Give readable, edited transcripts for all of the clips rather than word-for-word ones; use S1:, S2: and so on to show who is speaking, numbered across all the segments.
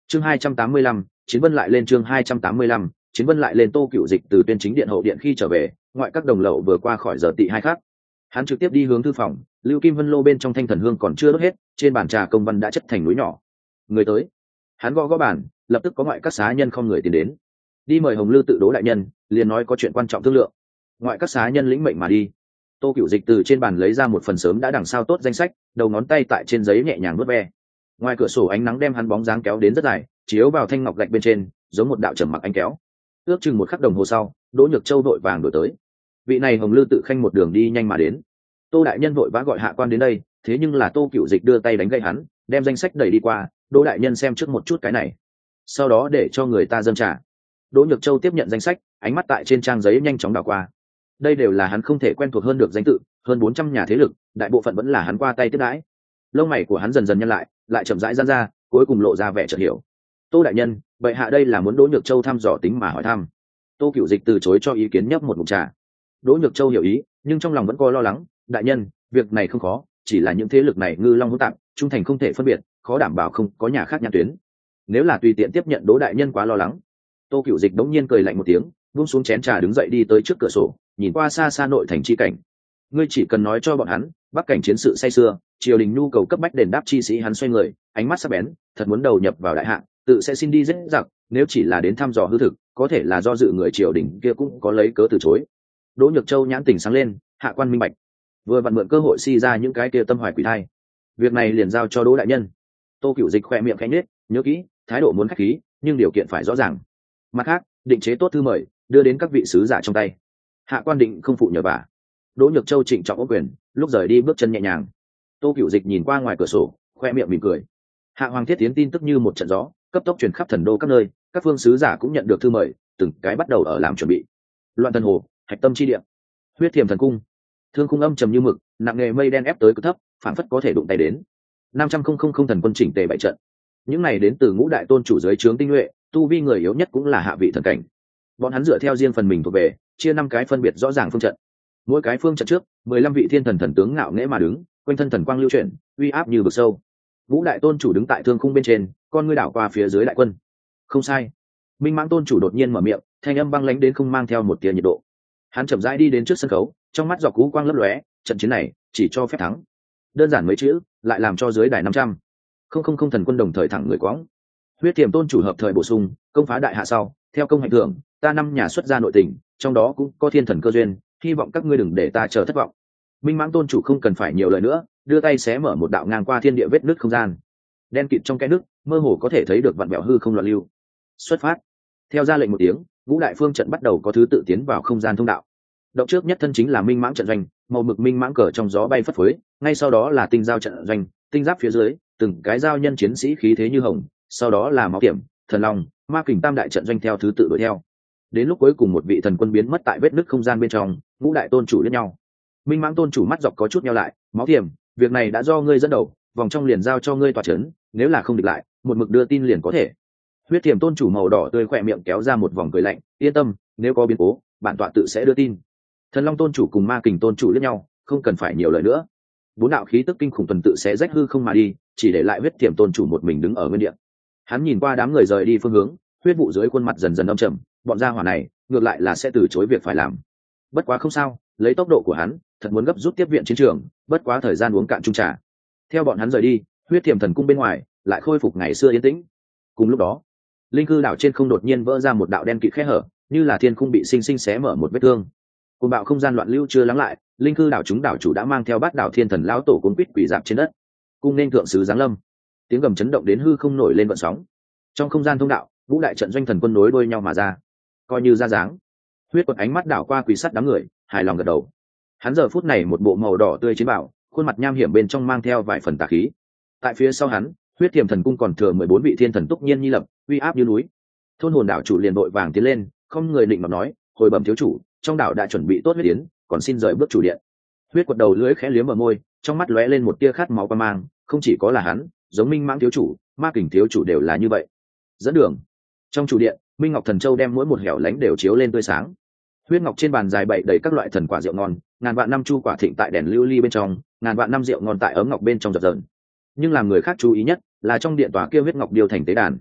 S1: chương 285, chiến vân lại lên. chương 285, chiến vân lại lên. Tô Cựu Dịch từ Tuyên Chính điện hậu điện khi trở về, ngoại các đồng lậu vừa qua khỏi giờ tị hai khắc, hắn trực tiếp đi hướng thư phòng. Lưu Kim Vân lô bên trong thanh thần hương còn chưa đốt hết, trên bàn trà công văn đã chất thành núi nhỏ. Người tới. Hắn gõ bàn, lập tức có ngoại các xá nhân không người tiến đến. Đi mời Hồng Lư tự Đỗ đại nhân, liền nói có chuyện quan trọng thương lượng. Ngoại các xá nhân lĩnh mệnh mà đi. Tô Cựu Dịch từ trên bàn lấy ra một phần sớm đã đằng sao tốt danh sách, đầu ngón tay tại trên giấy nhẹ nhàng vuốt ve. Ngoài cửa sổ ánh nắng đem hắn bóng dáng kéo đến rất dài, chiếu vào thanh ngọc gạch bên trên, giống một đạo trầm mặc ánh kéo. Ước chừng một khắc đồng hồ sau, Đỗ Nhược Châu vội vàng đổi tới. Vị này Hồng Lư tự khanh một đường đi nhanh mà đến. Tô đại nhân vội vã gọi hạ quan đến đây, thế nhưng là Tô Cựu Dịch đưa tay đánh gậy hắn, đem danh sách đẩy đi qua. Đỗ đại nhân xem trước một chút cái này, sau đó để cho người ta dâng trà. Đỗ Nhược Châu tiếp nhận danh sách, ánh mắt tại trên trang giấy nhanh chóng đảo qua. Đây đều là hắn không thể quen thuộc hơn được danh tự, hơn 400 nhà thế lực, đại bộ phận vẫn là hắn qua tay tiếp đãi. Lông mày của hắn dần dần nhăn lại chậm rãi giãn ra, cuối cùng lộ ra vẻ chợt hiểu. Tô đại nhân, vậy hạ đây là muốn Đỗ Nhược Châu thăm dò tính mà hỏi thăm. Tô Cựu Dịch từ chối cho ý kiến, nhấp một ngụm trà. Đỗ Nhược Châu hiểu ý, nhưng trong lòng vẫn có lo lắng. Đại nhân, việc này không khó, chỉ là những thế lực này ngư long hỗn tạp, trung thành không thể phân biệt, khó đảm bảo không có nhà khác nhãn tuyến. Nếu là tùy tiện tiếp nhận, Đỗ đại nhân quá lo lắng. Tô Cựu Dịch đống nhiên cười lạnh một tiếng, buông xuống chén trà đứng dậy đi tới trước cửa sổ, nhìn qua xa xa nội thành chi cảnh. Ngươi chỉ cần nói cho bọn hắn, bắc cảnh chiến sự say sưa, triều đình nhu cầu cấp bách đền đáp chi sĩ. Hắn xoay người, ánh mắt sắc bén, thật muốn đầu nhập vào đại hạ, tự sẽ xin đi giết giặc. Nếu chỉ là đến thăm dò hư thực, có thể là do dự người triều đình kia cũng có lấy cớ từ chối. Đỗ Nhược Châu nhãn tỉnh sáng lên, hạ quan minh bạch, vừa vặn mượn cơ hội si ra những cái kia tâm hoài quỷ thai. Việc này liền giao cho Đỗ đại nhân. Tô Cựu Dịch khoe miệng khẽ nhếch, nhớ kỹ, thái độ muốn khách khí, nhưng điều kiện phải rõ ràng. Mặt khác, định chế tốt thư mời, đưa đến các vị sứ giả trong tay. Hạ quan định không phụ nhờ vả. Đỗ Nhược Châu trịnh trọng ôm quyền, lúc rời đi bước chân nhẹ nhàng. Tô Cựu Dịch nhìn qua ngoài cửa sổ, khoe miệng mỉm cười. Hạ hoàng thiết tiến tin tức như một trận gió, cấp tốc truyền khắp thần đô các nơi, các phương sứ giả cũng nhận được thư mời, từng cái bắt đầu ở làm chuẩn bị. Loạn Thần Hồ, Hạch Tâm chi địa, Huyết Thiềm Thần Cung, Thương Khung âm trầm như mực, nặng nề mây đen ép tới cực thấp, phản phất có thể đụng tay đến. 500,000 thần quân chỉnh tề bại trận. Những này đến từ ngũ đại tôn chủ dưới trướng tinh nhuệ, tu vi người yếu nhất cũng là hạ vị thần cảnh. Bọn hắn dựa theo riêng phần mình thuộc về, chia 5 cái phân biệt rõ ràng phương trận. Mỗi cái phương trận trước, 15 vị thiên thần thần tướng ngạo nghễ mà đứng, quanh thân thần quang lưu chuyển, uy áp như vực sâu. Ngũ đại tôn chủ đứng tại thương khung bên trên, con ngươi đảo qua phía dưới đại quân. Không sai. Minh Mãng tôn chủ đột nhiên mở miệng, thanh âm băng lãnh đến không mang theo một tia nhiệt độ. Hắn chậm rãi đi đến trước sân khấu, trong mắt dọc cú quang lấp lóe, trận chiến này chỉ cho phép thắng. Đơn giản mấy chữ, lại làm cho dưới đài 500,000 thần quân đồng thời thẳng người quõng. Huyết Thiềm tôn chủ hợp thời bổ sung, công phá đại hạ sau, theo công hạnh thưởng, ta 5 nhà xuất ra nội tình, trong đó cũng có thiên thần cơ duyên, hy vọng các ngươi đừng để ta chờ thất vọng. Minh Mãng tôn chủ không cần phải nhiều lời nữa, đưa tay xé mở một đạo ngang qua thiên địa vết nứt không gian. Đen kịt trong cái nước, mơ hồ có thể thấy được vặn vẹo hư không loạn lưu. Xuất phát. Theo ra lệnh một tiếng, ngũ đại phương trận bắt đầu có thứ tự tiến vào không gian thông đạo. Động trước nhất thân chính là Minh Mãng trận doanh, màu mực minh mãng cờ trong gió bay phất phới, ngay sau đó là tinh giao trận doanh, tinh giáp phía dưới, từng cái giao nhân chiến sĩ khí thế như hồng, sau đó là máu tiệm, thần long, ma kình tam đại trận doanh theo thứ tự đuổi theo. Đến lúc cuối cùng một vị thần quân biến mất tại vết nứt không gian bên trong, ngũ đại tôn chủ liếc nhau. Minh Mãng tôn chủ mắt dọc có chút nheo lại, máu tiệm, việc này đã do ngươi dẫn đầu, vòng trong liền giao cho ngươi tọa chấn, nếu là không địch lại, một mực đưa tin liền có thể. Huyết Thiềm tôn chủ màu đỏ tươi khỏe miệng kéo ra một vòng cười lạnh, yên tâm, nếu có biến cố, bản tọa tự sẽ đưa tin. Thần long tôn chủ cùng ma kình tôn chủ liếc nhau, không cần phải nhiều lời nữa. 4 đạo khí tức kinh khủng tuần tự sẽ rách hư không mà đi, chỉ để lại Huyết Thiềm tôn chủ một mình đứng ở nguyên địa. Hắn nhìn qua đám người rời đi phương hướng, huyết vụ dưới khuôn mặt dần dần âm trầm, bọn gia hỏa này ngược lại là sẽ từ chối việc phải làm. Bất quá không sao, lấy tốc độ của hắn, thật muốn gấp rút tiếp viện chiến trường, bất quá thời gian uống cạn chung trà. Theo bọn hắn rời đi, Huyết Thiềm thần cung bên ngoài lại khôi phục ngày xưa yên tĩnh. Cùng lúc đó, linh cư đảo trên không đột nhiên vỡ ra một đạo đen kịt khe hở, như là thiên khung bị sinh sinh xé mở một vết thương. Cùng bạo không gian loạn lưu chưa lắng lại, linh cư đảo chúng đảo chủ đã mang theo bát đảo thiên thần lão tổ cuốn quýt quỷ dạp trên đất. Cung nên thượng sứ giáng lâm, tiếng gầm chấn động đến hư không nổi lên vận sóng. Trong không gian thông đạo, ngũ đại trận doanh thần quân nối đuôi nhau mà ra, coi như ra dáng. Huyết Quật ánh mắt đảo qua quỷ sắt đám người, hài lòng gật đầu. Hắn giờ phút này một bộ màu đỏ tươi chiến bảo, khuôn mặt nham hiểm bên trong mang theo vài phần tà khí. Tại phía sau hắn, Huyết Thiềm thần cung còn thừa 14 vị thiên thần túc nhiên nhi lập, uy áp như núi. Thôn hồn đảo chủ liền đội vàng tiến lên, không người định mà nói, hồi bẩm thiếu chủ, trong đảo đã chuẩn bị tốt huyết yến, còn xin rời bước chủ điện. Huyết Quật đầu lưỡi khẽ liếm ở môi, trong mắt lóe lên một tia khát máu quan mang, không chỉ có là hắn, giống Minh Mãng thiếu chủ, Ma Kình thiếu chủ đều là như vậy. Dẫn đường. Trong chủ điện, Minh Ngọc Thần Châu đem mỗi một hẻo lánh đều chiếu lên tươi sáng. Huyết ngọc trên bàn dài bày đầy các loại thần quả rượu ngon, ngàn vạn năm chu quả thịnh tại đèn lưu ly bên trong, ngàn vạn năm rượu ngon tại ấm ngọc bên trong dập dờn. Nhưng làm người khác chú ý nhất là trong điện tòa kia huyết ngọc điêu thành tế đàn.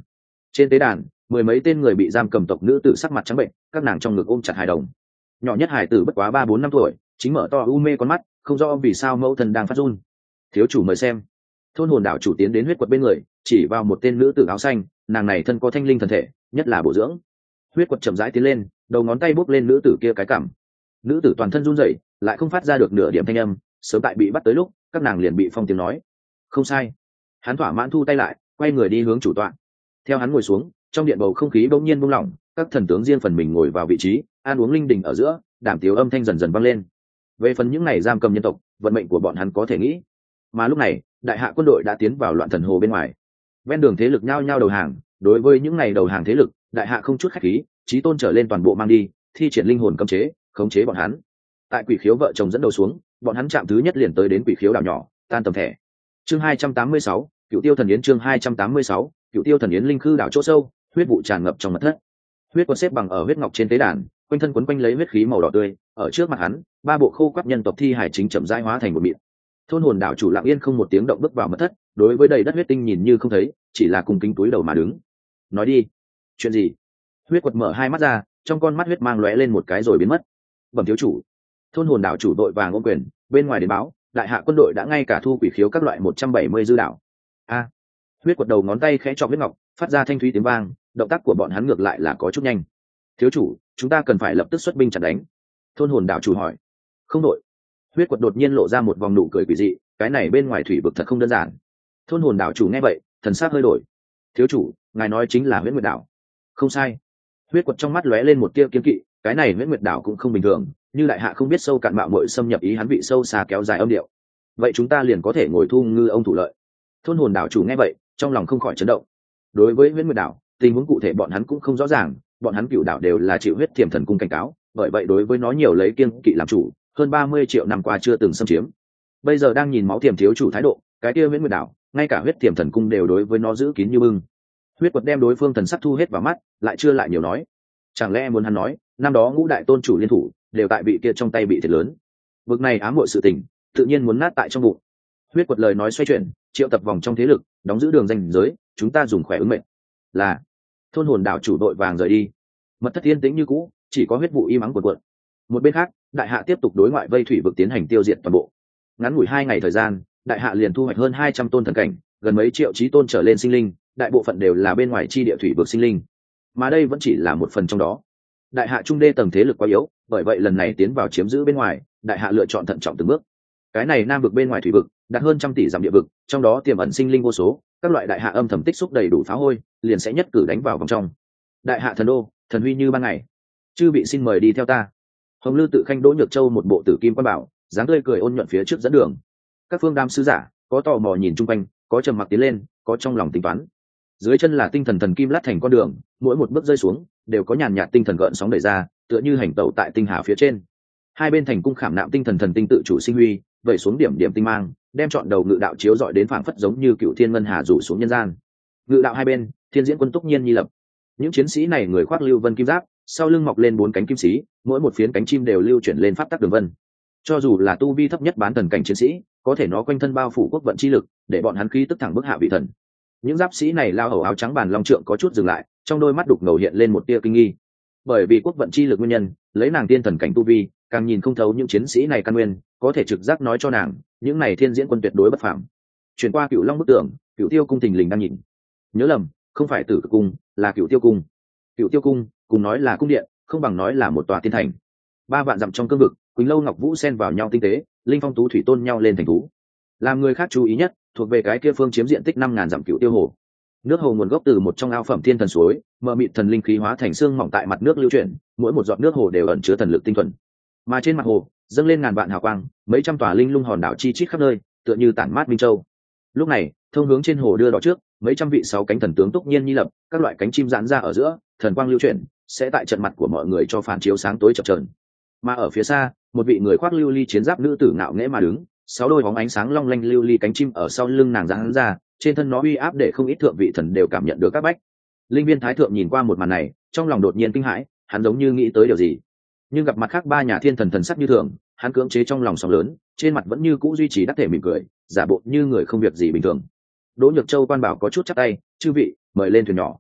S1: Trên tế đàn, mười mấy tên người bị giam cầm tộc nữ tử sắc mặt trắng bệnh, các nàng trong ngực ôm chặt hài đồng. Nhỏ nhất hài tử bất quá 3-4 năm tuổi, chính mở to u mê con mắt, không rõ vì sao mẫu thân đang phát run. Thiếu chủ mời xem. Thôn hồn đảo chủ tiến đến huyết quật bên người, chỉ vào một tên nữ tử áo xanh, nàng này thân có thanh linh thần thể, nhất là bổ dưỡng. Huyết quật chậm rãi tiến lên, đầu ngón tay bốc lên nữ tử kia cái cằm. Nữ tử toàn thân run rẩy, lại không phát ra được nửa điểm thanh âm, sớm tại bị bắt tới lúc, các nàng liền bị phong tiếng nói. Không sai. Hắn thỏa mãn thu tay lại, quay người đi hướng chủ tọa. Theo hắn ngồi xuống, trong điện bầu không khí bỗng nhiên buông lỏng, các thần tướng riêng phần mình ngồi vào vị trí, ăn uống linh đình ở giữa, đảm tiếu âm thanh dần dần vang lên. Về phần những này giam cầm nhân tộc, vận mệnh của bọn hắn có thể nghĩ. Mà lúc này, đại hạ quân đội đã tiến vào loạn thần hồ bên ngoài. Ven đường thế lực nhao nhao đầu hàng, đối với những này đầu hàng thế lực, đại hạ không chút khách khí, chí tôn trở lên toàn bộ mang đi, thi triển linh hồn cấm chế, khống chế bọn hắn. Tại Quỷ Khiếu vợ chồng dẫn đầu xuống, bọn hắn chạm thứ nhất liền tới đến Quỷ Khiếu đảo nhỏ, tan tầm thẻ. Chương 286, Cựu Tiêu Thần Yến. Chương 286, Cựu Tiêu Thần Yến. Linh khư đảo chỗ sâu, huyết vụ tràn ngập trong mật thất. Huyết quật xếp bằng ở huyết ngọc trên tế đàn, quanh thân quấn quanh lấy huyết khí màu đỏ tươi, ở trước mặt hắn, ba bộ khô quắt nhân tộc thi hải chính chậm rãi hóa thành một mịn. Thôn hồn đảo chủ lặng yên không một tiếng động bước vào mật thất, đối với đầy đất huyết tinh nhìn như không thấy, chỉ là cùng kính túi đầu mà đứng. Nói đi, chuyện gì? Huyết quật mở hai mắt ra, trong con mắt huyết mang lóe lên một cái rồi biến mất. Bẩm thiếu chủ. Thôn hồn đảo chủ đội vàng ôm quyền, bên ngoài đến báo, đại hạ quân đội đã ngay cả thu Quỷ Khiếu các loại 170 dư đảo. A. Huyết quật đầu ngón tay khẽ chọc huyết ngọc, phát ra thanh thúy tiếng vang, động tác của bọn hắn ngược lại là có chút nhanh. Thiếu chủ, chúng ta cần phải lập tức xuất binh chặn đánh. Thôn hồn đảo chủ hỏi. Không đội. Huyết quật đột nhiên lộ ra một vòng nụ cười quỷ dị, cái này bên ngoài thủy vực thật không đơn giản. Thôn hồn đảo chủ nghe vậy, thần sắc hơi đổi. Thiếu chủ, ngài nói chính là Huyết Nguyệt đảo. Không sai. Huyết quật trong mắt lóe lên một tia kiên kỵ, cái này Huyết Nguyệt đảo cũng không bình thường, như đại hạ không biết sâu cạn mạo muội xâm nhập ý hắn vị sâu xa kéo dài âm điệu. Vậy chúng ta liền có thể ngồi thu ngư ông thủ lợi. Thôn hồn đảo chủ nghe vậy, trong lòng không khỏi chấn động. Đối với Huyết Nguyệt đảo, tình huống cụ thể bọn hắn cũng không rõ ràng, bọn hắn cựu đảo đều là chịu huyết thiềm thần cung cảnh cáo, bởi vậy đối với nó nhiều lấy kiêng kỵ làm chủ, hơn 30 triệu năm qua chưa từng xâm chiếm. Bây giờ đang nhìn máu thiềm thiếu chủ thái độ, cái kia Huyết Nguyệt đảo, ngay cả huyết thiềm thần cung đều đối với nó giữ kín như bưng. Huyết quật đem đối phương thần sắc thu hết vào mắt, lại chưa lại nhiều nói. Chẳng lẽ muốn hắn nói, năm đó ngũ đại tôn chủ liên thủ, đều tại vị kia trong tay bị thiệt lớn. Vực này ám muội sự tình, tự nhiên muốn nát tại trong bụng. Huyết quật lời nói xoay chuyển, triệu tập vòng trong thế lực, đóng giữ đường ranh giới, chúng ta dùng khỏe ứng mệnh. Là. Thôn hồn đảo chủ đội vàng rời đi. Mật thất yên tĩnh như cũ, chỉ có huyết vụ im ắng cuộn cuộn. Một bên khác, đại hạ tiếp tục đối ngoại vây thủy vực tiến hành tiêu diệt toàn bộ. Ngắn ngủi 2 ngày thời gian, đại hạ liền thu hoạch hơn 200 tôn thần cảnh, gần mấy triệu chí tôn trở lên sinh linh, đại bộ phận đều là bên ngoài chi địa thủy vực sinh linh, mà đây vẫn chỉ là một phần trong đó. Đại hạ trung đê tầng thế lực quá yếu, bởi vậy lần này tiến vào chiếm giữ bên ngoài, đại hạ lựa chọn thận trọng từng bước. Cái này nam vực bên ngoài thủy vực, đạt hơn trăm tỷ dặm địa vực, trong đó tiềm ẩn sinh linh vô số, các loại đại hạ âm thầm tích xúc đầy đủ pháo hôi, liền sẽ nhất cử đánh vào vòng trong. Đại hạ thần đô, thần huy như ban ngày, chư vị xin mời đi theo ta. Hồng Lư tự khanh Đỗ Nhược Châu một bộ tử kim quan bảo, dáng tươi cười ôn nhuận phía trước dẫn đường. Các phương đam sứ giả, có tò mò nhìn chung quanh, có trầm mặc tiến lên, có trong lòng tính toán. Dưới chân là tinh thần thần kim lát thành con đường, mỗi một bước rơi xuống đều có nhàn nhạt tinh thần gợn sóng đẩy ra, tựa như hành tẩu tại tinh hà phía trên. Hai bên thành cung khảm nạm tinh thần thần tinh tự chủ sinh huy, vẩy xuống điểm điểm tinh mang, đem chọn đầu ngự đạo chiếu dọi đến phảng phất giống như cựu thiên ngân hà rủ xuống nhân gian. Ngự đạo hai bên, thiên diễn quân túc nhiên nhi lập. Những chiến sĩ này người khoác lưu vân kim giáp, sau lưng mọc lên 4 cánh kim sĩ, mỗi một phiến cánh chim đều lưu chuyển lên pháp tắc đường vân. Cho dù là tu vi thấp nhất bán thần cảnh chiến sĩ, có thể nó quanh thân bao phủ quốc vận chi lực, để bọn hắn khí tức thẳng bức hạ vị thần. Những giáp sĩ này lao hầu áo trắng bàn long trượng có chút dừng lại, trong đôi mắt đục ngầu hiện lên một tia kinh nghi. Bởi vì quốc vận chi lực nguyên nhân, lấy nàng tiên thần cảnh tu vi, càng nhìn không thấu những chiến sĩ này căn nguyên, có thể trực giác nói cho nàng, những này thiên diễn quân tuyệt đối bất phàm. Chuyển qua Cựu Long bức tường, Cựu Tiêu cung thình lình đang nhìn. Nhớ lầm, không phải Tử Cực cung, là Cựu Tiêu cung. Cựu Tiêu cung, cùng nói là cung điện, không bằng nói là một tòa tiên thành. 3 vạn dặm trong cương vực, Quỳnh Lâu Ngọc Vũ xen vào nhau tinh tế, linh phong tú thủy tôn nhau lên thành thú. Làm người khác chú ý nhất, thuộc về cái kia phương chiếm diện tích 5.000 dặm Cựu Tiêu hồ. Nước hồ nguồn gốc từ một trong ao phẩm thiên thần suối, mờ mịt thần linh khí hóa thành xương mỏng tại mặt nước lưu chuyển, mỗi một giọt nước hồ đều ẩn chứa thần lực tinh thuần. Mà trên mặt hồ, dâng lên ngàn vạn hào quang, mấy trăm tòa linh lung hòn đảo chi chít khắp nơi, tựa như tản mát minh châu. Lúc này, thông hướng trên hồ đưa đỏ trước, mấy trăm vị 6 cánh thần tướng túc nhiên nhi lập, các loại cánh chim giãn ra ở giữa, thần quang lưu chuyển, sẽ tại trận mặt của mọi người cho phản chiếu sáng tối chập chờn. Mà ở phía xa, một vị người khoác lưu ly chiến giáp nữ tử ngạo nghễ mà đứng, 6 đôi bóng ánh sáng long lanh lưu ly cánh chim ở sau lưng nàng giãn ra, trên thân nó uy áp để không ít thượng vị thần đều cảm nhận được các bách. Linh Viên Thái thượng nhìn qua một màn này, trong lòng đột nhiên kinh hãi, hắn giống như nghĩ tới điều gì. Nhưng gặp mặt khác 3 nhà thiên thần thần sắc như thường, hắn cưỡng chế trong lòng sóng lớn, trên mặt vẫn như cũ duy trì đắc thể mỉm cười, giả bộ như người không việc gì bình thường. Đỗ Nhược Châu quan bảo có chút chắp tay, chư vị, mời lên thuyền nhỏ.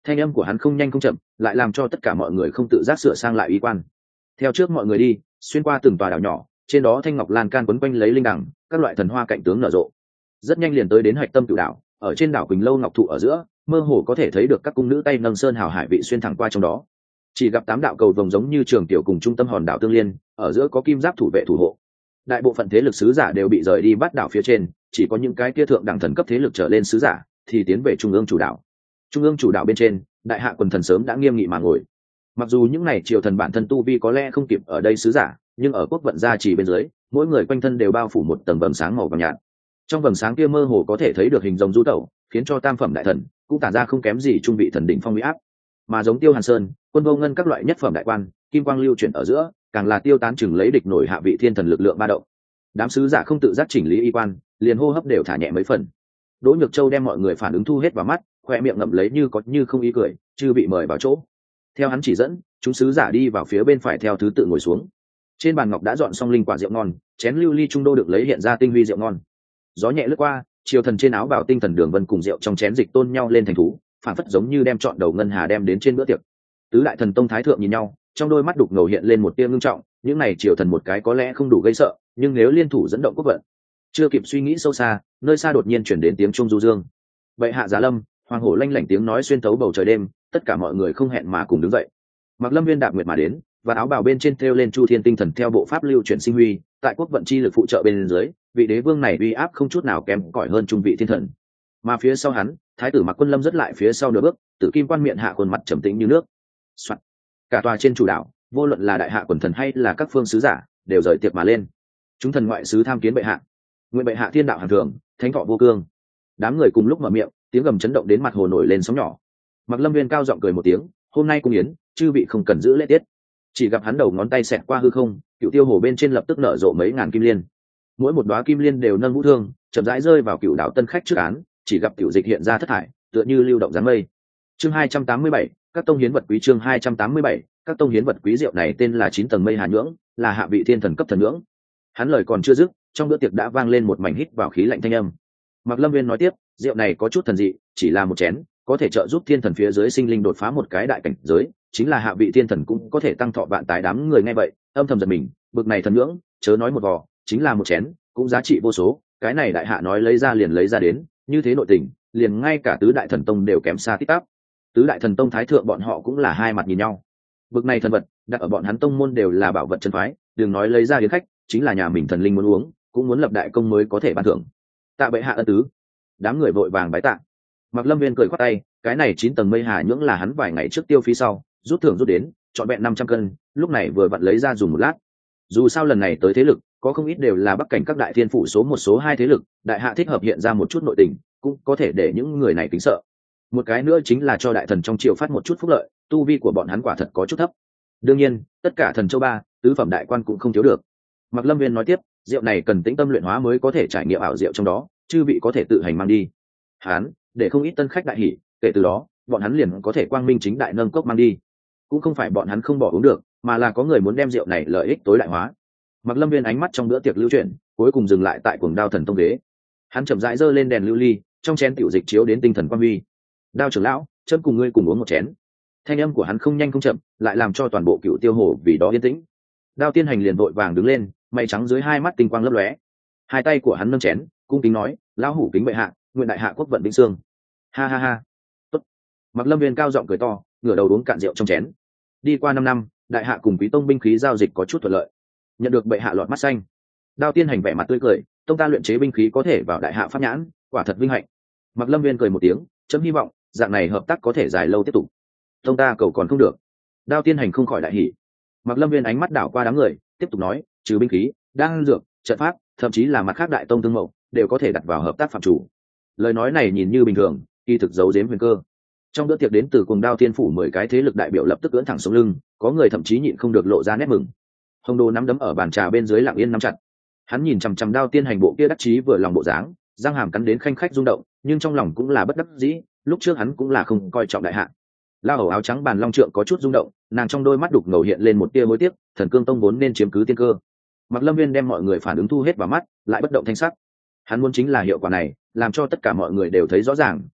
S1: Thanh âm của hắn không nhanh không chậm, lại làm cho tất cả mọi người không tự giác sửa sang lại ý quan. Theo trước mọi người đi, xuyên qua từng tòa đảo nhỏ, trên đó thanh ngọc lan can quấn quanh lấy linh đằng, các loại thần hoa cạnh tướng nở rộ. Rất nhanh liền tới đến hạch tâm cửu đảo, ở trên đảo Quỳnh Lâu ngọc thụ ở giữa, mơ hồ có thể thấy được các cung nữ tay nâng sơn hào hải vị xuyên thẳng qua trong đó. Chỉ gặp 8 đạo cầu vồng giống như trường tiểu cùng trung tâm hòn đảo tương liên, ở giữa có kim giáp thủ vệ thủ hộ. Đại bộ phận thế lực sứ giả đều bị rời đi bắt đảo phía trên, chỉ có những cái kia thượng đẳng thần cấp thế lực trở lên sứ giả thì tiến về trung ương chủ đảo. Trung ương chủ đảo bên trên, đại hạ quần thần sớm đã nghiêm nghị mà ngồi. Mặc dù những này triều thần bản thân tu vi có lẽ không kịp ở đây sứ giả, nhưng ở quốc vận gia chỉ bên dưới, mỗi người quanh thân đều bao phủ một tầng vầng sáng màu vàng nhạt. Trong vầng sáng kia mơ hồ có thể thấy được hình rồng du tẩu, khiến cho tam phẩm đại thần cũng tản ra không kém gì trung vị thần đỉnh phong uy áp. Mà giống Tiêu Hàn Sơn, Quân Vô Ngân các loại nhất phẩm đại quan, kim quang lưu chuyển ở giữa, càng là tiêu tán chừng lấy địch nổi hạ vị thiên thần lực lượng ba động. Đám sứ giả không tự giác chỉnh lý y quan, liền hô hấp đều thả nhẹ mấy phần. Đỗ Nhược Châu đem mọi người phản ứng thu hết vào mắt, khoe miệng ngậm lấy như có như không ý cười, chưa bị mời vào chỗ. Theo hắn chỉ dẫn, chúng sứ giả đi vào phía bên phải theo thứ tự ngồi xuống. Trên bàn ngọc đã dọn xong linh quả rượu ngon, chén lưu ly trung đô được lấy hiện ra tinh huy rượu ngon. Gió nhẹ lướt qua, triều thần trên áo bào tinh thần đường vân cùng rượu trong chén dịch tôn nhau lên thành thú, phản phất giống như đem trọn đầu ngân hà đem đến trên bữa tiệc. Tứ đại thần tông thái thượng nhìn nhau, trong đôi mắt đục ngầu hiện lên một tia ngưng trọng, những này triều thần một cái có lẽ không đủ gây sợ, nhưng nếu liên thủ dẫn động quốc vận. Chưa kịp suy nghĩ sâu xa, nơi xa đột nhiên chuyển đến tiếng trung du dương. Vậy hạ giá lâm, hoàng hổ lanh lảnh tiếng nói xuyên thấu bầu trời đêm, tất cả mọi người không hẹn mà cùng đứng dậy. Mặc Lâm Viên đạp nguyệt mà đến, và áo bào bên trên thêu lên chu thiên tinh thần theo bộ pháp lưu chuyển sinh huy, tại quốc vận chi lực phụ trợ bên dưới, vị đế vương này uy áp không chút nào kém cỏi hơn trung vị thiên thần. Mà phía sau hắn, thái tử Mặc Quân Lâm rất lại phía sau nửa bước, tự kim quan miệng hạ khuôn mặt trầm tĩnh như nước. Soạn. Cả tòa trên chủ đảo, vô luận là đại hạ quần thần hay là các phương sứ giả, đều rời tiệc mà lên. Chúng thần ngoại sứ tham kiến bệ hạ. Nguyện bệ hạ thiên đạo hàng thường, thánh thọ vô cương. Đám người cùng lúc mở miệng, tiếng gầm chấn động đến mặt hồ nổi lên sóng nhỏ. Mặc Lâm Viên cao giọng cười một tiếng, hôm nay cung yến, chư vị không cần giữ lễ tiết. Chỉ gặp hắn đầu ngón tay xẹt qua hư không, cựu tiêu hồ bên trên lập tức nở rộ mấy ngàn kim liên. Mỗi một đóa kim liên đều nâng vũ thương, chậm rãi rơi vào cựu đảo tân khách trước án, chỉ gặp cựu dịch hiện ra thất thải, tựa như lưu động dáng mây. Chương 287, các tông hiến vật quý. Chương 287, các tông hiến vật quý. Rượu này tên là 9 tầng mây hà nhưỡng, là hạ vị thiên thần cấp thần nhưỡng. Hắn lời còn chưa dứt, trong bữa tiệc đã vang lên một mảnh hít vào khí lạnh thanh âm. Mạc Lâm Viên nói tiếp, rượu này có chút thần dị, chỉ là một chén, có thể trợ giúp thiên thần phía dưới sinh linh đột phá một cái đại cảnh giới, chính là hạ vị thiên thần cũng có thể tăng thọ vạn tái. Đám người nghe vậy, âm thầm giật mình, bực này thần nhưỡng, chớ nói một vò, chính là một chén, cũng giá trị vô số, cái này đại hạ nói lấy ra liền lấy ra đến, như thế nội tình, liền ngay cả tứ đại thần tông đều kém xa tít tắp. Tứ đại thần tông thái thượng bọn họ cũng là hai mặt nhìn nhau. Bực này thần vật, đặt ở bọn hắn tông môn đều là bảo vật chân phái, đừng nói lấy ra đến khách, chính là nhà mình thần linh muốn uống, cũng muốn lập đại công mới có thể ban thưởng. Tạ bệ hạ ân tứ. Đám người vội vàng bái tạ. Mạc Lâm Viên cười khoát tay, cái này 9 tầng mây hà nhưỡng là hắn vài ngày trước tiêu phí sau, rút thưởng rút đến, chọn vẹn 500 cân, lúc này vừa vặn lấy ra dùng một lát. Dù sao lần này tới thế lực, có không ít đều là bắc cảnh các đại thiên phủ số 1 số 2 thế lực, đại hạ thích hợp hiện ra một chút nội tình, cũng có thể để những người này kính sợ. Một cái nữa chính là cho đại thần trong triều phát một chút phúc lợi, tu vi của bọn hắn quả thật có chút thấp. Đương nhiên, tất cả thần châu ba, tứ phẩm đại quan cũng không thiếu được. Mạc Lâm Viên nói tiếp, rượu này cần tĩnh tâm luyện hóa mới có thể trải nghiệm ảo diệu trong đó, chư vị có thể tự hành mang đi. Hán, để không ít tân khách đại hỉ, kể từ đó, bọn hắn liền có thể quang minh chính đại nâng cốc mang đi. Cũng không phải bọn hắn không bỏ uống được, mà là có người muốn đem rượu này lợi ích tối đại hóa. Mạc Lâm Viên ánh mắt trong bữa tiệc lưu chuyển, cuối cùng dừng lại tại Cuồng Đao thần tông ghế. Hắn chậm rãi giơ lên đèn lưu ly, trong chén tiểu dịch chiếu đến tinh thần quang huy. Đao trưởng lão, chấm cùng ngươi cùng uống một chén. Thanh âm của hắn không nhanh không chậm, lại làm cho toàn bộ Cựu Tiêu Hồ vì đó yên tĩnh. Đao Tiên Hành liền vội vàng đứng lên, mày trắng dưới hai mắt tinh quang lấp lóe. Hai tay của hắn nâng chén, cung kính nói, lão hủ kính bệ hạ, nguyện đại hạ quốc vận vĩnh sương. Ha ha ha. Tốt. Mạc Lâm Viên cao giọng cười to, ngửa đầu uống cạn rượu trong chén. Đi qua 5 năm, đại hạ cùng quý tông binh khí giao dịch có chút thuận lợi, nhận được bệ hạ lọt mắt xanh. Đao Tiên Hành vẻ mặt tươi cười, tông ta luyện chế binh khí có thể vào đại hạ pháp nhãn, quả thật vinh hạnh. Mạc Lâm Viên cười một tiếng, chấm hy vọng dạng này hợp tác có thể dài lâu tiếp tục. Tông ta cầu còn không được. Đao Tiên Hành không khỏi đại hỉ. Mạc Lâm Viên ánh mắt đảo qua đám người, tiếp tục nói, trừ binh khí, đan dược, trận pháp, thậm chí là mặt khác đại tông tương mậu, đều có thể đặt vào hợp tác phạm chủ. Lời nói này nhìn như bình thường, kỳ thực giấu giếm huyền cơ. Trong bữa tiệc đến từ Cuồng Đao Thiên phủ 10 cái thế lực đại biểu lập tức ưỡn thẳng sống lưng, có người thậm chí nhịn không được lộ ra nét mừng. Hồng Đồ nắm đấm ở bàn trà bên dưới lặng yên nắm chặt. Hắn nhìn chằm chằm Đao Tiên Hành bộ kia đắc chí vừa lòng bộ dáng, răng hàm cắn đến khanh khách rung động, nhưng trong lòng cũng là bất đắc dĩ, lúc trước hắn cũng là không coi trọng đại hạ. La Hầu áo trắng bàn long trượng có chút rung động, nàng trong đôi mắt đục ngầu hiện lên một tia hối tiếc, Thần Cương Tông vốn nên chiếm cứ tiên cơ. Mạc Lâm Viên đem mọi người phản ứng thu hết vào mắt, lại bất động thanh sắc. Hắn muốn chính là hiệu quả này, làm cho tất cả mọi người đều thấy rõ ràng,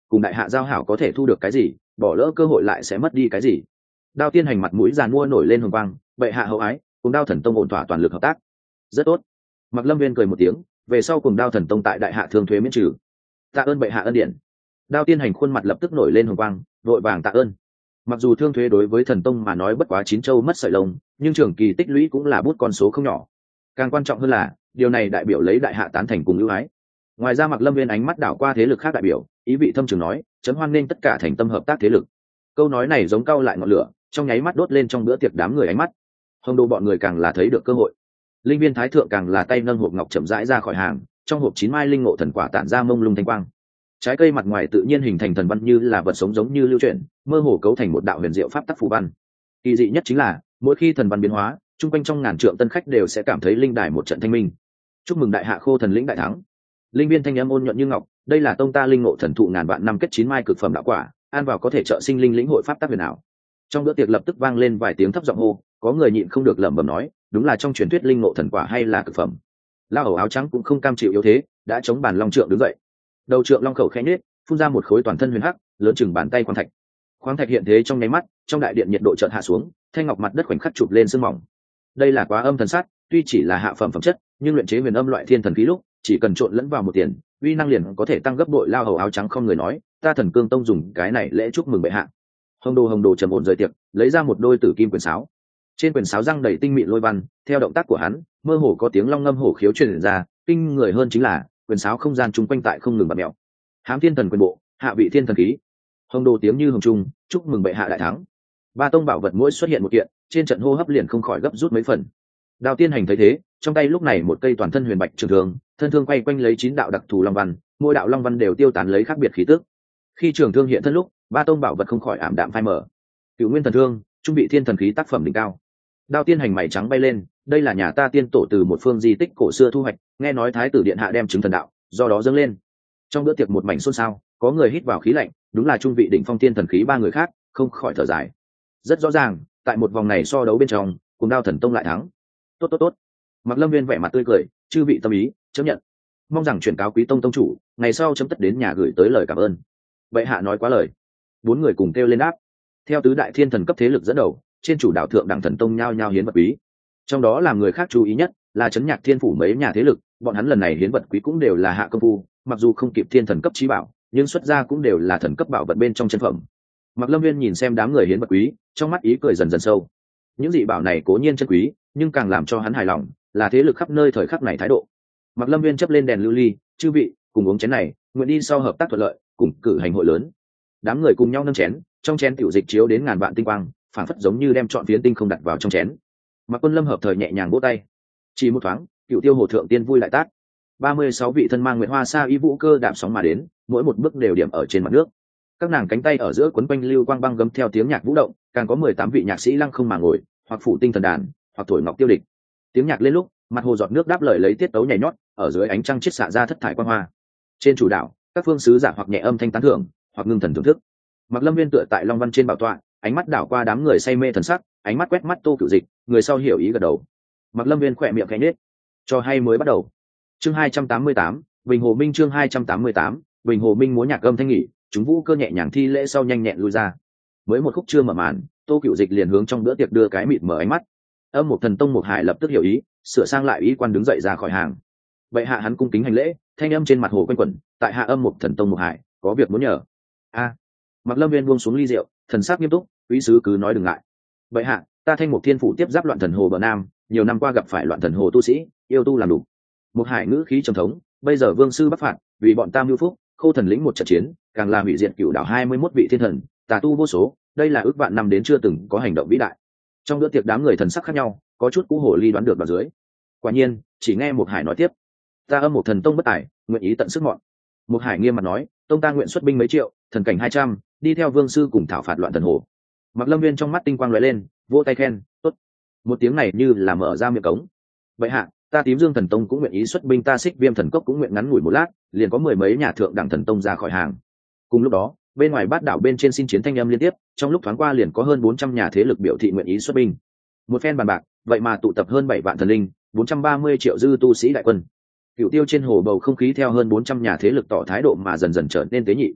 S1: cùng đại hạ giao hảo có thể thu được cái gì, bỏ lỡ cơ hội lại sẽ mất đi cái gì. Đao Tiên Hành mặt mũi giàn mua nổi lên hồng quang, bệ hạ hậu ái, cùng Đao Thần Tông ổn thỏa toàn lực hợp tác. Rất tốt. Mặc Lâm Viên cười một tiếng, về sau cùng Đao Thần Tông tại đại hạ thương thuế miễn trừ. Tạ ơn bệ hạ ân điển. Đao Tiên Hành khuôn mặt lập tức nổi lên hồng quang, vội vàng tạ ơn. Mặc dù thương thuế đối với thần tông mà nói bất quá 9 châu mất sợi lông, nhưng trường kỳ tích lũy cũng là bút con số không nhỏ. Càng quan trọng hơn là điều này đại biểu lấy đại hạ tán thành cùng ưu ái. Ngoài ra Mặc Lâm Viên ánh mắt đảo qua thế lực khác đại biểu, ý vị thâm trường nói, chấm hoan nghênh tất cả thành tâm hợp tác thế lực. Câu nói này giống cau lại ngọn lửa, trong nháy mắt đốt lên trong bữa tiệc đám người ánh mắt. Hồng Đồ bọn người càng là thấy được cơ hội. Linh Viên Thái thượng càng là tay nâng hộp ngọc chậm rãi ra khỏi hàng, trong hộp 9 mai linh ngộ thần quả tản ra mông lung thanh quang. Trái cây mặt ngoài tự nhiên hình thành thần văn như là vật sống giống như lưu chuyển, mơ hồ cấu thành một đạo huyền diệu pháp tắc phù văn. Kỳ dị nhất chính là mỗi khi thần văn biến hóa, chung quanh trong ngàn trượng tân khách đều sẽ cảm thấy linh đài một trận thanh minh. Chúc mừng đại hạ Khô Thần lĩnh đại thắng. Linh Viên thanh âm ôn nhuận như ngọc, đây là tông ta linh ngộ thần thụ ngàn vạn năm kết 9 mai cực phẩm đạo quả, ăn vào có thể trợ sinh linh lĩnh hội pháp tắc huyền ảo. Trong bữa tiệc lập tức vang lên vài tiếng thấp giọng hô, có người nhịn không được lẩm bẩm nói, đúng là trong truyền thuyết linh ngộ thần quả hay là cực phẩm. Lao hầu áo trắng cũng không cam chịu yếu thế, đã chống bàn long trượng đứng dậy. Đầu trượng long khẩu khẽ nhếch, phun ra một khối toàn thân huyền hắc, lớn chừng bàn tay khoáng thạch. Khoáng thạch hiện thế trong nháy mắt, trong đại điện nhiệt độ chợt hạ xuống, thanh ngọc mặt đất khoảnh khắc chụp lên sương mỏng. Đây là quá âm thần sát, tuy chỉ là hạ phẩm phẩm chất, nhưng luyện chế huyền âm loại thiên thần khí lúc, chỉ cần trộn lẫn vào một tiền, uy năng liền có thể tăng gấp bội. Lao hầu áo trắng không người nói, ta Thần Cương Tông dùng cái này lễ chúc mừng bệ hạ. Hồng Đồ trầm ổn rời tiệc, lấy ra một đôi tử kim quyền sáo. Trên quyền sáo răng đầy tinh mịn lôi văn, theo động tác của hắn, mơ hồ có tiếng long ngâm hổ khiếu truyền ra, kinh người hơn chính là quyền sáo không gian chung quanh tại không ngừng bật mèo. Hám thiên thần quyền bộ, hạ vị thiên thần khí. Hồng Đồ tiếng như hồng trung, chúc mừng bệ hạ đại thắng. Ba tông bảo vật mỗi xuất hiện một kiện, trên trận hô hấp liền không khỏi gấp rút mấy phần. Đao Tiên Hành thấy thế, trong tay lúc này một cây toàn thân huyền bạch trường thương, thân thương quay quanh lấy 9 đạo đặc thù long văn, mỗi đạo long văn đều tiêu tán lấy khác biệt khí tức. Khi trường thương hiện thân lúc, ba tông bảo vật không khỏi ảm đạm phai mờ. Cửu Nguyên thần thương, trung bị thiên thần khí tác phẩm đỉnh cao. Đao Tiên Hành mày trắng bay lên, đây là nhà ta tiên tổ từ một phương di tích cổ xưa thu hoạch, nghe nói thái tử điện hạ đem chứng thần đạo, do đó dâng lên. Trong bữa tiệc một mảnh xôn xao, có người hít vào khí lạnh, đúng là trung vị đỉnh phong tiên thần khí, ba người khác không khỏi thở dài. Rất rõ ràng, tại một vòng này so đấu bên trong, cùng Đao Thần Tông lại thắng. Tốt. Mặc Lâm Viên vẻ mặt tươi cười, chư vị tâm ý, chấp nhận. Mong rằng chuyển cáo quý tông tông chủ, ngày sau chấm tất đến nhà gửi tới lời cảm ơn. Bệ hạ nói quá lời. 4 người cùng kêu lên đáp. Theo tứ đại thiên thần cấp thế lực dẫn đầu, trên chủ đạo thượng đẳng thần tông nhao nhao hiến vật quý. Trong đó làm người khác chú ý nhất là Trấn Nhạc Thiên phủ mấy nhà thế lực, bọn hắn lần này hiến vật quý cũng đều là hạ công phu, mặc dù không kịp thiên thần cấp chí bảo, nhưng xuất ra cũng đều là thần cấp bảo vật bên trong chân phẩm. Mặc Lâm Viên nhìn xem đám người hiến vật quý, trong mắt ý cười dần dần sâu. Những dị bảo này cố nhiên chân quý, nhưng càng làm cho hắn hài lòng là thế lực khắp nơi thời khắc này thái độ. Mặc Lâm Viên chấp lên đèn lưu ly, chư vị cùng uống chén này, nguyện đi sau hợp tác thuận lợi, cùng cử hành hội lớn. Đám người cùng nhau nâng chén, trong chén tiểu dịch chiếu đến ngàn vạn tinh quang, phản phất giống như đem trọn phiến tinh không đặt vào trong chén. Mặc Quân Lâm hợp thời nhẹ nhàng vỗ tay, chỉ một thoáng, Cựu Tiêu Hồ thượng tiên vui lại tát. 36 vị thân mang nguyệt hoa sa y vũ cơ đạp sóng mà đến, mỗi một bước đều điểm ở trên mặt nước. Các nàng cánh tay ở giữa quấn quanh lưu quang băng gấm theo tiếng nhạc vũ động, càng có 18 vị nhạc sĩ lăng không mà ngồi, hoặc phủ tinh thần đàn, hoặc thổi ngọc tiêu địch. Tiếng nhạc lên lúc, mặt hồ giọt nước đáp lời lấy tiết tấu nhảy nhót, ở dưới ánh trăng chiết xạ ra thất thải quang hoa. Trên chủ đạo, các phương sứ giả hoặc nhẹ âm thanh tán thưởng, hoặc ngưng thần thưởng thức. Mặc Lâm Viên tựa tại long văn trên bảo tọa, ánh mắt đảo qua đám người say mê thần sắc, ánh mắt quét mắt Tô Cửu Dịch, người sau hiểu ý gật đầu. Mặc Lâm Viên khỏe miệng khẽ nhếch. Cho hay mới bắt đầu. Chương 288, Bình Hồ Minh chương 288, Bình Hồ Minh múa nhạc âm thanh nghỉ, chúng vũ cơ nhẹ nhàng thi lễ sau nhanh nhẹn lui ra. Mới một khúc chưa mở màn, Tô Cửu Dịch liền hướng trong bữa tiệc đưa cái mịt mở ánh mắt. Âm Một Thần Tông Một Hải lập tức hiểu ý, sửa sang lại ý quan đứng dậy ra khỏi hàng. Vậy hạ hắn cung kính hành lễ, thanh âm trên mặt hồ quanh quẩn, tại hạ Âm Một Thần Tông Một Hải, có việc muốn nhờ. A. Mặc Lâm Viên buông xuống ly rượu, thần sắc nghiêm túc, quý sứ cứ nói đừng ngại. Vậy hạ, ta Thanh Mục Thiên phủ tiếp giáp Loạn Thần Hồ bờ nam, nhiều năm qua gặp phải Loạn Thần Hồ tu sĩ, yêu tu làm đủ. Một Hải ngữ khí trầm thống, bây giờ vương sư bắc phạt, vì bọn ta mưu phúc, Khô Thần lĩnh một trận chiến, càng là hủy diệt cửu đảo 21 vị thiên thần, tà tu vô số, đây là ước vạn năm đến chưa từng có hành động vĩ đại. Trong bữa tiệc đám người thần sắc khác nhau, có chút cũ hồ ly đoán được vào dưới. Quả nhiên, chỉ nghe Một Hải nói tiếp, ta Âm Một Thần Tông bất tài, nguyện ý tận sức mọn. Một Hải nghiêm mặt nói, tông ta nguyện xuất binh mấy triệu, thần cảnh 200, đi theo vương sư cùng thảo phạt Loạn Thần Hồ. Mặc Lâm Viên trong mắt tinh quang lóe lên, vỗ tay khen, tốt. Một tiếng này như là mở ra miệng cống. Vậy hạ, ta Tím Dương Thần Tông cũng nguyện ý xuất binh, ta Xích Viêm Thần Cốc cũng nguyện ngắn ngủi một lát, liền có 10 mấy nhà thượng đẳng thần tông ra khỏi hàng. Cùng lúc đó, bên ngoài Bát đảo bên trên xin chiến thanh âm liên tiếp, trong lúc thoáng qua liền có hơn 400 nhà thế lực biểu thị nguyện ý xuất binh. Một phen bàn bạc, vậy mà tụ tập hơn 7 vạn thần linh, 430 triệu dư tu sĩ đại quân. Cửu Tiêu trên hồ bầu không khí theo hơn 400 nhà thế lực tỏ thái độ mà dần dần trở nên tế nhị.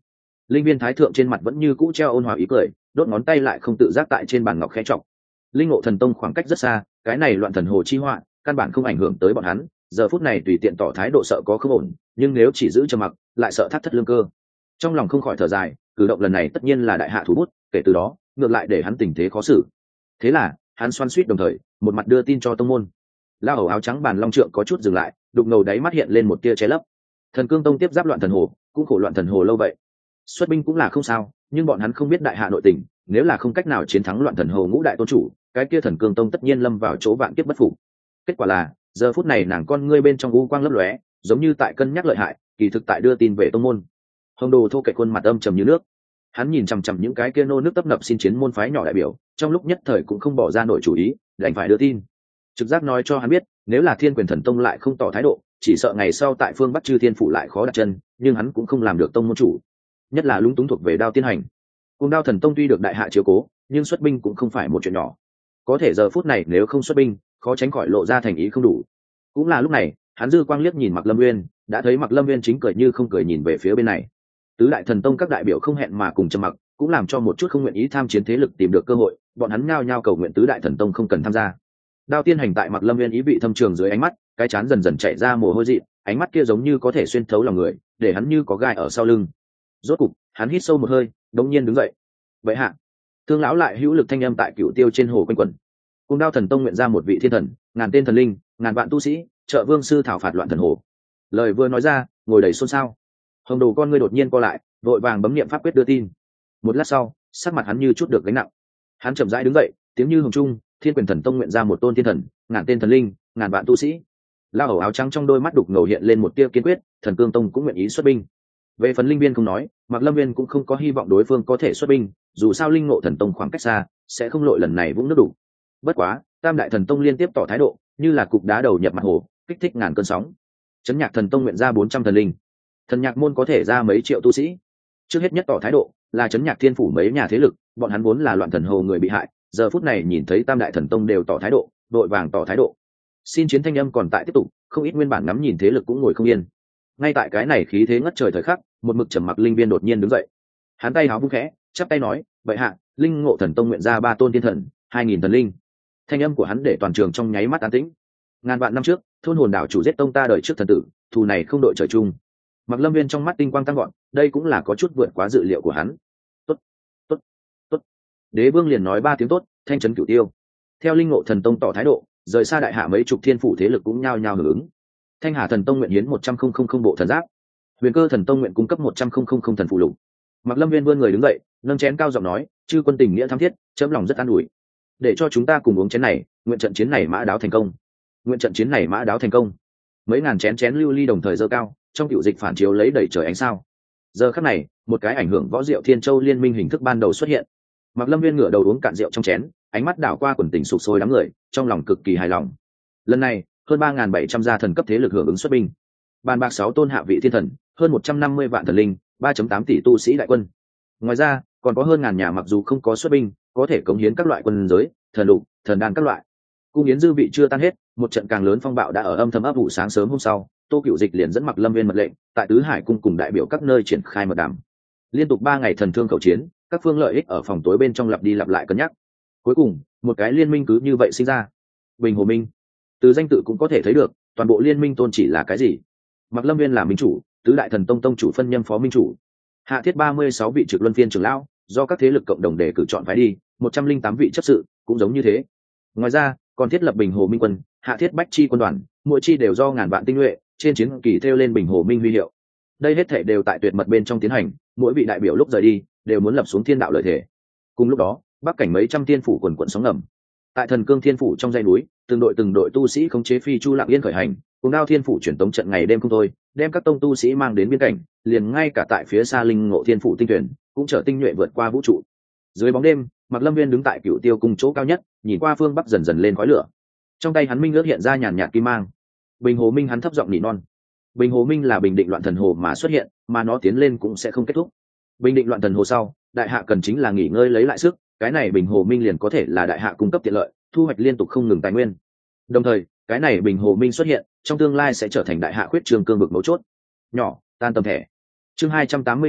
S1: Linh viên thái thượng trên mặt vẫn như cũ treo ôn hòa ý cười, đốt ngón tay lại không tự giác tại trên bàn ngọc khẽ chọc. Linh ngộ thần tông khoảng cách rất xa, cái này loạn thần hồ chi họa căn bản không ảnh hưởng tới bọn hắn, giờ phút này tùy tiện tỏ thái độ sợ có không ổn, nhưng nếu chỉ giữ trầm mặc lại sợ thắt thất lương cơ. Trong lòng không khỏi thở dài, cử động lần này tất nhiên là đại hạ thủ bút, kể từ đó ngược lại để hắn tình thế khó xử. Thế là hắn xoắn xuýt đồng thời một mặt đưa tin cho tông môn. Lao hầu áo trắng bàn long trượng có chút dừng lại, đục ngầu đáy mắt hiện lên một tia che lấp. Thần cương tông tiếp giáp loạn thần hồ, cũng khổ loạn thần hồ lâu vậy, xuất binh cũng là không sao, nhưng bọn hắn không biết đại hạ nội tình, nếu là không cách nào chiến thắng loạn thần hồ ngũ đại tôn chủ, cái kia thần cương tông tất nhiên lâm vào chỗ vạn kiếp bất phục. Kết quả là giờ phút này nàng con ngươi bên trong u quang lấp lóe, giống như tại cân nhắc lợi hại, kỳ thực tại đưa tin về tông môn. Hồng Đồ thô kệch khuôn mặt âm trầm như nước, hắn nhìn chằm chằm những cái kia nô nước tấp nập xin chiến môn phái nhỏ đại biểu, trong lúc nhất thời cũng không bỏ ra nổi chủ ý, đành phải đưa tin. Trực giác nói cho hắn biết, nếu là Thiên Quyền Thần Tông lại không tỏ thái độ, chỉ sợ ngày sau tại phương Bắc Chư Thiên phủ lại khó đặt chân, nhưng hắn cũng không làm được tông môn chủ, nhất là lúng túng thuộc về Đao Tiên Hành. Cùng Đao Thần Tông tuy được đại hạ chiếu cố, nhưng xuất binh cũng không phải một chuyện nhỏ. Có thể giờ phút này nếu không xuất binh, khó tránh khỏi lộ ra thành ý không đủ. Cũng là lúc này, hắn dư quang liếc nhìn Mạc Lâm Nguyên, đã thấy Mạc Lâm Nguyên chính cười như không cười nhìn về phía bên này. Tứ đại thần tông các đại biểu không hẹn mà cùng trầm mặc, cũng làm cho một chút không nguyện ý tham chiến thế lực tìm được cơ hội, bọn hắn nhao nhao cầu nguyện tứ đại thần tông không cần tham gia. Đao Tiên Hành tại Mạc Lâm Nguyên ý vị thâm trường dưới ánh mắt, cái chán dần dần chảy ra mồ hôi dị, ánh mắt kia giống như có thể xuyên thấu lòng người, để hắn như có gai ở sau lưng. Rốt cục, hắn hít sâu một hơi, đống nhiên đứng dậy. Vậy hạ, Thương lão lại hữu lực thanh âm tại Cửu Tiêu trên hồ quanh quẩn. Cùng Đao Thần Tông nguyện ra một vị thiên thần, ngàn tên thần linh, ngàn vạn tu sĩ, trợ vương sư thảo phạt loạn thần hồ. Lời vừa nói ra, ngồi đầy xôn xao. Hồng Đồ con ngươi đột nhiên co lại, vội vàng bấm niệm pháp quyết đưa tin. Một lát sau, sắc mặt hắn như chút được gánh nặng. Hắn chậm rãi đứng dậy, tiếng như hồng trung, Thiên Quyền Thần Tông nguyện ra một tôn thiên thần, ngàn tên thần linh, ngàn vạn tu sĩ. Lao hầu áo trắng trong đôi mắt đục ngầu hiện lên một tia kiên quyết, Thần Cương Tông cũng nguyện ý xuất binh. Về phần linh viên không nói, Mạc Lâm Viên cũng không có hy vọng đối phương có thể xuất binh, dù sao linh ngộ thần tông khoảng cách xa, sẽ không lội lần này vũng nước đủ. Bất quá, Tam đại thần tông liên tiếp tỏ thái độ, như là cục đá đầu nhập mặt hồ, kích thích ngàn cơn sóng. Chấn Nhạc Thần Tông nguyện ra 400 thần linh, Thần Nhạc môn có thể ra mấy triệu tu sĩ. Trước hết nhất tỏ thái độ là Chấn Nhạc Thiên phủ mấy nhà thế lực, bọn hắn vốn là loạn thần hồ người bị hại, giờ phút này nhìn thấy Tam đại thần tông đều tỏ thái độ, đội vàng tỏ thái độ. Xin chiến thanh âm còn tại tiếp tục, không ít nguyên bản ngắm nhìn thế lực cũng ngồi không yên. Ngay tại cái này khí thế ngất trời thời khắc, một mực trầm mặc linh viên đột nhiên đứng dậy. Hắn tay háo vung khẽ, chắp tay nói, vậy hạ, linh ngộ thần tông nguyện ra 3 tôn thiên thần, 2000 thần linh. Thanh âm của hắn để toàn trường trong nháy mắt an tĩnh. Ngàn vạn năm trước, thôn hồn đảo chủ giết tông ta đời trước thần tử, thù này không đội trời chung. Mặc Lâm Viên trong mắt tinh quang tăng gọn, đây cũng là có chút vượt quá dự liệu của hắn. Tốt, tốt, tốt. Đế vương liền nói 3 tiếng tốt, thanh trấn Cửu Tiêu. Theo linh ngộ thần tông tỏ thái độ, rời xa đại hạ mấy chục thiên phủ thế lực cũng nhao nhao hưởng ứng. Thanh Hà thần tông nguyện hiến 100,000 bộ thần giáp. Huyền Cơ thần tông nguyện cung cấp 100,000 thần phụ lục. Mạc Lâm Viên vươn người đứng dậy, nâng chén cao giọng nói, chư quân tình nghĩa thắm thiết, chấm lòng rất an ủi. Để cho chúng ta cùng uống chén này, nguyện trận chiến này mã đáo thành công. Nguyện trận chiến này mã đáo thành công. Mấy ngàn chén chén lưu ly đồng thời giơ cao, trong cựu dịch phản chiếu lấy đẩy trời ánh sao. Giờ khắc này, một cái ảnh hưởng võ diệu Thiên Châu liên minh hình thức ban đầu xuất hiện. Mạc Lâm Viên ngửa đầu uống cạn rượu trong chén, ánh mắt đảo qua quần tình sục sôi đám người, trong lòng cực kỳ hài lòng. Lần này, hơn 3700 gia thần cấp thế lực hưởng ứng xuất binh. Bàn bạc 6 tôn hạ vị thiên thần, hơn 150 vạn thần linh, 3.8 tỷ tu sĩ đại quân. Ngoài ra, còn có hơn ngàn nhà mặc dù không có xuất binh, có thể cống hiến các loại quân giới, thần lục, thần đan các loại. Cung yến dư vị chưa tan hết, một trận càng lớn phong bạo đã ở âm thầm ấp ủ sáng sớm hôm sau, Tô Cửu Dịch liền dẫn Mạc Lâm Viên mật lệnh, tại Tứ Hải cung cùng đại biểu các nơi triển khai mật đàm. Liên tục 3 ngày thần thương khẩu chiến, các phương lợi ích ở phòng tối bên trong lặp đi lặp lại cân nhắc. Cuối cùng, một cái liên minh cứ như vậy sinh ra. Bình Hồ Minh. Từ danh tự cũng có thể thấy được, toàn bộ liên minh tôn chỉ là cái gì. Mạc Lâm Viên là minh chủ, tứ đại thần tông tông chủ phân nhâm phó minh chủ, hạ thiết 36 vị trực luân phiên trưởng lão, do các thế lực cộng đồng đề cử chọn phái đi, 108 vị chấp sự cũng giống như thế. Ngoài ra, còn thiết lập Bình Hồ Minh quân, hạ thiết bách chi quân đoàn, mỗi chi đều do ngàn vạn tinh nhuệ, trên chiến kỳ thêu lên Bình Hồ Minh huy hiệu. Đây hết thảy đều tại tuyệt mật bên trong tiến hành, mỗi vị đại biểu lúc rời đi đều muốn lập xuống thiên đạo lợi thể. Cùng lúc đó, bắc cảnh mấy trăm thiên phủ quần quận sóng ngầm. Tại Thần Cương Thiên phủ trong dãy núi, từng đội tu sĩ khống chế phi chu lặng yên khởi hành, cùng Đao Thiên phủ chuyển tống trận ngày đêm không thôi, đem các tông tu sĩ mang đến biên cảnh, liền ngay cả tại phía xa Linh Ngộ Thiên phủ tinh tuyển, cũng trở tinh nhuệ vượt qua vũ trụ. Dưới bóng đêm, Mạc Lâm Viên đứng tại Cửu Tiêu cung chỗ cao nhất, nhìn qua phương bắc dần dần lên khói lửa. Trong tay hắn minh ước hiện ra nhàn nhạt kim mang. Bình Hồ Minh, hắn thấp giọng nỉ non. Bình Hồ Minh là bình định loạn thần hồ mà xuất hiện, mà nó tiến lên cũng sẽ không kết thúc. Bình định loạn thần hồ sau, đại hạ cần chính là nghỉ ngơi lấy lại sức, cái này Bình Hồ Minh liền có thể là đại hạ cung cấp tiện lợi, thu hoạch liên tục không ngừng tài nguyên. Đồng thời, cái này Bình Hồ Minh xuất hiện, trong tương lai sẽ trở thành đại hạ khuyết trương cương vực mấu chốt. Nhỏ, tan tầm thẻ. Chương 289,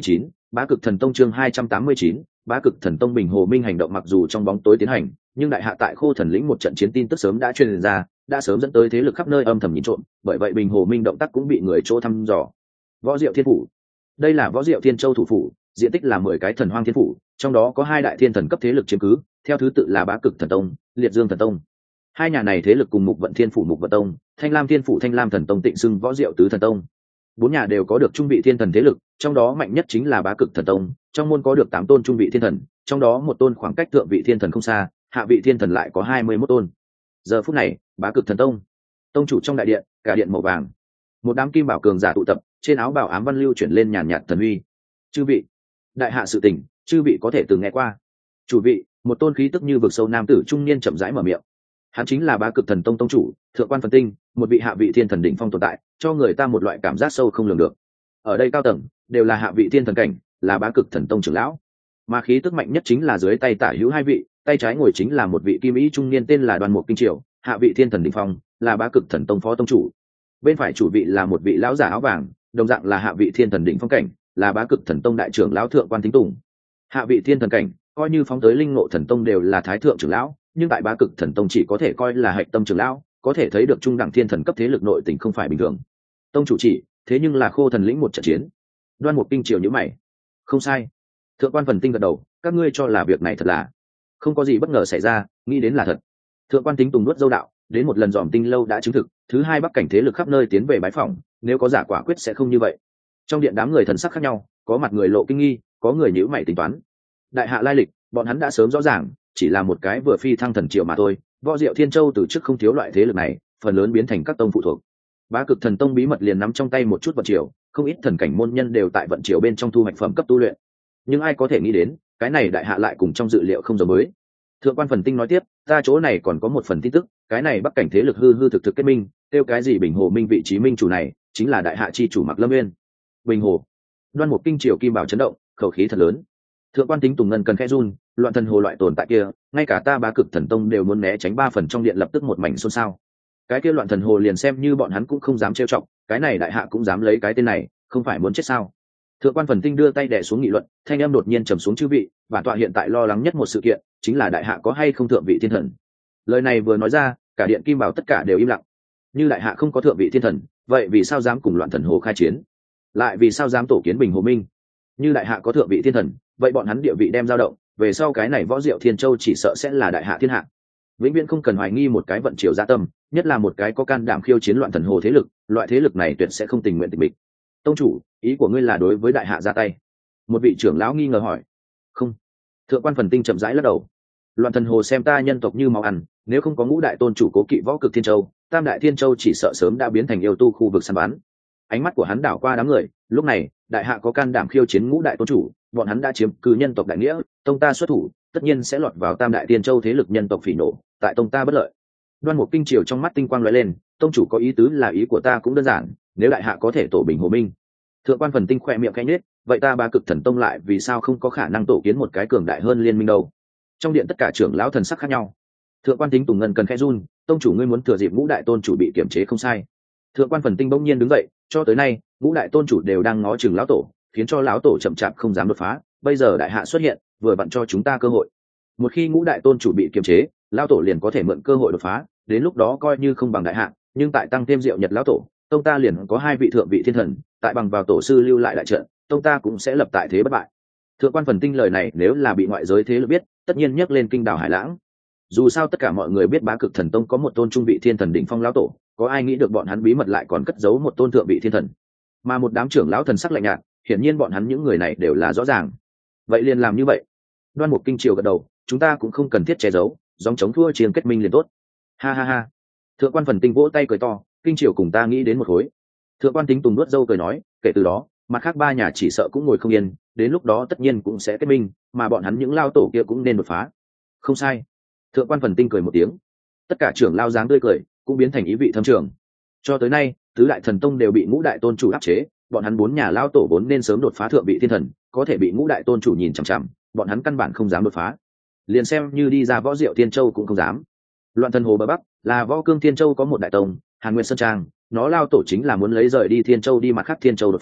S1: Bá Cực Thần Tông chương 289, Bá Cực Thần Tông Bình Hồ Minh hành động mặc dù trong bóng tối tiến hành, nhưng đại hạ tại Khô Thần lĩnh một trận chiến tin tức sớm đã truyền ra, đã sớm dẫn tới thế lực khắp nơi âm thầm nhìn trộm, bởi vậy Bình Hồ Minh động tác cũng bị người chỗ thăm dò. Võ Diệu Thiên phủ. Đây là Võ Diệu Thiên Châu thủ phủ, diện tích là 10 cái Thần Hoang Thiên phủ, trong đó có 2 đại thiên thần cấp thế lực chiếm cứ, theo thứ tự là Bá Cực Thần Tông, Liệt Dương Thần Tông. Hai nhà này thế lực cùng Mục Vận Thiên phủ Mục Vận Tông, Thanh Lam Thiên phủ Thanh Lam Thần Tông tịnh xưng Võ Diệu Tứ Thần Tông. 4 nhà đều có được trung vị thiên thần thế lực, trong đó mạnh nhất chính là Bá Cực Thần Tông, trong môn có được 8 tôn trung vị thiên thần, trong đó một tôn khoảng cách thượng vị thiên thần không xa, hạ vị thiên thần lại có 21 tôn. Giờ phút này, Bá Cực Thần Tông, tông chủ trong đại điện, cả điện màu vàng, một đám kim bảo cường giả tụ tập, trên áo bào ám văn lưu chuyển lên nhàn nhạt thần uy. Chư vị, đại hạ sự tình, chư vị có thể từng nghe qua. Chủ vị, một tôn khí tức như vực sâu nam tử trung niên chậm rãi mở miệng. Hắn chính là Bá Cực Thần Tông tông chủ, Thượng Quan Phần Tinh, một vị hạ vị thiên thần đỉnh phong tồn tại, cho người ta một loại cảm giác sâu không lường được. Ở đây cao tầng đều là hạ vị thiên thần cảnh, là Bá Cực Thần Tông trưởng lão. Mà khí tức mạnh nhất chính là dưới tay tả hữu 2 vị, tay trái ngồi chính là một vị kim ý trung niên tên là Đoan Mục Kinh Triều, hạ vị thiên thần đỉnh phong, là Bá Cực Thần Tông phó tông chủ. Bên phải chủ vị là một vị lão giả áo vàng, đồng dạng là hạ vị thiên thần đỉnh phong cảnh, là Bá Cực Thần Tông đại trưởng lão Thượng Quan Thính Tùng. Hạ vị thiên thần cảnh, coi như phóng tới Linh Ngộ Thần Tông đều là thái thượng trưởng lão, nhưng tại Bá Cực Thần Tông chỉ có thể coi là hạch tâm trưởng lão, có thể thấy được trung đẳng thiên thần cấp thế lực nội tình không phải bình thường. Tông chủ chỉ, thế nhưng là Khô Thần lĩnh một trận chiến. Đoan Mục Kinh Triều nhíu mày. Không sai. Thượng Quan Phần Tinh gật đầu, các ngươi cho là việc này thật là không có gì bất ngờ xảy ra, nghĩ đến là thật. Thượng Quan Thính Tùng nuốt dâu đạo, đến một lần dòm tinh lâu đã chứng thực, thứ hai bắc cảnh thế lực khắp nơi tiến về bái phỏng, nếu có giả quả quyết sẽ không như vậy. Trong điện đám người thần sắc khác nhau, có mặt người lộ kinh nghi, có người nhíu mày tính toán. Đại hạ lai lịch, bọn hắn đã sớm rõ ràng, chỉ là một cái vừa phi thăng thần triều mà thôi. Võ Diệu Thiên Châu từ trước không thiếu loại thế lực này, phần lớn biến thành các tông phụ thuộc. Bá Cực Thần Tông bí mật liền nắm trong tay một chút vận triều, không ít thần cảnh môn nhân đều tại vận triều bên trong thu hoạch phẩm cấp tu luyện. Nhưng ai có thể nghĩ đến, cái này đại hạ lại cùng trong dự liệu không giống mới. Thượng Quan Phần Tinh nói tiếp, ta chỗ này còn có một phần tin tức, cái này bắc cảnh thế lực hư thực thực kết minh, kêu cái gì Bình Hồ Minh vị trí minh chủ này, chính là đại hạ chi chủ Mạc Lâm Nguyên. Bình Hồ. Đoan Mục Kinh Triều kim bảo chấn động, khẩu khí thật lớn. Thượng Quan Thính Tùng ngân cần khẽ run, loạn thần hồ loại tồn tại kia, ngay cả ta Bá Cực Thần Tông đều muốn né tránh 3 phần trong điện lập tức một mảnh xôn xao. Cái kia loạn thần hồ liền xem như bọn hắn cũng không dám trêu chọc, cái này đại hạ cũng dám lấy cái tên này, không phải muốn chết sao? Thượng Quan Phần Tinh đưa tay đè xuống nghị luận, thanh âm đột nhiên trầm xuống, chư vị, bản tọa hiện tại lo lắng nhất một sự kiện, chính là đại hạ có hay không thượng vị thiên thần. Lời này vừa nói ra, cả điện kim bảo tất cả đều im lặng. Như đại hạ không có thượng vị thiên thần, vậy vì sao dám cùng loạn thần hồ khai chiến? Lại vì sao dám tổ kiến Bình Hồ Minh? Như đại hạ có thượng vị thiên thần, vậy bọn hắn địa vị đem dao động, về sau cái này Võ Diệu Thiên Châu chỉ sợ sẽ là đại hạ thiên hạ. Vĩnh viễn không cần hoài nghi một cái vận triều dạ tâm, nhất là một cái có can đảm khiêu chiến loạn thần hồ thế lực, loại thế lực này tuyệt sẽ không tình nguyện tịch mịch. Tông chủ, ý của ngươi là đối với đại hạ ra tay? Một vị trưởng lão nghi ngờ hỏi. Không. Thượng Quan Phần Tinh chậm rãi lắc đầu. Loạn thần hồ xem ta nhân tộc như máu ăn, nếu không có ngũ đại tôn chủ cố kỵ Võ Cực Thiên Châu, tam đại thiên châu chỉ sợ sớm đã biến thành yêu tu khu vực săn bắn. Ánh mắt của hắn đảo qua đám người, lúc này đại hạ có can đảm khiêu chiến ngũ đại tôn chủ, bọn hắn đã chiếm cứ nhân tộc đại nghĩa, tông ta xuất thủ tất nhiên sẽ lọt vào tam đại thiên châu thế lực nhân tộc phỉ nổ, tại tông ta bất lợi. Đoan Mục Kinh Triều trong mắt tinh quang lóe lên, tông chủ có ý tứ là ý của ta cũng đơn giản, nếu đại hạ có thể tổ Bình Hồ Minh. Thượng Quan Phần Tinh khỏe miệng khẽ nhếch, vậy ta Bá Cực Thần Tông lại vì sao không có khả năng tổ kiến một cái cường đại hơn liên minh đâu? Trong điện tất cả trưởng lão thần sắc khác nhau. Thượng Quan Thính Tùng ngân cần khẽ run, tông chủ ngươi muốn thừa dịp ngũ đại tôn chủ bị kiểm chế không sai. Thượng Quan Phần Tinh bỗng nhiên đứng dậy, cho tới nay ngũ đại tôn chủ đều đang ngó chừng lão tổ, khiến cho lão tổ chậm chạp không dám đột phá, bây giờ đại hạ xuất hiện, vừa vặn cho chúng ta cơ hội. Một khi ngũ đại tôn chủ bị kiềm chế, lão tổ liền có thể mượn cơ hội đột phá, đến lúc đó coi như không bằng đại hạ, nhưng tại tăng thêm Diệu Nhật lão tổ, tông ta liền có 2 vị thượng vị thiên thần, tại bằng vào tổ sư lưu lại đại trận, tông ta cũng sẽ lập tại thế bất bại. Thượng Quan Phần Tinh lời này nếu là bị ngoại giới thế lực biết, tất nhiên nhấc lên kinh đảo hải lãng. Dù sao tất cả mọi người biết Bá Cực Thần Tông có một tôn trung vị thiên thần đỉnh phong lão tổ, có ai nghĩ được bọn hắn bí mật lại còn cất giấu một tôn thượng vị thiên thần? Mà một đám trưởng lão thần sắc lạnh nhạt, hiển nhiên bọn hắn những người này đều là rõ ràng. Vậy liền làm như vậy. Đoan Mục Kinh Triều gật đầu, chúng ta cũng không cần thiết che giấu, dòng chống thua chiêng kết minh liền tốt. Ha ha ha. Thượng Quan Phần Tinh vỗ tay cười to, Kinh Triều cùng ta nghĩ đến một khối. Thượng Quan Thính Tùng nuốt dâu cười nói, kể từ đó, mặt khác 3 nhà chỉ sợ cũng ngồi không yên, đến lúc đó tất nhiên cũng sẽ kết minh, mà bọn hắn những lao tổ kia cũng nên đột phá. Không sai. Thượng Quan Phần Tinh cười một tiếng. Tất cả trưởng lao dáng tươi cười cũng biến thành ý vị thâm trường. Cho tới nay, tứ đại thần tông đều bị ngũ đại tôn chủ áp chế, bọn hắn 4 nhà lao tổ vốn nên sớm đột phá thượng vị thiên thần, có thể bị ngũ đại tôn chủ nhìn chằm chằm, bọn hắn căn bản không dám đột phá. Liền xem như đi ra Võ Diệu Thiên Châu cũng không dám. Loạn thần hồ bờ bắc là Võ Cương Thiên Châu có một đại tông, Hàn Nguyên Sơn Trang, nó lao tổ chính là muốn lấy rời đi Thiên Châu đi mặt khác Thiên Châu đột phá,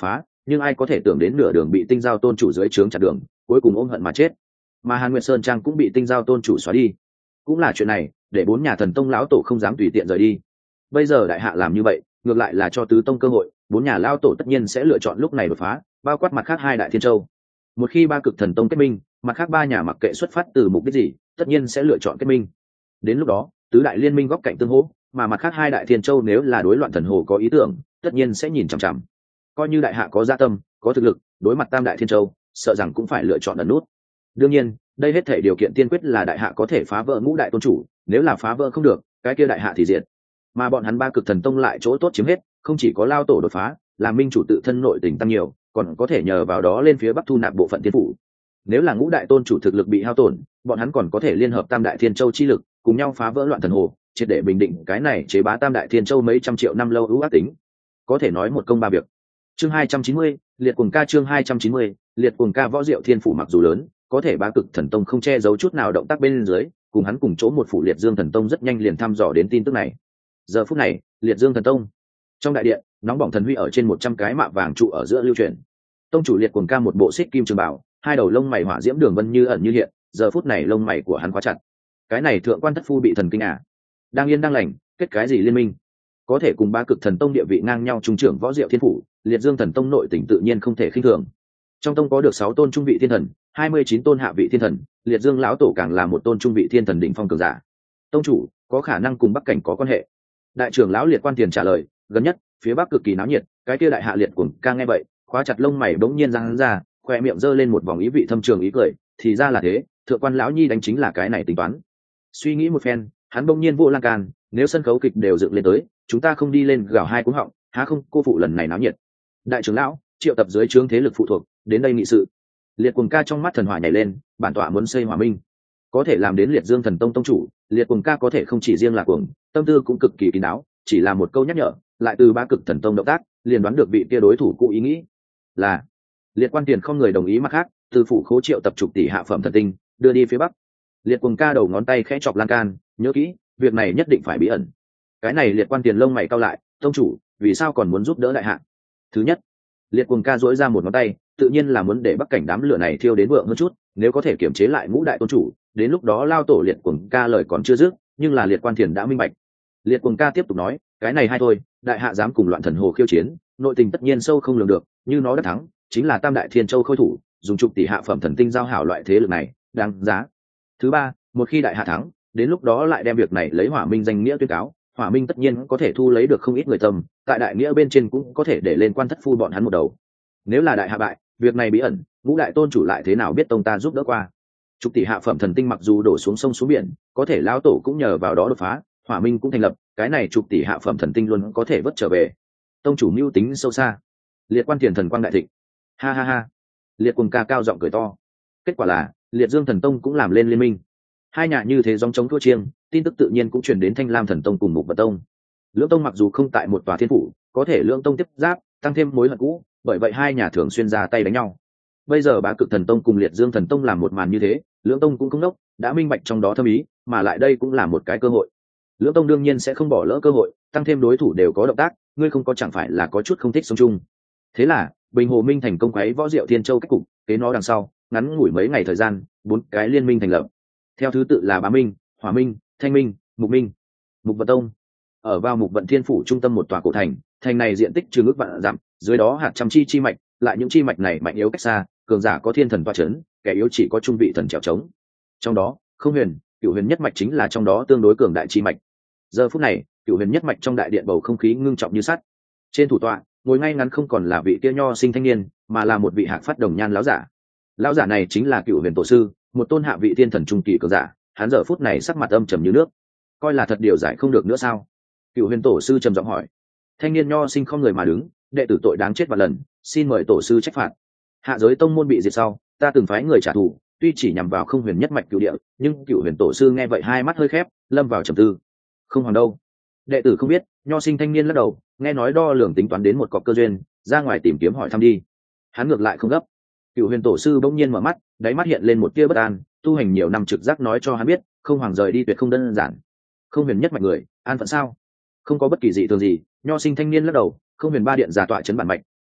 S1: nhưng ai có thể tưởng đến nửa đường bị tinh giao tôn chủ dưới trướng chặn đường, cuối cùng ôm hận mà chết. Mà Hàn Nguyệt Sơn trang cũng bị tinh giao tôn chủ xóa đi. Cũng là chuyện này để 4 nhà thần tông lão tổ không dám tùy tiện rời đi. Bây giờ đại hạ làm như vậy ngược lại là cho tứ tông cơ hội, 4 nhà lão tổ tất nhiên sẽ lựa chọn lúc này đột phá, bao quát mặt khác 2 đại thiên châu. Một khi ba cực thần tông kết minh, mặt khác 3 nhà mặc kệ xuất phát từ mục đích gì, tất nhiên sẽ lựa chọn kết minh. Đến lúc đó tứ đại liên minh góc cạnh tương hỗ, mà mặt khác 2 đại thiên châu nếu là đối loạn thần hồ có ý tưởng, tất nhiên sẽ nhìn chằm chằm. Coi như đại hạ có dạ tâm, có thực lực, đối mặt tam đại thiên châu sợ rằng cũng phải lựa chọn ẩn nút. Đương nhiên đây hết thể điều kiện tiên quyết là đại hạ có thể phá vỡ ngũ đại tôn chủ, nếu là phá vỡ không được, cái kia đại hạ thì diệt. Mà bọn hắn ba cực thần tông lại chỗ tốt chiếm hết, không chỉ có lao tổ đột phá, làm minh chủ tự thân nội tình tăng nhiều, còn có thể nhờ vào đó lên phía bắc thu nạp bộ phận thiên phủ. Nếu là ngũ đại tôn chủ thực lực bị hao tổn, bọn hắn còn có thể liên hợp tam đại thiên châu chi lực, cùng nhau phá vỡ loạn thần hồ, triệt để bình định cái này chế bá tam đại thiên châu mấy trăm triệu năm lâu ưu ác tính. Có thể nói một công ba việc. Chương 290, liệt cuồng ca. Chương 290, liệt cuồng ca. Võ Diệu Thiên phủ mặc dù lớn, có thể ba cực thần tông không che giấu chút nào động tác bên dưới, cùng hắn cùng chỗ một phủ liệt dương thần tông rất nhanh liền thăm dò đến tin tức này. Giờ phút này liệt dương thần tông trong đại điện, nóng bỏng thần huy ở trên 100 cái mạ vàng trụ ở giữa lưu truyền. Tông chủ liệt cuồng ca một bộ xích kim trường bảo, 2 đầu lông mày hỏa diễm đường vân như ẩn như hiện, giờ phút này lông mày của hắn quá chặt. Cái này thượng quan thất phu bị thần kinh à? Đang yên đang lành, kết cái gì liên minh? Có thể cùng ba cực thần tông địa vị ngang nhau trung trưởng Võ Diệu Thiên phủ, liệt dương thần tông nội tình tự nhiên không thể khinh thường. Trong tông có được 6 tôn trung vị thiên thần, 29 tôn hạ vị thiên thần, liệt dương lão tổ càng là một tôn trung vị thiên thần đỉnh phong cường giả. Tông chủ có khả năng cùng bắc cảnh có quan hệ. Đại trưởng lão Liệt Quan Tiền trả lời. Gần nhất phía bắc cực kỳ náo nhiệt, cái kia đại hạ liệt cuồng ca nghe vậy khóa chặt lông mày bỗng nhiên giang ra, khoe miệng giơ lên một vòng ý vị thâm trường ý cười. Thì ra là thế, thượng quan lão nhi đánh chính là cái này tính toán. Suy nghĩ một phen, hắn bỗng nhiên vô lan can, nếu sân khấu kịch đều dựng lên tới, chúng ta không đi lên gào 2 cú họng, há không cô phụ lần này náo nhiệt. Đại trưởng lão triệu tập dưới trướng thế lực phụ thuộc đến đây nghị sự. Liệt cuồng ca trong mắt thần hỏa nhảy lên, bản tọa muốn xây hòa minh, có thể làm đến liệt dương thần tông tông chủ. Liệt cuồng ca có thể không chỉ riêng là cuồng, tâm tư cũng cực kỳ kín đáo, chỉ là một câu nhắc nhở, lại từ ba cực thần tông động tác liền đoán được vị kia đối thủ cũ ý nghĩ. Là Liệt Quan Tiền không người đồng ý, mặt khác từ phủ khố triệu tập chục tỷ hạ phẩm thần tinh đưa đi phía bắc. Liệt cuồng ca đầu ngón tay khẽ chọc lan can, nhớ kỹ, việc này nhất định phải bí ẩn. Cái này Liệt Quan Tiền lông mày cau lại, tông chủ vì sao còn muốn giúp đỡ đại hạ? Thứ nhất, Liệt cuồng ca duỗi ra một ngón tay, tự nhiên là muốn để bắc cảnh đám lửa này thiêu đến vượng hơn chút, nếu có thể kiểm chế lại ngũ đại tôn chủ, đến lúc đó lao tổ Liệt cuồng ca lời còn chưa dứt, nhưng là Liệt Quan Tiền đã minh bạch. Liệt cuồng ca tiếp tục nói, cái này hay thôi, đại hạ dám cùng loạn thần hồ khiêu chiến, nội tình tất nhiên sâu không lường được, như nó đã thắng chính là tam đại thiên châu khôi thủ, dùng chục tỷ hạ phẩm thần tinh giao hảo loại thế lực này đáng giá. Thứ ba, một khi đại hạ thắng, đến lúc đó lại đem việc này lấy hỏa minh danh nghĩa tuyên cáo, hỏa minh tất nhiên có thể thu lấy được không ít người tâm, tại đại nghĩa bên trên cũng có thể để lên quan thất phu bọn hắn một đầu. Nếu là đại hạ bại, việc này bí ẩn, ngũ đại tôn chủ lại thế nào biết tông ta giúp đỡ qua? Chục tỷ hạ phẩm thần tinh mặc dù đổ xuống sông xuống biển, có thể lão tổ cũng nhờ vào đó đột phá, hỏa minh cũng thành lập, cái này chục tỷ hạ phẩm thần tinh luôn có thể vớt trở về. Tông chủ mưu tính sâu xa. Liệt Quan Tiền thần quang đại thịnh. Ha ha ha. Liệt cuồng ca cao giọng cười to. Kết quả là liệt dương thần tông cũng làm lên liên minh. 2 nhà như thế gióng chống thua chiêng, tin tức tự nhiên cũng truyền đến Thanh Lam thần tông cùng Mục Vận tông. Lưỡng tông mặc dù không tại một tòa thiên phủ, có thể lưỡng tông tiếp giáp, tăng thêm mối hận cũ, bởi vậy 2 nhà thường xuyên ra tay đánh nhau. Bây giờ Bá Cực thần tông cùng liệt dương thần tông làm một màn như thế, lưỡng tông cũng không đốc, đã minh bạch trong đó thâm ý, mà lại đây cũng là một cái cơ hội. Lưỡng tông đương nhiên sẽ không bỏ lỡ cơ hội, tăng thêm đối thủ đều có động tác, ngươi không có chẳng phải là có chút không thích sống chung. Thế là Bình Hồ Minh thành công quấy Võ Diệu Thiên Châu cách cục, kế nó đằng sau ngắn ngủi mấy ngày thời gian, 4 cái liên minh thành lập, theo thứ tự là Bá Minh, Hỏa Minh, Thanh Minh, Mục Minh. Mục Vận tông ở vào Mục Vận Thiên phủ trung tâm một tòa cổ thành, thành này diện tích chừng ước vạn dặm, dưới đó hạt trăm chi mạch, lại những chi mạch này mạnh yếu cách xa, cường giả có thiên thần toa chấn, kẻ yếu chỉ có trung vị thần trèo trống. Trong đó Không Huyền, Cửu Huyền nhất mạch chính là trong đó tương đối cường đại chi mạch. Giờ phút này Cửu Huyền nhất mạch trong đại điện bầu không khí ngưng trọng như sắt. Trên thủ tọa ngồi ngay ngắn không còn là vị kia nho sinh thanh niên, mà là một vị hạc phát đồng nhan lão giả. Lão giả này chính là Cửu Huyền tổ sư, một tôn hạ vị thiên thần trung kỳ cường giả. Hắn giờ phút này sắc mặt âm trầm như nước, coi là thật điều giải không được nữa sao? Cửu Huyền tổ sư trầm giọng hỏi. Thanh niên nho sinh không người mà đứng, đệ tử tội đáng chết vạn lần, xin mời tổ sư trách phạt. Hạ giới tông môn bị diệt sau, ta từng phái người trả thù, tuy chỉ nhằm vào Không Huyền nhất mạch cửu địa, nhưng Cửu Huyền tổ sư nghe vậy hai mắt hơi khép, lâm vào trầm tư. Không hoàng đâu? Đệ tử không biết. Nho sinh thanh niên lắc đầu, nghe nói đo lường tính toán đến một cọc cơ duyên, ra ngoài tìm kiếm hỏi thăm đi. Hắn ngược lại không gấp. Cửu Huyền tổ sư bỗng nhiên mở mắt, đáy mắt hiện lên một tia bất an, tu hành nhiều năm trực giác nói cho hắn biết, không hoàng rời đi tuyệt không đơn giản. Không Huyền nhất mạch người an phận sao? Không có bất kỳ dị thường gì. Nho sinh thanh niên lắc đầu, Không Huyền ba điện giả tọa chấn bản mạch,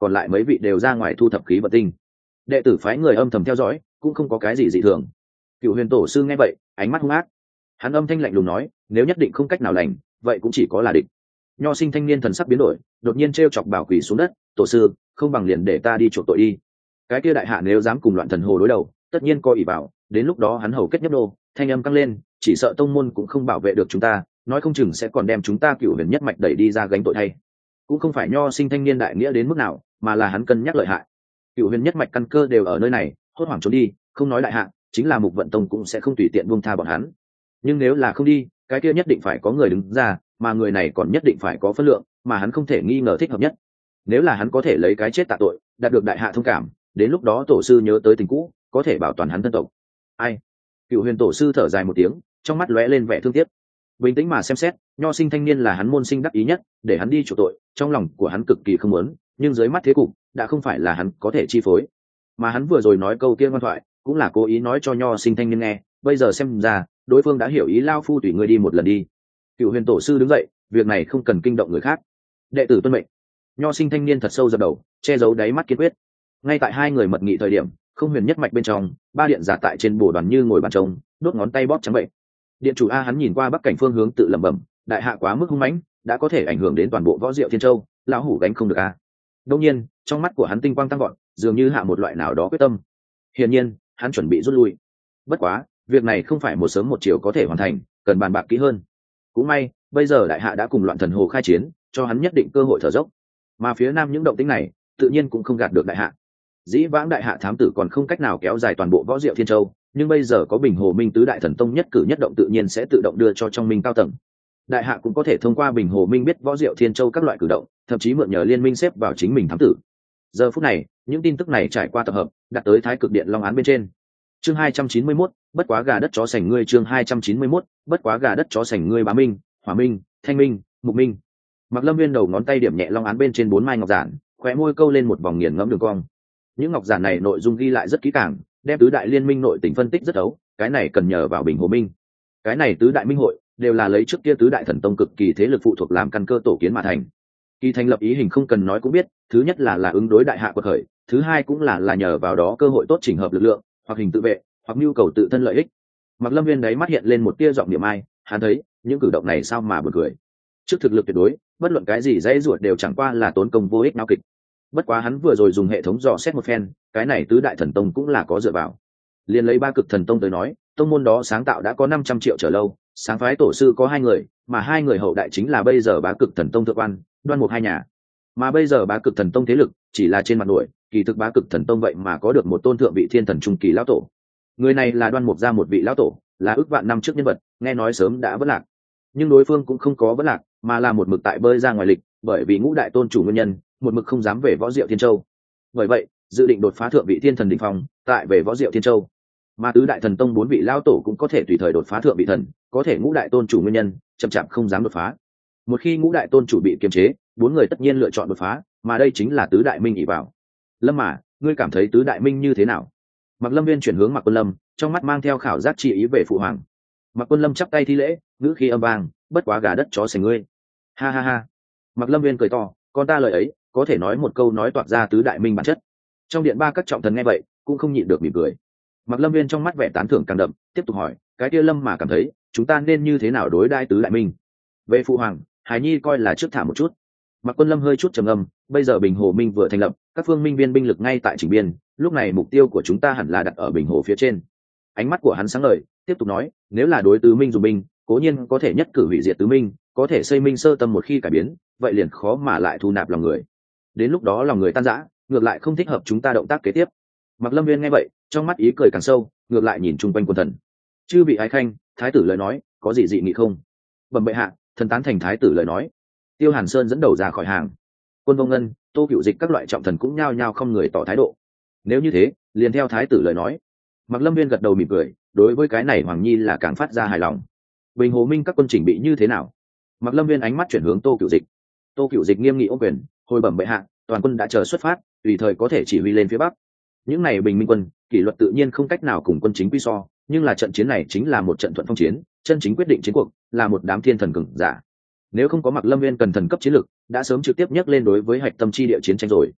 S1: còn lại mấy vị đều ra ngoài thu thập khí vận tinh. Đệ tử phái người âm thầm theo dõi, cũng không có cái gì dị thường. Cựu Huyền tổ sư nghe vậy, ánh mắt hung ác. Hắn âm thanh lạnh lùng nói, nếu nhất định không cách nào lành, vậy cũng chỉ có là địch. Nho sinh thanh niên thần sắc biến đổi, đột nhiên trêu chọc Bảo Quỷ xuống đất, tổ sư, không bằng liền để ta đi chuộc tội đi. Cái kia đại hạ nếu dám cùng Loạn Thần Hồ đối đầu, tất nhiên coi ỷ bảo, đến lúc đó hắn hầu kết nhấp đô, thanh âm căng lên, chỉ sợ tông môn cũng không bảo vệ được chúng ta, nói không chừng sẽ còn đem chúng ta Cựu Huyền nhất mạch đẩy đi ra gánh tội thay. Cũng không phải nho sinh thanh niên đại nghĩa đến mức nào, mà là hắn cân nhắc lợi hại. Cựu Huyền nhất mạch căn cơ đều ở nơi này, hốt hoảng trốn đi, không nói đại hạ, chính là Mục Vận Tông cũng sẽ không tùy tiện buông tha bọn hắn. Nhưng nếu là không đi, cái kia nhất định phải có người đứng ra, mà người này còn nhất định phải có phân lượng, mà hắn không thể nghi ngờ thích hợp nhất. Nếu là hắn có thể lấy cái chết tạ tội, đạt được đại hạ thông cảm, đến lúc đó tổ sư nhớ tới tình cũ, có thể bảo toàn hắn thân tộc. Ai? Cựu Huyền tổ sư thở dài một tiếng, trong mắt lóe lên vẻ thương tiếc. Bình tĩnh mà xem xét, nho sinh thanh niên là hắn môn sinh đắc ý nhất, để hắn đi chuộc tội, trong lòng của hắn cực kỳ không muốn, nhưng dưới mắt thế cục, đã không phải là hắn có thể chi phối. Mà hắn vừa rồi nói câu kia ngoan thoại, cũng là cố ý nói cho nho sinh thanh niên nghe, bây giờ xem ra, đối phương đã hiểu ý, lao phu tùy ngươi đi một lần đi. Cựu Huyền tổ sư đứng dậy, việc này không cần kinh động người khác. Đệ tử tuân mệnh. Nho sinh thanh niên thật sâu dập đầu, che giấu đáy mắt kiên quyết. Ngay tại hai người mật nghị thời điểm, Không Huyền nhất mạch bên trong, ba điện giả tại trên bồ đoàn như ngồi bàn trông, đốt ngón tay bóp trắng bệnh. Điện chủ A hắn nhìn qua bắc cảnh phương hướng tự lẩm bẩm, đại hạ quá mức hung mãnh, đã có thể ảnh hưởng đến toàn bộ võ diệu thiên châu, lão hủ gánh không được A. Đương nhiên, trong mắt của hắn tinh quang tăng vọt, dường như hạ một loại nào đó quyết tâm. Hiển nhiên, hắn chuẩn bị rút lui. Bất quá, việc này không phải một sớm một chiều có thể hoàn thành, cần bàn bạc kỹ hơn. Cũng may, bây giờ đại hạ đã cùng Loạn Thần Hồ khai chiến, cho hắn nhất định cơ hội thở dốc. Mà phía nam những động tĩnh này, tự nhiên cũng không gạt được đại hạ. Dĩ vãng đại hạ thám tử còn không cách nào kéo dài toàn bộ võ diệu thiên châu, nhưng bây giờ có Bình Hồ Minh tứ đại thần tông nhất cử nhất động tự nhiên sẽ tự động đưa cho trong minh cao tầng. Đại hạ cũng có thể thông qua Bình Hồ Minh biết võ diệu thiên châu các loại cử động, thậm chí mượn nhờ liên minh xếp vào chính mình thám tử. Giờ phút này, những tin tức này trải qua tập hợp, đặt tới Thái Cực Điện Long Án bên trên. Chương 291, bất quá gà đất chó sành ngươi. Chương 291, bất quá gà đất chó sành ngươi. Bá Minh, Hỏa Minh, Thanh Minh, Mục Minh. Mạc Lâm Viên đầu ngón tay điểm nhẹ long án bên trên 4 mai ngọc giản, khóe môi câu lên một vòng nghiền ngẫm đường cong. Những ngọc giản này nội dung ghi lại rất kỹ càng, đem tứ đại liên minh nội tình phân tích rất ấu, cái này cần nhờ vào Bình Hồ Minh. Cái này tứ đại minh hội đều là lấy trước kia tứ đại thần tông cực kỳ thế lực phụ thuộc làm căn cơ tổ kiến mà thành. Kỳ thành lập ý hình không cần nói cũng biết, thứ nhất là ứng đối đại hạ quật khởi, thứ hai cũng là nhờ vào đó cơ hội tốt chỉnh hợp lực lượng, hoặc hình tự vệ, hoặc nhu cầu tự thân lợi ích. Mạc Lâm Viên đáy mắt hiện lên một tia giọng niệm ai, hắn thấy những cử động này sao mà buồn cười. Trước thực lực tuyệt đối, bất luận cái gì dễ ruột đều chẳng qua là tốn công vô ích nao kịch. Bất quá hắn vừa rồi dùng hệ thống dò xét một phen, cái này tứ đại thần tông cũng là có dựa vào. Liên lấy ba cực thần tông tới nói, tông môn đó sáng tạo đã có 500 triệu trở lâu, sáng phái tổ sư có 2 người, mà 2 người hậu đại chính là bây giờ bá cực thần tông thượng quan, Đoan Mục hai nhà. Mà bây giờ bá cực thần tông thế lực chỉ là trên mặt nổi, kỳ thực bá cực thần tông vậy mà có được một tôn thượng vị thiên thần trung kỳ lão tổ. Người này là Đoan Mục gia một vị lão tổ, là ước vạn năm trước nhân vật, nghe nói sớm đã vỡ lạc. Nhưng đối phương cũng không có vỡ lạc, mà là một mực tại bơi ra ngoài lịch, bởi vì ngũ đại tôn chủ nguyên nhân, một mực không dám về võ diệu thiên châu. Bởi vậy, dự định đột phá thượng vị thiên thần đỉnh phong, tại về võ diệu thiên châu. Mà tứ đại thần tông 4 vị lão tổ cũng có thể tùy thời đột phá thượng vị thần, có thể ngũ đại tôn chủ nguyên nhân, chậm chạp không dám đột phá. Một khi ngũ đại tôn chủ bị kiềm chế, 4 người tất nhiên lựa chọn đột phá, mà đây chính là tứ đại minh ỷ vào. Lâm mà, ngươi cảm thấy tứ đại minh như thế nào? Mạc Lâm Viên chuyển hướng Mạc Quân Lâm, trong mắt mang theo khảo giác chi ý về phụ hoàng. Mạc Quân Lâm chắp tay thi lễ, ngữ khí âm vang, bất quá gà đất chó sành ngươi. Ha ha ha. Mạc Lâm Viên cười to, con ta lời ấy, có thể nói một câu nói toạc ra tứ đại minh bản chất. Trong điện ba các trọng thần nghe vậy, cũng không nhịn được mỉm cười. Mạc Lâm Viên trong mắt vẻ tán thưởng càng đậm, tiếp tục hỏi, cái kia Lâm mà cảm thấy, chúng ta nên như thế nào đối đãi tứ đại minh? Về phụ hoàng, Hải Nhi coi là trước thả một chút. Mạc Quân Lâm hơi chút trầm ngâm, bây giờ Bình Hồ Minh vừa thành lập, các phương minh viên binh lực ngay tại chỉnh biên, lúc này mục tiêu của chúng ta hẳn là đặt ở Bình Hồ phía trên. Ánh mắt của hắn sáng ngời, tiếp tục nói, nếu là đối tứ minh dùng binh, cố nhiên có thể nhất cử hủy diệt tứ minh, có thể xây minh sơ tâm một khi cải biến, vậy liền khó mà lại thu nạp lòng người. Đến lúc đó lòng người tan rã, ngược lại không thích hợp chúng ta động tác kế tiếp. Mạc Lâm Viên nghe vậy, trong mắt ý cười càng sâu, ngược lại nhìn chung quanh quân thần. Chư vị ái khanh, thái tử lời nói, có gì dị nghị không? Bẩm bệ hạ, thần tán thành thái tử lời nói. Tiêu Hàn Sơn dẫn đầu ra khỏi hàng. Quân Vô Ngân, Tô Cựu Dịch các loại trọng thần cũng nhao nhao không người tỏ thái độ. Nếu như thế, liền theo thái tử lời nói. Mạc Lâm Viên gật đầu mỉm cười, đối với cái này Hoàng Nhi là càng phát ra hài lòng. Bình Hồ Minh các quân chỉnh bị như thế nào? Mạc Lâm Viên ánh mắt chuyển hướng Tô Cựu Dịch. Tô Cựu Dịch nghiêm nghị ôm quyền, hồi bẩm bệ hạ, toàn quân đã chờ xuất phát, tùy thời có thể chỉ huy lên phía bắc. Những này bình minh quân, kỷ luật tự nhiên không cách nào cùng quân chính quy so, nhưng là trận chiến này chính là một trận thuận phong chiến, chân chính quyết định chiến cuộc, là một đám thiên thần cường giả. Nếu không có Mạc Lâm Viên cần thần cấp chiến lực, đã sớm trực tiếp nhắc lên đối với hạch tâm chi địa chiến tranh rồi.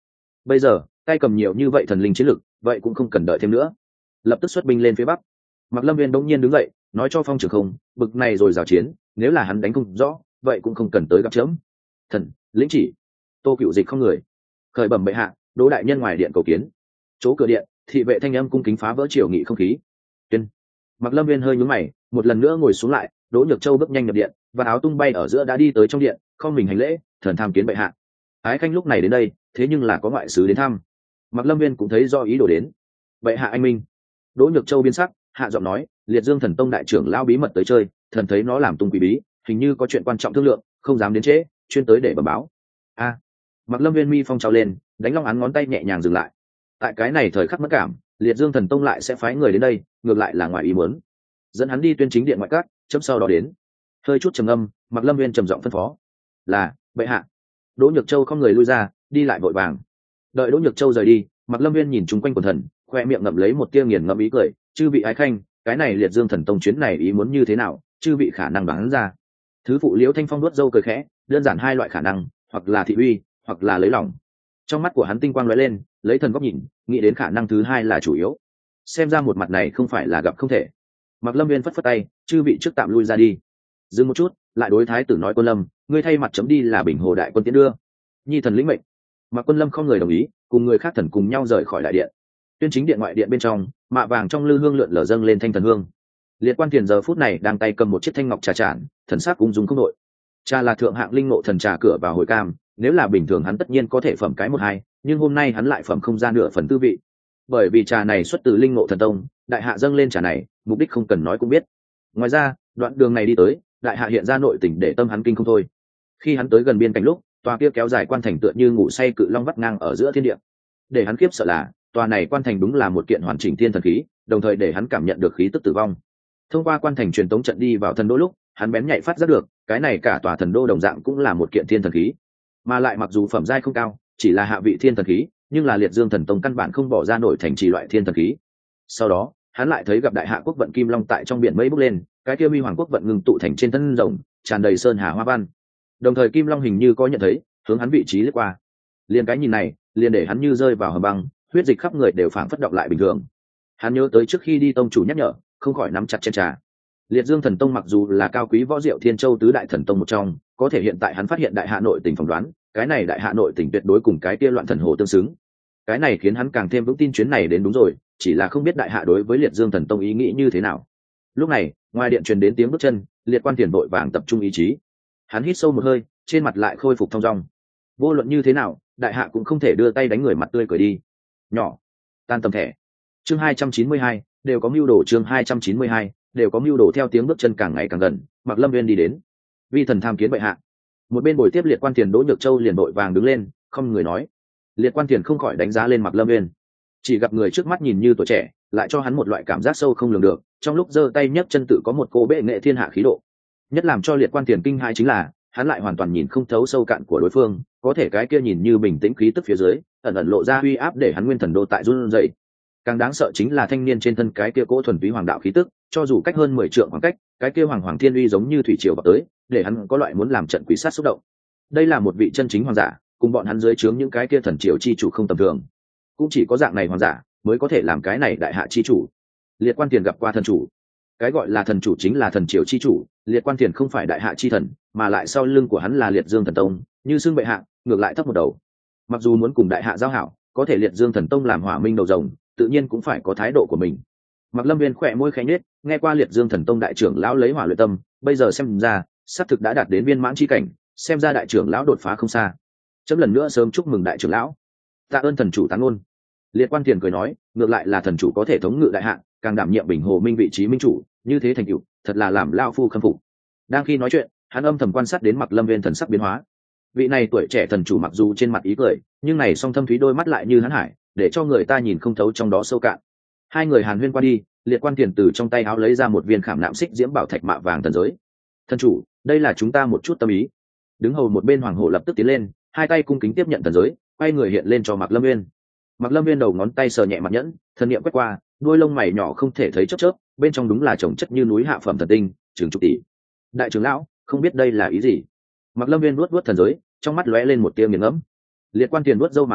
S1: bây giờ tay cầm nhiều như vậy thần linh chiến lực, vậy cũng không cần đợi thêm nữa, lập tức xuất binh lên phía bắc. Mạc Lâm Viên bỗng nhiên đứng dậy, nói cho Phong Trường Không, bực này rồi giao chiến, nếu là hắn đánh không rõ, vậy cũng không cần tới gặp chớm. Thần lĩnh chỉ. Tô Cựu Dịch không người khởi bẩm bệ hạ, Đỗ đại nhân ngoài điện cầu kiến. Chỗ cửa điện, thị vệ thanh âm cung kính phá vỡ triều nghị không khí. Tuyên. Mạc Lâm Viên hơi nhướng mày, một lần nữa ngồi xuống lại. Đỗ Nhược Châu bước nhanh nhập điện, và áo tung bay ở giữa đã đi tới trong điện, không mình hành lễ, thần tham kiến bệ hạ. Ái Khanh lúc này đến đây, thế nhưng là có ngoại sứ đến thăm. Mạc Lâm Viên cũng thấy do ý đồ đến. Bệ hạ anh minh. Đỗ Nhược Châu biến sắc, hạ giọng nói, Liệt Dương Thần Tông đại trưởng lão bí mật tới chơi, thần thấy nó làm tung quỷ bí, hình như có chuyện quan trọng thương lượng, không dám đến trễ, chuyên tới để bẩm báo. A. Mạc Lâm Viên mi phong trào lên, đánh long án ngón tay nhẹ nhàng dừng lại. Tại cái này thời khắc mất cảm, Liệt Dương Thần Tông lại sẽ phái người đến đây, ngược lại là ngoài ý muốn. Dẫn hắn đi tuyên chính điện ngoại các, chấm sau đó đến. Hơi chút trầm âm, Mạc Lâm Viên trầm giọng phân phó, là bệ hạ. Đỗ Nhược Châu không người lui ra, đi lại vội vàng. Đợi Đỗ Nhược Châu rời đi, Mạc Lâm Viên nhìn chung quanh quần thần, khoe miệng ngậm lấy một tia nghiền ngẫm ý cười, chư vị ái khanh, cái này Liệt Dương Thần Tông chuyến này ý muốn như thế nào, chư vị khả năng đoán ra. Thứ phụ Liễu Thanh Phong đuốt râu cười khẽ, đơn giản hai loại khả năng, hoặc là thị uy, hoặc là lấy lòng. Trong mắt của hắn tinh quang lóe lên, lấy thần góc nhìn, nghĩ đến khả năng thứ hai là chủ yếu. Xem ra một mặt này không phải là gặp không thể. Mạc Lâm Viên phất phất tay, chư vị trước tạm lui ra đi. Dừng một chút, lại đối thái tử nói, Quân Lâm, ngươi thay mặt chấm đi là Bình Hồ đại quân tiến đưa. Nhi thần lĩnh mệnh. Mạc Quân Lâm không người đồng ý, cùng người khác thần cùng nhau rời khỏi đại điện. Tuyên chính điện ngoại điện bên trong, mạ vàng trong lư hương lượn lờ dâng lên thanh thần hương. Liệt Quan Tiền giờ phút này đang tay cầm một chiếc thanh ngọc trà chản, thần sắc ung dung không đội. Trà là thượng hạng linh ngộ thần trà cửa vào hội cam, nếu là bình thường hắn tất nhiên có thể phẩm cái một hai, nhưng hôm nay hắn lại phẩm không ra nửa phần tư vị. Bởi vì trà này xuất từ linh ngộ thần tông, đại hạ dâng lên trà này, mục đích không cần nói cũng biết. Ngoài ra, đoạn đường này đi tới, đại hạ hiện ra nội tình để tâm hắn kinh không thôi. Khi hắn tới gần biên cảnh lúc, tòa kia kéo dài quan thành tựa như ngủ say cự long vắt ngang ở giữa thiên địa. Để hắn khiếp sợ là, tòa này quan thành đúng là một kiện hoàn chỉnh thiên thần khí, đồng thời để hắn cảm nhận được khí tức tử vong. Thông qua quan thành truyền tống trận đi vào thần đô lúc, hắn bén nhạy phát giác được, cái này cả tòa thần đô đồng dạng cũng là một kiện thiên thần khí, mà lại mặc dù phẩm giai không cao, chỉ là hạ vị thiên thần khí, nhưng là Liệt Dương Thần Tông căn bản không bỏ ra nổi thành trì loại thiên thần khí. Sau đó, hắn lại thấy gặp đại hạ quốc vận kim long tại trong biển mây bốc lên, cái kia huy hoàng quốc vận ngưng tụ thành trên thân rồng, tràn đầy sơn hà hoa văn. Đồng thời kim long hình như có nhận thấy, hướng hắn vị trí lướt qua. Liền cái nhìn này, liền để hắn như rơi vào hầm băng, huyết dịch khắp người đều phảng phất động lại bình thường. Hắn nhớ tới trước khi đi tông chủ nhắc nhở, không khỏi nắm chặt chén trà. Liệt Dương Thần Tông mặc dù là cao quý võ diệu thiên châu tứ đại thần tông một trong, có thể hiện tại hắn phát hiện đại hạ nội tình phỏng đoán, cái này đại hạ nội tình tuyệt đối cùng cái kia loạn thần hồ tương xứng. Cái này khiến hắn càng thêm vững tin chuyến này đến đúng rồi, chỉ là không biết đại hạ đối với Liệt Dương Thần Tông ý nghĩ như thế nào. Lúc này, ngoài điện truyền đến tiếng bước chân, Liệt Quan Tiền vội vàng tập trung ý chí. Hắn hít sâu một hơi, trên mặt lại khôi phục thong dong. Vô luận như thế nào, đại hạ cũng không thể đưa tay đánh người mặt tươi cười đi. Nhỏ, tan tầm thẻ. Chương 292, đều có mưu đồ. Chương 292, đều có mưu đồ. Theo tiếng bước chân càng ngày càng gần, Mạc Lâm Viên đi đến. Vi thần tham kiến bệ hạ. Một bên bồi tiếp Liệt Quan Tiền Đỗ Nhược Châu liền vội vàng đứng lên, không người nói. Liệt Quan Tiền không khỏi đánh giá lên Mạc Lâm Viên, chỉ gặp người trước mắt nhìn như tuổi trẻ, lại cho hắn một loại cảm giác sâu không lường được, trong lúc giơ tay nhấc chân tự có một cô bệ nghệ thiên hạ khí độ. Nhất làm cho Liệt Quan Tiền kinh hãi chính là, hắn lại hoàn toàn nhìn không thấu sâu cạn của đối phương, có thể cái kia nhìn như bình tĩnh khí tức phía dưới, ẩn ẩn lộ ra uy áp để hắn nguyên thần đô tại run rẩy. Càng đáng sợ chính là thanh niên trên thân cái kia cỗ thuần túy hoàng đạo khí tức, cho dù cách hơn 10 trượng khoảng cách, cái kia hoàng thiên uy giống như thủy triều vào tới, để hắn có loại muốn làm trận quỷ sát xúc động. Đây là một vị chân chính hoàng giả, cùng bọn hắn dưới trướng những cái kia thần triều chi chủ không tầm thường. Cũng chỉ có dạng này hoàng giả mới có thể làm cái này đại hạ chi chủ. Liệt Quan Tiền gặp qua thần chủ. Cái gọi là thần chủ chính là thần triều chi chủ, Liệt Quan Tiền không phải đại hạ chi thần, mà lại sau lưng của hắn là Liệt Dương Thần Tông, như xưng bệ hạ, ngược lại thấp một đầu. Mặc dù muốn cùng đại hạ giao hảo, có thể Liệt Dương Thần Tông làm hỏa minh đầu rồng, tự nhiên cũng phải có thái độ của mình. Mạc Lâm Viên khỏe môi khẽ nhếch, nghe qua Liệt Dương Thần Tông đại trưởng lão lấy hỏa luyện tâm, bây giờ xem ra, xác thực đã đạt đến viên mãn chi cảnh, xem ra đại trưởng lão đột phá không xa. Chấm lần nữa sớm chúc mừng đại trưởng lão. Tạ ơn thần chủ tán ngôn. Liệt Quan Tiền cười nói, ngược lại là thần chủ có thể thống ngự đại hạ, càng đảm nhiệm Bình Hồ Minh vị trí minh chủ, như thế thành tựu, thật là làm lão phu khâm phục. Đang khi nói chuyện, hắn âm thầm quan sát đến Mạc Lâm Viên thần sắc biến hóa. Vị này tuổi trẻ thần chủ mặc dù trên mặt ý cười, nhưng này song thâm thúy đôi mắt lại như hắn hải, để cho người ta nhìn không thấu trong đó sâu cạn. Hai người hàn huyên qua đi, Liệt Quan Tiền từ trong tay áo lấy ra một viên khảm nạm xích diễm bảo thạch mạ vàng thần giới. Thần chủ, đây là chúng ta một chút tâm ý. Đứng hầu một bên hoàng hổ lập tức tiến lên, hai tay cung kính tiếp nhận thần giới, quay người hiện lên cho Mạc Lâm Viên. Mạc Lâm Viên đầu ngón tay sờ nhẹ mặt nhẫn, thần niệm quét qua, đuôi lông mày nhỏ không thể thấy chớp chớp, bên trong đúng là chồng chất như núi hạ phẩm thần tinh, chừng chục tỷ. Đại trưởng lão, không biết đây là ý gì? Mạc Lâm Viên nuốt nuốt thần giới, trong mắt lóe lên một tia nghiền ngẫm. Liệt Quan Tiền nuốt râu mà cười,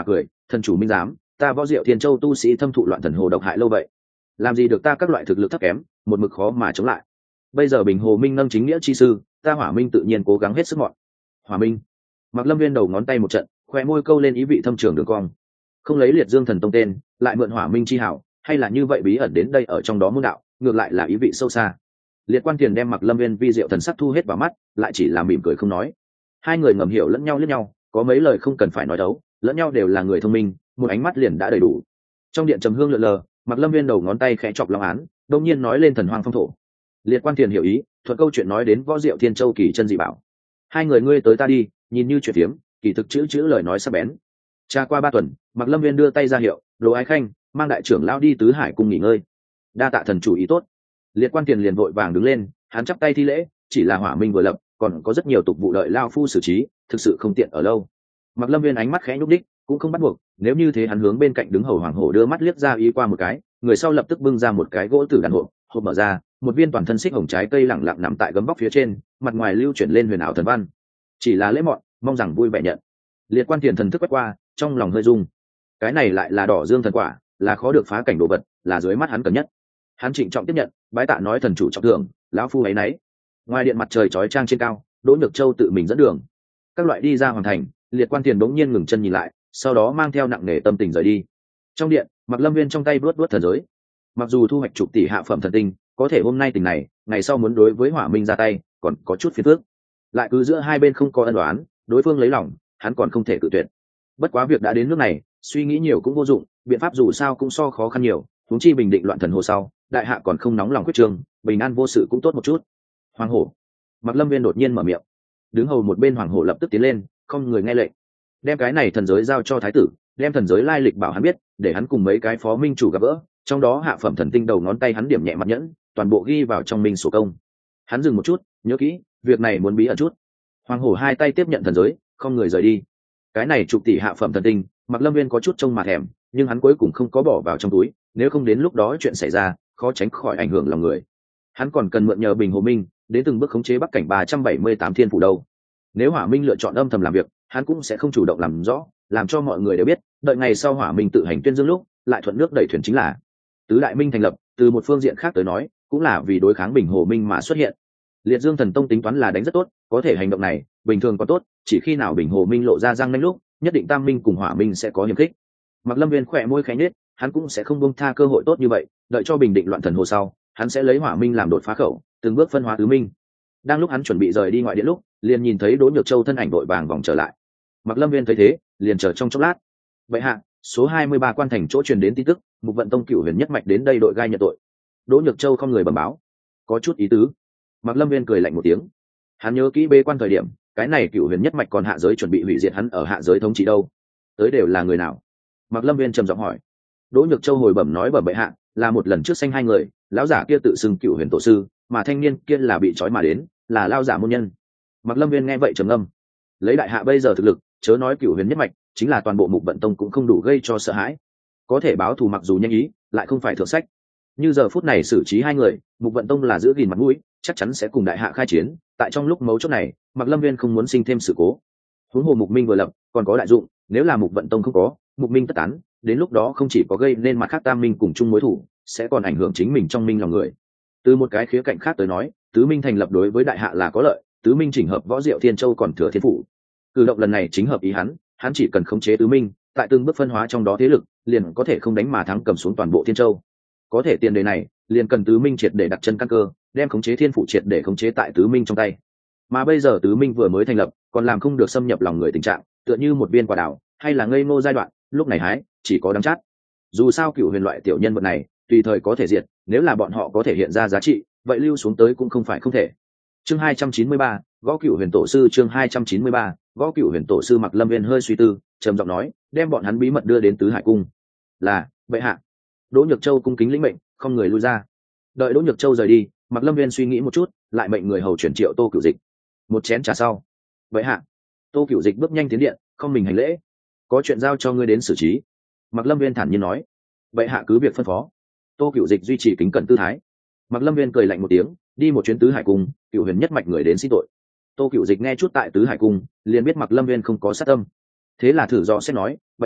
S1: thần chủ minh giám, ta Võ Diệu Thiên Châu tu sĩ thâm thụ loạn thần hồ độc hại lâu vậy, làm gì được ta các loại thực lực thấp kém, một mực khó mà chống lại. Bây giờ Bình Hồ Minh nâng chính nghĩa chi sư, ta Hỏa Minh tự nhiên cố gắng hết sức mọn. Hỏa Minh. Mạc Lâm Viên đầu ngón tay một trận, khoe môi câu lên ý vị thâm trường đường cong. Không lấy Liệt Dương Thần Tông tên, lại mượn Hỏa Minh chi hảo, hay là như vậy bí ẩn đến đây ở trong đó môn đạo, ngược lại là ý vị sâu xa. Liệt Quan Tiền đem Mạc Lâm Viên vi diệu thần sắc thu hết vào mắt, lại chỉ là mỉm cười không nói. Hai người ngầm hiểu lẫn nhau liếc nhau, có mấy lời không cần phải nói đấu, lẫn nhau đều là người thông minh, một ánh mắt liền đã đầy đủ. Trong điện trầm hương lượn lờ, Mạc Lâm Viên đầu ngón tay khẽ chọc long án, đột nhiên nói lên thần hoang phong thổ. Liệt Quan Tiền hiểu ý, thuận câu chuyện nói đến Võ Diệu Thiên Châu kỳ chân dị bảo. Hai người ngươi tới ta đi, nhìn như chuyện tiếm, kỳ thực chữ lời nói sắc bén. Tra qua 3 tuần, Mạc Lâm Viên đưa tay ra hiệu, Lỗ Ái Khanh mang đại trưởng lão đi Tứ Hải cung nghỉ ngơi. Đa tạ thần chủ ý tốt. Liệt Quan Tiền liền vội vàng đứng lên, hắn chắp tay thi lễ, chỉ là Hỏa Minh vừa lập, còn có rất nhiều tục vụ đợi lao phu xử trí, thực sự không tiện ở lâu. Mạc Lâm Viên ánh mắt khẽ nhúc đích, cũng không bắt buộc, nếu như thế hắn hướng bên cạnh đứng hầu Hoàng Hổ đưa mắt liếc ra ý qua một cái, người sau lập tức bưng ra một cái gỗ tử đàn hộp, hộp mở ra, một viên toàn thân xích hồng trái cây lẳng lặng nằm tại gấm vóc phía trên, mặt ngoài lưu chuyển lên huyền ảo thần văn. Chỉ là lễ mọn, mong rằng vui vẻ nhận. Liệt Quan Tiền thần thức quét qua, trong lòng hơi rung. Cái này lại là đỏ dương thần quả, là khó được phá cảnh đồ vật, là dưới mắt hắn cần nhất. Hắn trịnh trọng tiếp nhận, bái tạ nói thần chủ trọng thượng, lão phu ấy nấy. Ngoài điện mặt trời chói chang trên cao, Đỗ Nhược Châu tự mình dẫn đường. Các loại đi ra hoàng thành, Liệt Quan Tiền bỗng nhiên ngừng chân nhìn lại, sau đó mang theo nặng nề tâm tình rời đi. Trong điện, Mạc Lâm Viên trong tay vuốt vuốt thần giới. Mặc dù thu hoạch chục tỷ hạ phẩm thần tinh, có thể hôm nay tình này, ngày sau muốn đối với Hỏa Minh ra tay, còn có chút phiền phức. Lại cứ giữa hai bên không có ân đoán, đối phương lấy lòng, hắn còn không thể cự tuyệt. Bất quá việc đã đến nước này, suy nghĩ nhiều cũng vô dụng, biện pháp dù sao cũng so khó khăn nhiều, huống chi bình định loạn thần hồ sau, đại hạ còn không nóng lòng quyết trương, bình an vô sự cũng tốt một chút. Hoàng Hổ. Mạc Lâm Viên đột nhiên mở miệng. Đứng hầu một bên Hoàng Hổ lập tức tiến lên, không người nghe lệnh. Đem cái này thần giới giao cho thái tử, đem thần giới lai lịch bảo hắn biết, để hắn cùng mấy cái phó minh chủ gặp gỡ, trong đó hạ phẩm thần tinh đầu ngón tay hắn điểm nhẹ mặt nhẫn, toàn bộ ghi vào trong minh sổ công. Hắn dừng một chút, nhớ kỹ, việc này muốn bí ẩn chút. Hoàng Hổ hai tay tiếp nhận thần giới, không người rời đi. Cái này chục tỷ hạ phẩm thần tinh, Mạc Lâm Viên có chút trông mà thèm, nhưng hắn cuối cùng không có bỏ vào trong túi, nếu không đến lúc đó chuyện xảy ra, khó tránh khỏi ảnh hưởng lòng người. Hắn còn cần mượn nhờ Bình Hồ Minh, đến từng bước khống chế Bắc cảnh 378 thiên phủ đâu. Nếu Hỏa Minh lựa chọn âm thầm làm việc, hắn cũng sẽ không chủ động làm rõ, làm cho mọi người đều biết, đợi ngày sau Hỏa Minh tự hành tuyên dương lúc, lại thuận nước đẩy thuyền chính là. Tứ Đại Minh thành lập, từ một phương diện khác tới nói, cũng là vì đối kháng Bình Hồ Minh mà xuất hiện. Liệt Dương Thần Tông tính toán là đánh rất tốt, có thể hành động này, bình thường có tốt, chỉ khi nào Bình Hồ Minh lộ ra răng nanh lúc, nhất định Tam Minh cùng Hỏa Minh sẽ có hiềm khích. Mạc Lâm Viên khỏe môi khẽ nhếch, hắn cũng sẽ không buông tha cơ hội tốt như vậy, đợi cho bình định loạn thần hồ sau, hắn sẽ lấy Hỏa Minh làm đột phá khẩu, từng bước phân hóa tứ minh. Đang lúc hắn chuẩn bị rời đi ngoại điện lúc, liền nhìn thấy Đỗ Nhược Châu thân ảnh đội vàng vòng trở lại. Mạc Lâm Viên thấy thế, liền chờ trong chốc lát. Vậy hạ, số 23 quan thành chỗ truyền đến tin tức, Mục Vận Tông Cửu Huyền nhất mạch đến đây đội gai nhận tội. Đỗ Nhược Châu không người bẩm báo, có chút ý tứ. Mạc Lâm Viên cười lạnh một tiếng. Hắn nhớ kỹ bế quan thời điểm, cái này Cửu Huyền nhất mạch còn hạ giới chuẩn bị hủy diệt hắn ở hạ giới thống trị đâu. Tới đều là người nào? Mạc Lâm Viên trầm giọng hỏi. Đỗ Nhược Châu hồi bẩm nói bẩm bệ hạ, là một lần trước sanh hai người, lão giả kia tự xưng Cửu Huyền tổ sư, mà thanh niên kia là bị trói mà đến, là lao giả môn nhân. Mạc Lâm Viên nghe vậy trầm ngâm. Lấy đại hạ bây giờ thực lực, chớ nói Cửu Huyền nhất mạch, chính là toàn bộ Mục Vận Tông cũng không đủ gây cho sợ hãi. Có thể báo thù mặc dù nhanh ý, lại không phải thượng sách. Như giờ phút này xử trí hai người, Mục Vận Tông là giữ gìn mặt mũi, chắc chắn sẽ cùng đại hạ khai chiến. Tại trong lúc mấu chốt này, Mạc Lâm Viên không muốn sinh thêm sự cố. Huống hồ Mục Minh vừa lập, còn có đại dụng, nếu là Mục Vận Tông không có, Mục Minh tất tán, đến lúc đó không chỉ có gây nên mặt khác Tam Minh cùng chung mối thủ, sẽ còn ảnh hưởng chính mình trong minh lòng người. Từ một cái khía cạnh khác tới nói, tứ minh thành lập đối với đại hạ là có lợi, tứ minh chỉnh hợp Võ Diệu Thiên Châu còn thừa thiên phủ. Cử động lần này chính hợp ý hắn chỉ cần khống chế tứ minh, tại từng bước phân hóa trong đó thế lực, liền có thể không đánh mà thắng cầm xuống toàn bộ Thiên Châu. Có thể tiền đề này, liền cần tứ minh triệt để đặt chân căn cơ, đem khống chế thiên phủ triệt để khống chế tại tứ minh trong tay. Mà bây giờ tứ minh vừa mới thành lập, còn làm không được xâm nhập lòng người tình trạng, tựa như một viên quả đào, hay là ngây ngô giai đoạn, lúc này hái, chỉ có đắng chát. Dù sao Cửu Huyền loại tiểu nhân vật này, tùy thời có thể diệt, nếu là bọn họ có thể hiện ra giá trị, vậy lưu xuống tới cũng không phải không thể. Chương 293, Gõ Cửu Huyền tổ sư. Chương 293, Gõ Cửu Huyền tổ sư. Mạc Lâm Viên hơi suy tư, trầm giọng nói, đem bọn hắn bí mật đưa đến Tứ Hải cung. Là, bệ hạ. Đỗ Nhược Châu cung kính lĩnh mệnh, không người lui ra. Đợi Đỗ Nhược Châu rời đi, Mạc Lâm Viên suy nghĩ một chút, lại mệnh người hầu chuyển triệu Tô Cửu Dịch. Một chén trà sau, bệ hạ. Tô Cửu Dịch bước nhanh tiến điện, không mình hành lễ. Có chuyện giao cho ngươi đến xử trí. Mạc Lâm Viên thản nhiên nói. Bệ hạ cứ việc phân phó. Tô Cửu Dịch duy trì kính cẩn tư thái. Mạc Lâm Viên cười lạnh một tiếng, đi một chuyến Tứ Hải cung, Cửu Huyền nhất mạch người đến xin tội. Tô Cửu Dịch nghe chút tại Tứ Hải cung, liền biết Mạc Lâm Viên không có sát tâm. Thế là thử dò xét nói, bệ hạ,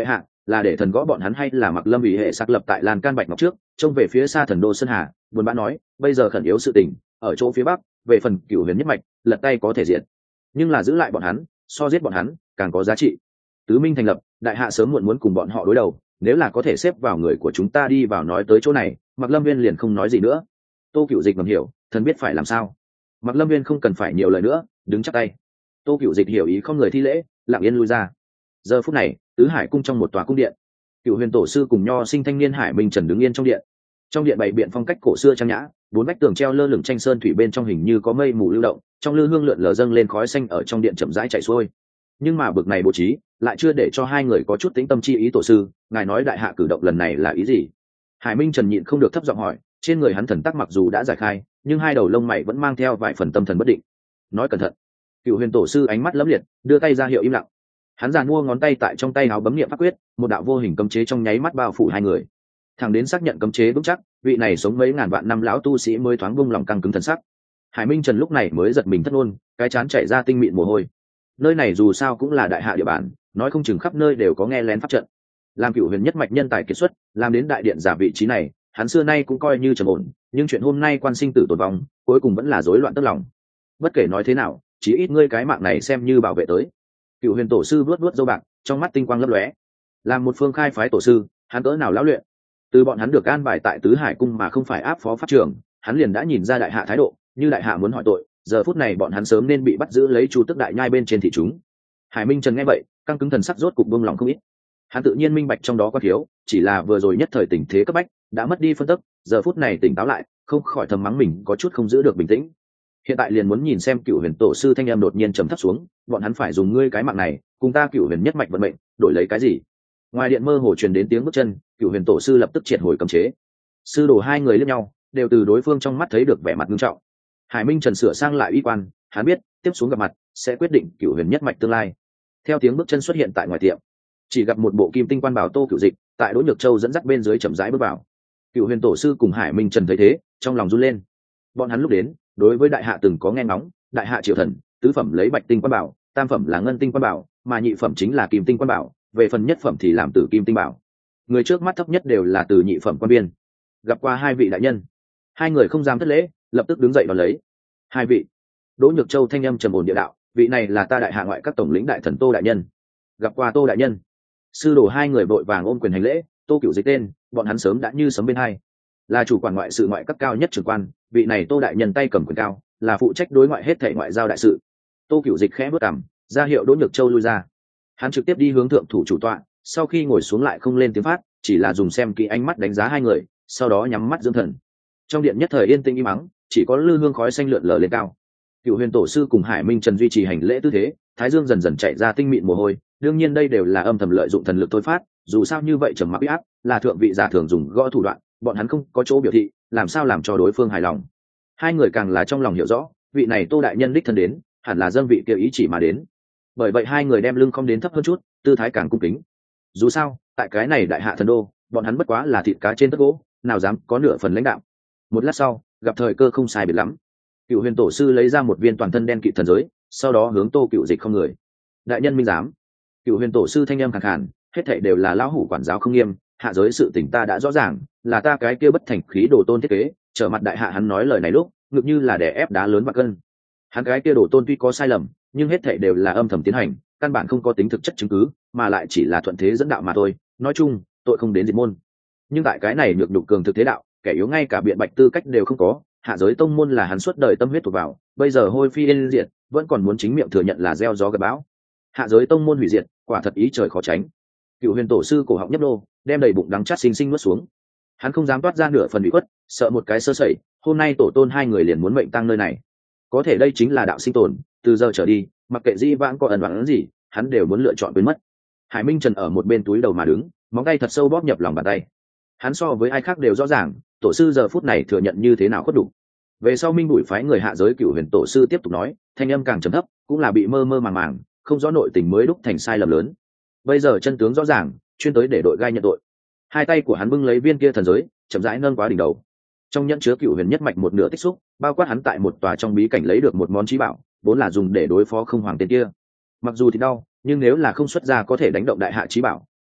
S1: là để thần gõ bọn hắn hay là Mặc Lâm ủy hệ xác lập tại lan can bạch ngọc trước, trông về phía xa thần đô sơn hà, buồn bã nói, bây giờ khẩn yếu sự tình ở chỗ phía bắc, về phần Cửu Huyền nhất mạch, lật tay có thể diệt, nhưng là giữ lại bọn hắn, so giết bọn hắn càng có giá trị. Tứ minh thành lập, đại hạ sớm muộn muốn cùng bọn họ đối đầu, nếu là có thể xếp vào người của chúng ta đi vào nói tới chỗ này, Mặc Lâm Viên liền không nói gì nữa. Tô Cửu Dịch ngầm hiểu, thần biết phải làm sao. Mặc Lâm Viên không cần phải nhiều lời nữa, đứng chắp tay. Tô Cửu Dịch hiểu ý không người thi lễ, lặng yên lui ra. Giờ phút này, tứ hải cung trong một tòa cung điện, Cửu Huyền tổ sư cùng nho sinh thanh niên Hải Minh Trần đứng yên trong điện. Trong điện bày biện phong cách cổ xưa trang nhã, bốn vách tường treo lơ lửng tranh sơn thủy bên trong hình như có mây mù lưu động, trong lư hương lượn lờ dâng lên khói xanh ở trong điện chậm rãi chảy xuôi. Nhưng mà bực này bố trí lại chưa để cho hai người có chút tĩnh tâm chi ý. Tổ sư, ngài nói đại hạ cử động lần này là ý gì? Hải Minh Trần nhịn không được thấp giọng hỏi. Trên người hắn thần tắc mặc dù đã giải khai, nhưng hai đầu lông mày vẫn mang theo vài phần tâm thần bất định. Nói cẩn thận. Cửu Huyền tổ sư ánh mắt lấm liệt, đưa tay ra hiệu im lặng. Hắn giàn mua ngón tay tại trong tay áo bấm niệm pháp quyết, một đạo vô hình cấm chế trong nháy mắt bao phủ hai người. Thẳng đến xác nhận cấm chế vững chắc, vị này sống mấy ngàn vạn năm lão tu sĩ mới thoáng buông lòng căng cứng thần sắc. Hải Minh Trần lúc này mới giật mình thất ngôn, cái chán chảy ra tinh mịn mồ hôi. Nơi này dù sao cũng là đại hạ địa bàn, nói không chừng khắp nơi đều có nghe lén pháp trận. Làm Cửu Huyền nhất mạch nhân tài kiệt xuất, làm đến đại điện giả vị trí này, hắn xưa nay cũng coi như trầm ổn, nhưng chuyện hôm nay quan sinh tử tồn vong, cuối cùng vẫn là rối loạn tức lòng. Bất kể nói thế nào, chỉ ít ngươi cái mạng này xem như bảo vệ tới. Cửu Huyền tổ sư vuốt vuốt râu bạc, trong mắt tinh quang lấp lóe. Làm một phương khai phái tổ sư, hắn cỡ nào lão luyện. Từ bọn hắn được an bài tại tứ hải cung mà không phải áp phó pháp trường, hắn liền đã nhìn ra đại hạ thái độ, như đại hạ muốn hỏi tội, giờ phút này bọn hắn sớm nên bị bắt giữ lấy chu tức đại nhai bên trên thị chúng. Hải Minh Trần nghe vậy, căng cứng thần sắc rốt cục buông lòng không ít. Hắn tự nhiên minh bạch trong đó có thiếu, chỉ là vừa rồi nhất thời tình thế cấp bách, đã mất đi phân tức, giờ phút này tỉnh táo lại, không khỏi thầm mắng mình có chút không giữ được bình tĩnh. Hiện tại liền muốn nhìn xem Cửu Huyền tổ sư thanh em đột nhiên trầm thấp xuống, bọn hắn phải dùng ngươi cái mạng này, cùng ta Cửu Huyền nhất mạch vận mệnh, đổi lấy cái gì? Ngoài điện mơ hồ truyền đến tiếng bước chân, Cửu Huyền tổ sư lập tức triệt hồi cấm chế. Sư đồ hai người liếc nhau, đều từ đối phương trong mắt thấy được vẻ mặt nghiêm trọng. Hải Minh Trần sửa sang lại uy quan, hắn biết tiếp xuống gặp mặt sẽ quyết định Cửu Huyền nhất mạch tương lai. Theo tiếng bước chân xuất hiện tại ngoài tiệm, chỉ gặp một bộ kim tinh quan bảo Tô Cửu Dịch tại Đỗ Nhược Châu dẫn dắt bên dưới chậm rãi bước vào. Cửu Huyền tổ sư cùng Hải Minh Trần thấy thế, trong lòng run lên. Bọn hắn lúc đến, đối với đại hạ từng có nghe ngóng, đại hạ triều thần, tứ phẩm lấy bạch tinh quan bảo, tam phẩm là ngân tinh quan bảo, mà nhị phẩm chính là kim tinh quan bảo, về phần nhất phẩm thì làm tử kim tinh bảo. Người trước mắt thấp nhất đều là từ nhị phẩm quan viên. Gặp qua hai vị đại nhân, hai người không dám thất lễ, lập tức đứng dậy đón lấy. Hai vị. Đỗ Nhược Châu thanh âm trầm ổn địa đạo, vị này là ta đại hạ ngoại các tổng lĩnh đại thần Tô đại nhân. Gặp qua Tô đại nhân. Sư đồ hai người vội vàng ôm quyền hành lễ. Tô Cửu Dịch tên, bọn hắn sớm đã như sấm bên hai, là chủ quản ngoại sự ngoại cấp cao nhất trưởng quan, vị này Tô đại nhân tay cầm quyền cao, là phụ trách đối ngoại hết thảy ngoại giao đại sự. Tô Cửu Dịch khẽ bước cằm, ra hiệu Đỗ Nhược Châu lui ra. Hắn trực tiếp đi hướng thượng thủ chủ tọa, sau khi ngồi xuống lại không lên tiếng phát, chỉ là dùng xem kỹ ánh mắt đánh giá hai người, sau đó nhắm mắt dưỡng thần. Trong điện nhất thời yên tĩnh im mắng, chỉ có lư hương khói xanh lượn lờ lên cao. Cửu Huyền tổ sư cùng Hải Minh Trần duy trì hành lễ tư thế, thái dương dần dần chạy ra tinh mịn mồ hôi, đương nhiên đây đều là âm thầm lợi dụng thần lực thôi phát, dù sao như vậy trầm mặc uy áp, là thượng vị giả thường dùng gõ thủ đoạn, bọn hắn không có chỗ biểu thị, làm sao làm cho đối phương hài lòng. Hai người càng là trong lòng hiểu rõ, vị này Tô đại nhân đích thân đến, hẳn là dâng vị kia ý chỉ mà đến. Bởi vậy hai người đem lưng không đến thấp hơn chút, tư thái càng cung kính. Dù sao, tại cái này đại hạ thần đô, bọn hắn bất quá là thịt cá trên tất gỗ, nào dám có nửa phần lãnh đạo. Một lát sau, gặp thời cơ không sai biệt lắm, Cửu Huyền tổ sư lấy ra một viên toàn thân đen kịt thần giới, sau đó hướng Tô Cửu Dịch không người. Đại nhân minh giám. Cửu Huyền tổ sư thanh âm khàn khàn, hết thảy đều là lão hủ quản giáo không nghiêm, hạ giới sự tình ta đã rõ ràng, là ta cái kia bất thành khí đồ tôn thiết kế, trở mặt đại hạ hắn nói lời này lúc, ngược như là đè ép đá lớn bạc cân. Hắn cái kia đồ tôn tuy có sai lầm, nhưng hết thảy đều là âm thầm tiến hành, căn bản không có tính thực chất chứng cứ, mà lại chỉ là thuận thế dẫn đạo mà thôi. Nói chung, tội không đến diệt môn. Nhưng tại cái này nhược nhục cường thực thế đạo, kẻ yếu ngay cả biện bạch tư cách đều không có, hạ giới tông môn là hắn suốt đời tâm huyết thuộc vào, bây giờ hôi phi yên diệt, vẫn còn muốn chính miệng thừa nhận là gieo gió gặp bão. Hạ giới tông môn hủy diệt, quả thật ý trời khó tránh. Cửu Huyền tổ sư cổ họng nhấp nô, đem đầy bụng đắng chát xinh xinh nuốt xuống. Hắn không dám toát ra nửa phần ủy khuất, sợ một cái sơ sẩy, hôm nay tổ tôn hai người liền muốn mệnh tang nơi này. Có thể đây chính là đạo sinh tồn, từ giờ trở đi, mặc kệ di vãng có ẩn oán gì, hắn đều muốn lựa chọn quên mất. Hải Minh Trần ở một bên túi đầu mà đứng, móng tay thật sâu bóp nhập lòng bàn tay. Hắn so với ai khác đều rõ ràng, tổ sư giờ phút này thừa nhận như thế nào khuất đủ. Về sau Minh Bụi phái người hạ giới Cửu Huyền tổ sư tiếp tục nói, thanh âm càng trầm thấp, cũng là bị mơ mơ màng màng, không rõ nội tình mới đúc thành sai lầm lớn. Bây giờ chân tướng rõ ràng, chuyên tới để đội gai nhận tội. Hai tay của hắn bưng lấy viên kia thần giới, chậm rãi nâng quá đỉnh đầu. Trong nhẫn chứa Cửu Huyền nhất mạch một nửa tích xúc, bao quát hắn tại một tòa trong bí cảnh lấy được một món chí bảo, vốn là dùng để đối phó không hoàng tên kia. Mặc dù thì đau, nhưng nếu là không xuất ra có thể đánh động đại hạ chí bảo,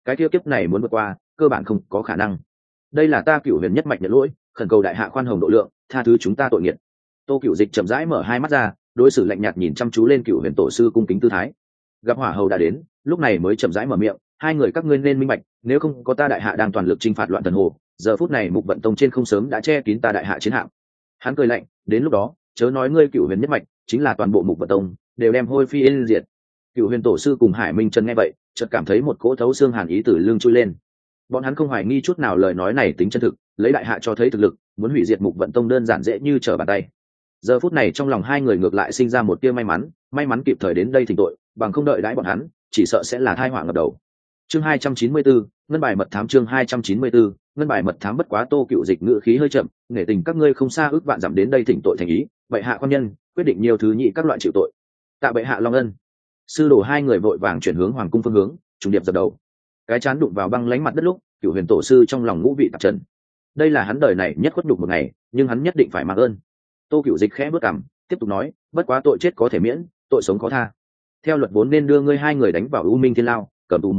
S1: cái kia kiếp này muốn vượt qua cơ bản không có khả năng. Đây là ta Cửu Huyền nhất mạch nhận lỗi, khẩn cầu đại hạ khoan hồng độ lượng, tha thứ chúng ta tội nghiệp. Tô Cửu Dịch chậm rãi mở hai mắt ra, đối xử lạnh nhạt nhìn chăm chú lên Cửu Huyền tổ sư cung kính tư thái. Gặp hỏa hầu đã đến, lúc này mới chậm rãi mở miệng, hai người các ngươi nên minh bạch, nếu không có ta đại hạ đang toàn lực chinh phạt loạn thần hồ, giờ phút này Mục Vận Tông trên không sớm đã che kín ta đại hạ chiến hạm. Hắn cười lạnh, đến lúc đó, chớ nói ngươi Cửu Huyền nhất mạch, chính là toàn bộ Mục Vận Tông đều đem hôi phi yên diệt. Cửu Huyền tổ sư cùng Hải Minh Trần nghe vậy, chợt cảm thấy một cỗ thấu xương hàn ý từ lưng chui lên. Bọn hắn không hoài nghi chút nào lời nói này tính chân thực, lấy đại hạ cho thấy thực lực, muốn hủy diệt Mục Vận Tông đơn giản dễ như trở bàn tay. Giờ phút này trong lòng hai người ngược lại sinh ra một tia may mắn kịp thời đến đây thỉnh tội, bằng không đợi đãi bọn hắn, chỉ sợ sẽ là tai họa ngập đầu. Chương 294, ngân bài mật thám. Chương 294, ngân bài mật thám. Bất quá Tô Cựu Dịch ngữ khí hơi chậm, nể tình các ngươi không xa ước vạn dặm đến đây thỉnh tội thành ý, bệ hạ quan nhân quyết định nhiều thứ nhị các loại chịu tội. Tạ bệ hạ long ân. Sư đồ hai người vội vàng chuyển hướng hoàng cung phương hướng, trùng điệp dập đầu. Cái chán đụng vào băng lánh mặt đất lúc, Cửu Huyền tổ sư trong lòng ngũ vị tạp trần. Đây là hắn đời này nhất khuất nhục một ngày, nhưng hắn nhất định phải mang ơn. Tô Cựu Dịch khẽ bước cằm, tiếp tục nói, bất quá tội chết có thể miễn, tội sống khó tha. Theo luật vốn nên đưa ngươi hai người đánh vào U Minh Thiên Lao, cầm tù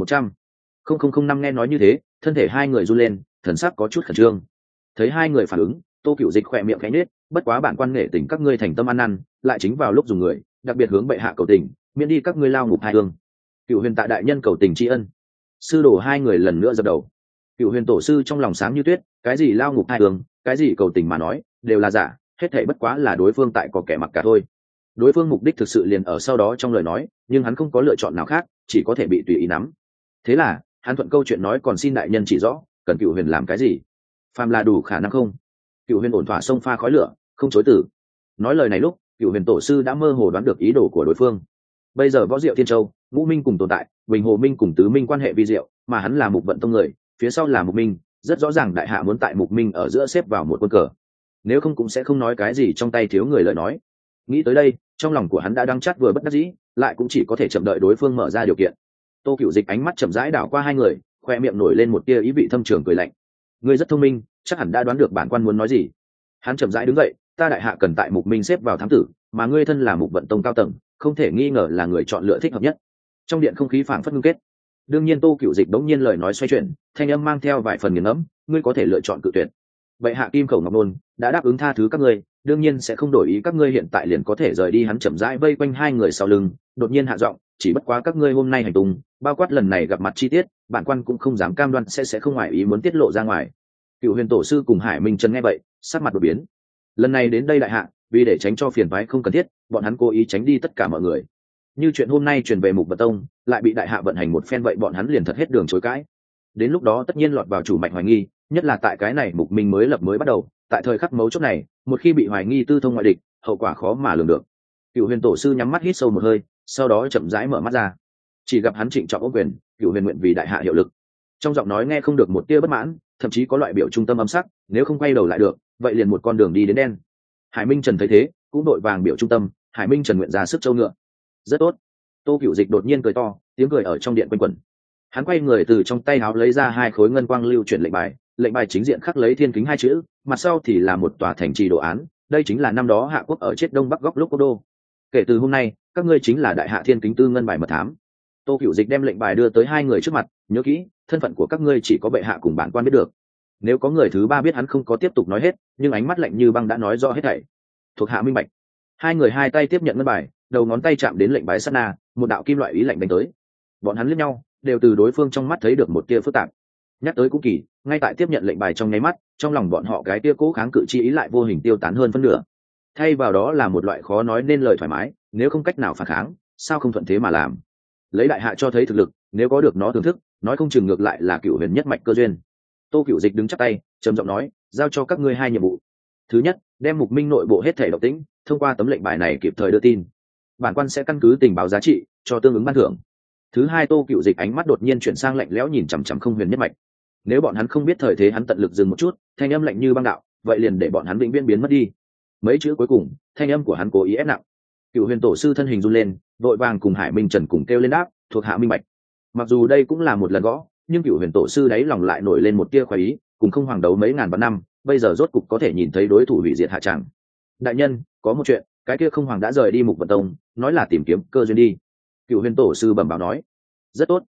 S1: 100,005 nghe nói như thế, thân thể hai người run lên, thần sắc có chút khẩn trương. Thấy hai người phản ứng, Tô Cựu Dịch khỏe miệng khẽ nhếch, bất quá bản quan nghệ tình các ngươi thành tâm ăn năn, lại chính vào lúc dùng người, đặc biệt hướng bệ hạ cầu tình, miễn đi các ngươi lao ngục hai hương. Cựu Huyền tại đại nhân cầu tình tri ân. Sư đồ hai người lần nữa dập đầu. Cựu Huyền tổ sư trong lòng sáng như tuyết, cái gì lao ngục hai hương, cái gì cầu tình mà nói, đều là giả, hết thảy bất quá là đối phương tại có kẻ mặc cả thôi. Đối phương mục đích thực sự liền ở sau đó trong lời nói, nhưng hắn không có lựa chọn nào khác, chỉ có thể bị tùy ý nắm. Thế là hắn thuận câu chuyện nói, còn xin đại nhân chỉ rõ, cần Cựu Huyền làm cái gì, phàm là đủ khả năng không. Cựu Huyền ổn thỏa xông pha khói lửa, không chối từ. Nói lời này lúc, Cựu Huyền tổ sư đã mơ hồ đoán được ý đồ của đối phương. Bây giờ Võ Diệu Thiên Châu, Ngũ Minh cùng tồn tại, Bình Hồ Minh cùng Tứ Minh quan hệ vi diệu, mà hắn là Mục Vận Tông người, phía sau là Mục Minh, rất rõ ràng đại hạ muốn tại Mục Minh ở giữa xếp vào một quân cờ. Nếu không cũng sẽ không nói cái gì trong tay thiếu người lời nói. Nghĩ tới đây, trong lòng của hắn đã đắng chát vừa bất đắc dĩ, lại cũng chỉ có thể chậm đợi đối phương mở ra điều kiện. Tô Cựu Dịch ánh mắt chậm rãi đảo qua hai người, khoe miệng nổi lên một tia ý vị thâm trường cười lạnh. Ngươi rất thông minh, chắc hẳn đã đoán được bản quan muốn nói gì. Hắn chậm rãi đứng dậy, ta đại hạ cần tại Mục Minh xếp vào thám tử, mà ngươi thân là Mục Vận Tông cao tầng, không thể nghi ngờ là người chọn lựa thích hợp nhất. Trong điện không khí phảng phất ngưng kết. Đương nhiên Tô Cựu Dịch đống nhiên lời nói xoay chuyển, thanh âm mang theo vài phần nghiền ngẫm, ngươi có thể lựa chọn cự tuyệt. Bệ hạ kim khẩu ngọc nôn đã đáp ứng tha thứ các ngươi, đương nhiên sẽ không đổi ý các ngươi hiện tại liền có thể rời đi. Hắn chậm rãi vây quanh hai người sau lưng, đột nhiên hạ giọng, chỉ bất quá các ngươi hôm nay hành tung, bao quát lần này gặp mặt chi tiết, bản quan cũng không dám cam đoan sẽ không ngoại ý muốn tiết lộ ra ngoài. Cựu Huyền tổ sư cùng Hải Minh Trần nghe vậy, sắc mặt đột biến. Lần này đến đây đại hạ, vì để tránh cho phiền toái không cần thiết, bọn hắn cố ý tránh đi tất cả mọi người. Như chuyện hôm nay truyền về Mục Vận Tông, lại bị đại hạ vận hành một phen, vậy bọn hắn liền thật hết đường chối cãi. Đến lúc đó tất nhiên lọt vào chủ mạch hoài nghi, nhất là tại cái này Mục Minh mới lập mới bắt đầu, tại thời khắc mấu chốt này, một khi bị hoài nghi tư thông ngoại địch, hậu quả khó mà lường được. Cựu Huyền tổ sư nhắm mắt hít sâu một hơi, sau đó chậm rãi mở mắt ra. Chỉ gặp hắn trịnh trọng ôm quyền, Cựu Huyền nguyện vì đại hạ hiệu lực. Trong giọng nói nghe không được một tia bất mãn, thậm chí có loại biểu trung tâm âm sắc, nếu không quay đầu lại được, vậy liền một con đường đi đến đen. Hải Minh Trần thấy thế, cũng đội vàng biểu trung tâm, Hải Minh Trần nguyện ra sức châu ngựa. Rất tốt. Tô Cựu Dịch đột nhiên cười to, tiếng cười ở trong điện quanh quẩn. Hắn quay người từ trong tay áo lấy ra hai khối ngân quang lưu chuyển lệnh bài chính diện khắc lấy thiên kính hai chữ, mặt sau thì là một tòa thành trì đồ án, đây chính là năm đó hạ quốc ở chết đông bắc góc lúc Cố Đô. Kể từ hôm nay, các ngươi chính là đại hạ thiên kính tư ngân bài mật thám. Tô Cựu Dịch đem lệnh bài đưa tới hai người trước mặt, nhớ kỹ, thân phận của các ngươi chỉ có bệ hạ cùng bản quan biết được. Nếu có người thứ ba biết, hắn không có tiếp tục nói hết, nhưng ánh mắt lạnh như băng đã nói rõ hết thảy. Thuộc hạ minh bạch. Hai người hai tay tiếp nhận ngân bài, đầu ngón tay chạm đến lệnh bài sát na, một đạo kim loại ý lạnh đánh tới. Bọn hắn liếc nhau, đều từ đối phương trong mắt thấy được một tia phức tạp. Nhắc tới cũng kỳ, ngay tại tiếp nhận lệnh bài trong nháy mắt, trong lòng bọn họ cái tia cố kháng cự chi ý lại vô hình tiêu tán hơn phân nửa. Thay vào đó là một loại khó nói nên lời thoải mái, nếu không cách nào phản kháng, sao không thuận thế mà làm. Lấy đại hạ cho thấy thực lực, nếu có được nó thưởng thức, nói không chừng ngược lại là Cựu Huyền nhất mạch cơ duyên. Tô Cựu Dịch đứng chắp tay, trầm giọng nói, giao cho các ngươi hai nhiệm vụ. Thứ nhất, đem Mục Minh nội bộ hết thể động tĩnh thông qua tấm lệnh bài này kịp thời đưa tin, bản quan sẽ căn cứ tình báo giá trị cho tương ứng ban thưởng. Thứ hai, Tô Cựu Dịch ánh mắt đột nhiên chuyển sang lạnh lẽo nhìn chằm chằm Không Huyền nhất mạch. Nếu bọn hắn không biết thời thế, hắn tận lực dừng một chút, thanh âm lạnh như băng đạo, vậy liền để bọn hắn vĩnh viễn biến mất đi. Mấy chữ cuối cùng, thanh âm của hắn cố ý ép nặng. Cựu Huyền tổ sư thân hình run lên, vội vàng cùng Hải Minh Trần cùng kêu lên đáp, thuộc hạ minh bạch. Mặc dù đây cũng là một lần gõ, nhưng Cựu Huyền tổ sư đáy lòng lại nổi lên một tia khoái ý, cùng Không Hoàng đấu mấy ngàn vạn năm, bây giờ rốt cục có thể nhìn thấy đối thủ hủy diệt hạ tràng. Đại nhân, có một chuyện, cái kia Không Hoàng đã rời đi Mục Vận Tông, nói là tìm kiếm cơ duyên đi. Cựu Huyền tổ sư bẩm báo nói. Rất tốt,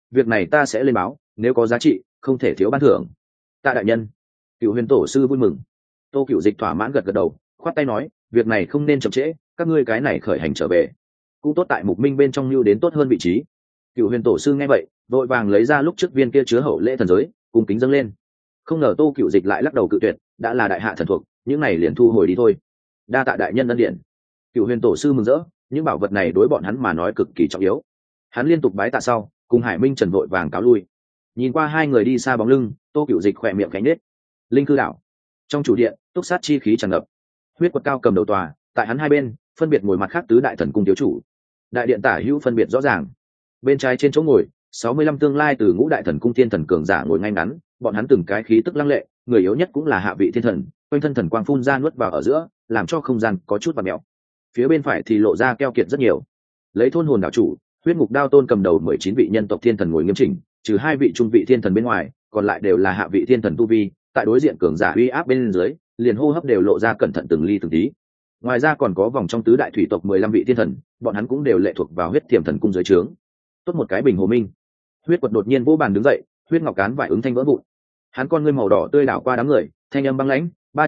S1: việc này ta sẽ lên báo, nếu có giá trị không thể thiếu ban thưởng. Tạ đại nhân. Cựu huyền tổ sư vui mừng. Tô Cựu Dịch thỏa mãn gật gật đầu, khoát tay nói, việc này không nên chậm trễ, các ngươi cái này khởi hành trở về cũng tốt, tại Mục Minh bên trong lưu đến tốt hơn vị trí. Cựu huyền tổ sư nghe vậy vội vàng lấy ra lúc trước viên kia chứa hậu lễ thần giới, cung kính dâng lên. Không ngờ Tô Cựu Dịch lại lắc đầu cự tuyệt, đã là đại hạ thần thuộc, những này liền thu hồi đi thôi. Đa tạ đại nhân ân điển. Cựu huyền tổ sư mừng rỡ, những bảo vật này đối bọn hắn mà nói cực kỳ trọng yếu. Hắn liên tục bái tạ sau, cùng Hải Minh Trần vội vàng cáo lui. Nhìn qua hai người đi xa bóng lưng, Tô Cựu Dịch khỏe miệng cánh nết. Linh cư đảo trong chủ điện, túc sát chi khí tràn ngập. Huyết Quật cao cầm đầu tòa, tại hắn hai bên phân biệt ngồi mặt khác tứ đại thần cung thiếu chủ. Đại điện tả hữu phân biệt rõ ràng. Bên trái trên chỗ ngồi 65 tương lai từ ngũ đại thần cung thiên thần cường giả ngồi ngay ngắn, bọn hắn từng cái khí tức lăng lệ, người yếu nhất cũng là hạ vị thiên thần, quanh thân thần quang phun ra nuốt vào ở giữa, làm cho không gian có chút vặn mèo. Phía bên phải thì lộ ra keo kiệt rất nhiều. Lấy thôn hồn đạo chủ, huyết ngục đao tôn cầm đầu 19 vị nhân tộc thiên thần ngồi nghiêm chỉnh, trừ hai vị trung vị thiên thần bên ngoài, còn lại đều là hạ vị thiên thần tu vi, tại đối diện cường giả uy áp bên dưới, liền hô hấp đều lộ ra cẩn thận từng ly từng tí. Ngoài ra còn có vòng trong tứ đại thủy tộc 15 vị thiên thần, bọn hắn cũng đều lệ thuộc vào huyết thiềm thần cung dưới trướng. Tốt một cái bình hồ minh. Huyết Quật đột nhiên vỗ bàn đứng dậy, huyết ngọc cán vải ứng thanh vỡ vụn. Hắn con ngươi màu đỏ tươi đảo qua đám người, thanh âm băng lãnh,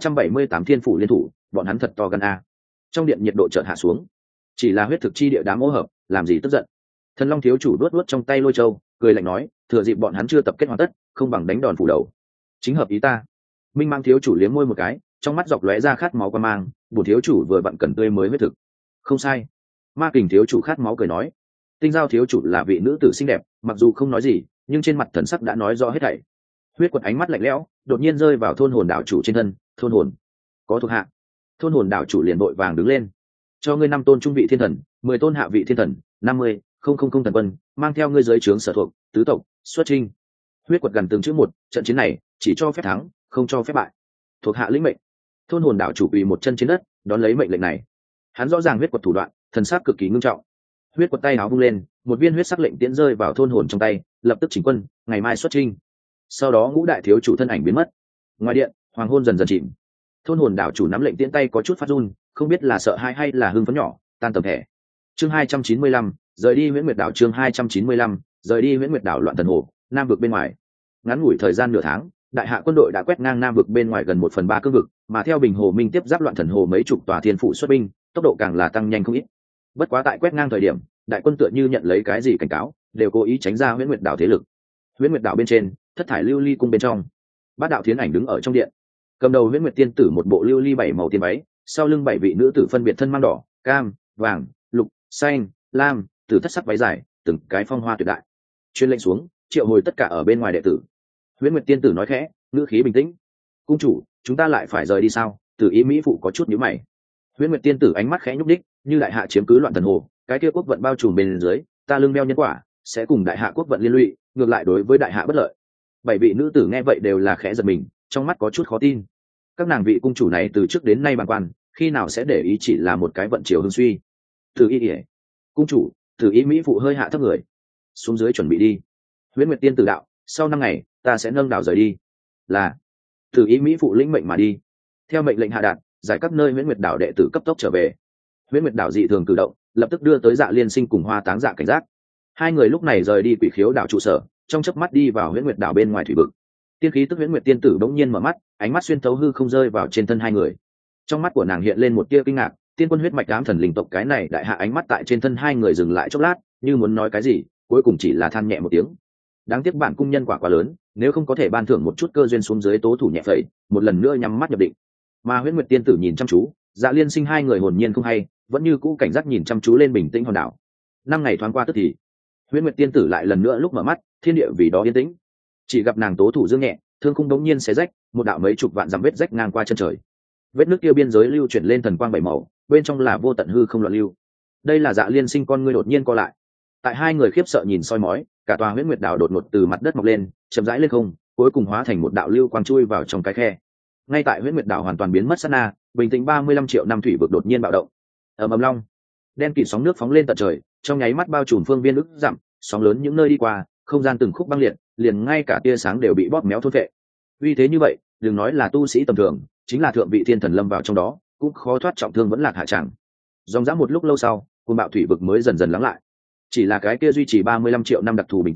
S1: 378 thiên phủ liên thủ, bọn hắn thật to gan a. Trong điện nhiệt độ chợt hạ xuống. Chỉ là huyết thực chi địa đám ô hợp, làm gì tức giận. Thần Long thiếu chủ đuốt trong tay lôi châu, cười lạnh nói, thừa dịp bọn hắn chưa tập kết hoàn tất, không bằng đánh đòn phủ đầu. Chính hợp ý ta. Minh Mang thiếu chủ liếm môi một cái, trong mắt dọc lóe ra khát máu quan mang, bổn thiếu chủ vừa bận cần tươi mới huyết thực. Không sai. Ma Kình thiếu chủ khát máu cười nói, Tinh Giao thiếu chủ là vị nữ tử xinh đẹp, mặc dù không nói gì, nhưng trên mặt thần sắc đã nói rõ hết thảy. Huyết Quật ánh mắt lạnh lẽo, đột nhiên rơi vào thôn hồn đạo chủ trên thân. Thôn hồn có thuộc hạ. Thôn hồn đạo chủ liền vội vàng đứng lên, cho ngươi 5 tôn trung vị thiên thần, 10 tôn hạ vị thiên thần, 50 thần quân, mang theo ngươi dưới trướng sở thuộc tứ tộc xuất chinh. Huyết Quật gần từng chữ một, trận chiến này chỉ cho phép thắng, không cho phép bại. Thuộc hạ lĩnh mệnh. Thôn hồn đạo chủ quỳ một chân trên đất, đón lấy mệnh lệnh này. Hắn rõ ràng Huyết Quật thủ đoạn, thần sắc cực kỳ ngưng trọng. Huyết Quật tay áo vung lên, một viên huyết sắc lệnh tiễn rơi vào thôn hồn trong tay, lập tức chỉnh quân, ngày mai xuất chinh. Sau đó ngũ đại thiếu chủ thân ảnh biến mất. Ngoài điện, hoàng hôn dần dần chìm. Thôn hồn đạo chủ nắm lệnh tiễn tay có chút phát run, không biết là sợ hãi hay là hưng phấn nhỏ, tan tầm thẻ. Chương 295, rời đi Huyễn Nguyệt đảo. Chương 295, rời đi Huyễn Nguyệt đảo. Loạn thần hồ, nam vực bên ngoài. Ngắn ngủi thời gian nửa tháng, đại hạ quân đội đã quét ngang nam vực bên ngoài gần 1/3 cương vực, mà theo bình hồ minh tiếp giáp loạn thần hồ mấy chục tòa thiên phủ xuất binh, tốc độ càng là tăng nhanh không ít. Bất quá tại quét ngang thời điểm, đại quân tựa như nhận lấy cái gì cảnh cáo, đều cố ý tránh ra Huyễn Nguyệt đảo thế lực. Huyễn Nguyệt đảo bên trên, thất thải lưu ly cung bên trong, bát đạo thiến ảnh đứng ở trong điện, cầm đầu Huyễn Nguyệt tiên tử một bộ lưu ly 7 màu tiên váy, sau lưng 7 vị nữ tử phân biệt thân mang đỏ, cam, vàng, lục, xanh, lam, từ thất sắc váy dài, từng cái phong hoa tuyệt đại. Truyền lệnh xuống, triệu hồi tất cả ở bên ngoài đệ tử. Huyễn Nguyệt tiên tử nói khẽ, ngữ khí bình tĩnh, cung chủ, chúng ta lại phải rời đi sao? Tử Ý mỹ phụ có chút nhíu mày. Huyễn Nguyệt tiên tử ánh mắt khẽ nhúc đích, như đại hạ chiếm cứ loạn thần hồ, cái kia quốc vận bao trùm bên dưới, ta lương đeo nhân quả, sẽ cùng đại hạ quốc vận liên lụy, ngược lại đối với đại hạ bất lợi. 7 vị nữ tử nghe vậy đều là khẽ giật mình, trong mắt có chút khó tin. Các nàng vị cung chủ này từ trước đến nay bàng quan, khi nào sẽ để ý chỉ là một cái vận chiều hưng suy. Tử Y ỉa, cung chủ, Tử Y mỹ phụ hơi hạ thấp người, xuống dưới chuẩn bị đi. Huyễn Nguyệt tiên tử đạo, sau 5 ngày ta sẽ nâng đảo rời đi. Là. Tử Y mỹ phụ lĩnh mệnh mà đi. Theo mệnh lệnh hạ đạt, giải các nơi Huyễn Nguyệt đảo đệ tử cấp tốc trở về. Huyễn Nguyệt đảo dị thường cử động, lập tức đưa tới Dạ Liên Sinh cùng Hoa Táng Dạ cảnh giác. Hai người lúc này rời đi Quỷ Khiếu đảo trụ sở, trong chớp mắt đi vào Huyễn Nguyệt đảo bên ngoài thủy vực. Tiên khí tức Huyễn Nguyệt tiên tử bỗng nhiên mở mắt, ánh mắt xuyên thấu hư không rơi vào trên thân hai người. Trong mắt của nàng hiện lên một tia kinh ngạc, tiên quân huyết mạch ám thần linh tộc cái này đại hạ ánh mắt tại trên thân hai người dừng lại chốc lát, như muốn nói cái gì, cuối cùng chỉ là than nhẹ một tiếng. Đáng tiếc bản cung nhân quả quá lớn, nếu không có thể ban thưởng một chút cơ duyên xuống dưới tố thủ nhẹ phẩy, một lần nữa nhắm mắt nhập định. Mà Huyễn Nguyệt tiên tử nhìn chăm chú, Dạ Liên Sinh hai người hồn nhiên không hay, vẫn như cũ cảnh giác nhìn chăm chú lên bình tĩnh hòn đảo. 5 ngày thoáng qua tức thì, Huyễn Nguyệt tiên tử lại lần nữa lúc mở mắt, thiên địa vì đó yên tĩnh. Chỉ gặp nàng tố thủ dương nhẹ, thương khung đống nhiên xé rách, một đạo mấy chục vạn dặm vết rách ngang qua chân trời. Vết nước kia biên giới lưu chuyển lên thần quang 7 màu, bên trong là vô tận hư không loạn lưu. Đây là Dạ Liên Sinh con ngươi đột nhiên co lại. Tại hai người khiếp sợ nhìn soi mói, cả tòa Huyễn Nguyệt đảo đột ngột từ mặt đất mọc lên, chậm rãi lên không, cuối cùng hóa thành một đạo lưu quang chui vào trong cái khe. Ngay tại Huyễn Nguyệt đảo hoàn toàn biến mất sát na, bình tĩnh 35 triệu năm thủy vực đột nhiên bạo động. Ầm ầm long, đen kịt sóng nước phóng lên tận trời, trong nháy mắt bao trùm phương viên ức dặm, sóng lớn những nơi đi qua, không gian từng khúc băng liệt, liền ngay cả tia sáng đều bị bóp méo thôn phệ. Uy thế như vậy, đừng nói là tu sĩ tầm thường, chính là thượng vị thiên thần lâm vào trong đó, cũng khó thoát trọng thương vẫn lạc hạ tràng. Dòng dã một lúc lâu sau, cuồng bạo thủy vực mới dần dần lắng lại. Chỉ là cái kia duy trì 35 triệu năm đặc thù bình tĩnh,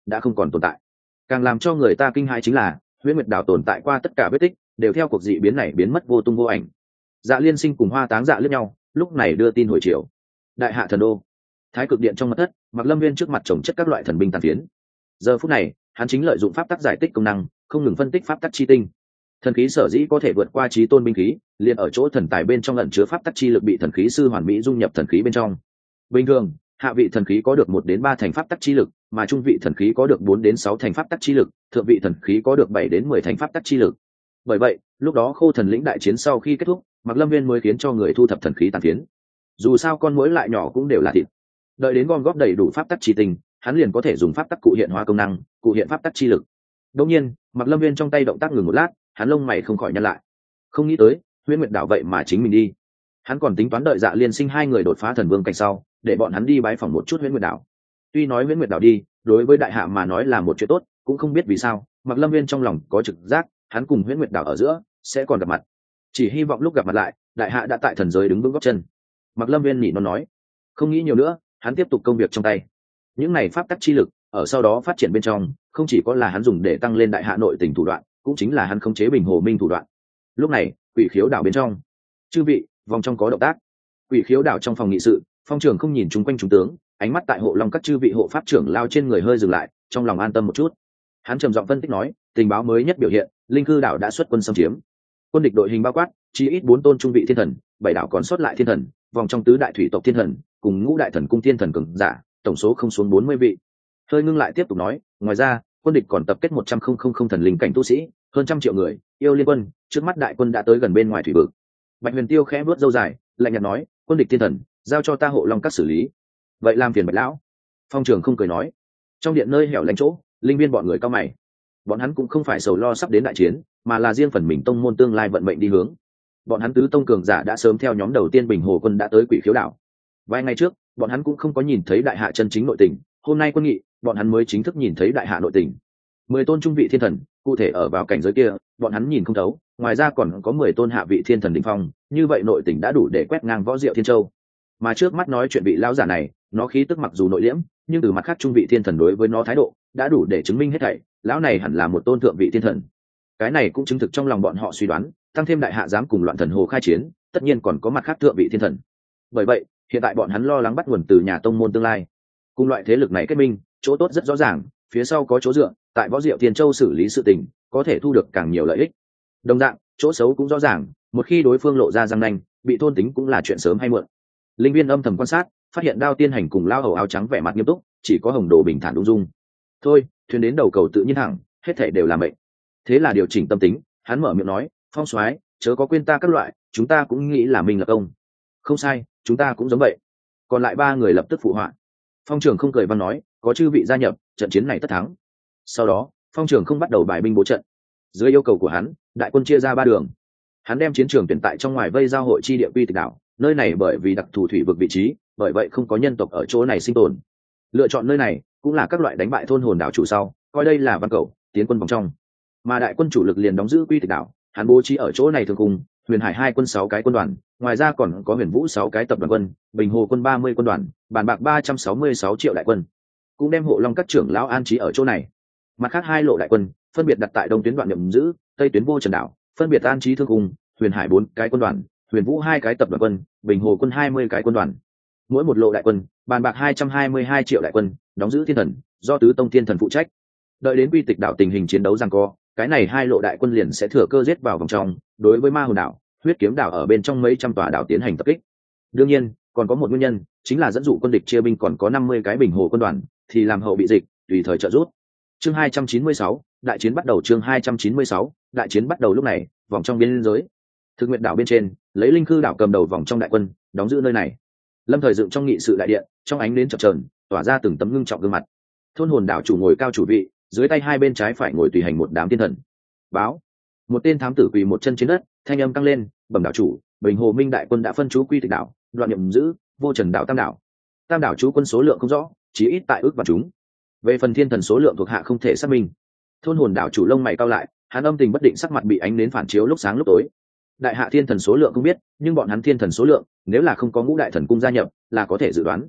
S1: đã không còn tồn tại. Càng làm cho người ta kinh hãi chính là huyễn nguyệt đảo tồn tại qua tất cả vết tích đều theo cuộc dị biến này biến mất vô tung vô ảnh. Dạ Liên Sinh cùng Hoa Táng Dạ liếc nhau, lúc này đưa tin hồi chiều. Đại hạ thần đô, Thái Cực Điện trong mật thất, Mạc Lâm Viên trước mặt chồng chất các loại thần binh tàn phiến. Giờ phút này, hắn chính lợi dụng pháp tắc giải tích công năng, không ngừng phân tích pháp tắc chi tinh. Thần khí sở dĩ có thể vượt qua chí tôn binh khí, liền ở chỗ thần tài bên trong ẩn chứa pháp tắc chi lực bị thần khí sư hoàn mỹ dung nhập thần khí bên trong. Bình thường, hạ vị thần khí có được 1 đến 3 thành pháp tắc chi lực, mà trung vị thần khí có được 4 đến 6 thành pháp tắc chi lực, thượng vị thần khí có được 7 đến 10 thành pháp tắc chi lực. Bởi vậy, lúc đó Khô Thần lĩnh đại chiến sau khi kết thúc, Mạc Lâm Viên mới khiến cho người thu thập thần khí tàn phiến. Dù sao con muỗi lại nhỏ cũng đều là thịt. Đợi đến gom góp đầy đủ pháp tắc chi tinh, hắn liền có thể dùng pháp tắc cụ hiện hóa công năng, cụ hiện pháp tắc chi lực. Đương nhiên, Mạc Lâm Viên trong tay động tác ngừng một lát, hắn lông mày không khỏi nhăn lại. Không nghĩ tới, Huyễn Nguyệt đảo vậy mà chính mình đi. Hắn còn tính toán đợi Dạ Liên Sinh 2 người đột phá thần vương cảnh sau, để bọn hắn đi bái phỏng một chút Huyễn Nguyệt đảo. Tuy nói Huyễn Nguyệt đảo đi, đối với đại hạ mà nói là một chuyện tốt, cũng không biết vì sao, Mạc Lâm Viên trong lòng có trực giác, hắn cùng Huyễn Nguyệt đảo ở giữa sẽ còn gặp mặt. Chỉ hy vọng lúc gặp mặt lại, đại hạ đã tại thần giới đứng vững gót chân. Mạc Lâm Viên nhỉ nó nói, không nghĩ nhiều nữa, hắn tiếp tục công việc trong tay. Những này pháp tắc chi lực ở sau đó phát triển bên trong, không chỉ có là hắn dùng để tăng lên đại hạ nội tình thủ đoạn, cũng chính là hắn khống chế Bình Hồ Minh thủ đoạn. Lúc này, Quỷ Khiếu đảo bên trong, chư vị, vòng trong có động tác. Quỷ Khiếu đảo trong phòng nghị sự, Phong Trường không nhìn chung quanh chúng tướng, ánh mắt tại hộ long các chư vị hộ pháp trưởng lao trên người hơi dừng lại, trong lòng an tâm một chút. Hắn trầm giọng phân tích nói, tình báo mới nhất biểu hiện, Linh Cư đảo đã xuất quân xâm chiếm. Quân địch đội hình bao quát, chỉ ít 4 tôn trung vị thiên thần, 7 đảo còn sót lại thiên thần, vòng trong tứ đại thủy tộc thiên thần, cùng ngũ đại thần cung thiên thần cường giả, tổng số không xuống 40 vị. Hơi ngưng lại tiếp tục nói, ngoài ra, quân địch còn tập kết 100,000 thần linh cảnh tu sĩ, hơn 100 triệu người, yêu liên quân, trước mắt đại quân đã tới gần bên ngoài thủy vực. Bạch Huyền Tiêu khẽ vuốt râu dài, lạnh nhạt nói, quân địch thiên thần, giao cho ta hộ long các xử lý. Vậy làm phiền Bạch lão. Phong Trường không cười nói. Trong điện nơi hẻo lánh chỗ, linh viên bọn người cao mày. Bọn hắn cũng không phải sầu lo sắp đến đại chiến, mà là riêng phần mình tông môn tương lai vận mệnh đi hướng. Bọn hắn tứ tông cường giả đã sớm theo nhóm đầu tiên Bình Hồ quân đã tới Quỷ Khiếu đảo. Vài ngày trước, bọn hắn cũng không có nhìn thấy đại hạ chân chính nội tình, hôm nay quân nghị, bọn hắn mới chính thức nhìn thấy đại hạ nội tình. 10 tôn trung vị thiên thần, cụ thể ở vào cảnh giới kia, bọn hắn nhìn không thấu, ngoài ra còn có 10 tôn hạ vị thiên thần đỉnh phong, như vậy nội tình đã đủ để quét ngang Võ Diệu Thiên Châu. Mà trước mắt nói chuyện vị lão giả này, nó khí tức mặc dù nội liễm, nhưng từ mặt khác trung vị thiên thần đối với nó thái độ, đã đủ để chứng minh hết thảy, lão này hẳn là một tôn thượng vị thiên thần. Cái này cũng chứng thực trong lòng bọn họ suy đoán, tăng thêm đại hạ dám cùng Loạn Thần Hồ khai chiến, tất nhiên còn có mặt khác thượng vị thiên thần. Bởi vậy, hiện tại bọn hắn lo lắng bắt nguồn từ nhà tông môn tương lai. Cùng loại thế lực này kết minh, chỗ tốt rất rõ ràng, phía sau có chỗ dựa, tại Võ Diệu Thiên Châu xử lý sự tình, có thể thu được càng nhiều lợi ích. Đồng dạng, chỗ xấu cũng rõ ràng, một khi đối phương lộ ra răng nanh, bị thôn tính cũng là chuyện sớm hay muộn. Linh viên âm thầm quan sát, phát hiện Đao Tiên Hành cùng Lao Hầu áo trắng vẻ mặt nghiêm túc, chỉ có Hồng Đồ bình thản ung dung. Thôi, thuyền đến đầu cầu tự nhiên thẳng, hết thảy đều là mệnh. Thế là điều chỉnh tâm tính, hắn mở miệng nói, Phong soái, chớ có quên ta các loại, chúng ta cũng nghĩ là mình lập công. Không sai, chúng ta cũng giống vậy. Còn lại 3 người lập tức phụ họa. Phong Trường không cười văn nói, có chư vị gia nhập, trận chiến này tất thắng. Sau đó, Phong Trường không bắt đầu bài binh bố trận. Dưới yêu cầu của hắn, đại quân chia ra 3 đường. Hắn đem chiến trường tuyển tại trong ngoài vây giao hội chi địa Quy Tịch đảo, nơi này bởi vì đặc thù thủy vực vị trí, bởi vậy không có nhân tộc ở chỗ này sinh tồn. Lựa chọn nơi này cũng là các loại đánh bại thôn hồn đảo chủ sau, coi đây là văn cầu, tiến quân vòng trong. Mà đại quân chủ lực liền đóng giữ Quy Tịch đảo, hắn bố trí ở chỗ này thường cùng Huyền Hải 2 quân 6 cái quân đoàn, ngoài ra còn có Huyền Vũ 6 cái tập đoàn quân, Bình Hồ quân 30 quân đoàn, bàn bạc 366 triệu đại quân. Cũng đem hộ long các trưởng lão an trí ở chỗ này. Mặt khác 2 lộ đại quân, phân biệt đặt tại đông tuyến đoạn nhậm giữ, tây tuyến Vô Trần đảo, phân biệt an trí thương cùng Huyền Hải 4 cái quân đoàn, Huyền Vũ 2 cái tập đoàn quân, Bình Hồ quân 20 cái quân đoàn. Mỗi một lộ đại quân, bàn bạc 222 triệu đại quân, đóng giữ thiên thần, do tứ tông thiên thần phụ trách. Đợi đến Quy Tịch đảo tình hình chiến đấu giằng co, cái này 2 lộ đại quân liền sẽ thừa cơ giết vào vòng trong, đối với Ma Hồn đảo, Huyết Kiếm đảo ở bên trong mấy trăm tòa đảo tiến hành tập kích. Đương nhiên, còn có một nguyên nhân, chính là dẫn dụ quân địch chia binh còn có 50 cái Bình Hồ quân đoàn, thì làm hậu bị dịch, tùy thời trợ giúp. Chương 296, đại chiến bắt đầu. Chương 296, đại chiến bắt đầu. Lúc này, vòng trong biên giới, Thực Nguyệt đảo bên trên, lấy Linh Khư đảo cầm đầu vòng trong đại quân, đóng giữ nơi này. Lâm Thời dựng trong nghị sự đại điện, trong ánh nến chập chờn, tỏa ra từng tấm ngưng trọng gương mặt. Thôn hồn đảo chủ ngồi cao chủ vị, dưới tay hai bên trái phải ngồi tùy hành một đám thiên thần. Báo, một tên thám tử quỳ một chân trên đất, thanh âm căng lên, bẩm đảo chủ, Bình Hồ Minh đại quân đã phân trú Quy Tịch đảo, Đoạn nhậm giữ, Vô Trần đảo, Tam đảo chú quân số lượng không rõ, chỉ ít tại ước và chúng. Về phần thiên thần số lượng thuộc hạ không thể xác minh. Thôn hồn đảo chủ lông mày cau lại, hắn âm tình bất định, sắc mặt bị ánh nến phản chiếu lúc sáng lúc tối. Đại hạ thiên thần số lượng không biết, nhưng bọn hắn thiên thần số lượng, nếu là không có ngũ đại thần cung gia nhập, là có thể dự đoán.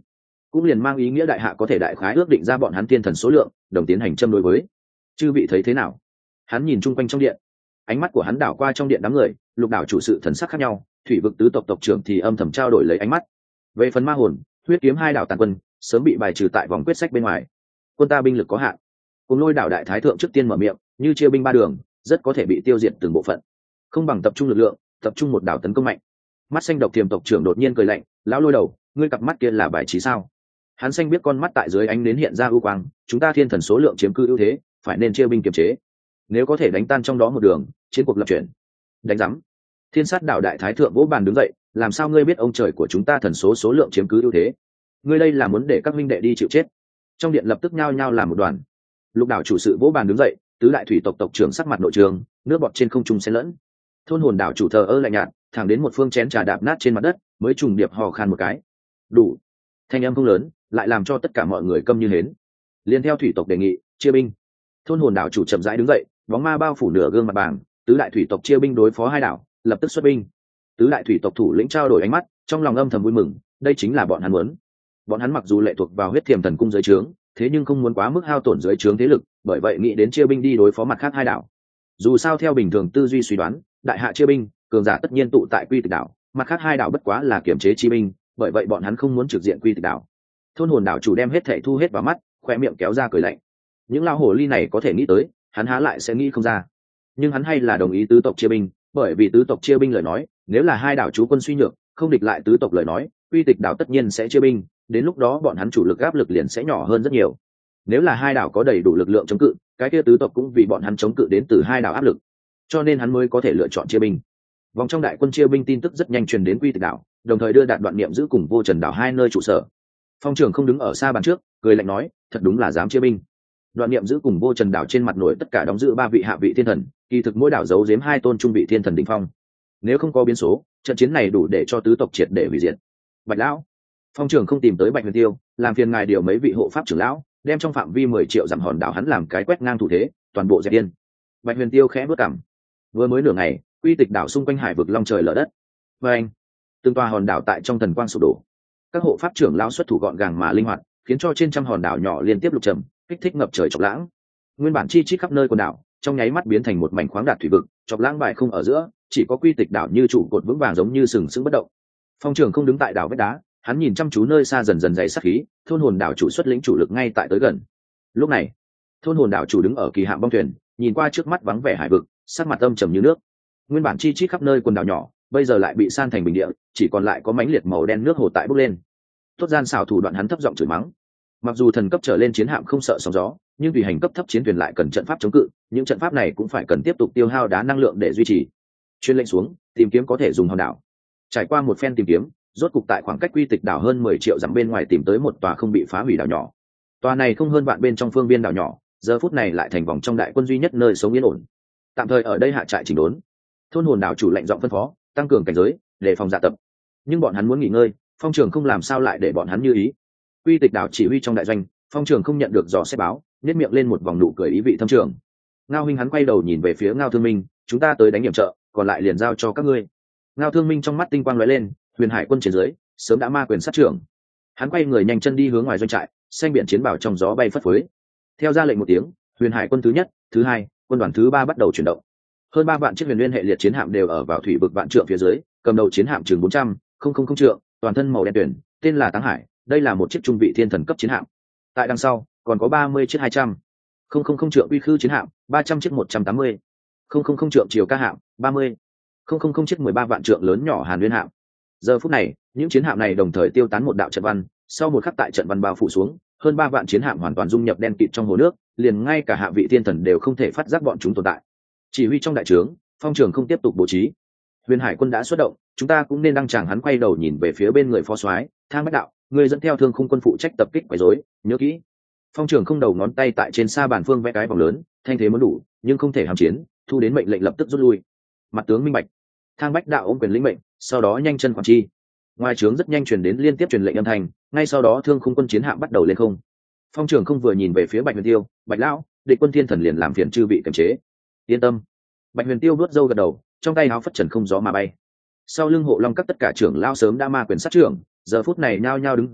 S1: cũng liền mang ý nghĩa đại hạ có thể đại khái ước định ra bọn hắn thiên thần số lượng, đồng tiến hành châm đối với. Chư vị thấy thế nào? Hắn nhìn chung quanh trong điện, ánh mắt của hắn đảo qua trong điện đám người, lục đảo chủ sự thần sắc khác nhau, thủy vực tứ tộc tộc trưởng thì âm thầm trao đổi lấy ánh mắt. Về phần ma hồn, huyết kiếm hai đảo tàn quân sớm bị bài trừ tại vòng quyết sách bên ngoài. Quân ta binh lực có hạn, cùng lôi đảo đại thái thượng trước tiên mở miệng, như chia binh ba đường, rất có thể bị tiêu diệt từng bộ phận. Không bằng tập trung lực lượng, tập trung một đảo tấn công mạnh. Mắt xanh độc tiềm tộc trưởng đột nhiên cười lạnh, lão lôi đầu, ngươi cặp mắt kia là bài trí sao? Hắn xanh biết con mắt tại dưới ánh nến hiện ra ưu quang, chúng ta thiên thần số lượng chiếm cư ưu thế, phải nên chia binh kiềm chế. Nếu có thể đánh tan trong đó một đường, chiến cuộc lập chuyển. Đánh rắm. Thiên sát đảo đại thái thượng vỗ bàn đứng dậy, làm sao ngươi biết ông trời của chúng ta thần số lượng chiếm cứ ưu thế? Ngươi đây là muốn để các minh đệ đi chịu chết. Trong điện lập tức nhao nhao làm một đoàn. Lục đảo chủ sự vỗ bàn đứng dậy, tứ đại thủy tộc tộc trưởng sắc mặt nội trường, nước bọt trên không trung xen lẫn. Thôn hồn đảo chủ thờ ơ lạnh nhạt, thẳng đến một phương chén trà đạp nát trên mặt đất, mới trùng điệp hò khan một cái. Đủ. Thanh âm không lớn, lại làm cho tất cả mọi người câm như hến. Liên theo thủy tộc đề nghị, chia binh. Thôn hồn đảo chủ chậm rãi đứng dậy, bóng ma bao phủ nửa gương mặt bảng, tứ đại thủy tộc chia binh đối phó hai đảo, lập tức xuất binh. Tứ đại thủy tộc thủ lĩnh trao đổi ánh mắt, trong lòng âm thầm vui mừng, đây chính là bọn hắn muốn. Bọn hắn mặc dù lệ thuộc vào huyết thiềm thần cung dưới trướng, thế nhưng không muốn quá mức hao tổn dưới trướng thế lực, bởi vậy nghĩ đến chia binh đi đối phó mặt khác hai đảo. Dù sao theo bình thường tư duy suy đoán, đại hạ chia binh, cường giả tất nhiên tụ tại Quy Tịch đảo, mặt khác hai đảo bất quá là kiểm chế chi binh, bởi vậy bọn hắn không muốn trực diện Quy Tịch đảo. Thôn hồn đảo chủ đem hết thảy thu hết vào mắt, khoe miệng kéo ra cười lạnh. Những lao hồ ly này có thể nghĩ tới, hắn há lại sẽ nghĩ không ra. Nhưng hắn hay là đồng ý tứ tộc chia binh, bởi vì tứ tộc chia binh lời nói, nếu là hai đảo chú quân suy nhược, không địch lại tứ tộc lời nói, Quy Tịch đảo tất nhiên sẽ chia binh, đến lúc đó bọn hắn chủ lực áp lực liền sẽ nhỏ hơn rất nhiều. Nếu là hai đảo có đầy đủ lực lượng chống cự, cái kia tứ tộc cũng vì bọn hắn chống cự đến từ hai đảo áp lực, cho nên hắn mới có thể lựa chọn chia binh. Vòng trong đại quân chia binh tin tức rất nhanh truyền đến Quy Tịch đảo, đồng thời đưa Đạt Đoạn Niệm giữ cùng Vô Trần đảo hai nơi trụ sở. Phong trưởng không đứng ở xa bàn trước, cười lạnh nói, thật đúng là dám chia binh. Đoạn Niệm giữ cùng Vô Trần đảo trên mặt nổi tất cả đóng giữ ba vị hạ vị thiên thần, kỳ thực mỗi đảo giấu giếm hai tôn trung vị thiên thần đỉnh phong. Nếu không có biến số, trận chiến này đủ để cho tứ tộc triệt để hủy diệt. Bạch lão, Phong trưởng không tìm tới Bạch Huyền Tiêu, làm phiền ngài điều mấy vị hộ pháp trưởng lão, đem trong phạm vi 10 triệu dặm hòn đảo hắn làm cái quét ngang thủ thế, toàn bộ dẹp điên. Bạch Huyền Tiêu khẽ bước cằm. Vừa mới nửa ngày, Quy Tịch đảo xung quanh hải vực long trời lở đất. Và anh, từng tòa hòn đảo tại trong thần quang sụp đổ. Các hộ pháp trưởng lão xuất thủ gọn gàng mà linh hoạt, khiến cho trên trăm hòn đảo nhỏ liên tiếp lục trầm, kích thích ngập trời chọc lãng. Nguyên bản chi chít khắp nơi quần đảo, trong nháy mắt biến thành một mảnh khoáng đạt thủy vực, chọc lãng bài không ở giữa, chỉ có Quy Tịch đảo như trụ cột vững vàng giống như sừng sững bất động. Phong trưởng không đứng tại đảo vách đá, hắn nhìn chăm chú nơi xa dần dần dày sát khí, thôn hồn đảo chủ xuất lĩnh chủ lực ngay tại tới gần. Lúc này, thôn hồn đảo chủ đứng ở kỳ hạm bong thuyền, nhìn qua trước mắt vắng vẻ hải vực, sắc mặt âm trầm như nước. Nguyên bản chi chít khắp nơi quần đảo nhỏ, bây giờ lại bị san thành bình địa, chỉ còn lại có mảnh liệt màu đen nước hồ tại bốc lên. Tốt gian xảo thủ đoạn hắn thấp giọng chửi mắng. Mặc dù thần cấp trở lên chiến hạm không sợ sóng gió, nhưng vì hành cấp thấp chiến thuyền lại cần trận pháp chống cự, những trận pháp này cũng phải cần tiếp tục tiêu hao đá năng lượng để duy trì. Chuyên lệnh xuống, tìm kiếm có thể dùng hòn đảo. Trải qua một phen tìm kiếm, rốt cục tại khoảng cách Quy Tịch đảo hơn 10 triệu dặm bên ngoài tìm tới một tòa không bị phá hủy đảo nhỏ. Tòa này không hơn vạn bên trong phương biên đảo nhỏ, giờ phút này lại thành vòng trong đại quân duy nhất nơi sống yên ổn. Tạm thời ở đây hạ trại chỉnh đốn. Thôn hồn đảo chủ lệnh giọng phân phó, tăng cường cảnh giới, để phòng dạ tập. Nhưng bọn hắn muốn nghỉ ngơi, Phong trường không làm sao lại để bọn hắn như ý. Quy Tịch đảo chỉ huy trong đại doanh, Phong trường không nhận được dò xét báo, nhếch miệng lên một vòng nụ cười ý vị thâm trường. Ngao huynh hắn quay đầu nhìn về phía Ngao Thương Minh, chúng ta tới đánh nhiệm trợ, còn lại liền giao cho các ngươi. Ngao Thương Minh trong mắt tinh quang lóe lên, huyền hải quân trên dưới sớm đã ma quyền sát trưởng. Hắn quay người nhanh chân đi hướng ngoài doanh trại, xanh biển chiến bảo trong gió bay phất phới. Theo ra lệnh một tiếng, huyền hải quân thứ nhất, thứ hai, quân đoàn thứ ba bắt đầu chuyển động. Hơn 3 vạn chiếc huyền liên hệ liệt chiến hạm đều ở vào thủy vực vạn trượng phía dưới, cầm đầu chiến hạm chừng 400 trượng, toàn thân màu đen tuyển, tên là Táng Hải, đây là một chiếc trung vị thiên thần cấp chiến hạm. Tại đằng sau, còn có 30 chiếc 200 trượng uy khư chiến hạm, 300 chiếc 180 trượng chiều ca hạm, 30 chiếc 13 vạn trượng lớn nhỏ hàn nguyên hạm. Giờ phút này, những chiến hạm này đồng thời tiêu tán một đạo trận văn, sau một khắc tại trận văn bao phủ xuống, hơn 3 vạn chiến hạm hoàn toàn dung nhập đen kịt trong hồ nước, liền ngay cả hạ vị thiên thần đều không thể phát giác bọn chúng tồn tại. Chỉ huy trong đại trướng, Phong trường không tiếp tục bố trí. Huyền hải quân đã xuất động, chúng ta cũng nên đăng tràng. Hắn quay đầu nhìn về phía bên người phó soái Thang Bách Đạo, người dẫn theo Thương Khung quân phụ trách tập kích quấy rối, nhớ kỹ. Phong trường không đầu ngón tay tại trên sa bàn phương vẽ cái vòng lớn, thanh thế muốn đủ, nhưng không thể hàm chiến, thu đến mệnh lệnh lập tức rút lui. Mặt tướng minh bạch. Thang Bách Đạo ôm quyền lĩnh mệnh, sau đó nhanh chân quản chi. Ngoài trướng rất nhanh truyền đến liên tiếp truyền lệnh âm thanh, ngay sau đó Thương Khung quân chiến hạm bắt đầu lên không. Phong trường không vừa nhìn về phía Bạch Huyền Tiêu, Bạch lão, địch quân thiên thần liền làm phiền chư vị kiềm chế. Yên tâm. Bạch Huyền Tiêu vuốt râu gật đầu, trong tay áo phất trần không gió mà bay. Sau lưng hộ long các tất cả trưởng lao sớm đã ma quyền sát trưởng, giờ phút này nhao nhao đứng dậy,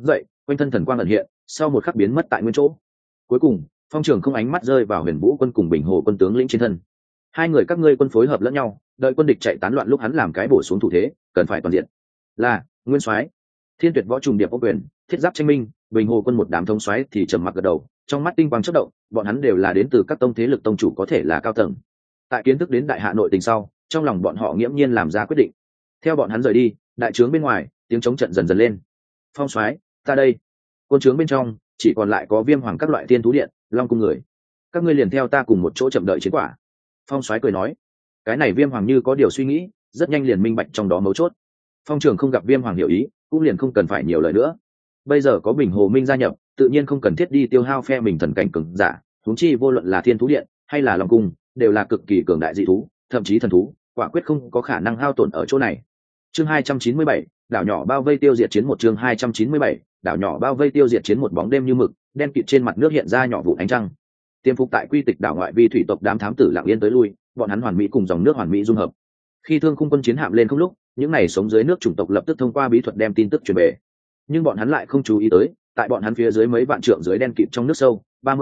S1: quanh thân thần quang ẩn hiện, sau một khắc biến mất tại nguyên chỗ. Cuối cùng Phong Trường không ánh mắt rơi vào Huyền Vũ quân cùng Bình Hồ quân tướng lĩnh trên thân. Hai người các ngươi quân phối hợp lẫn nhau, đợi quân địch chạy tán loạn lúc hắn làm cái bổ xuống thủ thế, cần phải toàn diện. Là Nguyên Soái. Thiên Tuyệt võ trùng điệp ô quyền, thiết giáp tranh minh, Bình Hồ quân một đám thông soái thì trầm mặc gật đầu, trong mắt tinh quang chớp động, bọn hắn đều là đến từ các tông thế lực tông chủ có thể là cao tầng. Tại kiến thức đến đại hạ nội tình sau, trong lòng bọn họ nghiễm nhiên làm ra quyết định. Theo bọn hắn rời đi, đại trướng bên ngoài, tiếng chống trận dần dần lên. Phong soái, ta đây. Quân trướng bên trong chỉ còn lại có Viêm Hoàng các loại tiên thú điện, Long cung người. Các ngươi liền theo ta cùng một chỗ chậm đợi chiến quả. Phong soái cười nói. Cái này Viêm Hoàng như có điều suy nghĩ, rất nhanh liền minh bạch trong đó mấu chốt. Phong Trường không gặp Viêm Hoàng hiểu ý, cũng liền không cần phải nhiều lời nữa. Bây giờ có Bình Hồ Minh gia nhập, tự nhiên không cần thiết đi tiêu hao phe mình thần cảnh cường giả, huống chi vô luận là Thiên thú điện hay là Long cung, đều là cực kỳ cường đại dị thú, thậm chí thần thú, quả quyết không có khả năng hao tổn ở chỗ này. Chương 297, đảo nhỏ bao vây tiêu diệt chiến một. Chương 297, đảo nhỏ bao vây tiêu diệt chiến một. Bóng đêm như mực, đen kịt trên mặt nước hiện ra nhỏ vụ ánh trăng. Tiêm phục tại Quy Tịch đảo ngoại vi thủy tộc đám thám tử lặng yên tới lui, bọn hắn hoàn mỹ cùng dòng nước hoàn mỹ dung hợp. Khi Thương Khung quân chiến hạm lên không lúc, những này sống dưới nước chủng tộc lập tức thông qua bí thuật đem tin tức truyền về. Nhưng bọn hắn lại không chú ý tới, tại bọn hắn phía dưới mấy vạn trượng dưới đen kịt trong nước sâu,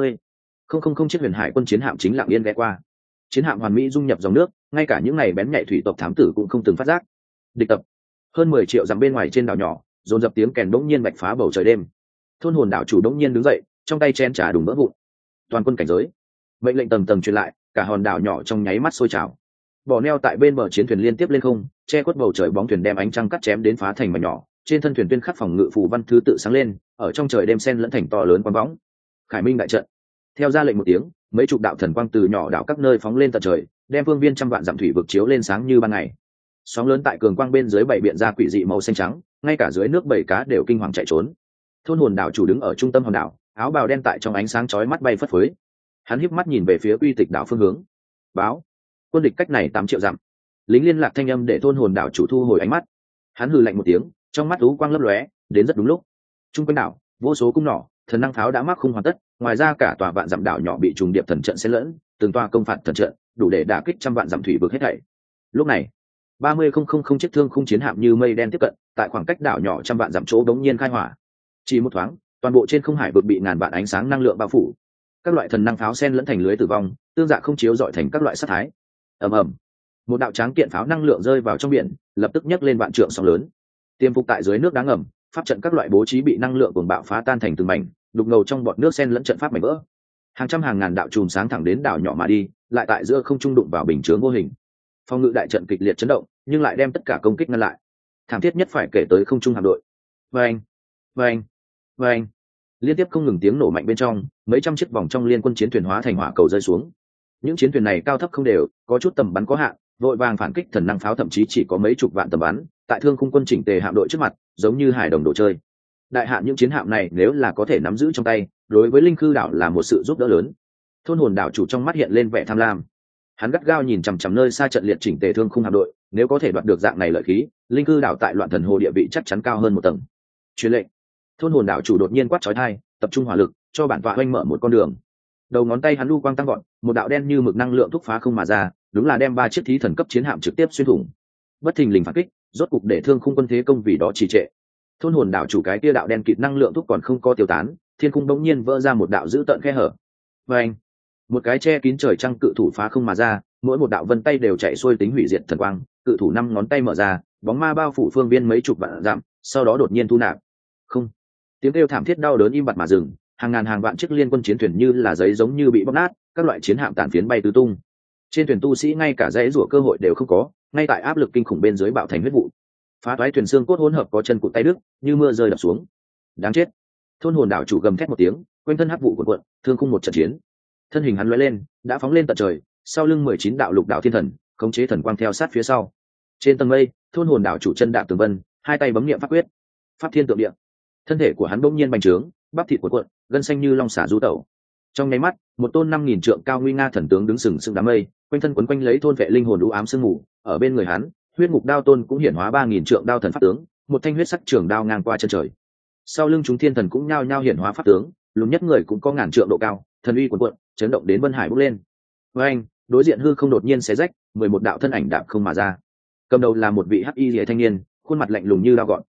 S1: 30,000 chiếc Huyền Hải quân chiến hạm chính lặng yên ghé qua. Chiến hạm hoàn mỹ dung nhập dòng nước, ngay cả những này bén nhạy thủy tộc thám tử cũng không từng phát giác. Địch tập. Hơn 10 triệu dặm bên ngoài trên đảo nhỏ, dồn dập tiếng kèn bỗng nhiên bạch phá bầu trời đêm. Thôn Hồn đảo chủ bỗng nhiên đứng dậy, trong tay chen trà đùng vỡ vụn. Toàn quân cảnh giới. Mệnh lệnh tầng tầng truyền lại, cả hòn đảo nhỏ trong nháy mắt sôi trào. Bỏ neo tại bên bờ chiến thuyền liên tiếp lên không, che khuất bầu trời bóng thuyền đem ánh trăng cắt chém đến phá thành mảnh nhỏ. Trên thân thuyền tuyên khắc phòng ngự phù văn thứ tự sáng lên, ở trong trời đêm sen lẫn thành to lớn quang bóng. Khải Minh đại trận. Theo ra lệnh một tiếng, mấy chục đạo thần quang từ nhỏ đảo các nơi phóng lên tận trời, đem phương viên trăm vạn dặm thủy vực chiếu lên sáng như ban ngày. Sóng lớn tại cường quang bên dưới bảy biện ra quỷ dị màu xanh trắng, ngay cả dưới nước bảy cá đều kinh hoàng chạy trốn. Thôn Hồn đảo chủ đứng ở trung tâm hòn đảo, áo bào đen tại trong ánh sáng chói mắt bay phất phới. Hắn híp mắt nhìn về phía Quy Tịch đảo phương hướng. Báo, quân địch cách này 8 triệu dặm. Lính liên lạc thanh âm để Thôn Hồn đảo chủ thu hồi ánh mắt. Hắn hừ lạnh một tiếng, trong mắt u quang lấp lóe, đến rất đúng lúc. Trung quanh đảo, vô số cung nỏ, thần năng pháo đã mắc không hoàn tất, ngoài ra cả tòa vạn dặm đảo nhỏ bị trùng điệp thần trận xen lẫn, từng tòa công phạt thần trận, đủ để đả kích trăm vạn dặm thủy vực hết thảy. Lúc này, 30,000 chiếc thương khung chiến hạm như mây đen tiếp cận, tại khoảng cách đảo nhỏ trăm vạn dặm chỗ đống nhiên khai hỏa. Chỉ một thoáng, toàn bộ trên không hải vực bị ngàn vạn ánh sáng năng lượng bao phủ. Các loại thần năng pháo xen lẫn thành lưới tử vong, tương dạ không chiếu dọi thành các loại sát thái. Ầm ầm, một đạo tráng kiện pháo năng lượng rơi vào trong biển, lập tức nhấc lên vạn trượng sóng lớn. Tiêm phục tại dưới nước đá ngầm, pháp trận các loại bố trí bị năng lượng cuồng bạo phá tan thành từng mảnh, đục ngầu trong bọt nước xen lẫn trận pháp mảnh vỡ. Hàng trăm hàng ngàn đạo chùm sáng thẳng đến đảo nhỏ mà đi, lại tại giữa không trung đụng vào bình chướng vô hình. Phòng ngự đại trận kịch liệt chấn động, nhưng lại đem tất cả công kích ngăn lại. Thảm thiết nhất phải kể tới không trung hạm đội. Vâng, vâng, vâng. Liên tiếp không ngừng tiếng nổ mạnh bên trong, mấy trăm chiếc vòng trong liên quân chiến thuyền hóa thành hỏa cầu rơi xuống. Những chiến thuyền này cao thấp không đều, có chút tầm bắn có hạn, vội vàng phản kích thần năng pháo thậm chí chỉ có mấy chục vạn tầm bắn, tại Thương Khung quân chỉnh tề hạm đội trước mặt, giống như hài đồng đồ chơi. Đại hạn những chiến hạm này nếu là có thể nắm giữ trong tay, đối với Linh Khư đảo là một sự giúp đỡ lớn. Thôn Hồn đảo chủ trong mắt hiện lên vẻ tham lam. Hắn gắt gao nhìn chằm chằm nơi xa trận liệt chỉnh tề Thương Khung hạm đội, nếu có thể đoạt được dạng này lợi khí, Linh Khư đảo tại Loạn Thần Hồ địa vị chắc chắn cao hơn một tầng. Truyền lệnh. Thôn Hồn đảo chủ đột nhiên quát chói tai, tập trung hỏa lực, cho bản tọa oanh mở một con đường. Đầu ngón tay hắn lưu quang tăng gọn, một đạo đen như mực năng lượng thúc phá không mà ra, đúng là đem 3 chiếc thí thần cấp chiến hạm trực tiếp xuyên thủng. Bất thình lình phản kích, rốt cục để Thương Khung quân thế công vì đó trì trệ. Thôn Hồn đảo chủ cái kia đạo đen kịt năng lượng thúc còn không có tiêu tán, thiên cung bỗng nhiên vỡ ra một đạo dữ tợn khe hở. Và anh, một cái che kín trời trăng cự thủ phá không mà ra, mỗi một đạo vân tay đều chạy xuôi tính hủy diệt thần quang, cự thủ 5 ngón tay mở ra, bóng ma bao phủ phương viên mấy chục vạn dặm, sau đó đột nhiên thu nạp. Không, tiếng kêu thảm thiết đau đớn im bặt mà dừng, hàng ngàn hàng vạn chiếc liên quân chiến thuyền như là giấy giống như bị bóp nát, các loại chiến hạm tàn phiến bay tứ tung. Trên thuyền tu sĩ ngay cả dãy rủa cơ hội đều không có, ngay tại áp lực kinh khủng bên dưới bạo thành huyết vụ. Phá toái thuyền xương cốt hỗn hợp có chân cụt tay đứt, như mưa rơi đập xuống. Đáng chết. Thôn Hồn đảo chủ gầm thét một tiếng, quanh thân hắc vụ cuộn cuộn, thương khung một trận chiến. Thân hình hắn lóe lên, đã phóng lên tận trời, sau lưng 19 đạo lục đạo thiên thần, khống chế thần quang theo sát phía sau. Trên tầng mây, Thôn Hồn đảo chủ chân đạp tường vân, hai tay bấm niệm pháp quyết. Pháp thiên tượng địa. Thân thể của hắn bỗng nhiên bành trướng, bắp thịt cuộn cuộn, gân xanh như long xả du tẩu. Trong nháy mắt, một tôn 5000 trượng cao nguy nga thần tướng đứng sừng sững đám mây, quanh thân quấn quanh lấy thôn vệ linh hồn u ám sương mù, ở bên người hắn, huyết ngục đao tôn cũng hiển hóa 3000 trượng đao thần pháp tướng, một thanh huyết sắc trường đao ngang qua chân trời. Sau lưng chúng thiên thần cũng nhao nhao hiển hóa pháp tướng, lùn nhất người cũng có ngàn trượng độ cao, thần uy cuồn cuộn, chấn động đến vân hải bốc lên. Với anh, đối diện hư không đột nhiên xé rách, 11 đạo thân ảnh đạp không mà ra. Cầm đầu là một vị hắc y liễu thanh niên, khuôn mặt lạnh lùng như dao gọt.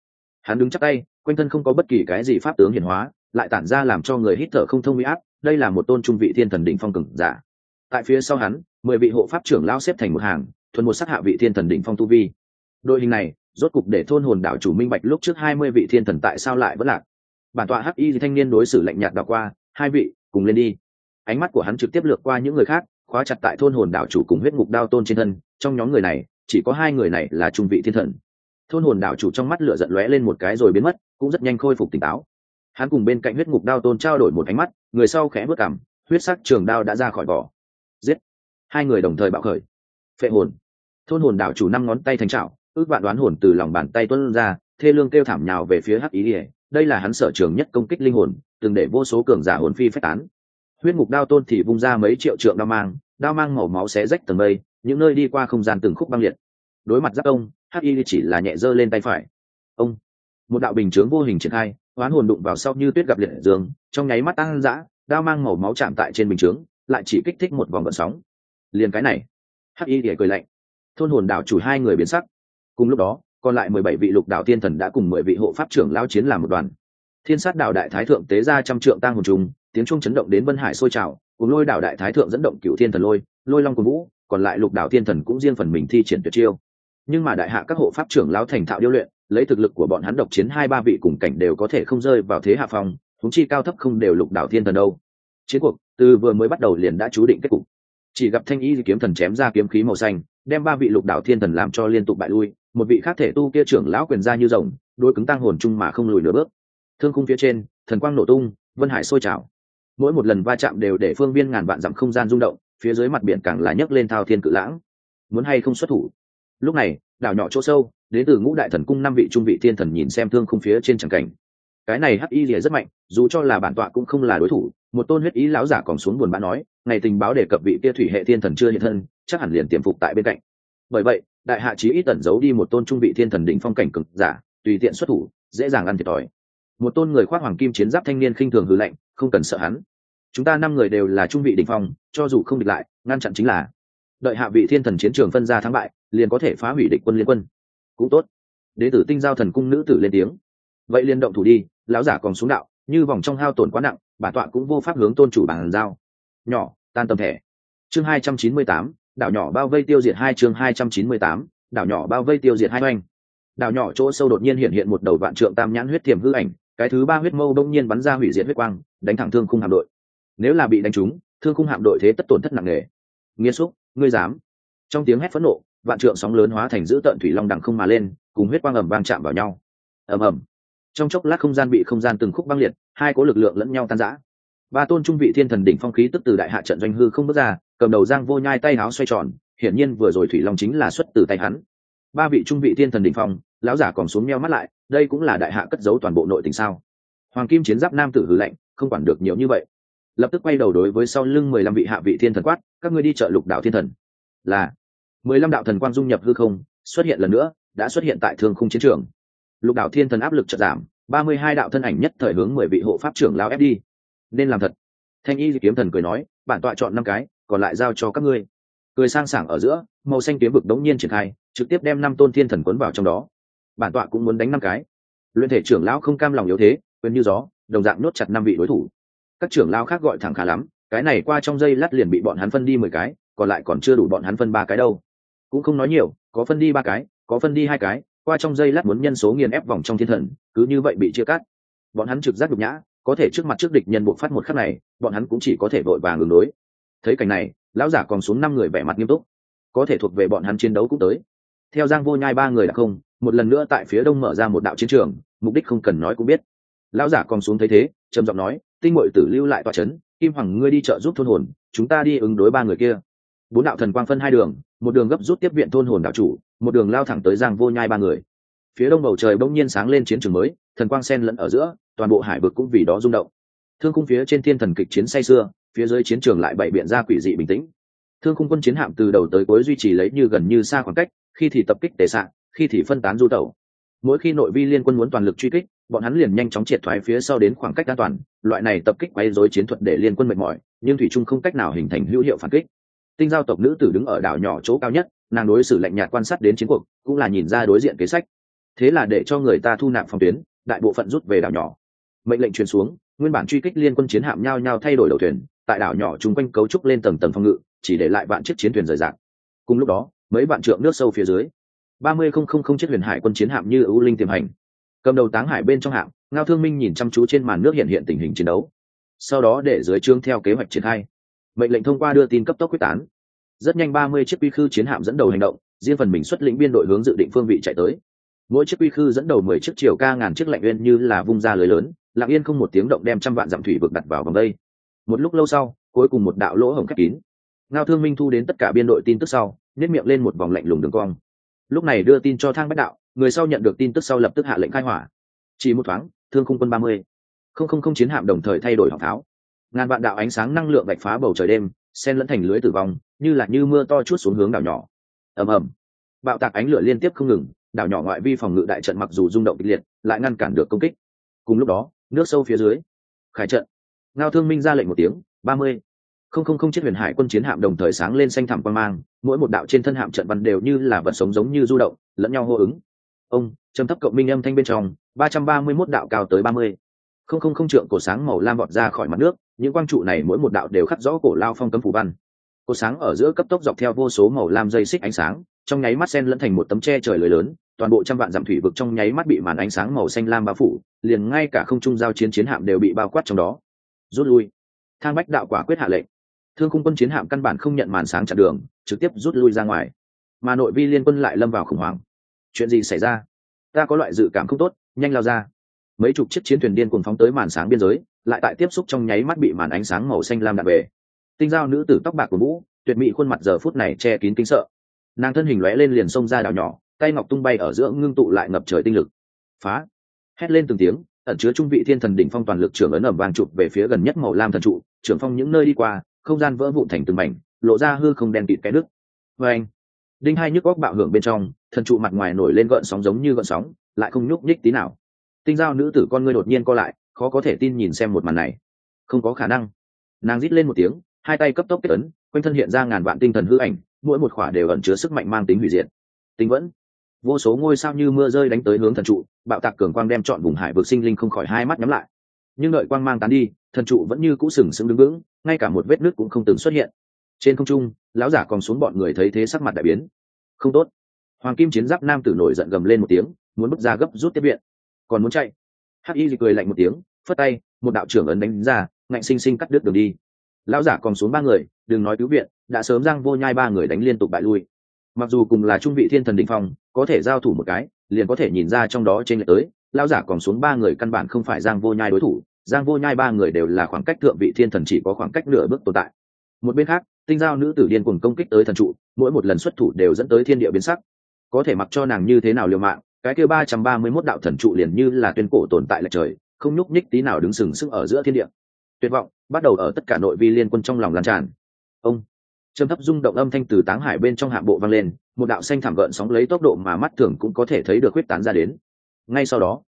S1: Hắn đứng chắp tay, quanh thân không có bất kỳ cái gì pháp tướng hiển hóa, lại tản ra làm cho người hít thở không thông uy áp. Đây là một tôn trung vị thiên thần đỉnh phong cường giả. Tại phía sau hắn, 10 vị hộ pháp trưởng lão xếp thành một hàng, thuần một sắc hạ vị thiên thần đỉnh phong tu vi. Đội hình này, rốt cục để thôn hồn đảo chủ minh bạch lúc trước 20 vị thiên thần tại sao lại vẫn lạc. Bản tọa hắc y thanh niên đối xử lạnh nhạt đảo qua, hai vị, cùng lên đi. Ánh mắt của hắn trực tiếp lướt qua những người khác, khóa chặt tại thôn hồn đảo chủ cùng huyết ngục đao tôn trên thân. Trong nhóm người này, chỉ có hai người này là trung vị thiên thần. Thôn hồn đảo chủ trong mắt lửa giận lóe lên một cái rồi biến mất, cũng rất nhanh khôi phục tỉnh táo. Hắn cùng bên cạnh huyết ngục đao tôn trao đổi một ánh mắt, người sau khẽ bước cằm, huyết sắc trường đao đã ra khỏi vỏ. Giết! Hai người đồng thời bạo khởi. Phệ hồn! Thôn hồn đảo chủ năm ngón tay thành trảo, ước vạn đoán hồn từ lòng bàn tay tuôn ra, thê lương kêu thảm nhào về phía hắc ý ỉa. Đây là hắn sở trường nhất công kích linh hồn, từng để vô số cường giả hồn phi phách tán. Huyết ngục đao tôn thì vung ra mấy triệu trượng đao mang màu máu xé rách tầng mây, những nơi đi qua không gian từng khúc băng liệt. Đối mặt giáp ông, hắc y chỉ là nhẹ giơ lên tay phải. Ông, một đạo bình chướng vô hình triển khai, oán hồn đụng vào sau như tuyết gặp liệt dương, trong nháy mắt tăng dã, đao mang màu máu chạm tại trên bình chướng, lại chỉ kích thích một vòng gợn sóng. Liền cái này, hắc y cười lạnh. Thôn hồn đảo chủ hai người biến sắc. Cùng lúc đó, còn lại 17 vị lục đạo tiên thần đã cùng 10 vị hộ pháp trưởng lao chiến làm một đoàn. Thiên sát đạo đại thái thượng tế ra trăm trượng tang hồn trùng, tiếng trung chấn động đến vân hải sôi trào, cùng lôi đạo đại thái thượng dẫn động cửu thiên thần lôi, lôi long cùng vũ, còn lại lục đạo tiên thần cũng riêng phần mình thi triển tuyệt chiêu. Nhưng mà đại hạ các hộ pháp trưởng lão thành thạo điêu luyện, lấy thực lực của bọn hắn độc chiến 2-3 vị cùng cảnh đều có thể không rơi vào thế hạ phong, huống chi cao thấp không đều lục đạo thiên thần đâu. Chiến cuộc từ vừa mới bắt đầu liền đã chú định kết cục. Chỉ gặp thanh y kiếm thần chém ra kiếm khí màu xanh, đem 3 vị lục đạo thiên thần làm cho liên tục bại lui, một vị khác thể tu kia trưởng lão quyền ra như rồng, đôi cứng tăng hồn chung mà không lùi nửa bước. Thương khung phía trên, thần quang nổ tung, vân hải sôi trào. Mỗi một lần va chạm đều để phương viên ngàn vạn dặm không gian rung động, phía dưới mặt biển càng là nhấc lên thao thiên cự lãng. Muốn hay không xuất thủ? Lúc này, đảo nhỏ chỗ sâu, đến từ ngũ đại thần cung 5 vị trung vị thiên thần nhìn xem thương khung phía trên chẳng cảnh. Cái này hắc y lìa rất mạnh, dù cho là bản tọa cũng không là đối thủ. Một tôn huyết ý lão giả còn xuống buồn bã nói, ngày tình báo đề cập vị kia thủy hệ thiên thần chưa hiện thân, chắc hẳn liền tiềm phục tại bên cạnh. Bởi vậy, đại hạ chí ít tẩn giấu đi một tôn trung vị thiên thần đỉnh phong cảnh cực giả, tùy tiện xuất thủ, dễ dàng ăn thiệt thòi. Một tôn người khoác hoàng kim chiến giáp thanh niên khinh thường hừ lạnh, không cần sợ hắn. Chúng ta 5 người đều là trung vị đỉnh phong, cho dù không địch lại, ngăn chặn chính là. Đợi hạ vị thiên thần chiến trường phân ra thắng bại, liền có thể phá hủy địch quân liên quân. Cũng tốt. Đế tử tinh giao thần cung nữ tử lên tiếng. Vậy liền động thủ đi, lão giả còn xuống đạo, như vòng trong hao tổn quá nặng, bản tọa cũng vô pháp hướng tôn chủ bàn giao. Nhỏ, tan tầm thẻ. Chương 298, đảo nhỏ bao vây tiêu diệt 2 chương 298, đảo nhỏ bao vây tiêu diệt 2 oanh. Đảo nhỏ chỗ sâu đột nhiên hiện một đầu vạn trượng tam nhãn huyết tiềm hư ảnh, cái thứ 3 huyết mâu đông nhiên bắn ra hủy diệt huyết quang, đánh thẳng thương khung hạm đội. Nếu là bị đánh trúng, thương khung hạm đội thế tất tổn thất nặng nề. Nghiên xúc, ngươi dám? Trong tiếng hét phẫn nộ, vạn trượng sóng lớn hóa thành dữ tợn thủy long đằng không mà lên, cùng huyết quang ầm vang chạm vào nhau. Ầm ầm. Trong chốc lát không gian bị không gian từng khúc băng liệt, hai cố lực lượng lẫn nhau tan rã. 3 tôn trung vị thiên thần đỉnh phong khí tức từ đại hạ trận doanh hư không bước ra, cầm đầu Giang Vô Nhai tay háo xoay tròn, hiển nhiên vừa rồi thủy long chính là xuất từ tay hắn. 3 vị trung vị thiên thần đỉnh phong, lão giả còn xuống meo mắt lại, đây cũng là đại hạ cất giấu toàn bộ nội tình sao? Hoàng kim chiến giáp nam tử hừ lạnh, không quản được nhiều như vậy. Lập tức quay đầu đối với sau lưng 15 vị hạ vị thiên thần quát, các ngươi đi trợ lục đạo thiên thần. Là 15 đạo thần quang dung nhập hư không, xuất hiện lần nữa, đã xuất hiện tại thương khung chiến trường. Lục đạo thiên thần áp lực chợt giảm, 32 đạo thân ảnh nhất thời hướng 10 vị hộ pháp trưởng lao ép đi. Nên làm thật. Thanh y kiếm thần cười nói, bản tọa chọn 5 cái, còn lại giao cho các ngươi. Cười sang sảng ở giữa, màu xanh kiếm vực đống nhiên triển khai, trực tiếp đem 5 tôn thiên thần cuốn vào trong đó. Bản tọa cũng muốn đánh 5 cái. Luyện thể trưởng lão không cam lòng yếu thế, quyền như gió, đồng dạng nốt chặt 5 vị đối thủ. Các trưởng lão khác gọi thẳng khá lắm, cái này qua trong giây lát liền bị bọn hắn phân đi 10 cái, còn lại còn chưa đủ bọn hắn phân 3 cái đâu. Cũng không nói nhiều, có phân đi 3 cái, có phân đi 2 cái, qua trong giây lát muốn nhân số nghiền ép vòng trong thiên thần, cứ như vậy bị chia cắt. Bọn hắn trực giác nhục nhã, có thể trước mặt trước địch nhân buộc phát một khắc này, bọn hắn cũng chỉ có thể vội vàng ứng đối. Thấy cảnh này, lão giả còn xuống 5 người vẻ mặt nghiêm túc, có thể thuộc về bọn hắn chiến đấu cũng tới. Theo Giang Vô Nhai 3 người đã không, một lần nữa tại phía đông mở ra một đạo chiến trường, mục đích không cần nói cũng biết. Lão giả còn xuống thấy thế, trầm giọng nói, tinh muội tử lưu lại tọa trấn, Kim Hoàng ngươi đi trợ giúp thôn hồn, chúng ta đi ứng đối 3 người kia. 4 đạo thần quang phân 2 đường, một đường gấp rút tiếp viện thôn hồn đạo chủ, một đường lao thẳng tới Giang Vô Nhai 3 người. Phía đông bầu trời bỗng nhiên sáng lên chiến trường mới, thần quang xen lẫn ở giữa, toàn bộ hải vực cũng vì đó rung động. Thương khung phía trên thiên thần kịch chiến say sưa, phía dưới chiến trường lại bày biện ra quỷ dị bình tĩnh. Thương khung quân chiến hạm từ đầu tới cuối duy trì lấy như gần như xa khoảng cách, khi thì tập kích tề xạ, khi thì phân tán du tẩu. Mỗi khi nội vi liên quân muốn toàn lực truy kích, bọn hắn liền nhanh chóng triệt thoái phía sau đến khoảng cách an toàn. Loại này tập kích quấy rối chiến thuật để liên quân mệt mỏi, nhưng thủy chung không cách nào hình thành hữu hiệu phản kích. Tinh giao tộc nữ tử đứng ở đảo nhỏ chỗ cao nhất, nàng đối xử lạnh nhạt quan sát đến chiến cuộc, cũng là nhìn ra đối diện kế sách. thế là để cho người ta thu nạp phòng tuyến, đại bộ phận rút về đảo nhỏ. Mệnh lệnh truyền xuống, nguyên bản truy kích liên quân chiến hạm nhao nhao thay đổi đầu thuyền, tại đảo nhỏ chung quanh cấu trúc lên tầng tầng phòng ngự, chỉ để lại vạn chiếc chiến thuyền rời rạc. Cùng lúc đó, mấy vạn trượng nước sâu phía dưới, 30,000 chiếc huyền hải quân chiến hạm như ưu linh tiềm hành. Cầm đầu Táng Hải bên trong hạm, Ngao Thương Minh nhìn chăm chú trên màn nước hiện tình hình chiến đấu. Sau đó để dưới trướng theo kế hoạch triển khai. Mệnh lệnh thông qua đưa tin cấp tốc quyết tán. Rất nhanh 30 chiếc quy khư chiến hạm dẫn đầu hành động, riêng phần mình xuất lĩnh biên đội hướng dự định phương vị chạy tới. Mỗi chiếc quy khư dẫn đầu 10 chiếc chiều ca ngàn chiếc lạnh uyên như là vung ra lưới lớn, lặng yên không một tiếng động đem trăm vạn dặm thủy vực đặt vào vòng đây. Một lúc lâu sau, cuối cùng một đạo lỗ hổng khép kín. Ngao Thương Minh thu đến tất cả biên đội tin tức sau, nhếch miệng lên một vòng lạnh lùng đường cong. Lúc này đưa tin cho Thang Bách Đạo, người sau nhận được tin tức sau lập tức hạ lệnh khai hỏa. Chỉ một thoáng, Thương Khung quân 30,000 chiến hạm đồng thời thay đổi họng pháo. Ngàn vạn đạo ánh sáng năng lượng vạch phá bầu trời đêm, xen lẫn thành lưới tử vong, như mưa to chuốt xuống hướng đảo nhỏ. Ầm ầm, bạo tạc ánh lửa liên tiếp không ngừng, đảo nhỏ ngoại vi phòng ngự đại trận mặc dù rung động kịch liệt, lại ngăn cản được công kích. Cùng lúc đó, nước sâu phía dưới, khải trận. Ngao Thương Minh ra lệnh một tiếng, 30,000 chiếc huyền hải quân chiến hạm đồng thời sáng lên xanh thẳm quang mang, mỗi một đạo trên thân hạm trận văn đều như là vật sống giống như du động, lẫn nhau hô ứng. Ông, trầm thấp cộng minh âm thanh bên trong, 331 đạo cao tới 30,000 trượng cổ sáng màu lam vọt ra khỏi mặt nước, những quang trụ này mỗi một đạo đều khắc rõ cổ lao phong cấm phù văn. Cổ sáng ở giữa cấp tốc dọc theo vô số màu lam dây xích ánh sáng, trong nháy mắt xen lẫn thành một tấm che trời lưới lớn, toàn bộ trăm vạn dặm thủy vực trong nháy mắt bị màn ánh sáng màu xanh lam bao phủ, liền ngay cả không trung giao chiến hạm đều bị bao quát trong đó. Rút lui. Thang Bách Đạo quả quyết hạ lệnh. Thương Khung quân chiến hạm căn bản không nhận màn sáng chặn đường, trực tiếp rút lui ra ngoài. Mà nội vi liên quân lại lâm vào khủng hoảng. Chuyện gì xảy ra? Ta có loại dự cảm không tốt, nhanh lao ra. Mấy chục chiếc chiến thuyền điên cuồng phóng tới màn sáng biên giới, lại tại tiếp xúc trong nháy mắt bị màn ánh sáng màu xanh lam đạn bể. Tinh Giao nữ tử tóc bạc của Vũ, tuyệt mỹ khuôn mặt giờ phút này che kín kinh sợ. Nàng thân hình lóe lên liền xông ra đảo nhỏ, tay ngọc tung bay ở giữa ngưng tụ lại ngập trời tinh lực. Phá! Hét lên từng tiếng, ẩn chứa trung vị thiên thần đỉnh phong toàn lực trưởng ấn ầm vang chụp về phía gần nhất màu lam thần trụ, trưởng phong những nơi đi qua, không gian vỡ vụn thành từng mảnh, lộ ra hư không đen kịt cái nước. Oeng! Đinh hai nhức óc bạo hưởng bên trong, thần trụ mặt ngoài nổi lên gợn sóng giống như gợn sóng, lại không nhúc nhích tí nào. Tinh Giao nữ tử con ngươi đột nhiên co lại, khó có thể tin nhìn xem một màn này. Không có khả năng. Nàng rít lên một tiếng, hai tay cấp tốc kết ấn, quanh thân hiện ra ngàn vạn tinh thần hư ảnh, mỗi một khỏa đều ẩn chứa sức mạnh mang tính hủy diệt. Tinh vẫn, vô số ngôi sao như mưa rơi đánh tới hướng thần trụ, bạo tạc cường quang đem trọn vùng hải vực sinh linh không khỏi hai mắt nhắm lại. Nhưng đợi quang mang tán đi, thần trụ vẫn như cũ sừng sững đứng vững, ngay cả một vết nứt cũng không từng xuất hiện. Trên không trung, lão giả còn xuống bọn người thấy thế sắc mặt đại biến. Không tốt. Hoàng kim chiến giáp nam tử nổi giận gầm lên một tiếng, muốn bước ra gấp rút tiếp viện. Còn muốn chạy? Hắc Y cười lạnh một tiếng, phất tay, một đạo trưởng ấn đánh ra, ngạnh sinh sinh cắt đứt đường đi. Lão giả còn xuống ba người, đừng nói cứu viện, đã sớm Giang Vô Nhai ba người đánh liên tục bại lui. Mặc dù cùng là trung vị thiên thần đỉnh phong, có thể giao thủ một cái, liền có thể nhìn ra trong đó trên lệch tới. Lão giả còn xuống ba người căn bản không phải Giang Vô Nhai đối thủ, Giang Vô Nhai ba người đều là khoảng cách thượng vị thiên thần chỉ có khoảng cách nửa bước tồn tại. Một bên khác, Tinh Giao nữ tử điên cuồng công kích tới thần trụ, mỗi một lần xuất thủ đều dẫn tới thiên địa biến sắc. Có thể mặc cho nàng như thế nào liều mạng, cái kia 331 đạo thần trụ liền như là tuyên cổ tồn tại lệch trời, không nhúc nhích tí nào đứng sừng sững ở giữa thiên địa. Tuyệt vọng bắt đầu ở tất cả nội vi liên quân trong lòng lan tràn. Ông, trầm thấp rung động âm thanh từ Táng Hải bên trong hạm bộ vang lên, một đạo xanh thảm gợn sóng lấy tốc độ mà mắt thường cũng có thể thấy được huyết tán ra đến. Ngay sau đó,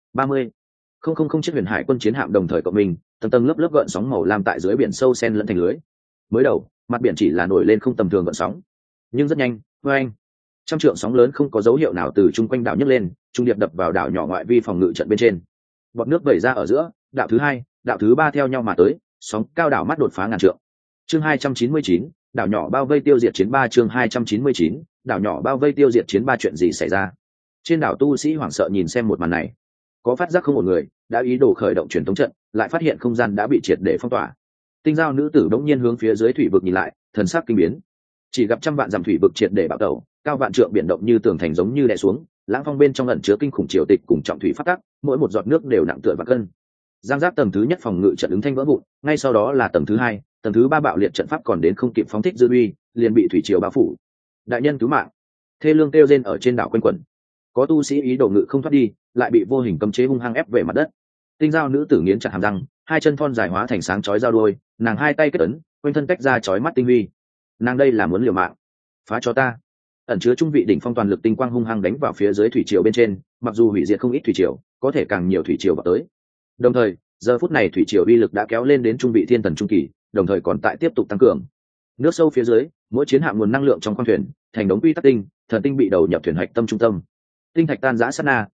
S1: 30,000 chiếc huyền hải quân chiến hạm đồng thời cộng mình, tầng tầng lớp lớp gợn sóng màu lam tại dưới biển sâu xen lẫn thành lưới. Mới đầu, mặt biển chỉ là nổi lên không tầm thường gợn sóng, nhưng rất nhanh, oeng, trăm trượng sóng lớn không có dấu hiệu nào từ chung quanh đảo nhấc lên, trung điệp đập vào đảo nhỏ ngoại vi phòng ngự trận bên trên. Bọt nước vẩy ra ở giữa, đạo thứ hai, đạo thứ ba theo nhau mà tới, sóng cao đảo mắt đột phá ngàn trượng. Chương 299, đảo nhỏ bao vây tiêu diệt chiến ba. Chương 299, đảo nhỏ bao vây tiêu diệt chiến ba. Chuyện gì xảy ra? Trên đảo tu sĩ hoảng sợ nhìn xem một màn này, có phát giác không một người đã ý đồ khởi động truyền tống trận, lại phát hiện không gian đã bị triệt để phong tỏa. Tinh Giao nữ tử đống nhiên hướng phía dưới thủy vực nhìn lại, thần sắc kinh biến. Chỉ gặp trăm vạn dặm thủy vực triệt để bạo tẩu, cao vạn trượng biển động như tường thành giống như đè xuống, lãng phong bên trong ẩn chứa kinh khủng triều tịch cùng trọng thủy phát tắc, mỗi một giọt nước đều nặng tựa vạn cân. Giang giáp tầng thứ nhất phòng ngự trận ứng thanh vỡ vụn, ngay sau đó là tầng thứ hai, tầng thứ ba bạo liệt trận pháp còn đến không kịp phóng thích dư uy, liền bị thủy triều bao phủ. Đại nhân cứu mạng! Thê lương kêu rên ở trên đảo quanh quẩn. Có tu sĩ ý đồ ngự không thoát đi, lại bị vô hình cấm chế hung hăng ép về mặt đất. Tinh Giao nữ tử nghiến chặt hàm răng, hai chân thon dài hóa thành sáng chói giao đôi, nàng hai tay kết ấn, quanh thân tách ra chói mắt tinh huy. Nàng đây là muốn liều mạng. Phá cho ta! Ẩn chứa trung vị đỉnh phong toàn lực tinh quang hung hăng đánh vào phía dưới thủy triều bên trên, mặc dù hủy diệt không ít thủy triều, có thể càng nhiều thủy triều vào tới. Đồng thời, giờ phút này thủy triều uy lực đã kéo lên đến trung vị thiên thần trung kỳ, đồng thời còn tại tiếp tục tăng cường. Nước sâu phía dưới, mỗi chiến hạm nguồn năng lượng trong khoang thuyền thành đống quy tắc tinh, thần tinh bị đầu nhập thuyền hạch tâm trung tâm. Tinh thạch tan rã sát na,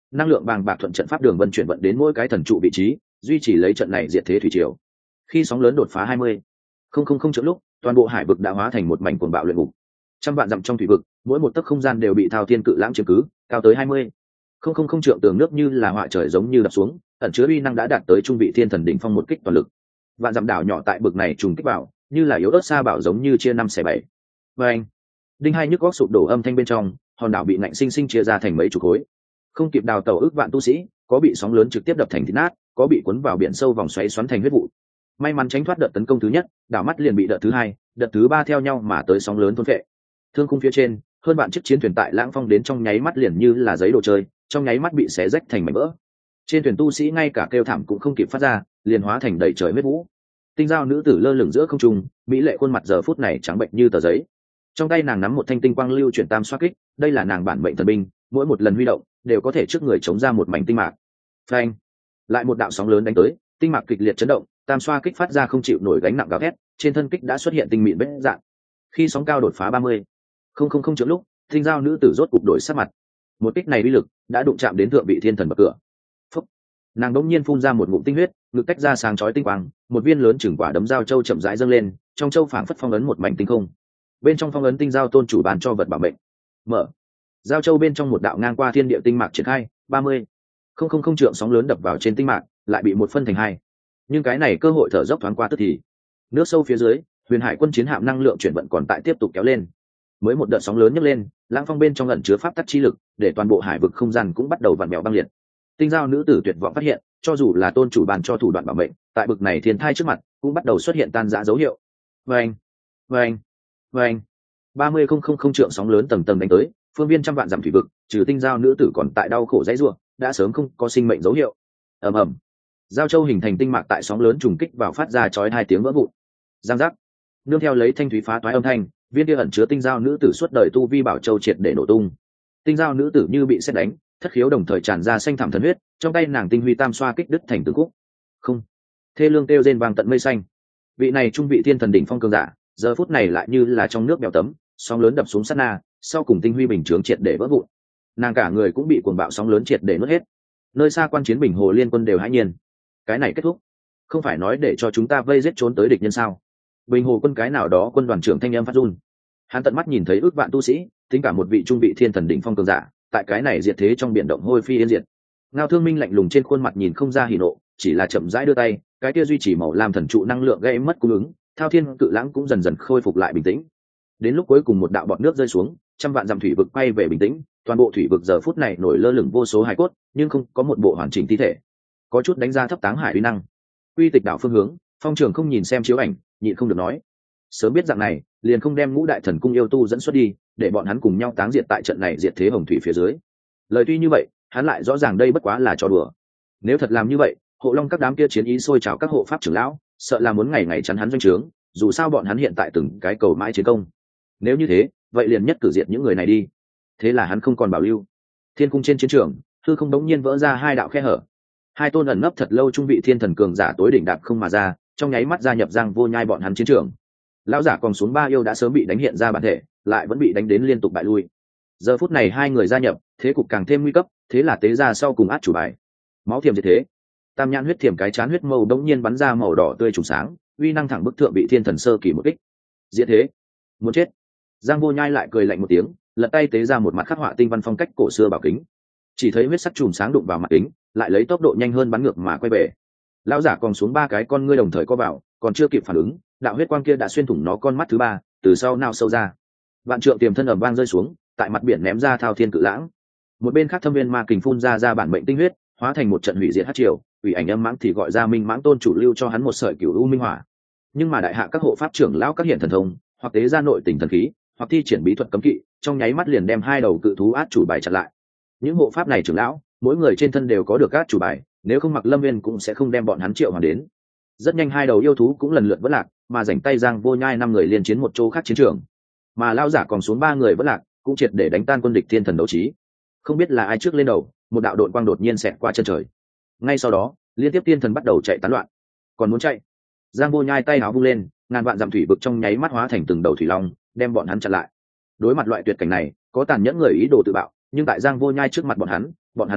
S1: năng lượng bàng bạc thuận trận pháp đường vân chuyển vận đến mỗi cái thần trụ vị trí, duy trì lấy trận này diệt thế thủy triều. Khi sóng lớn đột phá 20,000 triệu lúc, toàn bộ hải vực đã hóa thành một mảnh cuồng bạo luyện ngục. Trăm vạn dặm trong thủy vực, mỗi một tấc không gian đều bị thao thiên cự lãng chiếm cứ, cao tới 20,000 trượng tường nước như là họa trời giống như đập xuống, ẩn chứa uy năng đã đạt tới trung vị thiên thần đỉnh phong một kích toàn lực. Vạn dặm đảo nhỏ tại bực này trùng kích vào, như là yếu ớt sa bảo giống như chia 5/7. Và anh, đinh hai nhức góc sụp đổ âm thanh bên trong, hòn đảo bị nạnh sinh sinh chia ra thành mấy chục khối. Không kịp đào tẩu ước vạn tu sĩ, có bị sóng lớn trực tiếp đập thành thít nát, có bị cuốn vào biển sâu vòng xoáy xoắn thành huyết vụ. May mắn tránh thoát đợt tấn công thứ nhất, đảo mắt liền bị đợt thứ hai, đợt thứ ba theo nhau mà tới sóng lớn thôn phệ. Thương khung phía trên, hơn bạn chiếc chiến thuyền tại lãng phong đến trong nháy mắt liền như là giấy đồ chơi, trong nháy mắt bị xé rách thành mảnh vỡ. Trên thuyền tu sĩ ngay cả kêu thảm cũng không kịp phát ra, liền hóa thành đầy trời huyết vũ. Tinh giao nữ tử lơ lửng giữa không trung, mỹ lệ khuôn mặt giờ phút này trắng bệnh như tờ giấy. Trong tay nàng nắm một thanh tinh quang lưu chuyển tam xoa kích, đây là nàng bản mệnh thần binh, mỗi một lần huy động đều có thể trước người chống ra một mảnh tinh mạc. Phanh! Lại một đạo sóng lớn đánh tới, tinh mạc kịch liệt chấn động, tam xoa kích phát ra không chịu nổi gánh nặng gào thét, trên thân kích đã xuất hiện tinh mịn vết rạn. Khi sóng cao đột phá 30,000 trượng lúc, tinh giao nữ tử rốt cục đổi sắc mặt. Một kích này uy lực đã đụng chạm đến thượng vị thiên thần bậc cửa. Phúc! Nàng đống nhiên phun ra một ngụm tinh huyết, ngực tách ra sáng chói tinh quang, một viên lớn chừng quả đấm giao châu chậm rãi dâng lên, trong châu phảng phất phong ấn một mảnh tinh không. Bên trong phong ấn tinh giao tôn chủ bàn cho vật bảo mệnh. Mở. Giao châu bên trong một đạo ngang qua thiên địa tinh mạc triển khai, 30,000 trượng sóng lớn đập vào trên tinh mạc, lại bị một phân thành hai. Nhưng cái này cơ hội thở dốc thoáng qua tức thì. Nước sâu phía dưới, huyền hải quân chiến hạm năng lượng chuyển vận còn tại tiếp tục kéo lên. Mới một đợt sóng lớn nhấc lên, lãng phong bên trong ẩn chứa pháp tắc chi lực, để toàn bộ hải vực không gian cũng bắt đầu vặn vẹo băng liệt. Tinh giao nữ tử tuyệt vọng phát hiện, cho dù là tôn chủ bàn cho thủ đoạn bảo mệnh, tại bực này thiên thai trước mặt, cũng bắt đầu xuất hiện tan rã dấu hiệu. Vâng, vâng, vâng. 30,000 trượng sóng lớn tầng tầng đánh tới, phương viên trăm vạn dặm thủy vực, trừ tinh giao nữ tử còn tại đau khổ dãy rủa, đã sớm không có sinh mệnh dấu hiệu. Ầm ầm. Giao châu hình thành tinh mạc tại sóng lớn trùng kích vào phát ra chói hai tiếng vỡ vụn. Giang giác. Nương theo lấy thanh thúy phá toái âm thanh, viên kia ẩn chứa tinh giao nữ tử suốt đời tu vi bảo châu triệt để nổ tung. Tinh giao nữ tử như bị sét đánh, thất khiếu đồng thời tràn ra xanh thảm thần huyết, trong tay nàng tinh huy tam xoa kích đứt thành từng khúc. Không. Thê lương kêu rên vang tận mây xanh. Vị này trung vị thiên thần đỉnh phong cường giả, giờ phút này lại như là trong nước bèo tấm, sóng lớn đập xuống sát na, sau cùng tinh huy bình chướng triệt để vỡ vụn. Nàng cả người cũng bị cuồng bạo sóng lớn triệt để nuốt hết. Nơi xa quan chiến bình hồ liên quân đều hãi nhiên. Cái này kết thúc, không phải nói để cho chúng ta vây giết trốn tới địch nhân sao? Bình hồ quân cái nào đó quân đoàn trưởng thanh âm phát run. Hắn tận mắt nhìn thấy ước vạn tu sĩ, tính cả một vị trung vị thiên thần đỉnh phong cường giả, tại cái này diệt thế trong biển động hôi phi yên diệt. Ngao Thương Minh lạnh lùng trên khuôn mặt nhìn không ra hỉ nộ, chỉ là chậm rãi đưa tay, cái kia duy trì màu lam thần trụ năng lượng gây mất cung ứng, thao thiên cự lãng cũng dần dần khôi phục lại bình tĩnh. Đến lúc cuối cùng một đạo bọt nước rơi xuống, trăm vạn dặm thủy vực quay về bình tĩnh, toàn bộ thủy vực giờ phút này nổi lơ lửng vô số hải cốt, nhưng không có một bộ hoàn chỉnh thi thể. Có chút đánh giá thấp táng hải uy năng. Uy tịch đảo phương hướng, Phong Trường không nhìn xem chiếu ảnh, nhịn không được nói: sớm biết dạng này, liền không đem ngũ đại thần cung yêu tu dẫn xuất đi, để bọn hắn cùng nhau táng diệt tại trận này diệt thế hồng thủy phía dưới. Lời tuy như vậy, hắn lại rõ ràng đây bất quá là trò đùa. Nếu thật làm như vậy, hộ long các đám kia chiến ý sôi trào các hộ pháp trưởng lão, sợ là muốn ngày ngày chắn hắn doanh trướng, dù sao bọn hắn hiện tại từng cái cầu mãi chiến công. Nếu như thế, vậy liền nhất cử diệt những người này đi. Thế là hắn không còn bảo lưu. Thiên cung trên chiến trường, hư không đống nhiên vỡ ra hai đạo khe hở. Hai tôn ẩn nấp thật lâu trung vị thiên thần cường giả tối đỉnh đạp không mà ra, trong nháy mắt gia nhập Giang Vô Nhai bọn hắn chiến trường. Lão giả còn xuống ba yêu đã sớm bị đánh hiện ra bản thể, lại vẫn bị đánh đến liên tục bại lui. Giờ phút này hai người gia nhập, thế cục càng thêm nguy cấp, thế là tế ra sau cùng át chủ bài. Máu thiềm diệt thế. Tam nhãn huyết thiềm cái chán huyết màu đống nhiên bắn ra màu đỏ tươi trùng sáng, uy năng thẳng bức thượng bị thiên thần sơ kỳ một kích. Diệt thế, muốn chết. Giang Vô Nhai lại cười lạnh một tiếng, lật tay tế ra một mặt khắc họa tinh văn phong cách cổ xưa bảo kính. Chỉ thấy huyết sắc chùm sáng đụng vào mặt kính, lại lấy tốc độ nhanh hơn bắn ngược mà quay về. Lão giả còn xuống ba cái con ngươi đồng thời co vào, còn chưa kịp phản ứng, đạo huyết quang kia đã xuyên thủng nó con mắt thứ ba, từ sau nao sâu ra. Vạn trượng tiềm thân ầm vang rơi xuống, tại mặt biển ném ra thao thiên cự lãng. Một bên khác thâm viên ma kình phun ra bản mệnh tinh huyết, hóa thành một trận hủy diệt hắc triều, ủy ảnh âm mãng thì gọi ra minh mãng tôn chủ lưu cho hắn một sợi cửu u minh hỏa. Nhưng mà đại hạ các hộ pháp trưởng lão các hiện thần thông, hoặc tế ra nội tình thần khí, hoặc thi triển bí thuật cấm kỵ, trong nháy mắt liền đem hai đầu cự thú át chủ bài chặn lại. Những hộ pháp này trưởng lão, mỗi người trên thân đều có được át chủ bài, nếu không mặc Lâm Viên cũng sẽ không đem bọn hắn triệu hoàn đến. Rất nhanh hai đầu yêu thú cũng lần lượt vỡ lạc, mà rảnh tay Giang Vô Nhai năm người liên chiến một chỗ khác chiến trường. Mà lão giả còn xuống ba người vỡ lạc, cũng triệt để đánh tan quân địch thiên thần đấu trí. Không biết là ai trước lên đầu, một đạo đội quang đột nhiên xẹt qua chân trời. Ngay sau đó, liên tiếp thiên thần bắt đầu chạy tán loạn. Còn muốn chạy? Giang Vô Nhai tay áo vung lên, ngàn vạn dặm thủy vực trong nháy mắt hóa thành từng đầu thủy long, đem bọn hắn chặn lại. Đối mặt loại tuyệt cảnh này, có tàn nhẫn người ý đồ tự bạo, nhưng tại Giang Vô Nhai trước mặt bọn hắn tự bạo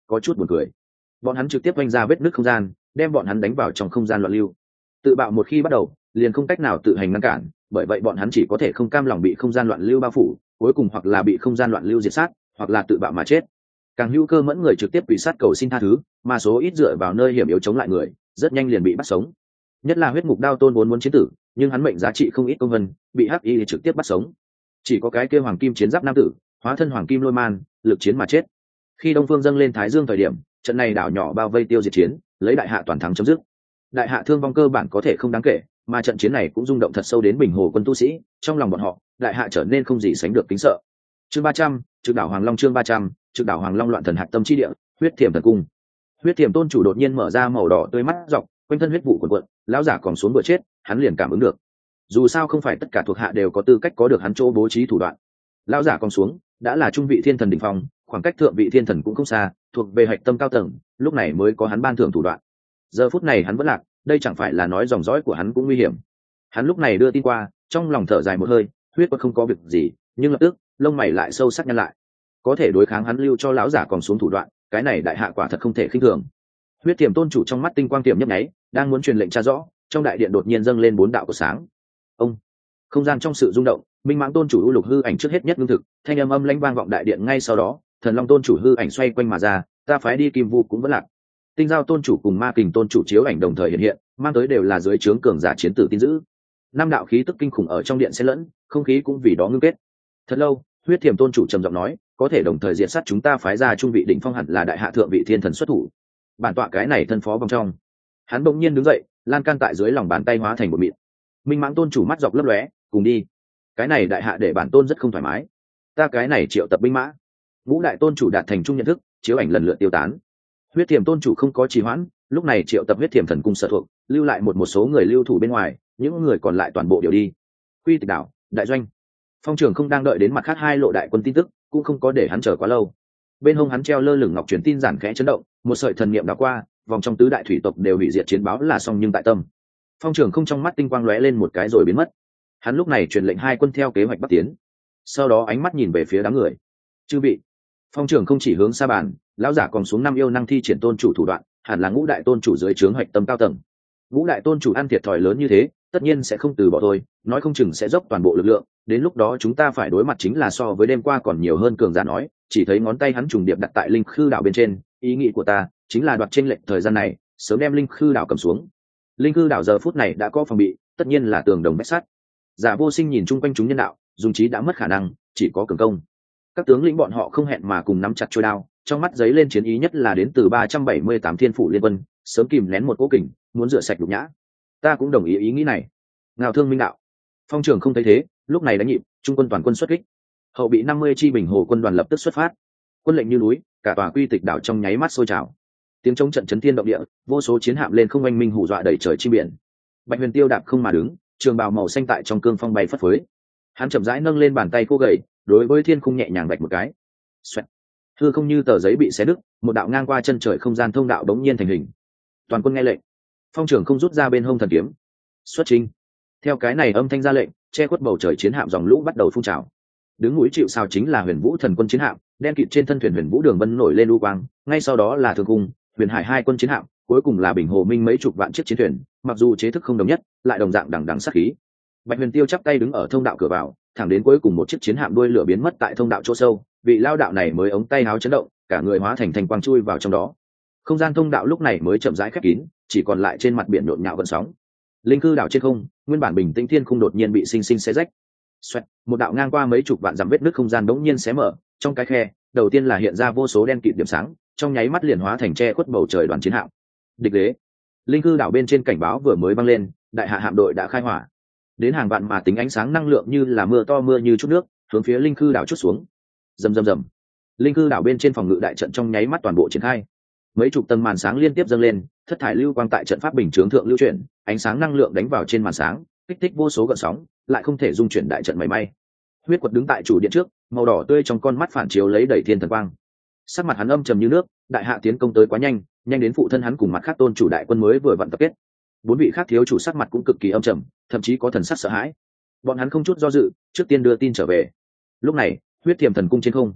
S1: có chút buồn cười. Bọn hắn trực tiếp oanh ra vết nứt không gian, đem bọn hắn đánh vào trong không gian loạn lưu. Tự bạo một khi bắt đầu, liền không cách nào tự hành ngăn cản, bởi vậy bọn hắn chỉ có thể không cam lòng bị không gian loạn lưu bao phủ, cuối cùng hoặc là bị không gian loạn lưu diệt sát, hoặc là tự bạo mà chết. Càng hữu cơ mẫn người trực tiếp quỷ sát cầu xin tha thứ, mà số ít dựa vào nơi hiểm yếu chống lại người, rất nhanh liền bị bắt sống. Nhất là huyết ngục đao tôn vốn muốn chiến tử, nhưng hắn mệnh giá trị không ít công vân, bị hắc y trực tiếp bắt sống. Chỉ có cái kia hoàng kim chiến giáp nam tử, hóa thân hoàng kim lôi man, lực chiến mà chết. Khi đông phương dâng lên thái dương thời điểm, trận này đảo nhỏ bao vây tiêu diệt chiến, lấy đại hạ toàn thắng chấm dứt. Đại hạ thương vong cơ bản có thể không đáng kể, mà trận chiến này cũng rung động thật sâu đến bình hồ quân tu sĩ, trong lòng bọn họ, đại hạ trở nên không gì sánh được kính sợ. Chương 300, trực đảo Hoàng Long. Chương 300, trực đảo Hoàng Long loạn thần hạt tâm chi địa, huyết thiểm thần cung. Huyết thiểm tôn chủ đột nhiên mở ra màu đỏ tươi mắt dọc, quanh thân huyết vụ cuộn cuộn, lão giả còn xuống vừa chết, hắn liền cảm ứng được. Dù sao không phải tất cả thuộc hạ đều có tư cách có được hắn chỗ bố trí thủ đoạn. Lão giả còn xuống, đã là trung vị thiên thần đỉnh phong, khoảng cách thượng vị thiên thần cũng không xa, thuộc về hạch tâm cao tầng, lúc này mới có hắn ban thưởng thủ đoạn. Giờ phút này hắn vẫn lạc, đây chẳng phải là nói dòng dõi của hắn cũng nguy hiểm. Hắn lúc này đưa tin qua, trong lòng thở dài một hơi, huyết quật không có việc gì, nhưng lập tức lông mày lại sâu sắc nhăn lại. Có thể đối kháng hắn lưu cho lão giả còn xuống thủ đoạn, cái này đại hạ quả thật không thể khinh thường. Huyết tiềm tôn chủ trong mắt tinh quang tiềm nhấp nháy, đang muốn truyền lệnh tra rõ, trong đại điện đột nhiên dâng lên 4 đạo của sáng. Ông, không gian trong sự rung động, minh mãng tôn chủ u lục hư ảnh trước hết nhất lương thực, thanh âm lãnh vang vọng đại điện ngay sau đó, thần long tôn chủ hư ảnh xoay quanh mà ra, ta phái đi kim vu cũng vẫn lạc. Tinh giao tôn chủ cùng ma kình tôn chủ chiếu ảnh đồng thời hiện hiện, mang tới đều là dưới trướng cường giả chiến tử tin dữ. 5 đạo khí tức kinh khủng ở trong điện xen lẫn, không khí cũng vì đó ngưng kết. Thật lâu, huyết thiềm tôn chủ trầm giọng nói, có thể đồng thời diệt sát chúng ta phái ra trung vị đỉnh phong hẳn là đại hạ thượng vị thiên thần xuất thủ. Bản tọa cái này thân phó vòng trong. Hắn bỗng nhiên đứng dậy, lan can tại dưới lòng bàn tay hóa thành một mịn. Minh mãng tôn chủ mắt dọc lấp lóe, cùng đi. Cái này đại hạ để bản tôn rất không thoải mái. Ta cái này triệu tập binh mã. Ngũ đại tôn chủ đạt thành chung nhận thức, chiếu ảnh lần lượt tiêu tán. Huyết thiềm tôn chủ không có trì hoãn, lúc này triệu tập huyết thiềm thần cung sở thuộc, lưu lại một số người lưu thủ bên ngoài, những người còn lại toàn bộ đều đi. Quy Tịch đảo, đại doanh. Phong trưởng không đang đợi đến mặt khác 2 lộ đại quân tin tức, cũng không có để hắn chờ quá lâu. Bên hông hắn treo lơ lửng ngọc truyền tin giản khẽ chấn động, một sợi thần niệm đã qua, vòng trong tứ đại thủy tộc đều hủy diệt chiến báo là xong nhưng tại tâm. Phong trưởng không trong mắt tinh quang lóe lên một cái rồi biến mất. Hắn lúc này truyền lệnh 2 quân theo kế hoạch bắc tiến. Sau đó ánh mắt nhìn về phía đám người. Chư vị. Phong trưởng không chỉ hướng xa bàn, lão giả còn xuống 5 yêu năng thi triển tôn chủ thủ đoạn, hẳn là ngũ đại tôn chủ dưới trướng hoạch tâm cao tầng. Ngũ đại tôn chủ ăn thiệt thòi lớn như thế, tất nhiên sẽ không từ bỏ thôi, nói không chừng sẽ dốc toàn bộ lực lượng, đến lúc đó chúng ta phải đối mặt chính là so với đêm qua còn nhiều hơn cường giả nói, chỉ thấy ngón tay hắn trùng điệp đặt tại linh khư đảo bên trên, ý nghĩ của ta chính là đoạt chênh lệch thời gian này, sớm đem linh khư đảo cầm xuống. Linh khư đảo giờ phút này đã có phòng bị, tất nhiên là tường đồng vách sắt. Giả Vô Sinh nhìn chung quanh chúng nhân đạo, dùng trí đã mất khả năng, chỉ có cường công. Các tướng lĩnh bọn họ không hẹn mà cùng nắm chặt chuôi đao, trong mắt giấy lên chiến ý nhất là đến từ 378 thiên phủ liên quân, sớm kìm nén một cỗ kình, muốn rửa sạch nhục nhã. Ta cũng đồng ý ý nghĩ này. Ngao Thương Minh đạo. Phong trưởng không thấy thế, lúc này đánh nhịp, trung quân toàn quân xuất kích. Hậu bị 50 chi bình hồ quân đoàn lập tức xuất phát. Quân lệnh như núi, cả tòa Quy Tịch đảo trong nháy mắt sôi trào. Tiếng chống trận chấn thiên động địa, vô số chiến hạm lên không oanh minh hù dọa đầy trời chi biển. Bạch Huyền Tiêu đạp không mà đứng, trường bào màu xanh tại trong cương phong bay phất phới. Hắn chậm rãi nâng lên bàn tay cô gầy, đối với thiên khung nhẹ nhàng vạch một cái. Xoẹt. Hư không như tờ giấy bị xé đứt, một đạo ngang qua chân trời không gian thông đạo đống nhiên thành hình. Toàn quân nghe lệnh. Phong trưởng không rút ra bên hông thần kiếm. Xuất chinh. Theo cái này âm thanh ra lệnh, che khuất bầu trời chiến hạm dòng lũ bắt đầu phun trào. Đứng núi chịu sào chính là Huyền Vũ thần quân chiến hạm, đen kịt trên thân thuyền Huyền Vũ đường vân nổi lên u quang, ngay sau đó là Thương Cung, Huyền Hải 2 quân chiến hạm, cuối cùng là Bình Hồ Minh mấy chục vạn chiếc chiến thuyền, mặc dù chế thức không đồng nhất, lại đồng dạng đằng đằng sát khí. Bạch Huyền Tiêu chắp tay đứng ở thông đạo cửa vào, thẳng đến cuối cùng một chiếc chiến hạm đuôi lửa biến mất tại thông đạo chỗ sâu, vị lao đạo này mới ống tay áo chấn động, cả người hóa thành thành quang chui vào trong đó. Không gian thông đạo lúc này mới chậm rãi khép kín, chỉ còn lại trên mặt biển nhộn nhạo gợn sóng. Linh cư đảo trên không, nguyên bản bình tĩnh thiên khung đột nhiên bị sinh sinh xé rách. Xoẹt, một đạo ngang qua mấy chục vạn dặm vết nứt không gian đống nhiên xé mở, trong cái khe, đầu tiên là hiện ra vô số đen kịt điểm sáng, trong nháy mắt liền hóa thành che khuất bầu trời đoàn chiến hạm. Địch đế. Linh cư đảo bên trên cảnh báo vừa mới vang lên, đại hạ hạm đội đã khai hỏa. Đến hàng vạn mà tính ánh sáng năng lượng như là mưa to mưa như chút nước, hướng phía linh cư đảo chút xuống. Rầm rầm rầm. Linh cư đảo bên trên phòng ngự đại trận trong nháy mắt toàn bộ triển khai. Mấy chục tầng màn sáng liên tiếp dâng lên, thất thải lưu quang tại trận pháp bình chướng thượng lưu chuyển, ánh sáng năng lượng đánh vào trên màn sáng, kích thích vô số gợn sóng, lại không thể dung chuyển đại trận mảy may. Huyết Quật đứng tại chủ điện trước, màu đỏ tươi trong con mắt phản chiếu lấy đầy thiên thần quang. Sắc mặt hắn âm trầm như nước, đại hạ tiến công tới quá nhanh, nhanh đến phụ thân hắn cùng mặt khác tôn chủ đại quân mới vừa vận tập kết. 4 vị khác thiếu chủ sắc mặt cũng cực kỳ âm trầm, thậm chí có thần sắc sợ hãi. Bọn hắn không chút do dự, trước tiên đưa tin trở về. Lúc này, huyết thiềm thần cung trên không,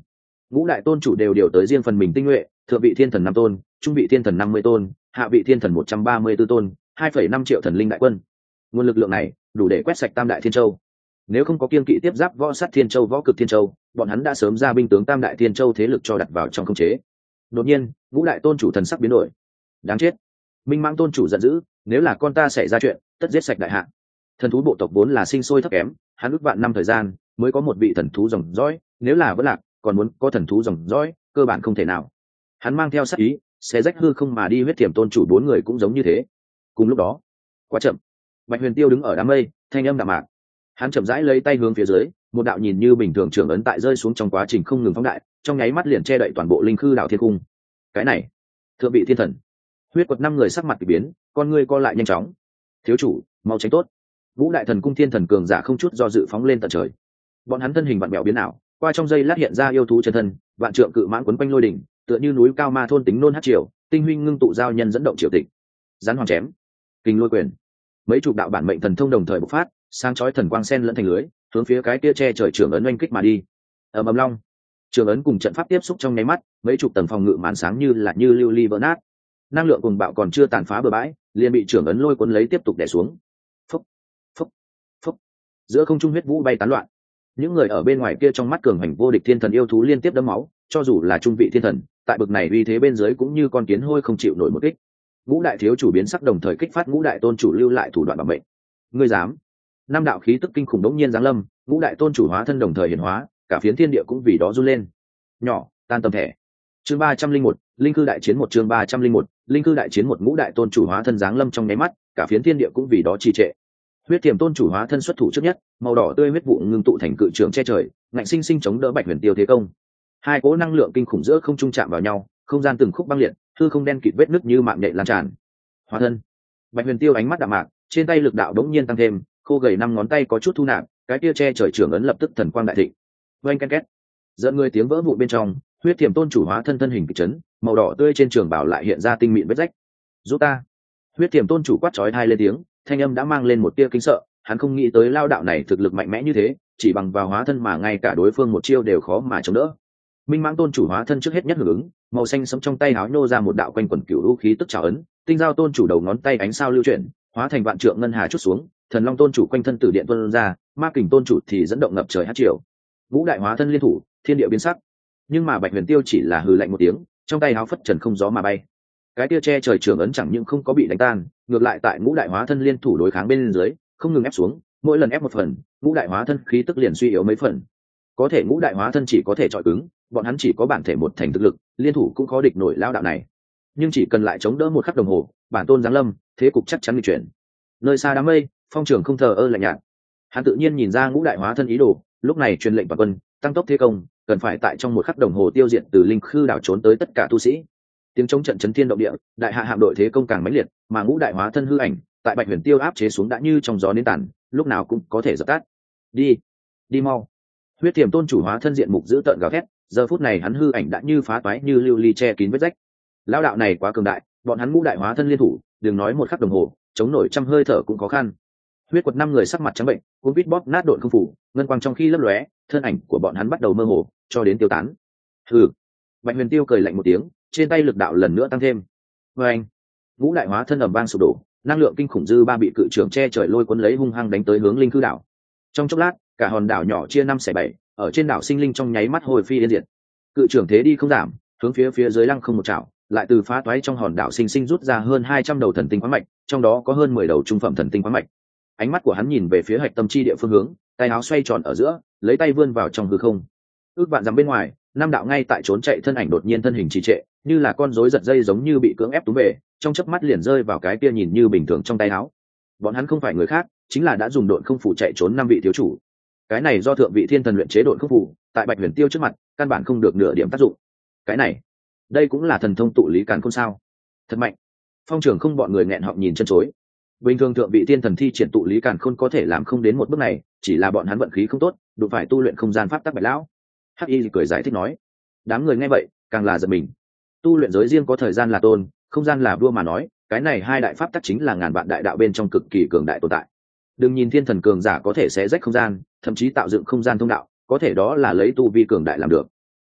S1: Ngũ đại tôn chủ đều điều tới riêng phần mình tinh nhuệ, thượng vị thiên thần 5 tôn, trung vị thiên thần 50 tôn, hạ vị thiên thần 134 tôn, 2,5 triệu thần linh đại quân. Nguồn lực lượng này đủ để quét sạch Tam đại thiên châu. Nếu không có kiên kỵ tiếp giáp võ sát thiên châu, võ cực thiên châu, bọn hắn đã sớm ra binh tướng Tam đại thiên châu thế lực cho đặt vào trong khống chế. Đột nhiên, ngũ đại tôn chủ thần sắc biến đổi. Đáng chết! Minh Mãng tôn chủ giận dữ, nếu là con ta xảy ra chuyện, tất giết sạch đại hạ. Thần thú bộ tộc vốn là sinh sôi thấp kém, hắn ước vạn năm thời gian mới có một vị thần thú dòng dõi, nếu là vẫn lạc, còn muốn có thần thú dòng dõi, cơ bản không thể nào. Hắn mang theo sát ý, sẽ rách hư không mà đi. Huyết Thiểm tôn chủ 4 người cũng giống như thế. Cùng lúc đó, quá chậm. Bạch Huyền Tiêu đứng ở đám mây, thanh âm đạm mạc. Hắn chậm rãi lấy tay hướng phía dưới, một đạo nhìn như bình thường trưởng ấn tại rơi xuống trong quá trình không ngừng phóng đại, trong nháy mắt liền che đậy toàn bộ linh khư đảo thiên cung. Cái này, thượng vị thiên thần. Huyết Quật 5 người sắc mặt kỳ biến, con ngươi co lại nhanh chóng. Thiếu chủ, mau tránh tốt. Vũ đại thần cung thiên thần cường giả không chút do dự phóng lên tận trời. Bọn hắn thân hình vặn vẹo biến ảo, qua trong giây lát hiện ra yêu thú chân thân, vạn trượng cự mãng quấn quanh lôi đỉnh, tựa như núi cao ma thôn tính nôn hát triều, tinh huy ngưng tụ giao nhân dẫn động triều tịch. Rắn hoàng chém, kinh lôi quyền, mấy chục đạo bản mệnh thần thông đồng thời bộc phát, sáng chói thần quang sen lẫn thành lưới, hướng phía cái kia che trời trưởng ấn oanh kích mà đi. Ầm ầm long, trường ấn cùng trận pháp tiếp xúc trong nháy mắt, mấy chục tầng phòng ngự màn sáng như lưu ly vỡ nát. Năng lượng cùng bạo còn chưa tàn phá bừa bãi, liền bị trưởng ấn lôi cuốn lấy tiếp tục đè xuống. Phúc, phúc, phúc. Giữa không trung huyết vũ bay tán loạn. Những người ở bên ngoài kia trong mắt cường hành vô địch thiên thần yêu thú liên tiếp đẫm máu, cho dù là trung vị thiên thần, tại bực này uy thế bên dưới cũng như con kiến hôi không chịu nổi một kích. Ngũ đại thiếu chủ biến sắc đồng thời kích phát ngũ đại tôn chủ lưu lại thủ đoạn bảo mệnh. Ngươi dám? Năm đạo khí tức kinh khủng đống nhiên giáng lâm, ngũ đại tôn chủ hóa thân đồng thời hiển hóa, cả phiến thiên địa cũng vì đó run lên. Nhỏ, tan tầm thẻ. Chương 301, linh cư đại chiến 1 chương 301, linh cư đại chiến 1 ngũ đại tôn chủ hóa thân giáng lâm trong nháy mắt, cả phiến thiên địa cũng vì đó trì trệ. Huyết Tiềm tôn chủ hóa thân xuất thủ trước nhất, màu đỏ tươi huyết vụ ngưng tụ thành cự trường che trời, ngạnh sinh sinh chống đỡ Bạch Huyền Tiêu thế công. Hai cỗ năng lượng kinh khủng giữa không trung chạm vào nhau, không gian từng khúc băng liệt, hư không đen kịt vết nứt như mạng nhện lan tràn. Hóa thân. Bạch Huyền Tiêu ánh mắt đạm mạc, trên tay lực đạo đống nhiên tăng thêm, khô gầy 5 ngón tay có chút thu nạp, cái kia che trời trường ấn lập tức thần quang đại thịnh. Oanh ken két. Dẫn người tiếng vỡ vụn bên trong, Huyết Tiềm tôn chủ hóa thân thân hình kịch chấn, màu đỏ tươi trên trường bảo lại hiện ra tinh mịn vết rách. "Giúp ta!" Huyết Tiềm tôn chủ quát chói tai lên tiếng, thanh âm đã mang lên một tia kinh sợ, hắn không nghĩ tới lao đạo này thực lực mạnh mẽ như thế, chỉ bằng vào hóa thân mà ngay cả đối phương một chiêu đều khó mà chống đỡ. Minh Mãng tôn chủ hóa thân trước hết nhất hưởng ứng, màu xanh sẫm trong tay háo nhô ra một đạo quanh quần cửu u khí tức trào ấn, tinh giao tôn chủ đầu ngón tay ánh sao lưu chuyển, hóa thành vạn trượng ngân hà chút xuống, thần long tôn chủ quanh thân tử điện tuôn ra, ma kình tôn chủ thì dẫn động ngập trời hắc triều. Ngũ đại hóa thân liên thủ, thiên địa biến sắc. Nhưng mà Bạch Huyền Tiêu chỉ là hừ lạnh một tiếng, trong tay háo phất trần không gió mà bay. Cái tia che trời trường ấn chẳng những không có bị đánh tan, ngược lại tại ngũ đại hóa thân liên thủ đối kháng bên dưới, không ngừng ép xuống, mỗi lần ép một phần, ngũ đại hóa thân khí tức liền suy yếu mấy phần. Có thể ngũ đại hóa thân chỉ có thể chọi cứng, bọn hắn chỉ có bản thể một thành thực lực, liên thủ cũng khó địch nổi lao đạo này. Nhưng chỉ cần lại chống đỡ một khắc đồng hồ, bản tôn giáng lâm, thế cục chắc chắn bị chuyển. Nơi xa đám mây, Phong Trường không thờ ơ lạnh nhạt. Hắn tự nhiên nhìn ra ngũ đại hóa thân ý đồ, lúc này truyền lệnh toàn quân, tăng tốc thế công, cần phải tại trong một khắc đồng hồ tiêu diệt từ linh khư đảo trốn tới tất cả tu sĩ. Tiếng chống trận chấn thiên động địa, đại hạ hạm đội thế công càng mãnh liệt, mà ngũ đại hóa thân hư ảnh tại Bạch Huyền Tiêu áp chế xuống đã như trong gió nến tàn, lúc nào cũng có thể dập tắt. Đi, đi mau! Huyết Tiềm tôn chủ hóa thân diện mục giữ tợn gào thét, giờ phút này hắn hư ảnh đã như phá toái như lưu ly che kín vết rách. Lão đạo này quá cường đại, bọn hắn ngũ đại hóa thân liên thủ, đừng nói một khắc đồng hồ, chống nổi trăm hơi thở cũng khó khăn. Huyết Quật 5 người sắc mặt trắng bệnh, cuốn quýt bóp nát độn không phủ, ngân quang trong khi lấp lóe, thân ảnh của bọn hắn bắt đầu mơ hồ, cho đến tiêu tán. Hừ. Bạch Huyền Tiêu cười lạnh một tiếng, trên tay lực đạo lần nữa tăng thêm. Và anh, ngũ đại hóa thân ầm vang sụp đổ, năng lượng kinh khủng dư ba bị cự trường che trời lôi cuốn lấy hung hăng đánh tới hướng linh cư đảo. Trong chốc lát, cả hòn đảo nhỏ chia 5/7, ở trên đảo sinh linh trong nháy mắt hồi phi yên diệt. Cự trường thế đi không giảm, hướng phía dưới lăng không một chảo, lại từ phá toái trong hòn đảo sinh rút ra hơn 200 đầu thần tinh khoáng mạch, trong đó có hơn 10 đầu trung phẩm thần tinh khoáng mạch. Ánh mắt của hắn nhìn về phía hạch tâm chi địa phương hướng, tay áo xoay tròn ở giữa, lấy tay vươn vào trong hư không. Ước vạn dặm bên ngoài, năm đạo ngay tại trốn chạy thân ảnh đột nhiên thân hình trì trệ, như là con rối giật dây giống như bị cưỡng ép túm về, trong chớp mắt liền rơi vào cái kia nhìn như bình thường trong tay áo. Bọn hắn không phải người khác, chính là đã dùng độn không phủ chạy trốn 5 vị thiếu chủ. Cái này do thượng vị thiên thần luyện chế độn không phủ, tại Bạch Huyền Tiêu trước mặt, căn bản không được nửa điểm tác dụng. Cái này, đây cũng là thần thông tụ lý càn khôn sao? Thật mạnh. Phong Trường không bọn người nghẹn họng nhìn chân chối. Bình thường thượng vị thiên thần thi triển tụ lý càn khôn có thể làm không đến một bước này, chỉ là bọn hắn vận khí không tốt, đụng phải tu luyện không gian pháp tắc Bạch lão. Hắc Y cười giải thích nói. Đám người nghe vậy, càng là giật mình. Tu luyện giới riêng có thời gian là tôn, không gian là vua mà nói, cái này hai đại pháp tắc chính là ngàn vạn đại đạo bên trong cực kỳ cường đại tồn tại. Đừng nhìn thiên thần cường giả có thể xé rách không gian, thậm chí tạo dựng không gian thông đạo, có thể đó là lấy tu vi cường đại làm được.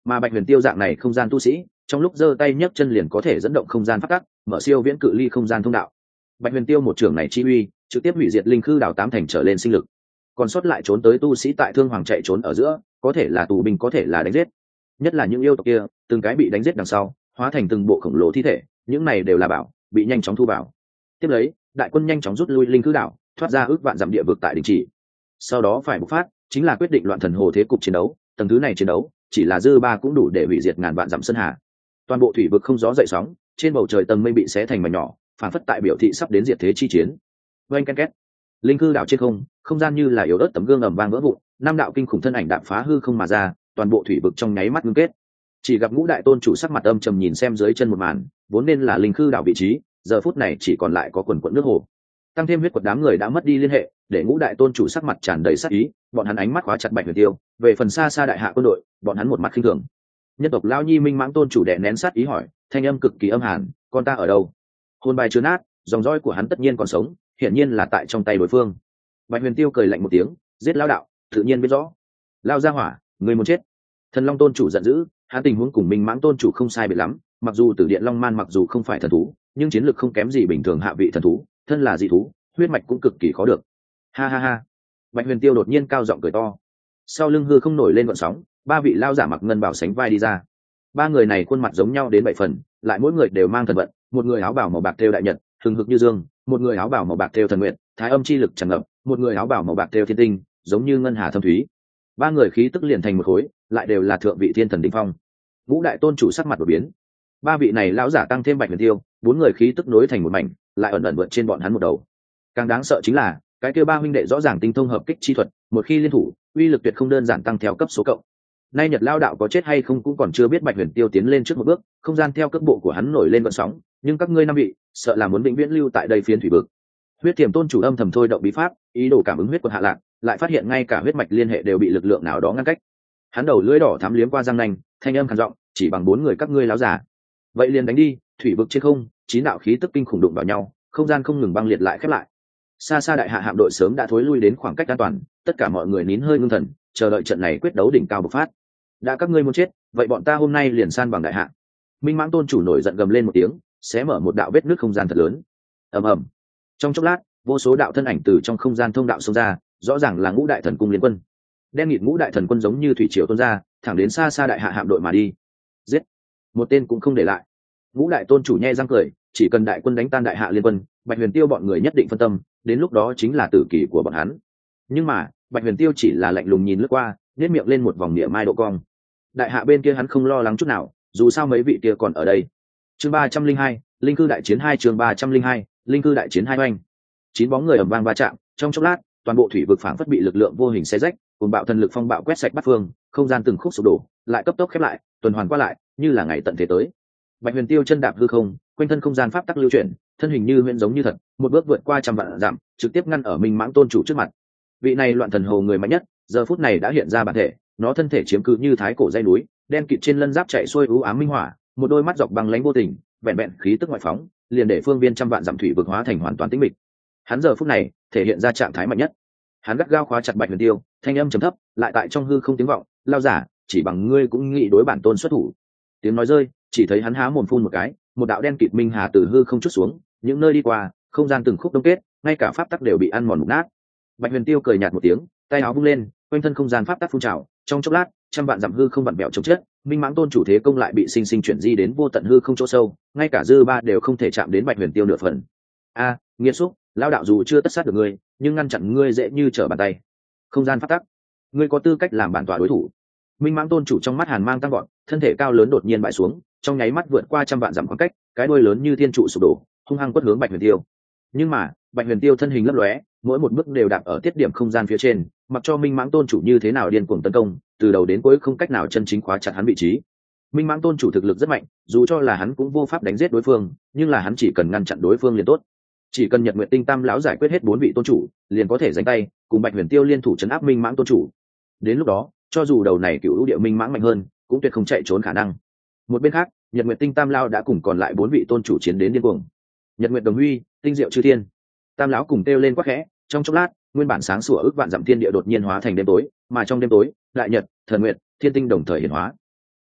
S1: mà Bạch Huyền Tiêu dạng này không gian tu sĩ trong lúc giơ tay nhấc chân liền có thể dẫn động không gian phát tắc, mở siêu viễn cự ly không gian thông đạo. Bạch Huyền Tiêu một trường này chi uy trực tiếp hủy diệt linh khư đảo 8 thành trở lên sinh lực, còn sót lại trốn tới tu sĩ tại Thương Hoàng chạy trốn ở giữa, có thể là tù binh có thể là đánh giết, nhất là những yêu tộc kia từng cái bị đánh giết đằng sau hóa thành từng bộ khổng lồ thi thể, những này đều là bảo bị nhanh chóng thu vào. Tiếp lấy đại quân nhanh chóng rút lui linh khư đảo, thoát ra ước vạn dặm địa vực tại đình chỉ. Sau đó phải bộc phát chính là quyết định loạn thần hồ thế cục chiến đấu, tầng thứ này chiến đấu chỉ là dư ba cũng đủ để hủy diệt ngàn vạn dặm sơn hà. Toàn bộ thủy vực không gió dậy sóng, trên bầu trời tầng mây bị xé thành mảnh nhỏ, phản phất tại biểu thị sắp đến diệt thế chi chiến. Oanh ken két, linh cư đảo trên không, không gian như là yếu ớt tấm gương ầm vang vỡ vụn, năm đạo kinh khủng thân ảnh đạp phá hư không mà ra, toàn bộ thủy vực trong nháy mắt ngưng kết. Chỉ gặp Ngũ đại tôn chủ sắc mặt âm trầm nhìn xem dưới chân một màn, vốn nên là linh cư đảo vị trí, giờ phút này chỉ còn lại có quần quần nước hồ. Tăng thêm huyết quật đám người đã mất đi liên hệ, để Ngũ đại tôn chủ sắc mặt tràn đầy sát ý, bọn hắn ánh mắt khóa chặt Bạch Huyền Tiêu, về phần xa xa đại hạ quân đội, bọn hắn một mặt khinh thường. Nhân tộc Lão Nhi Minh Mãng tôn chủ đè nén sát ý hỏi, thanh âm cực kỳ âm hàn, con ta ở đâu? Hồn bài chưa nát, dòng dõi của hắn tất nhiên còn sống, hiển nhiên là tại trong tay đối phương. Bạch Huyền Tiêu cười lạnh một tiếng, giết lão đạo, tự nhiên biết rõ. Lao ra hỏa, người muốn chết. Thần Long tôn chủ giận dữ, hắn tình huống cùng Minh Mãng tôn chủ không sai biệt lắm, mặc dù Tử Điện Long Man mặc dù không phải thần thú, nhưng chiến lực không kém gì bình thường hạ vị thần thú, thân là dị thú, huyết mạch cũng cực kỳ khó được. Ha ha ha. Bạch Huyền Tiêu đột nhiên cao giọng cười to. Sau lưng hư không nổi lên gợn sóng, ba vị lao giả mặc ngân bảo sánh vai đi ra. Ba người này khuôn mặt giống nhau đến 7 phần, lại mỗi người đều mang thần vận, một người áo bào màu bạc thêu đại nhật, hừng hực như dương, một người áo bào màu bạc thêu thần nguyện, thái âm chi lực tràn ngập, một người áo bào màu bạc thêu thiên tinh, giống như ngân hà thâm thúy. Ba người khí tức liền thành một khối, lại đều là thượng vị thiên thần đỉnh phong. Ngũ đại tôn chủ sắc mặt đổi biến. Ba vị này lão giả tăng thêm Bạch Huyền Tiêu, bốn người khí tức nối thành một mảnh, lại ẩn ẩn vượt trên bọn hắn một đầu. Càng đáng sợ chính là, cái kia ba huynh đệ rõ ràng tinh thông hợp kích chi thuật, một khi liên thủ, uy lực tuyệt không đơn giản tăng theo cấp số cộng. Nay Nhật Lao đạo có chết hay không cũng còn chưa biết. Bạch Huyền Tiêu tiến lên trước một bước, không gian theo cước bộ của hắn nổi lên gợn sóng, nhưng các ngươi năm vị, sợ là muốn vĩnh viễn lưu tại đây phiến thủy vực. Huyết Tiềm tôn chủ âm thầm thôi động bí pháp, ý đồ cảm ứng huyết quật hạ lạc, lại phát hiện ngay cả huyết mạch liên hệ đều bị lực lượng nào đó ngăn cách. Hắn đầu lưỡi đỏ thắm liếm qua răng nanh, thanh âm khàn giọng, chỉ bằng 4 người các ngươi láo giả. Vậy liền đánh đi. Thủy vực trên không, 9 đạo khí tức kinh khủng đụng vào nhau, không gian không ngừng băng liệt lại khép lại. Xa xa đại hạ hạm đội sớm đã thối lui đến khoảng cách an toàn, tất cả mọi người nín hơi ngưng thần, chờ đợi trận này quyết đấu đỉnh cao bộc phát. Đã các ngươi muốn chết, vậy bọn ta hôm nay liền san bằng đại hạ. Minh Mãng tôn chủ nổi giận gầm lên một tiếng, xé mở một đạo vết nứt không gian thật lớn. Ầm ầm. Trong chốc lát, vô số đạo thân ảnh từ trong không gian thông đạo xông ra, rõ ràng là Ngũ đại thần cung liên quân. Đen nghịt Ngũ đại thần quân giống như thủy triều tuôn ra, thẳng đến xa xa đại hạ hạm đội mà đi. Giết, một tên cũng không để lại. Ngũ đại tôn chủ nhe răng cười, chỉ cần đại quân đánh tan đại hạ liên quân, Bạch Huyền Tiêu bọn người nhất định phân tâm, đến lúc đó chính là tử kỳ của bọn hắn. Nhưng mà Bạch Huyền Tiêu chỉ là lạnh lùng nhìn lướt qua, nhếch miệng lên một vòng niệm mai độ cong. Đại hạ bên kia hắn không lo lắng chút nào, dù sao mấy vị kia còn ở đây. Chương 302, linh cư đại chiến 2. Chương 302, linh cư đại chiến 2 oanh. 9 bóng người ầm vang va chạm, trong chốc lát, toàn bộ thủy vực phảng phất bị lực lượng vô hình xé rách, cùng bạo thần lực phong bạo quét sạch bát phương, không gian từng khúc sụp đổ, lại cấp tốc khép lại, tuần hoàn qua lại, như là ngày tận thế tới. Bạch Huyền Tiêu chân đạp hư không, quanh thân không gian pháp tắc lưu chuyển, thân hình như huyễn giống như thật, một bước vượt qua trăm vạn dặm, trực tiếp ngăn ở Minh Mãng tôn chủ trước mặt. Vị này loạn thần hồ người mạnh nhất, giờ phút này đã hiện ra bản thể, nó thân thể chiếm cứ như thái cổ dây núi, đen kịt trên lân giáp chạy xuôi u ám minh hỏa, một đôi mắt dọc băng lãnh vô tình, vẹn vẹn khí tức ngoại phóng, liền để phương viên trăm vạn dặm thủy vực hóa thành hoàn toàn tĩnh mịch. Hắn giờ phút này thể hiện ra trạng thái mạnh nhất. Hắn gắt gao khóa chặt Bạch Huyền Tiêu, thanh âm trầm thấp, lại tại trong hư không tiếng vọng, lao giả, chỉ bằng ngươi cũng nghĩ đối bản tôn xuất thủ. Tiếng nói rơi, chỉ thấy hắn há mồm phun một cái, một đạo đen kịt minh hà từ hư không chút xuống, những nơi đi qua, không gian từng khúc đông kết, ngay cả pháp tắc đều bị ăn mòn mục nát. Bạch Huyền Tiêu cười nhạt một tiếng, tay áo vung lên, quanh thân không gian pháp tắc phun trào, trong chốc lát, trăm vạn dặm hư không vặn vẹo chống chết, Minh Mãng tôn chủ thế công lại bị sinh sinh chuyển di đến vô tận hư không chỗ sâu, ngay cả dư ba đều không thể chạm đến Bạch Huyền Tiêu nửa phần. A, nghiệt xúc, lão đạo dù chưa tất sát được ngươi, nhưng ngăn chặn ngươi dễ như trở bàn tay. Không gian pháp tắc, ngươi có tư cách làm bản tọa đối thủ. Minh Mãng tôn chủ trong mắt hàn mang tăng gọn, thân thể cao lớn đột nhiên bại xuống, trong nháy mắt vượt qua trăm vạn dặm khoảng cách, cái đuôi lớn như thiên trụ sụp đổ, hung hăng quất hướng Bạch Huyền Tiêu. Nhưng mà Bạch Huyền Tiêu thân hình lấp lóe, mỗi một bước đều đạp ở tiết điểm không gian phía trên, mặc cho Minh Mãng tôn chủ như thế nào điên cuồng tấn công, từ đầu đến cuối không cách nào chân chính khóa chặt hắn vị trí. Minh Mãng tôn chủ thực lực rất mạnh, dù cho là hắn cũng vô pháp đánh giết đối phương, nhưng là hắn chỉ cần ngăn chặn đối phương liền tốt. Chỉ cần Nhật Nguyệt Tinh Tam lão giải quyết hết 4 vị tôn chủ, liền có thể giành tay, cùng Bạch Huyền Tiêu liên thủ trấn áp Minh Mãng tôn chủ. Đến lúc đó, cho dù đầu này cựu lũ địa Minh Mãng mạnh hơn, cũng tuyệt không chạy trốn khả năng. Một bên khác, Nhật Nguyệt Tinh Tam lão đã cùng còn lại 4 vị tôn chủ chiến đến điên cuồng. Nhật Nguyệt Đồng Huy, tinh diệu chư thiên. Tam lão cùng kêu lên quát khẽ, trong chốc lát, nguyên bản sáng sủa ước vạn dặm thiên địa đột nhiên hóa thành đêm tối, mà trong đêm tối, đại nhật, thần nguyệt, thiên tinh đồng thời hiển hóa.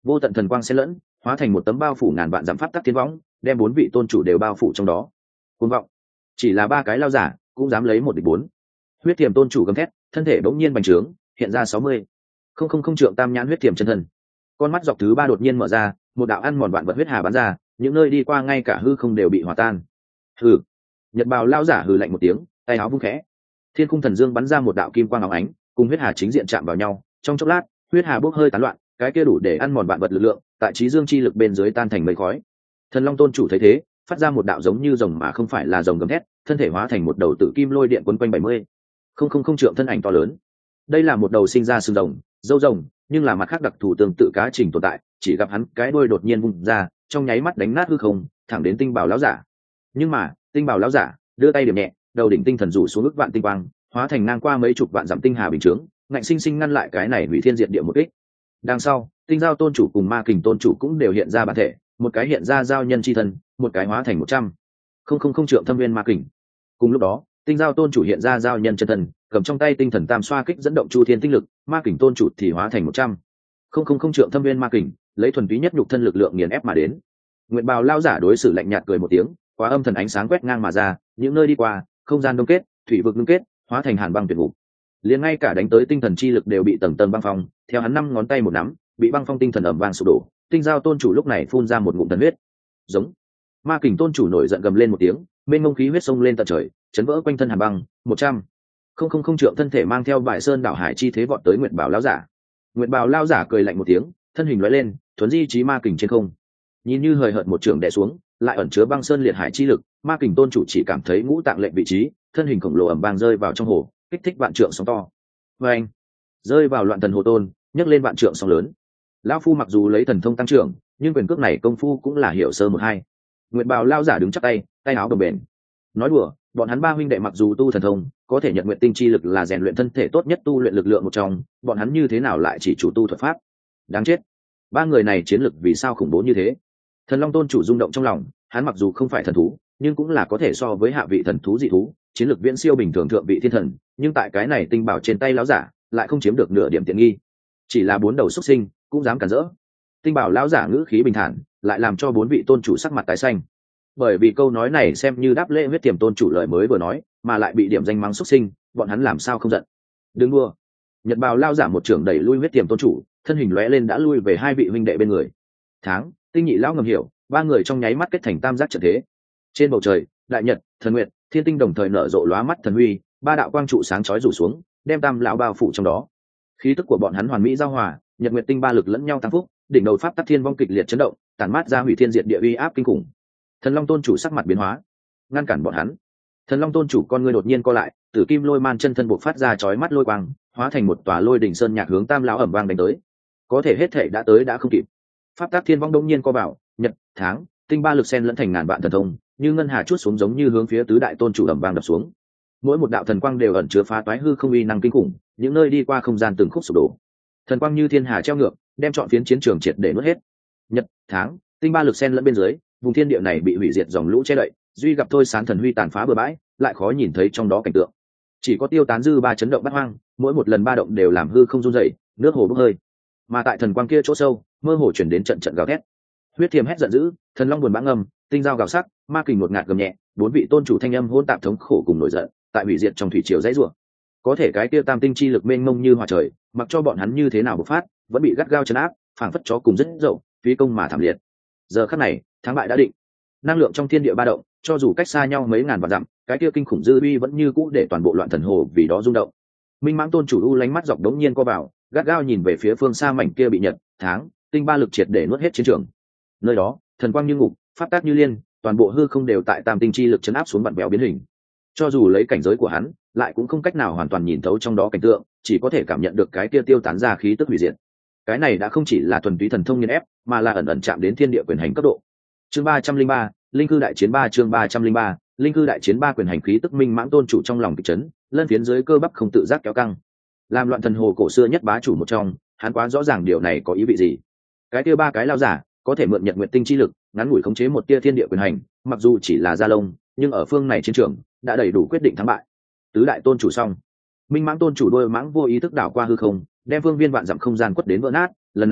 S1: vô tận thần quang xen lẫn, hóa thành một tấm bao phủ ngàn vạn dặm pháp tắc thiên võng, đem 4 vị tôn chủ đều bao phủ trong đó. Cuồng vọng, chỉ là 3 cái lao giả cũng dám lấy 1 địch 4. Huyết Tiềm tôn chủ gầm thét, thân thể bỗng nhiên bành trướng, hiện ra 60. Không trượng tam nhãn huyết tiềm chân thân. Con mắt dọc thứ 3 đột nhiên mở ra, một đạo ăn mòn vạn vật huyết hà bắn ra, những nơi đi qua ngay cả hư không đều bị hòa tan. Hừ. Nhật bào lao giả hừ lạnh một tiếng, tay áo vung khẽ. Thiên khung thần dương bắn ra một đạo kim quang óng ánh, cùng huyết hà chính diện chạm vào nhau, trong chốc lát, huyết hà bốc hơi tán loạn, cái kia đủ để ăn mòn vạn vật lực lượng, tại chí dương chi lực bên dưới tan thành mây khói. Thần Long tôn chủ thấy thế, phát ra một đạo giống như rồng mà không phải là rồng gầm thét, thân thể hóa thành một đầu tử kim lôi điện quấn quanh 70. Không trượng thân ảnh to lớn. Đây là một đầu sinh ra sừng rồng, râu rồng, nhưng là mặt khác đặc thù tương tự cá trình tồn tại, chỉ gặp hắn cái đuôi đột nhiên vung ra, trong nháy mắt đánh nát hư không, thẳng đến tinh bảo lão giả. Nhưng mà, tinh bảo lão giả đưa tay điểm nhẹ, đầu đỉnh tinh thần rủ xuống ức vạn tinh quang, hóa thành ngang qua mấy chục vạn dặm tinh hà bình chướng, ngạnh sinh sinh ngăn lại cái này hủy thiên diệt địa một kích. Đằng sau, tinh giao tôn chủ cùng ma kình tôn chủ cũng đều hiện ra bản thể, một cái hiện ra giao nhân chi thân, một cái hóa thành 100. Không trượng thâm viên ma kình. Cùng lúc đó, tinh giao tôn chủ hiện ra giao nhân chân thân, cầm trong tay tinh thần tam xoa kích dẫn động chu thiên tinh lực, ma kình tôn chủ thì hóa thành 100. Không trượng thâm viên ma kình, lấy thuần túy nhất nhục thân lực lượng nghiền ép mà đến. Nguyệt bào lao giả đối xử lạnh nhạt cười một tiếng, quá âm thần ánh sáng quét ngang mà ra, những nơi đi qua, không gian đông kết, thủy vực ngưng kết, hóa thành hàn băng tuyệt ngục. Liền ngay cả đánh tới tinh thần chi lực đều bị tầng tầng băng phong, theo hắn 5 ngón tay một nắm, bị băng phong tinh thần ầm vang sụp đổ. Tinh giao tôn chủ lúc này phun ra một ngụm thần huyết. Giống. Ma kình tôn chủ nổi giận gầm lên một tiếng, mênh mông khí huyết sông lên tận trời, chấn vỡ quanh thân hàn băng. 100. Không trượng thân thể mang theo bại sơn đảo hải chi thế vọt tới Nguyệt Bảo lão giả. Nguyệt Bảo lão giả cười lạnh một tiếng, thân hình lóe lên, thuấn di trí ma kình trên không. Nhìn như hời hợt một trường đè xuống, lại ẩn chứa băng sơn liệt hải chi lực, ma kình tôn chủ chỉ cảm thấy ngũ tạng lệnh vị trí, thân hình khổng lồ ầm vang rơi vào trong hồ, kích thích vạn trượng sóng to. Và anh rơi vào loạn thần hồ tôn, nhấc lên vạn trượng sóng lớn. Lão phu mặc dù lấy thần thông tăng trưởng, nhưng quyền cước này công phu cũng là hiểu sơ một hai. Nguyệt Bào lão giả đứng chắp tay, tay áo bồng bềnh. Nói đùa, bọn hắn 3 huynh đệ mặc dù tu thần thông, có thể nhận nguyện tinh chi lực là rèn luyện thân thể tốt nhất tu luyện lực lượng một trong, bọn hắn như thế nào lại chỉ chủ tu thuật pháp? Đáng chết. 3 người này chiến lực vì sao khủng bố như thế? Thần Long tôn chủ rung động trong lòng, hắn mặc dù không phải thần thú, nhưng cũng là có thể so với hạ vị thần thú dị thú, chiến lược viễn siêu bình thường thượng vị thiên thần, nhưng tại cái này tinh bảo trên tay lão giả, lại không chiếm được nửa điểm tiện nghi. Chỉ là 4 đầu xuất sinh, cũng dám cản rỡ. Tinh bảo lão giả ngữ khí bình thản, lại làm cho 4 vị tôn chủ sắc mặt tái xanh. Bởi vì câu nói này xem như đáp lễ Huyết Tiềm tôn chủ lời mới vừa nói, mà lại bị điểm danh mắng xuất sinh, bọn hắn làm sao không giận. Đừng đua. Nhật Bào lão giả một trưởng đẩy lui Huyết Tiềm tôn chủ, thân hình lóe lên đã lui về 2 vị huynh đệ bên người. Tháng, Tinh nhị lão ngầm hiểu, 3 người trong nháy mắt kết thành tam giác trận thế. Trên bầu trời, đại nhật, thần nguyệt, thiên tinh đồng thời nở rộ lóa mắt thần huy, 3 đạo quang trụ sáng chói rủ xuống, đem tam lão bao phủ trong đó. Khí tức của bọn hắn hoàn mỹ giao hòa, nhật nguyệt tinh 3 lực lẫn nhau tăng phúc, đỉnh đầu pháp tắc thiên vong kịch liệt chấn động, tản mát ra hủy thiên diệt địa uy áp kinh khủng. Thần Long tôn chủ sắc mặt biến hóa, ngăn cản bọn hắn. Thần Long tôn chủ con ngươi đột nhiên co lại, tử kim lôi man chân thân buộc phát ra chói mắt lôi quang, hóa thành một tòa lôi đỉnh sơn nhạc hướng tam lão ầm vang đánh tới. Có thể hết thể đã tới đã không kịp. Pháp tắc thiên vong đông nhiên co bảo, nhật, tháng, tinh 3 lực xen lẫn thành ngàn vạn thần thông, như ngân hà chuốt xuống giống như hướng phía tứ đại tôn chủ ầm vang đập xuống. Mỗi một đạo thần quang đều ẩn chứa phá toái hư không uy năng kinh khủng, những nơi đi qua không gian từng khúc sụp đổ. Thần quang như thiên hà treo ngược, đem trọn phiến chiến trường triệt để nuốt hết. Nhật, tháng, tinh 3 lực xen lẫn bên dưới, vùng thiên địa này bị hủy diệt dòng lũ che đậy, duy gặp thôi sán thần huy tàn phá bừa bãi, lại khó nhìn thấy trong đó cảnh tượng. Chỉ có tiêu tán dư 3 chấn động bát hoang, mỗi một lần ba động đều làm hư không rung dậy, nước hồ bốc hơi. Mà tại thần quang kia chỗ sâu, mơ hồ chuyển đến trận trận gào thét. Huyết Thiềm hét giận dữ, Thần Long buồn bã ngầm, tinh giao gào sắc, ma kình ngột ngạt gầm nhẹ, 4 vị tôn chủ thanh âm hỗn tạp thống khổ cùng nổi giận, tại hủy diệt trong thủy triều dãy rủa. Có thể cái kia tam tinh chi lực mênh mông như hỏa trời, mặc cho bọn hắn như thế nào bộc phát, vẫn bị gắt gao trấn áp, phảng phất chó cùng rất dậu, phí công mà thảm liệt. Giờ khắc này, thắng bại đã định. Năng lượng trong thiên địa ba động, cho dù cách xa nhau mấy ngàn vạn dặm, cái kia kinh khủng dư uy vẫn như cũ để toàn bộ loạn thần hồ vì đó rung động. Minh Mãng tôn chủ u lánh mắt dọc đống nhiên co vào, gắt gao nhìn về phía phương xa mảnh kia bị nhật, tháng, tinh 3 lực triệt để nuốt hết chiến trường. Nơi đó, thần quang như ngục, pháp tác như liên, toàn bộ hư không đều tại tam tinh chi lực chấn áp xuống vặn vẹo biến hình. Cho dù lấy cảnh giới của hắn, lại cũng không cách nào hoàn toàn nhìn thấu trong đó cảnh tượng, chỉ có thể cảm nhận được cái kia tiêu tán ra khí tức hủy diệt. Cái này đã không chỉ là thuần túy thần thông nghiền ép, mà là ẩn ẩn chạm đến thiên địa quyền hành cấp độ. Chương 303, linh cư đại chiến 3 chương 303, linh cư đại chiến 3 quyền hành khí tức Minh Mãng tôn chủ trong lòng kịch chấn, lân phiến dưới cơ bắp không tự giác kéo căng. Làm loạn thần hồ cổ xưa nhất bá chủ một trong, hắn quá rõ ràng điều này có ý vị gì. Cái kia 3 cái lao giả có thể mượn nhận nguyện tinh chi lực, ngắn ngủi khống chế một tia thiên địa quyền hành, mặc dù chỉ là da lông, nhưng ở phương này chiến trường đã đầy đủ quyết định thắng bại. Tứ đại tôn chủ xong, Minh Mãng tôn chủ đôi mãng vô ý thức đảo qua hư không, đem phương viên vạn dặm không gian quất đến vỡ nát. Lần này,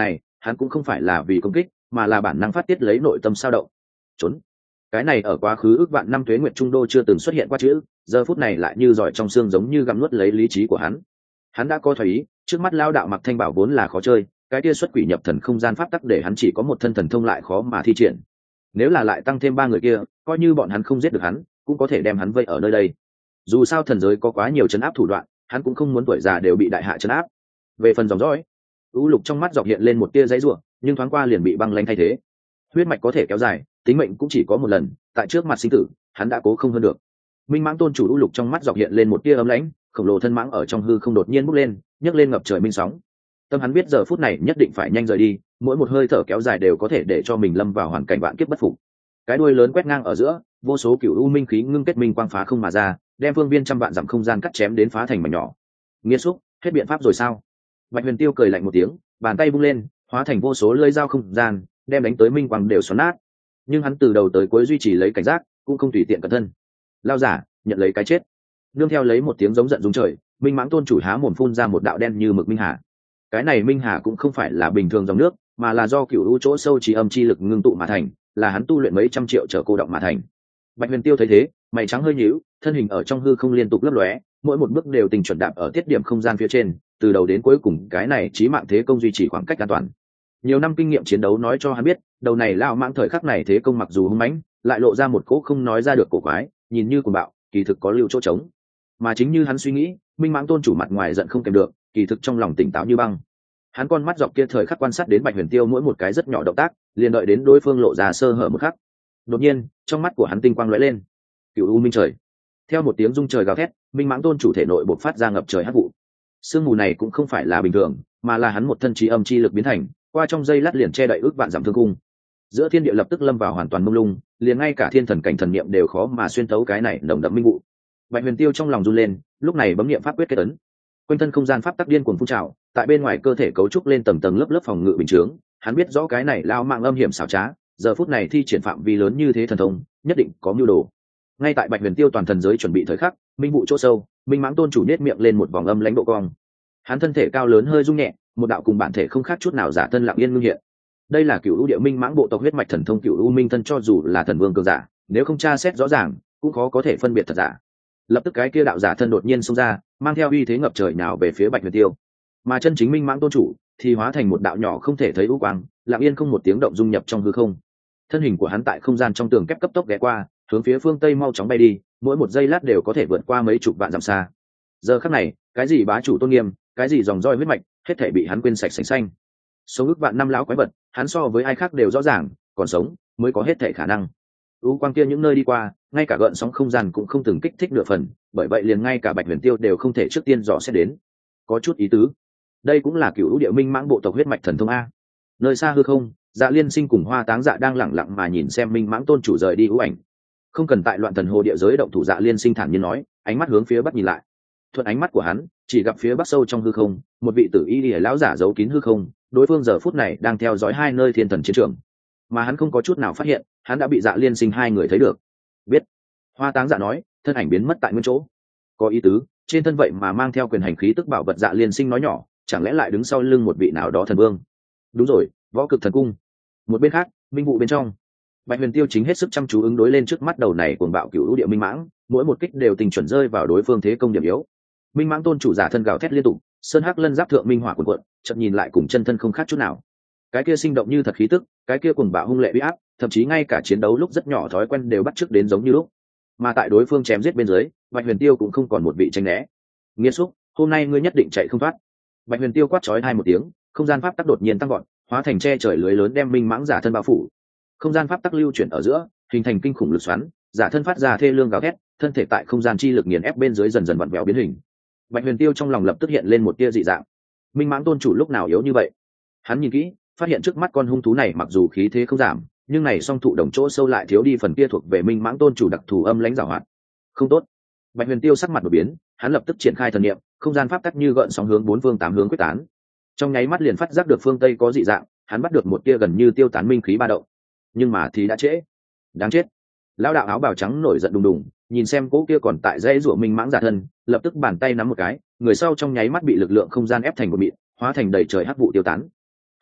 S1: hắn cũng không phải là vì công kích mà là bản năng phát tiết lấy nội tâm sao động. Trốn. Cái này ở quá khứ ước vạn năm tuế nguyệt trung đô chưa từng xuất hiện qua chữ, giờ phút này lại như giỏi trong xương, giống như gặm nuốt lấy lý trí của hắn đã có thoái ý, trước mắt lao đạo mặc thanh bảo vốn là khó chơi, cái kia xuất quỷ nhập thần không gian pháp tắc để hắn chỉ có một thân thần thông lại khó mà thi triển. Nếu là lại tăng thêm 3 người kia, coi như bọn hắn không giết được hắn cũng có thể đem hắn vây ở nơi đây. Dù sao thần giới có quá nhiều trấn áp thủ đoạn, hắn cũng không muốn tuổi già đều bị đại hạ trấn áp. Về phần dòng dõi, u lục trong mắt dọc hiện lên một tia giấy ruộng, nhưng thoáng qua liền bị băng lãnh thay thế. Huyết mạch có thể kéo dài, tính mệnh cũng chỉ có một lần, tại trước mặt sinh tử hắn đã cố không hơn được. Minh mãng tôn chủ u lục trong mắt dọc hiện lên một tia ấm lãnh, khổng lồ thân mãng ở trong hư không đột nhiên bốc lên, nhấc lên ngập trời minh sóng. Tâm hắn biết giờ phút này nhất định phải nhanh rời đi, mỗi một hơi thở kéo dài đều có thể để cho mình lâm vào hoàn cảnh vạn kiếp bất phục. Cái đuôi lớn quét ngang ở giữa, vô số cửu u minh khí ngưng kết minh quang phá không mà ra, đem phương viên trăm vạn dặm không gian cắt chém đến phá thành mảnh nhỏ. Nghiệt xúc, hết biện pháp rồi sao? Bạch Huyền Tiêu cười lạnh một tiếng, bàn tay vung lên, hóa thành vô số lưỡi dao không gian, đem đánh tới minh quang đều xoắn nát. Nhưng hắn từ đầu tới cuối duy trì lấy cảnh giác, cũng không tùy tiện cẩn thân. Lao giả, nhận lấy cái chết. Nương theo lấy một tiếng giống giận rung trời, minh mãng tôn chủ há mồm phun ra một đạo đen như mực minh hà. Cái này minh hà cũng không phải là bình thường dòng nước, mà là do cửu u chỗ sâu trí âm chi lực ngưng tụ mà thành, là hắn tu luyện mấy trăm triệu trở cô động mà thành. Bạch Huyền Tiêu thấy thế, mày trắng hơi nhíu, thân hình ở trong hư không liên tục lấp lóe, mỗi một bước đều tình chuẩn đạp ở tiết điểm không gian phía trên, từ đầu đến cuối cùng cái này chí mạng thế công duy trì khoảng cách an toàn. Nhiều năm kinh nghiệm chiến đấu nói cho hắn biết, đầu này lão mãng thời khắc này thế công mặc dù hung mãnh, lại lộ ra một cỗ không nói ra được cổ quái, nhìn như cuồng bạo, kỳ thực có lưu chỗ trống. Mà chính như hắn suy nghĩ, minh mãng tôn chủ mặt ngoài giận không kèm được, kỳ thực trong lòng tỉnh táo như băng. Hắn con mắt dọc kia thời khắc quan sát đến Bạch Huyền Tiêu mỗi một cái rất nhỏ động tác, liền đợi đến đối phương lộ ra sơ hở một khắc. Đột nhiên, trong mắt của hắn tinh quang lóe lên. Cửu u minh trời. Theo một tiếng rung trời gào thét, minh mãng tôn chủ thể nội bộc phát ra ngập trời hắc vụ. Sương mù này cũng không phải là bình thường, mà là hắn một thân trí âm chi lực biến thành, qua trong giây lát liền che đậy ước vạn dặm thương cung. Giữa thiên địa lập tức lâm vào hoàn toàn mông lung, liền ngay cả thiên thần cảnh thần niệm đều khó mà xuyên thấu cái này nồng đậm minh vụ. Bạch Huyền Tiêu trong lòng run lên, lúc này bấm niệm pháp quyết kết ấn. Quanh thân không gian pháp tắc điên cuồng phun trào, tại bên ngoài cơ thể cấu trúc lên tầng tầng lớp lớp phòng ngự bình chướng. Hắn biết rõ cái này lao mạng âm hiểm xảo trá, giờ phút này thi triển phạm vi lớn như thế thần thông, nhất định có mưu đồ. Ngay tại Bạch Huyền Tiêu toàn thần giới chuẩn bị thời khắc, minh vụ chỗ sâu, minh mãng tôn chủ nết miệng lên một vòng âm lãnh độ cong. Hắn thân thể cao lớn hơi rung nhẹ, một đạo cùng bản thể không khác chút nào giả thân lặng yên ngưng hiện. Đây là cửu u địa minh mãng bộ tộc huyết mạch thần thông cửu u minh thân, cho dù là thần vương cường giả, nếu không tra xét rõ ràng, cũng khó có thể phân biệt thật giả. Lập tức cái kia đạo giả thân đột nhiên xông ra, mang theo uy thế ngập trời nào về phía Bạch Huyền Tiêu. Mà chân chính minh mãng tôn chủ thì hóa thành một đạo nhỏ không thể thấy u quang, lặng yên không một tiếng động dung nhập trong hư không. Thân hình của hắn tại không gian trong tường kép cấp tốc ghé qua, hướng phía phương tây mau chóng bay đi, mỗi một giây lát đều có thể vượt qua mấy chục vạn dặm xa. Giờ khắc này, cái gì bá chủ tôn nghiêm, cái gì dòng roi huyết mạch, hết thảy bị hắn quên sạch sành xanh. Sống ước vạn năm lão quái vật, hắn so với ai khác đều rõ ràng, còn sống mới có hết thảy khả năng. U quang kia những nơi đi qua, ngay cả gợn sóng không gian cũng không từng kích thích nửa phần, bởi vậy liền ngay cả Bạch Huyền Tiêu đều không thể trước tiên dò xét đến. Có chút ý tứ. Đây cũng là cửu địa minh mãng bộ tộc huyết mạch thần thông a. Nơi xa hư không, Dạ Liên Sinh cùng Hoa Táng Dạ đang lẳng lặng mà nhìn xem minh mãng tôn chủ rời đi ưu ảnh. Không cần tại loạn thần hồ địa giới động thủ, Dạ Liên Sinh thản nhiên nói, ánh mắt hướng phía bắc nhìn lại. Thuận ánh mắt của hắn, chỉ gặp phía bắc sâu trong hư không, một vị tử y lìa lão giả giấu kín hư không, đối phương giờ phút này đang theo dõi hai nơi thiên thần chiến trường. Mà hắn không có chút nào phát hiện, hắn đã bị Dạ Liên Sinh hai người thấy được. Biết. Hoa Táng Dạ nói, thân ảnh biến mất tại nguyên chỗ. Có ý tứ, trên thân vậy mà mang theo quyền hành khí tức bảo vật. Dạ Liên Sinh nói nhỏ, chẳng lẽ lại đứng sau lưng một vị nào đó thần vương? Đúng rồi, Võ Cực Thần Cung. Một bên khác, minh vụ bên trong, Bạch Huyền Tiêu chính hết sức chăm chú ứng đối lên trước mắt đầu này cuồng bạo cửu lũ địa minh mãng, mỗi một kích đều tình chuẩn rơi vào đối phương thế công điểm yếu. Minh mãng tôn chủ giả thân gào thét liên tục, sơn hắc lân giáp thượng minh hỏa cuồn cuộn, chợt nhìn lại cùng chân thân không khác chút nào. Cái kia sinh động như thật khí tức, cái kia cuồng bạo hung lệ uy áp, thậm chí ngay cả chiến đấu lúc rất nhỏ thói quen đều bắt chước đến giống như lúc. Mà tại đối phương chém giết bên dưới, Bạch Huyền Tiêu cũng không còn một vị tranh né. Nghiệt xúc, hôm nay ngươi nhất định chạy không thoát. Bạch Huyền Tiêu quát chói hai một tiếng, không gian pháp tắc đột nhiên tăng vọt, hóa thành che trời lưới lớn đem minh mãng giả thân bao phủ. Không gian pháp tắc lưu chuyển ở giữa, hình thành kinh khủng lực xoắn, giả thân phát ra thê lương gào thét, thân thể tại không gian chi lực nghiền ép bên dưới dần dần vặn vẹo biến hình. Bạch Huyền Tiêu trong lòng lập tức hiện lên một tia dị dạng. Minh mãng tôn chủ lúc nào yếu như vậy? Hắn nhìn kỹ, phát hiện trước mắt con hung thú này mặc dù khí thế không giảm, nhưng này song thụ đồng chỗ sâu lại thiếu đi phần kia thuộc về minh mãng tôn chủ đặc thù âm lãnh giảo hoạt. Không tốt. Bạch Huyền Tiêu sắc mặt đổi biến, hắn lập tức triển khai thần niệm, không gian pháp tắc như gợn sóng hướng bốn phương tám hướng quyết tán. Trong nháy mắt liền phát giác được phương tây có dị dạng, hắn bắt được một tia gần như tiêu tán minh khí ba động. Nhưng mà thì đã trễ. Đáng chết. Lão đạo áo bào trắng nổi giận đùng đùng, nhìn xem cỗ kia còn tại dãy rủa minh mãng giả thân, lập tức bàn tay nắm một cái, người sau trong nháy mắt bị lực lượng không gian ép thành một mịn, hóa thành đầy trời hắc vụ tiêu tán.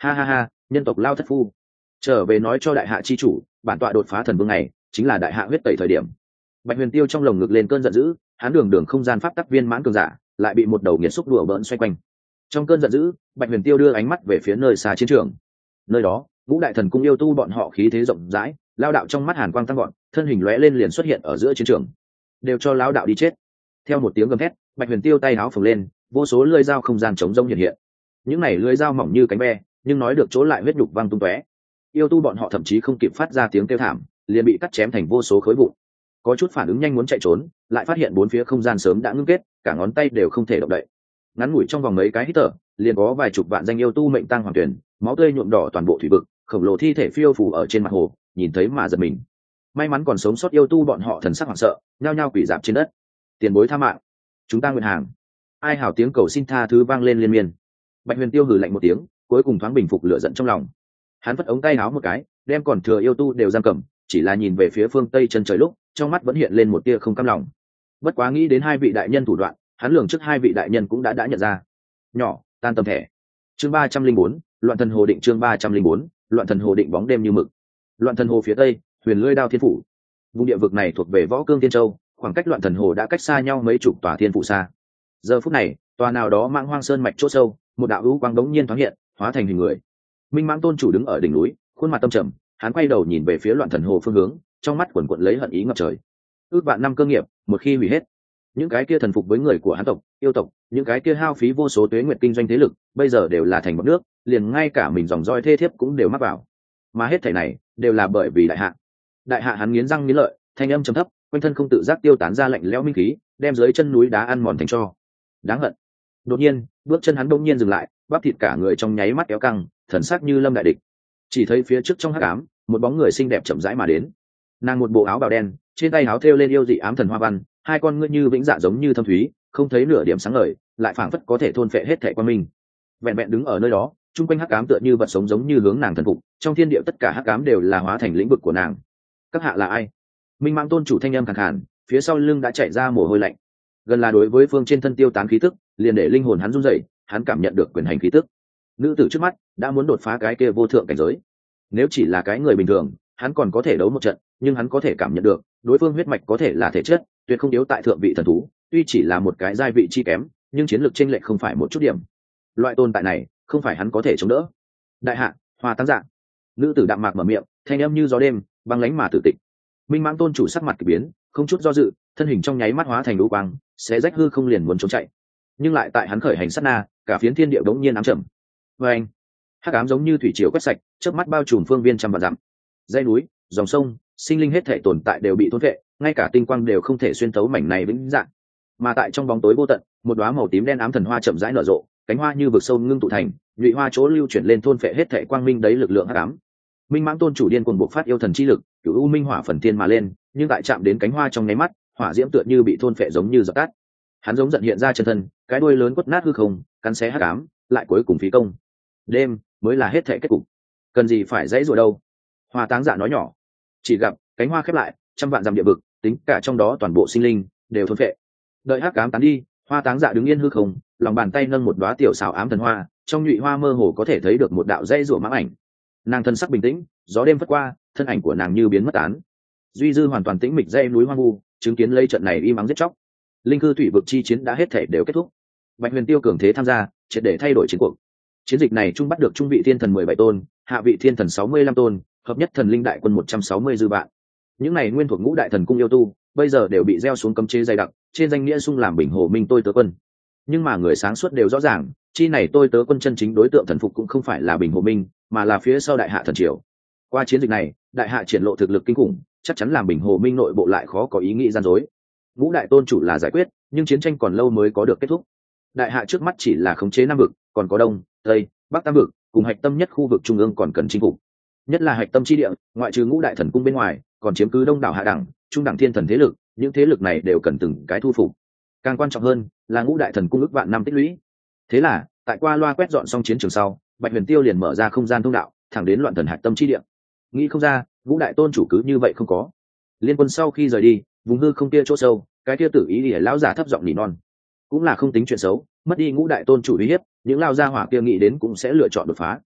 S1: Ha ha ha, nhân tộc lao thất phu, trở về nói cho đại hạ chi chủ, bản tọa đột phá thần vương này chính là đại hạ huyết tẩy thời điểm. Bạch Huyền Tiêu trong lồng ngực lên cơn giận dữ, hắn đường đường không gian pháp tắc viên mãn cường giả, lại bị một đầu nghiệt xúc đùa bỡn xoay quanh. Trong cơn giận dữ, Bạch Huyền Tiêu đưa ánh mắt về phía nơi xa chiến trường. Nơi đó, ngũ đại thần cung yêu tu bọn họ khí thế rộng rãi, lao đạo trong mắt hàn quang tăng gọn, thân hình lóe lên liền xuất hiện ở giữa chiến trường. Đều cho lao đạo đi chết. Theo một tiếng gầm thét, Bạch Huyền Tiêu tay áo phồng lên, vô số lưỡi dao không gian chống rông hiện hiện. Những này lưỡi dao mỏng như cánh ve, nhưng nói được chỗ lại huyết nhục văng tung tóe. Yêu tu bọn họ thậm chí không kịp phát ra tiếng kêu thảm, liền bị cắt chém thành vô số khối vụn. Có chút phản ứng nhanh muốn chạy trốn, lại phát hiện bốn phía không gian sớm đã ngưng kết, cả ngón tay đều không thể động đậy. Ngắn ngủi trong vòng mấy cái hít thở, liền có vài chục vạn danh yêu tu mệnh tang hoàng tuyển, máu tươi nhuộm đỏ toàn bộ thủy vực, khổng lồ thi thể phiêu phù ở trên mặt hồ, nhìn thấy mà giật mình. May mắn còn sống sót yêu tu bọn họ thần sắc hoảng sợ, nhao nhao quỳ rạp trên đất. Tiền bối tha mạng, chúng ta nguyện hàng. Ai hảo tiếng cầu xin tha thứ vang lên liên miên. Bạch Huyền Tiêu hừ lạnh một tiếng, cuối cùng thoáng bình phục lửa giận trong lòng. Hắn vất ống tay áo một cái, đem còn thừa yêu tu đều giam cầm, chỉ là nhìn về phía phương tây chân trời lúc, trong mắt vẫn hiện lên một tia không cam lòng. Bất quá nghĩ đến hai vị đại nhân thủ đoạn, hắn lường trước hai vị đại nhân cũng đã nhận ra. Nhỏ, tan tầm thẻ. Chương 304, loạn thần hồ định. Chương 304, loạn thần hồ định. Bóng đêm như mực. Loạn thần hồ phía tây, huyền lưỡi đao thiên phủ. Vùng địa vực này thuộc về võ cương tiên châu, khoảng cách loạn thần hồ đã cách xa nhau mấy chục tòa thiên phủ xa. Giờ phút này, tòa nào đó mãng hoang sơn mạch chỗ sâu, một đạo hữu quang đống nhiên thoáng hiện, hóa thành hình người. Minh Mãng tôn chủ đứng ở đỉnh núi, khuôn mặt tâm trầm, hắn quay đầu nhìn về phía loạn thần hồ phương hướng, trong mắt quần quật lấy hận ý ngập trời. Ước vạn năm cơ nghiệp, một khi hủy hết, những cái kia thần phục với người của hắn tộc, yêu tộc, những cái kia hao phí vô số tuế nguyệt kinh doanh thế lực, bây giờ đều là thành bọt nước, liền ngay cả mình dòng roi thê thiếp cũng đều mắc vào. Mà hết thảy này đều là bởi vì đại hạ. Đại hạ hắn nghiến răng nghiến lợi, thanh âm trầm thấp, quanh thân không tự giác tiêu tán ra lạnh lẽo minh khí, đem dưới chân núi đá ăn mòn thành tro. Đáng hận. Đột nhiên, bước chân hắn đột nhiên dừng lại, bắp thịt cả người trong nháy mắt kéo căng, thần sắc như lâm đại địch. Chỉ thấy phía trước trong hắc ám, một bóng người xinh đẹp chậm rãi mà đến. Nàng một bộ áo bào đen, trên tay áo thêu lên yêu dị ám thần hoa văn, hai con ngươi như vĩnh dạ giống như thâm thúy, không thấy nửa điểm sáng ngời, lại phảng phất có thể thôn phệ hết thảy quan minh. Vẹn vẹn đứng ở nơi đó, chung quanh hắc ám tựa như vật sống giống như hướng nàng thần phục, trong thiên địa tất cả hắc ám đều là hóa thành lĩnh vực của nàng. Các hạ là ai? Minh Mãng tôn chủ thanh âm khàn khàn, phía sau lưng đã chảy ra mồ hôi lạnh. Gần là đối với phương trên thân tiêu tán khí tức, liền để linh hồn hắn run rẩy, hắn cảm nhận được quyền hành khí tức. Nữ tử trước mắt đã muốn đột phá cái kia vô thượng cảnh giới. Nếu chỉ là cái người bình thường, hắn còn có thể đấu một trận, nhưng hắn có thể cảm nhận được, đối phương huyết mạch có thể là thể chất, tuyệt không yếu tại thượng vị thần thú, tuy chỉ là một cái giai vị chi kém, nhưng chiến lược chênh lệch không phải một chút điểm. Loại tồn tại này, không phải hắn có thể chống đỡ. Đại hạ, Hoa Táng Dạ. Nữ tử đạm mạc mở miệng, thanh âm như gió đêm, băng lãnh mà tử tịch. Minh Mãng tôn chủ sắc mặt kỳ biến, không chút do dự, thân hình trong nháy mắt hóa thành lũ quang, xé rách hư không liền muốn trốn chạy. Nhưng lại tại hắn khởi hành sát na, cả phiến thiên địa đống nhiên ám trầm. Oeng! Hắc ám giống như thủy triều quét sạch, chớp mắt bao trùm phương viên trăm vạn dặm. Dãy núi, dòng sông, sinh linh hết thể tồn tại đều bị thôn vệ, ngay cả tinh quang đều không thể xuyên thấu mảnh này vĩnh dạng. Mà tại trong bóng tối vô tận, một đóa màu tím đen ám thần hoa chậm rãi nở rộ, cánh hoa như vực sâu ngưng tụ thành, nhụy hoa chỗ lưu chuyển lên thôn phệ hết thể quang minh đấy lực lượng hắc ám. Minh Mãng tôn chủ điên cuồng bộc phát yêu thần chi lực, cửu u minh hỏa phần thiên mà lên, nhưng tại chạm đến cánh hoa trong nháy mắt, hỏa diễm tựa như bị thôn phệ giống như dập tắt. Hắn giống giận hiện ra chân thân, cái đuôi lớn quất nát hư không, cắn xé hắc ám, lại cuối cùng phí công. Đêm mới là hết thể kết cục, cần gì phải dãy rủa đâu. Hoa Táng Dạ nói nhỏ. Chỉ gặp cánh hoa khép lại, trăm vạn dặm địa vực, tính cả trong đó toàn bộ sinh linh đều thôn phệ. Đợi hắc ám tán đi, Hoa Táng Dạ đứng yên hư không, lòng bàn tay nâng một đóa tiểu xảo ám thần hoa, trong nhụy hoa mơ hồ có thể thấy được một đạo dây rủa mãng ảnh. Nàng thân sắc bình tĩnh, gió đêm phất qua, thân ảnh của nàng như biến mất tán. Duy dư hoàn toàn tĩnh mịch dãy núi hoang vu, chứng kiến lấy trận này im ắng giết chóc. Linh cư thủy vực chi chiến đã hết thể đều kết thúc. Bạch Huyền Tiêu cường thế tham gia, triệt để thay đổi chiến cuộc. Chiến dịch này trung bắt được trung vị thiên thần 17 tôn, hạ vị thiên thần 65 tôn, hợp nhất thần linh đại quân 160 dư vạn. Những này nguyên thuộc ngũ đại thần cung yêu tu, bây giờ đều bị gieo xuống cấm chế dày đặc, trên danh nghĩa xung làm Bình Hồ Minh tôi tớ quân. Nhưng mà người sáng suốt đều rõ ràng, chi này tôi tớ quân chân chính đối tượng thần phục cũng không phải là Bình Hồ Minh, mà là phía sau đại hạ thần triều. Qua chiến dịch này, đại hạ triển lộ thực lực kinh khủng, chắc chắn làm Bình Hồ Minh nội bộ lại khó có ý nghĩ gian dối. Ngũ đại tôn chủ là giải quyết, nhưng chiến tranh còn lâu mới có được kết thúc. Đại hạ trước mắt chỉ là khống chế Nam vực, còn có Đông, Tây, Bắc tam vực, cùng hạch tâm nhất khu vực trung ương còn cần chinh phục. Nhất là hạch tâm chi địa, ngoại trừ ngũ đại thần cung bên ngoài, còn chiếm cứ đông đảo hạ đẳng, trung đẳng thiên thần thế lực, những thế lực này đều cần từng cái thu phục. Càng quan trọng hơn là ngũ đại thần cung ước vạn năm tích lũy. Thế là, tại qua loa quét dọn xong chiến trường sau, Bạch Huyền Tiêu liền mở ra không gian thông đạo, thẳng đến loạn thần hạch tâm chi địa. Nghĩ không ra, ngũ đại tôn chủ cứ như vậy không có. Liên quân sau khi rời đi, vùng hư không kia chỗ sâu, cái kia tử ý để lão giả thấp giọng nỉ non. Cũng là không tính chuyện xấu, mất đi ngũ đại tôn chủ uy hiếp, những lao gia hỏa kia nghĩ đến cũng sẽ lựa chọn đột phá.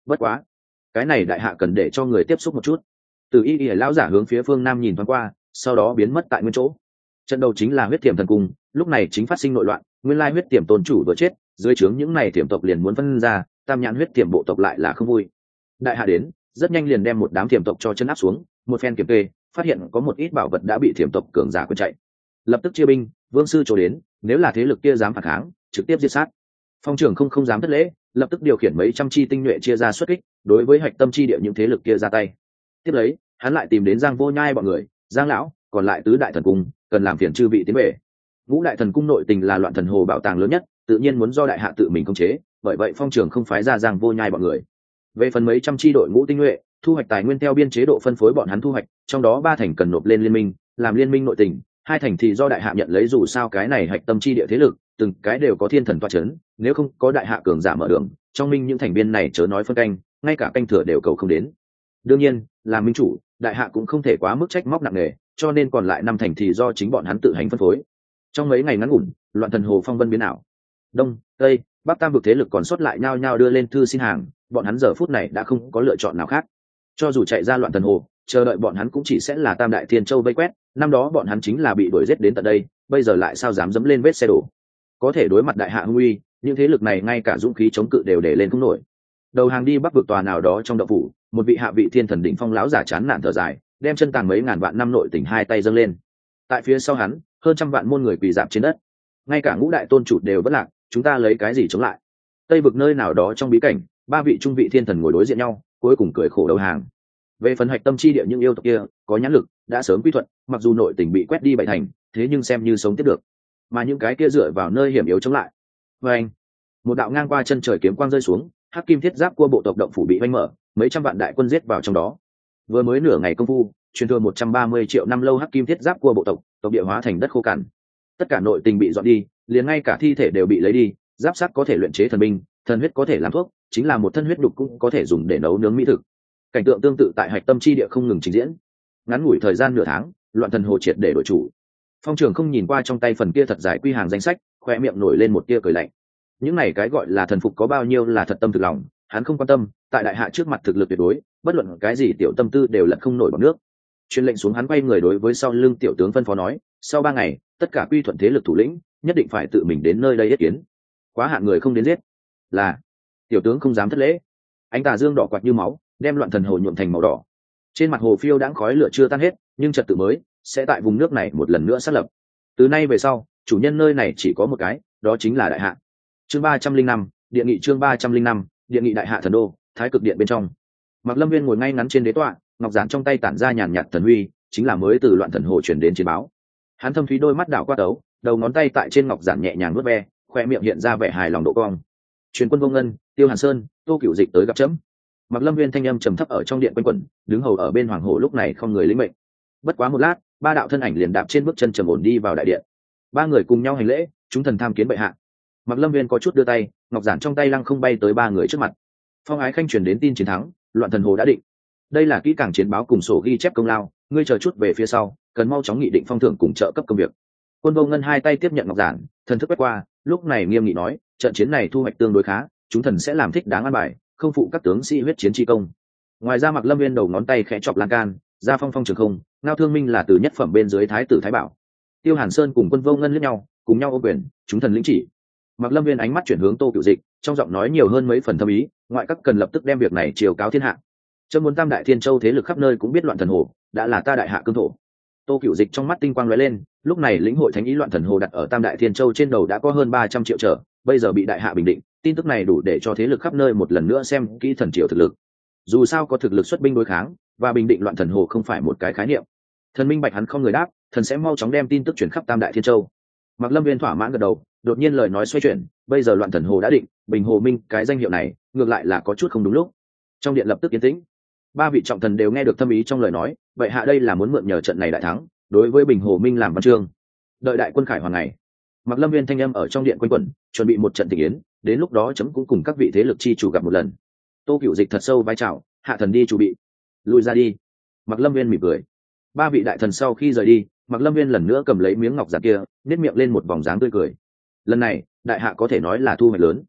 S1: Bất quá cái này đại hạ cần để cho người tiếp xúc một chút. Từ y y lão giả hướng phía phương nam nhìn thoáng qua, sau đó biến mất tại nguyên chỗ. Trận đầu chính là huyết tiềm thần cung, lúc này chính phát sinh nội loạn, nguyên lai huyết tiềm tôn chủ vừa chết, dưới trướng những này tiềm tộc liền muốn phân ra, tam nhãn huyết tiềm bộ tộc lại là không vui. Đại hạ đến, rất nhanh liền đem một đám tiềm tộc cho chân áp xuống, một phen kiểm kê, phát hiện có một ít bảo vật đã bị tiềm tộc cường giả quân chạy. Lập tức chia binh, vương sư chỗ đến, nếu là thế lực kia dám phản kháng, trực tiếp giết sát. Phong trưởng không dám thất lễ, lập tức điều khiển mấy trăm chi tinh nhuệ chia ra xuất kích, đối với hạch tâm chi địa những thế lực kia ra tay. Tiếp lấy, hắn lại tìm đến Giang Vô Nhai bọn người, Giang lão, còn lại tứ đại thần cung, cần làm phiền chư vị tiến về. Ngũ đại thần cung nội tình là loạn thần hồ bảo tàng lớn nhất, tự nhiên muốn do đại hạ tự mình khống chế, bởi vậy phong trường không phái ra Giang Vô Nhai bọn người. Về phần mấy trăm chi đội ngũ tinh nhuệ, thu hoạch tài nguyên theo biên chế độ phân phối bọn hắn thu hoạch, trong đó 3 thành cần nộp lên liên minh, làm liên minh nội tình, 2 thành thì do đại hạ nhận lấy, dù sao cái này hạch tâm chi địa thế lực, từng cái đều có thiên thần toa chấn, nếu không có đại hạ cường giả mở đường, trong minh những thành viên này chớ nói phân canh, ngay cả canh thừa đều cầu không đến. Đương nhiên, làm minh chủ, đại hạ cũng không thể quá mức trách móc nặng nề, cho nên còn lại 5 thành thì do chính bọn hắn tự hành phân phối. Trong mấy ngày ngắn ngủn, loạn thần hồ phong vân biến ảo, đông tây bắc tam vực thế lực còn sót lại nhao nhao đưa lên thư xin hàng, bọn hắn giờ phút này đã không có lựa chọn nào khác. Cho dù chạy ra loạn thần hồ, chờ đợi bọn hắn cũng chỉ sẽ là tam đại thiên châu vây quét, năm đó bọn hắn chính là bị đuổi giết đến tận đây, bây giờ lại sao dám dẫm lên vết xe đổ. Có thể đối mặt đại hạ hung uy, những thế lực này ngay cả dũng khí chống cự đều để lên không nổi. Đầu hàng đi bắc vực tòa nào đó trong động phủ, một vị hạ vị thiên thần đỉnh phong lão giả chán nản thở dài, đem chân tàng mấy ngàn vạn năm nội tình hai tay dâng lên. Tại phía sau hắn, hơn trăm vạn môn người quỳ dạp trên đất. Ngay cả ngũ đại tôn chủ đều vất lạc, chúng ta lấy cái gì chống lại? Tây vực nơi nào đó trong bí cảnh, 3 vị trung vị thiên thần ngồi đối diện nhau, cuối cùng cười khổ đầu hàng. Về phần hạch tâm chi địa những yêu tộc kia, có nhãn lực, đã sớm quy thuận, mặc dù nội tình bị quét đi 7 thành, thế nhưng xem như sống tiếp được. Mà những cái kia dựa vào nơi hiểm yếu chống lại. Và anh, một đạo ngang qua chân trời kiếm quang rơi xuống, hắc kim thiết giáp của bộ tộc động phủ bị vây mở, mấy trăm vạn đại quân giết vào trong đó. Vừa mới nửa ngày công phu, truyền thừa 130 triệu năm lâu hắc kim thiết giáp của bộ tộc, tộc địa hóa thành đất khô cằn. Tất cả nội tình bị dọn đi, liền ngay cả thi thể đều bị lấy đi, giáp sắt có thể luyện chế thần binh, thần huyết có thể làm thuốc, chính là một thân huyết đục cũng có thể dùng để nấu nướng mỹ thực. Cảnh tượng tương tự tại hạch tâm chi địa không ngừng trình diễn. Ngắn ngủi thời gian nửa tháng, loạn thần hồ triệt để đổi chủ. Phong trường không nhìn qua trong tay phần kia thật dài quy hàng danh sách, khoe miệng nổi lên một tia cười lạnh. Những này cái gọi là thần phục có bao nhiêu là thật tâm thực lòng, hắn không quan tâm, tại đại hạ trước mặt thực lực tuyệt đối, bất luận cái gì tiểu tâm tư đều lật không nổi bằng nước. Truyền lệnh xuống, hắn quay người đối với sau lưng tiểu tướng phân phó nói, sau 3 ngày, tất cả quy thuận thế lực thủ lĩnh nhất định phải tự mình đến nơi đây yết kiến. Quá hạn người không đến giết. Là. Tiểu tướng không dám thất lễ. Ánh tà dương đỏ quạt như máu, đem loạn thần hồ nhuộm thành màu đỏ. Trên mặt hồ phiêu đãng khói lửa chưa tan hết, nhưng trật tự mới sẽ tại vùng nước này một lần nữa xác lập. Từ nay về sau, chủ nhân nơi này chỉ có một cái, đó chính là đại hạ. Chương 305, điện nghị chương 305, điện nghị đại hạ thần đô, thái cực điện bên trong. Mạc Lâm Viên ngồi ngay ngắn trên đế tọa, ngọc giản trong tay tản ra nhàn nhạt thần huy, chính là mới từ loạn thần hồ truyền đến chiến báo. Hắn thâm thúy đôi mắt đảo qua đấu, đầu ngón tay tại trên ngọc giản nhẹ nhàng nuốt ve, khoe miệng hiện ra vẻ hài lòng độ cong. Truyền quân Vô Ngân, Tiêu Hàn Sơn, Tô Cửu Dịch tới gặp chấm. Mạc Lâm Viên thanh âm trầm thấp ở trong điện quanh quẩn, đứng hầu ở bên hoàng hổ lúc này không người lĩnh mệnh. Bất quá một lát, 3 đạo thân ảnh liền đạp trên bước chân trầm ổn đi vào đại điện. 3 người cùng nhau hành lễ, chúng thần tham kiến bệ hạ. Mạc Lâm Viên có chút đưa tay, ngọc giản trong tay lăng không bay tới 3 người trước mặt. Phong Ái Khanh truyền đến tin chiến thắng, loạn thần hồ đã định. Đây là kỹ càng chiến báo cùng sổ ghi chép công lao, ngươi chờ chút về phía sau, cần mau chóng nghị định phong thưởng cùng trợ cấp công việc. Quân Vô Ngân hai tay tiếp nhận ngọc giản, thần thức quét qua, lúc này nghiêm nghị nói, trận chiến này thu hoạch tương đối khá, chúng thần sẽ làm thích đáng an bài, không phụ các tướng sĩ huyết chiến chi công. Ngoài ra Mạc Lâm Viên đầu ngón tay khẽ chọc lan can, ra phong phong trường không, ngao thương minh là từ nhất phẩm bên dưới thái tử thái bảo. Tiêu Hàn Sơn cùng Quân Vô Ngân liếc nhau, cùng nhau ô quyền, chúng thần lĩnh chỉ. Mạc Lâm Viên ánh mắt chuyển hướng Tô Cửu Dịch, trong giọng nói nhiều hơn mấy phần thâm ý, ngoại các cần lập tức đem việc này chiều cáo thiên hạ. Chấm muốn tam đại thiên châu thế lực khắp nơi cũng biết loạn thần hồ đã là ta đại hạ cương thổ. Tô Cửu Dịch trong mắt tinh quang lóe lên, lúc này lĩnh hội thánh ý loạn thần hồ đặt ở tam đại thiên châu trên đầu đã có hơn 300 triệu trở, bây giờ bị đại hạ bình định, tin tức này đủ để cho thế lực khắp nơi một lần nữa xem kỹ thần triều thực lực. Dù sao có thực lực xuất binh đối kháng, và bình định loạn thần hồ không phải một cái khái niệm. Thần minh bạch hắn không người đáp, thần sẽ mau chóng đem tin tức truyền khắp tam đại thiên châu. Mạc Lâm Viên thỏa mãn gật đầu, đột nhiên lời nói xoay chuyển, bây giờ loạn thần hồ đã định, bình hồ minh cái danh hiệu này ngược lại là có chút không đúng lúc. Trong điện lập tức yên tĩnh. 3 vị trọng thần đều nghe được thâm ý trong lời nói, vậy hạ đây là muốn mượn nhờ trận này đại thắng, đối với bình hồ minh làm văn chương. Đợi đại quân khải hoàn ngày, Mạc Lâm Viên thanh âm ở trong điện quanh quẩn, chuẩn bị một trận tình yến, đến lúc đó chấm cũng cùng các vị thế lực chi chủ gặp một lần. Tô Cửu Dịch thật sâu vái chào, hạ thần đi chủ bị. Lùi ra đi. Mạc Lâm Viên mỉm cười. 3 vị đại thần sau khi rời đi, Mạc Lâm Viên lần nữa cầm lấy miếng ngọc giản kia, nét miệng lên một vòng dáng tươi cười. Lần này, đại hạ có thể nói là thu hoạch lớn.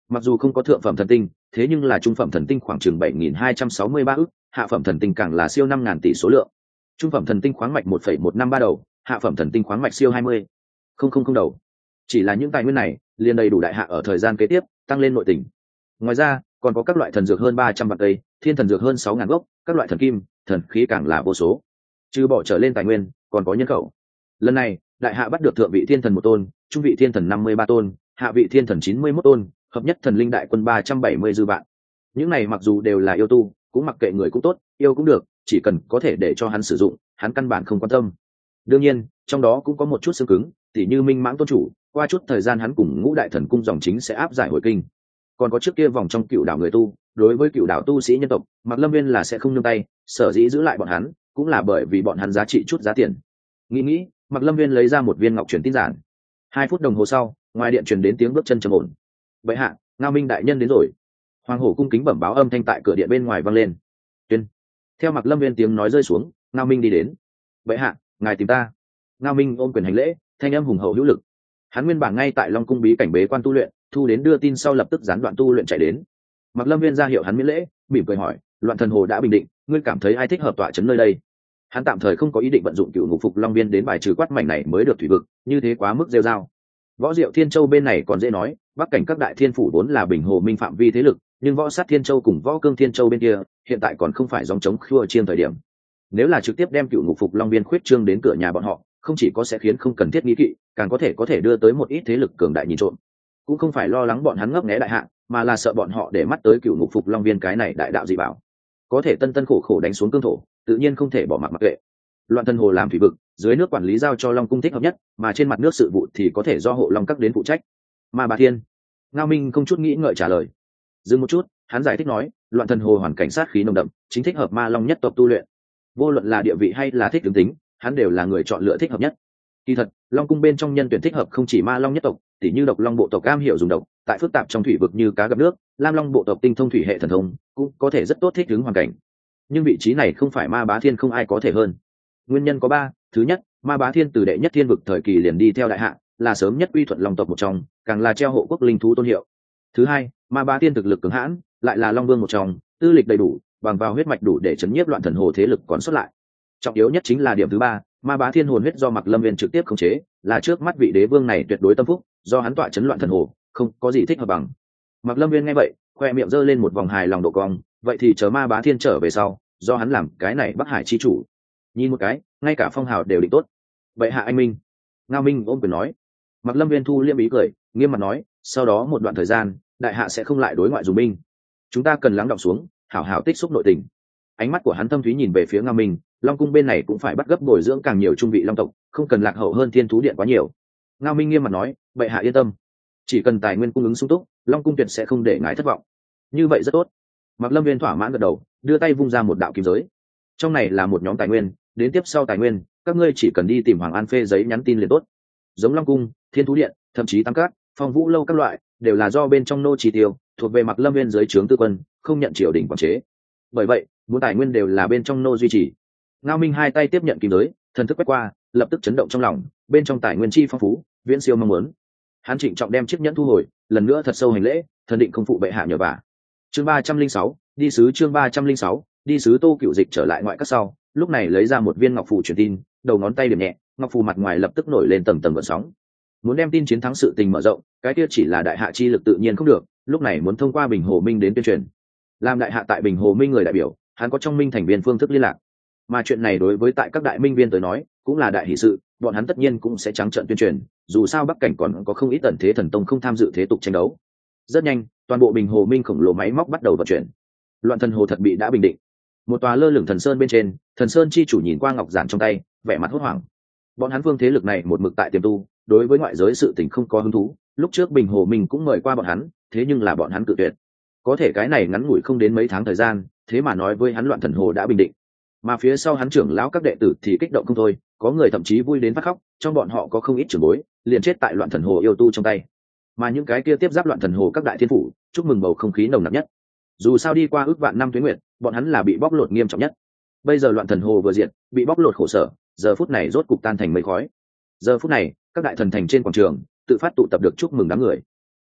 S1: Mặc dù không có thượng phẩm thần tinh, thế nhưng là trung phẩm thần tinh khoảng chừng 7.263 ức, hạ phẩm thần tinh càng là siêu 5.000 tỷ số lượng. Trung phẩm thần tinh khoáng mạch 1,153 đầu, hạ phẩm thần tinh khoáng mạch siêu 20,000 đầu. Chỉ là những tài nguyên này liền đầy đủ đại hạ ở thời gian kế tiếp tăng lên nội tình. Ngoài ra còn có các loại thần dược hơn 300 vạn cây, thiên thần dược hơn 6.000 gốc, các loại thần kim, thần khí càng là vô số. Trừ bỏ trở lên tài nguyên, còn có nhân khẩu. Lần này đại hạ bắt được thượng vị thiên thần 1 tôn, trung vị thiên thần 53 tôn, hạ vị thiên thần 91 tôn, hợp nhất thần linh đại quân 370 dư vạn. Những này mặc dù đều là yêu tu, cũng mặc kệ người cũng tốt, yêu cũng được, chỉ cần có thể để cho hắn sử dụng, hắn căn bản không quan tâm. Đương nhiên trong đó cũng có một chút xương cứng, tỉ như Minh Mãng tôn chủ, qua chút thời gian hắn cùng Ngũ Đại Thần Cung dòng chính sẽ áp giải hồi kinh. Còn có trước kia vòng trong Cựu Đảo người tu, đối với Cựu Đảo tu sĩ nhân tộc, Mạc Lâm Viên là sẽ không nương tay, sở dĩ giữ lại bọn hắn cũng là bởi vì bọn hắn giá trị chút giá tiền. Nghĩ Mạc Lâm Viên lấy ra một viên ngọc truyền tin giản. 2 phút đồng hồ sau, ngoài điện truyền đến tiếng bước chân trầm ổn. Vậy hạ, Ngao Minh đại nhân đến rồi. Hoàng hổ cung kính bẩm báo âm thanh tại cửa điện bên ngoài vang lên. Tuyên. Theo Mạc Lâm Viên tiếng nói rơi xuống, Ngao Minh đi đến. Vậy hạ, ngài tìm ta. Ngao Minh ôm quyền hành lễ, thanh âm hùng hậu hữu lực. Hắn nguyên bản ngay tại Long cung bí cảnh bế quan tu luyện, thu đến đưa tin sau lập tức gián đoạn tu luyện chạy đến. Mạc Lâm Viên ra hiệu hắn miễn lễ, mỉm cười hỏi, loạn thần hồ đã bình định, ngươi cảm thấy ai thích hợp tọa trấn nơi đây? Hắn tạm thời không có ý định vận dụng Cựu Ngục Phục Long Viên đến bài trừ quát mảnh này mới được thủy vực, như thế quá mức rêu rao. Võ Diệu Thiên Châu bên này còn dễ nói, bắc cảnh các đại thiên phủ vốn là Bình Hồ Minh phạm vi thế lực, nhưng Võ Sát Thiên Châu cùng Võ Cương Thiên Châu bên kia, hiện tại còn không phải gióng trống khua chiên thời điểm. Nếu là trực tiếp đem Cựu Ngục Phục Long Viên khuyết trương đến cửa nhà bọn họ, không chỉ có sẽ khiến không cần thiết nghi kỵ, càng có thể đưa tới một ít thế lực cường đại nhìn trộm. Cũng không phải lo lắng bọn hắn ngấp nghé đại hạ, mà là sợ bọn họ để mắt tới Cựu Ngục Phục Long Viên cái này đại đạo dị bảo. Có thể tân khổ khổ đánh xuống cương thổ, tự nhiên không thể bỏ mặc kệ. Loạn thần hồ làm thủy vực, dưới nước quản lý giao cho Long cung thích hợp nhất, mà trên mặt nước sự vụ thì có thể do hộ Long các đến phụ trách. Ma Bá Thiên. Ngao Minh không chút nghĩ ngợi trả lời. Dừng một chút, hắn giải thích nói, loạn thần hồ hoàn cảnh sát khí nồng đậm, chính thích hợp Ma Long nhất tộc tu luyện. Vô luận là địa vị hay là thích tướng tính, hắn đều là người chọn lựa thích hợp nhất. Kỳ thật, Long cung bên trong nhân tuyển thích hợp không chỉ Ma Long nhất tộc, tỉ như Độc Long bộ tộc cam hiểu dùng độc, tại phức tạp trong thủy vực như cá gặp nước, Lam Long bộ tộc tinh thông thủy hệ thần thông, cũng có thể rất tốt thích ứng hoàn cảnh. Nhưng vị trí này không phải Ma Bá Thiên không ai có thể hơn. Nguyên nhân có 3, thứ nhất, Ma Bá Thiên từ đệ nhất thiên vực thời kỳ liền đi theo đại hạ, là sớm nhất uy thuận Long tộc một trong, càng là treo hộ quốc linh thú tôn hiệu. Thứ hai, Ma Bá Thiên thực lực cứng hãn, lại là Long Vương một trong, tư lịch đầy đủ, bằng vào huyết mạch đủ để chấn nhiếp loạn thần hồ thế lực còn xuất lại. Trọng yếu nhất chính là điểm thứ 3, Ma Bá Thiên hồn huyết do Mạc Lâm Viên trực tiếp khống chế, là trước mắt vị đế vương này tuyệt đối tâm phúc, do hắn tọa chấn loạn thần hồ, không có gì thích hợp bằng. Mạc Lâm Viên nghe vậy, khoe miệng giơ lên một vòng hài lòng độ cong, vậy thì chờ Ma Bá Thiên trở về sau, do hắn làm cái này Bắc Hải chi chủ. Nhìn một cái, ngay cả phong hào đều định tốt. Vậy hạ anh minh. Ngao Minh ôm quyền nói. Mạc Lâm Viên thu liêm ý cười, nghiêm mặt nói, sau đó một đoạn thời gian, đại hạ sẽ không lại đối ngoại dùng binh. Chúng ta cần lắng đọng xuống, hảo hảo tích xúc nội tình. Ánh mắt của hắn thâm thúy nhìn về phía Ngao Minh, Long cung bên này cũng phải bắt gấp bồi dưỡng càng nhiều trung vị long tộc, không cần lạc hậu hơn Thiên Thú Điện quá nhiều. Ngao Minh nghiêm mặt nói, bệ hạ yên tâm, chỉ cần tài nguyên cung ứng sung túc, Long cung tuyệt sẽ không để ngài thất vọng. Như vậy rất tốt. Mạc Lâm Viên thỏa mãn gật đầu, đưa tay vung ra một đạo kim giới. Trong này là một nhóm tài nguyên, đến tiếp sau tài nguyên, các ngươi chỉ cần đi tìm Hoàng An phê giấy nhắn tin liền tốt. Giống Long cung, Thiên Thú Điện, thậm chí Tam Cát, Phong Vũ lâu các loại, đều là do bên trong nô chi tiêu, thuộc về Mạc Lâm Viên dưới trướng tư quân, không nhận triều đình quản chế. Bởi vậy, muốn tài nguyên đều là bên trong nô duy trì. Ngao Minh hai tay tiếp nhận kim giới, thần thức quét qua, lập tức chấn động trong lòng, bên trong tài nguyên chi phong phú, viễn siêu mong muốn. Hắn trịnh trọng đem chiếc nhẫn thu hồi, lần nữa thật sâu hành lễ, thần định không phụ bệ hạ nhờ vả. Chương 306, đi sứ chương 306, đi sứ Tô Cựu Dịch trở lại ngoại các sau, lúc này lấy ra một viên ngọc phù truyền tin, đầu ngón tay điểm nhẹ, ngọc phù mặt ngoài lập tức nổi lên tầng tầng gợn sóng. Muốn đem tin chiến thắng sự tình mở rộng, cái kia chỉ là đại hạ chi lực tự nhiên không được, lúc này muốn thông qua Bình Hồ Minh đến tuyên truyền. Làm đại hạ tại Bình Hồ Minh người đại biểu, hắn có trong minh thành viên phương thức liên lạc. Mà chuyện này đối với tại các đại minh viên tới nói, cũng là đại hỷ sự, bọn hắn tất nhiên cũng sẽ trắng trợn tuyên truyền, dù sao Bắc cảnh còn có không ít tần thế thần tông không tham dự thế tục tranh đấu. Rất nhanh, toàn bộ Bình Hồ Minh khổng lồ máy móc bắt đầu vận chuyển. Loạn thần hồ thật bị đã bình định. Một tòa lơ lửng thần sơn bên trên, thần sơn chi chủ nhìn qua ngọc giản trong tay, vẻ mặt hốt hoảng. Bọn hắn vương thế lực này một mực tại tiềm tu, đối với ngoại giới sự tình không có hứng thú. Lúc trước Bình Hồ Minh cũng mời qua bọn hắn, thế nhưng là bọn hắn cự tuyệt. Có thể cái này ngắn ngủi không đến mấy tháng thời gian, thế mà nói với hắn loạn thần hồ đã bình định. Mà phía sau hắn trưởng lão các đệ tử thì kích động không thôi, có người thậm chí vui đến phát khóc, trong bọn họ có không ít trưởng bối liền chết tại loạn thần hồ yêu tu trong tay. Mà những cái kia tiếp giáp loạn thần hồ các đại thiên phủ, chúc mừng bầu không khí nồng nặc nhất. Dù sao đi qua ước vạn năm tuế nguyệt, bọn hắn là bị bóc lột nghiêm trọng nhất. Bây giờ loạn thần hồ vừa diệt, bị bóc lột khổ sở, giờ phút này rốt cục tan thành mây khói. Giờ phút này, các đại thần thành trên quảng trường tự phát tụ tập được chúc mừng đám người.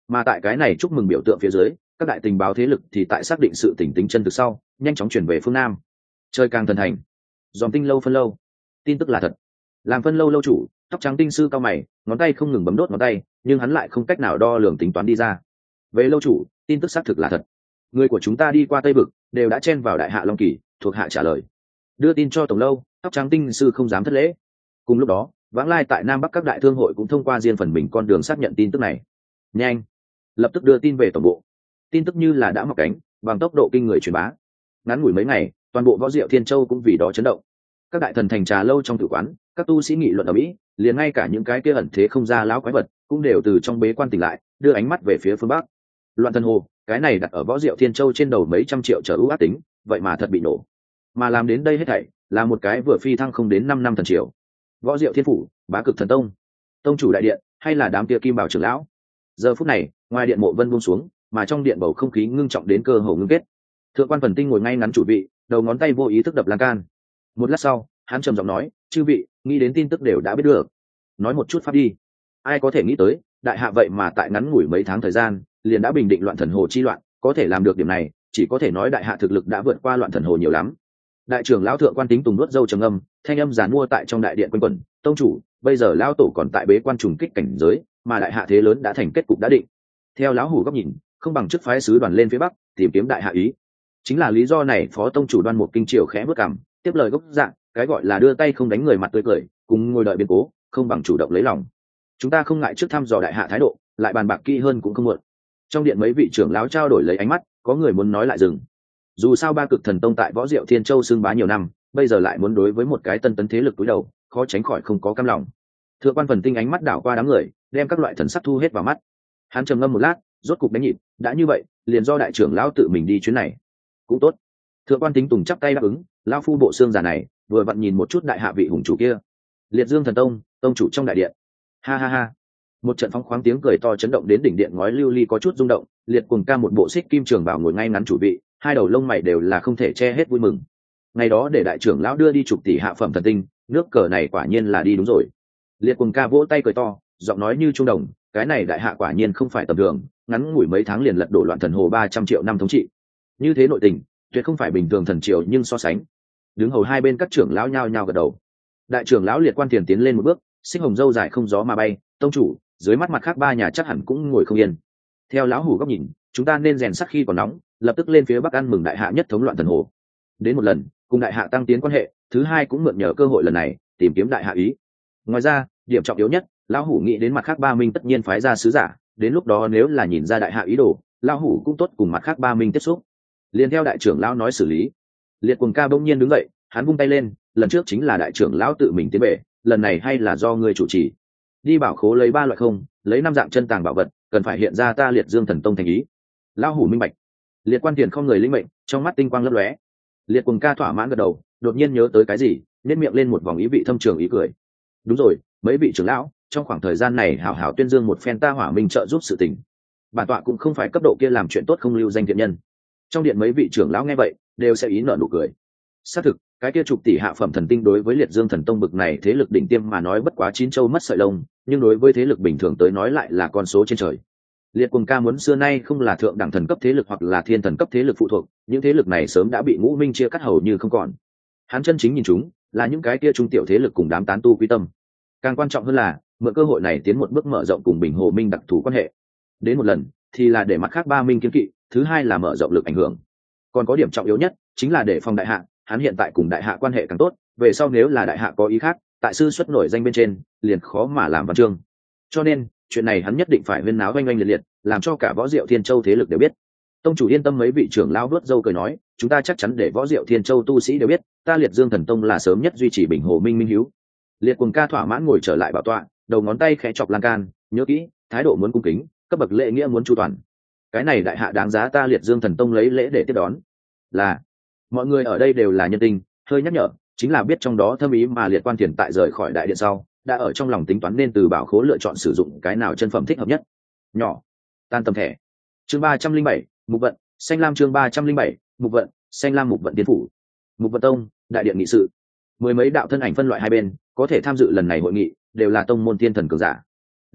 S1: Mà tại cái này chúc mừng biểu tượng phía dưới, các đại tình báo thế lực thì tại xác định sự tỉnh tính chân từ sau nhanh chóng chuyển về phương nam. Chơi càng thần thành, dòm tinh lâu phân lâu, tin tức là thật. Làm phân lâu lâu chủ, tóc trắng tinh sư cao mày, ngón tay không ngừng bấm đốt ngón tay, nhưng hắn lại không cách nào đo lường tính toán đi ra. Về lâu chủ, tin tức xác thực là thật. Người của chúng ta đi qua Tây Vực đều đã chen vào Đại Hạ Long Kỳ, thuộc hạ trả lời. Đưa tin cho tổng lâu, tóc trắng tinh sư không dám thất lễ. Cùng lúc đó, vãng lai tại Nam Bắc các đại thương hội cũng thông qua riêng phần mình con đường xác nhận tin tức này. Nhanh, lập tức đưa tin về tổng bộ. Tin tức như là đã mọc cánh, bằng tốc độ kinh người truyền bá. Ngắn ngủi mấy ngày, toàn bộ Võ Diệu Thiên Châu cũng vì đó chấn động. Các đại thần thành trà lâu trong tử quán, các tu sĩ nghị luận ở mỹ, liền ngay cả những cái kia ẩn thế không ra lão quái vật cũng đều từ trong bế quan tỉnh lại, đưa ánh mắt về phía phương bắc. Loạn thần hồ, cái này đặt ở Võ Diệu Thiên Châu trên đầu mấy trăm triệu trở ưu ác tính, vậy mà thật bị nổ. Mà làm đến đây hết thảy, là một cái vừa phi thăng không đến 5 năm thần triều. Võ Diệu Thiên phủ, Bá Cực Thần Tông, tông chủ đại điện, hay là đám kia kim bảo trưởng lão. Giờ phút này, ngoài điện mộ vân buông xuống, mà trong điện bầu không khí ngưng trọng đến cơ hồ ngưng kết. Thượng quan Phần Tinh ngồi ngay ngắn chủ vị, đầu ngón tay vô ý thức đập lan can. Một lát sau, hắn trầm giọng nói, chư vị, nghĩ đến tin tức đều đã biết được, nói một chút pháp đi. Ai có thể nghĩ tới, đại hạ vậy mà tại ngắn ngủi mấy tháng thời gian liền đã bình định loạn thần hồ chi loạn, có thể làm được điểm này chỉ có thể nói đại hạ thực lực đã vượt qua loạn thần hồ nhiều lắm. Đại trưởng lão Thượng quan Tính Tùng nuốt dâu trầm âm, thanh âm giàn mua tại trong đại điện quanh quẩn, tông chủ, bây giờ lão tổ còn tại bế quan trùng kích cảnh giới, mà đại hạ thế lớn đã thành kết cục đã định. Theo lão hủ góc nhìn, không bằng chức phái sứ đoàn lên phía bắc tìm kiếm đại hạ ý. Chính là lý do này, phó tông chủ Đoan Mục Kinh Triều khẽ bước cằm, tiếp lời gốc dạng, cái gọi là đưa tay không đánh người mặt tươi cười, cùng ngồi đợi biến cố, không bằng chủ động lấy lòng. Chúng ta không ngại trước thăm dò đại hạ thái độ, lại bàn bạc kỹ hơn cũng không muộn. Trong điện mấy vị trưởng lão trao đổi lấy ánh mắt, có người muốn nói lại dừng. Dù sao Ba Cực Thần Tông tại Võ Diệu Thiên Châu xưng bá nhiều năm, bây giờ lại muốn đối với một cái tân tấn thế lực túi đầu, khó tránh khỏi không có cam lòng. Thượng quan Phần Tinh ánh mắt đảo qua đám người, đem các loại thần sắc thu hết vào mắt. Hắn trầm ngâm một lát, rốt cục đánh nhịp, đã như vậy, liền do đại trưởng lão tự mình đi chuyến này. Cũng tốt. Thượng quan Tính Tùng chắp tay đáp ứng, lão phu bộ xương giả này, vừa vặn nhìn một chút đại hạ vị hùng chủ kia. Liệt Dương Thần Tông, tông chủ trong đại điện. Ha ha ha. Một trận phóng khoáng tiếng cười to chấn động đến đỉnh điện ngói lưu ly có chút rung động, Liệt Cuồng ca một bộ xích kim trường bảo ngồi ngay ngắn chủ vị, hai đầu lông mày đều là không thể che hết vui mừng. Ngày đó để đại trưởng lão đưa đi chục tỷ hạ phẩm thần tinh, nước cờ này quả nhiên là đi đúng rồi. Liệt Cuồng ca vỗ tay cười to, giọng nói như trung đồng, cái này đại hạ quả nhiên không phải tầm thường, ngắn ngủi mấy tháng liền lật đổ loạn thần hồ 300 triệu năm thống trị. Như thế nội tình, tuyệt không phải bình thường thần triều nhưng so sánh. Đứng hầu hai bên các trưởng lão nhao nhao gật đầu. Đại trưởng lão Liệt Quan Tiền tiến lên một bước, xích hồng dâu dài không gió mà bay, tông chủ, dưới mắt mặt khác ba nhà chắc hẳn cũng ngồi không yên. Theo lão hủ góc nhìn, chúng ta nên rèn sắc khi còn nóng, lập tức lên phía bắc ăn mừng đại hạ nhất thống loạn thần hồ. Đến một lần, cùng đại hạ tăng tiến quan hệ, thứ hai cũng mượn nhờ cơ hội lần này, tìm kiếm đại hạ ý. Ngoài ra, điểm trọng yếu nhất, lão hủ nghĩ đến mặt khác ba minh tất nhiên phái ra sứ giả, đến lúc đó nếu là nhìn ra đại hạ ý đồ, lão hủ cũng tốt cùng mặt khác ba minh tiếp xúc. Liên theo đại trưởng lão nói xử lý. Liệt Cuồng ca bỗng nhiên đứng dậy, hắn vung tay lên, lần trước chính là đại trưởng lão tự mình tiến về, lần này hay là do ngươi chủ trì. Đi bảo khố lấy 3 loại không, lấy 5 dạng chân tàng bảo vật, cần phải hiện ra ta Liệt Dương Thần Tông thành ý. Lão hủ minh bạch. Liệt Quan Tiền không người lĩnh mệnh, trong mắt tinh quang lấp lóe. Liệt Cuồng ca thỏa mãn gật đầu, đột nhiên nhớ tới cái gì, nhếch miệng lên một vòng ý vị thâm trường ý cười. Đúng rồi, mấy vị trưởng lão, trong khoảng thời gian này hảo hảo tuyên dương một phen ta Hỏa Minh trợ giúp sự tình. Bản tọa cũng không phải cấp độ kia làm chuyện tốt không lưu danh thiện nhân. Trong điện mấy vị trưởng lão nghe vậy, đều sẽ ý nở nụ cười. Xác thực, cái kia chục tỷ hạ phẩm thần tinh đối với Liệt Dương Thần Tông bực này thế lực đỉnh tiêm mà nói bất quá 9 châu mất sợi lông, nhưng đối với thế lực bình thường tới nói lại là con số trên trời. Liệt Cuồng ca muốn xưa nay không là thượng đẳng thần cấp thế lực hoặc là thiên thần cấp thế lực phụ thuộc, những thế lực này sớm đã bị Ngũ Minh chia cắt hầu như không còn. Hắn chân chính nhìn chúng là những cái kia trung tiểu thế lực cùng đám tán tu quy tâm. Càng quan trọng hơn là mượn cơ hội này tiến một bước mở rộng cùng Bình Hồ Minh đặc thù quan hệ. Đến một lần thì là để mặt khác ba minh kiên kỵ, thứ hai là mở rộng lực ảnh hưởng. Còn có điểm trọng yếu nhất chính là để phòng đại hạ, hắn hiện tại cùng đại hạ quan hệ càng tốt, về sau nếu là đại hạ có ý khác, tại sư xuất nổi danh bên trên, liền khó mà làm văn chương. Cho nên, chuyện này hắn nhất định phải huyên náo oanh oanh liệt liệt, làm cho cả Võ Diệu Thiên Châu thế lực đều biết. Tông chủ yên tâm, mấy vị trưởng lão vuốt râu cười nói, chúng ta chắc chắn để Võ Diệu Thiên Châu tu sĩ đều biết, ta Liệt Dương Thần Tông là sớm nhất duy trì Bình Hồ Minh minh hiếu. Liệt Cuồng ca thỏa mãn ngồi trở lại bảo tọa, đầu ngón tay khẽ chọc lan can, nhớ kỹ, thái độ muốn cung kính, cấp bậc lễ nghĩa muốn chu toàn. Cái này đại hạ đáng giá ta Liệt Dương Thần Tông lấy lễ để tiếp đón. Là, mọi người ở đây đều là nhân tình, hơi nhắc nhở, chính là biết trong đó thâm ý mà Liệt Quan Tiền tại rời khỏi đại điện sau, đã ở trong lòng tính toán nên từ bảo khố lựa chọn sử dụng cái nào chân phẩm thích hợp nhất. Nhỏ, tan tầm thẻ. Chương 307, Mục Vận, Xanh Lam chương 307, Mục Vận, Xanh Lam Mục Vận Tiên phủ. Mục Vận Tông, đại điện nghị sự. Mười mấy đạo thân ảnh phân loại hai bên, có thể tham dự lần này hội nghị đều là tông môn tiên thần cường giả.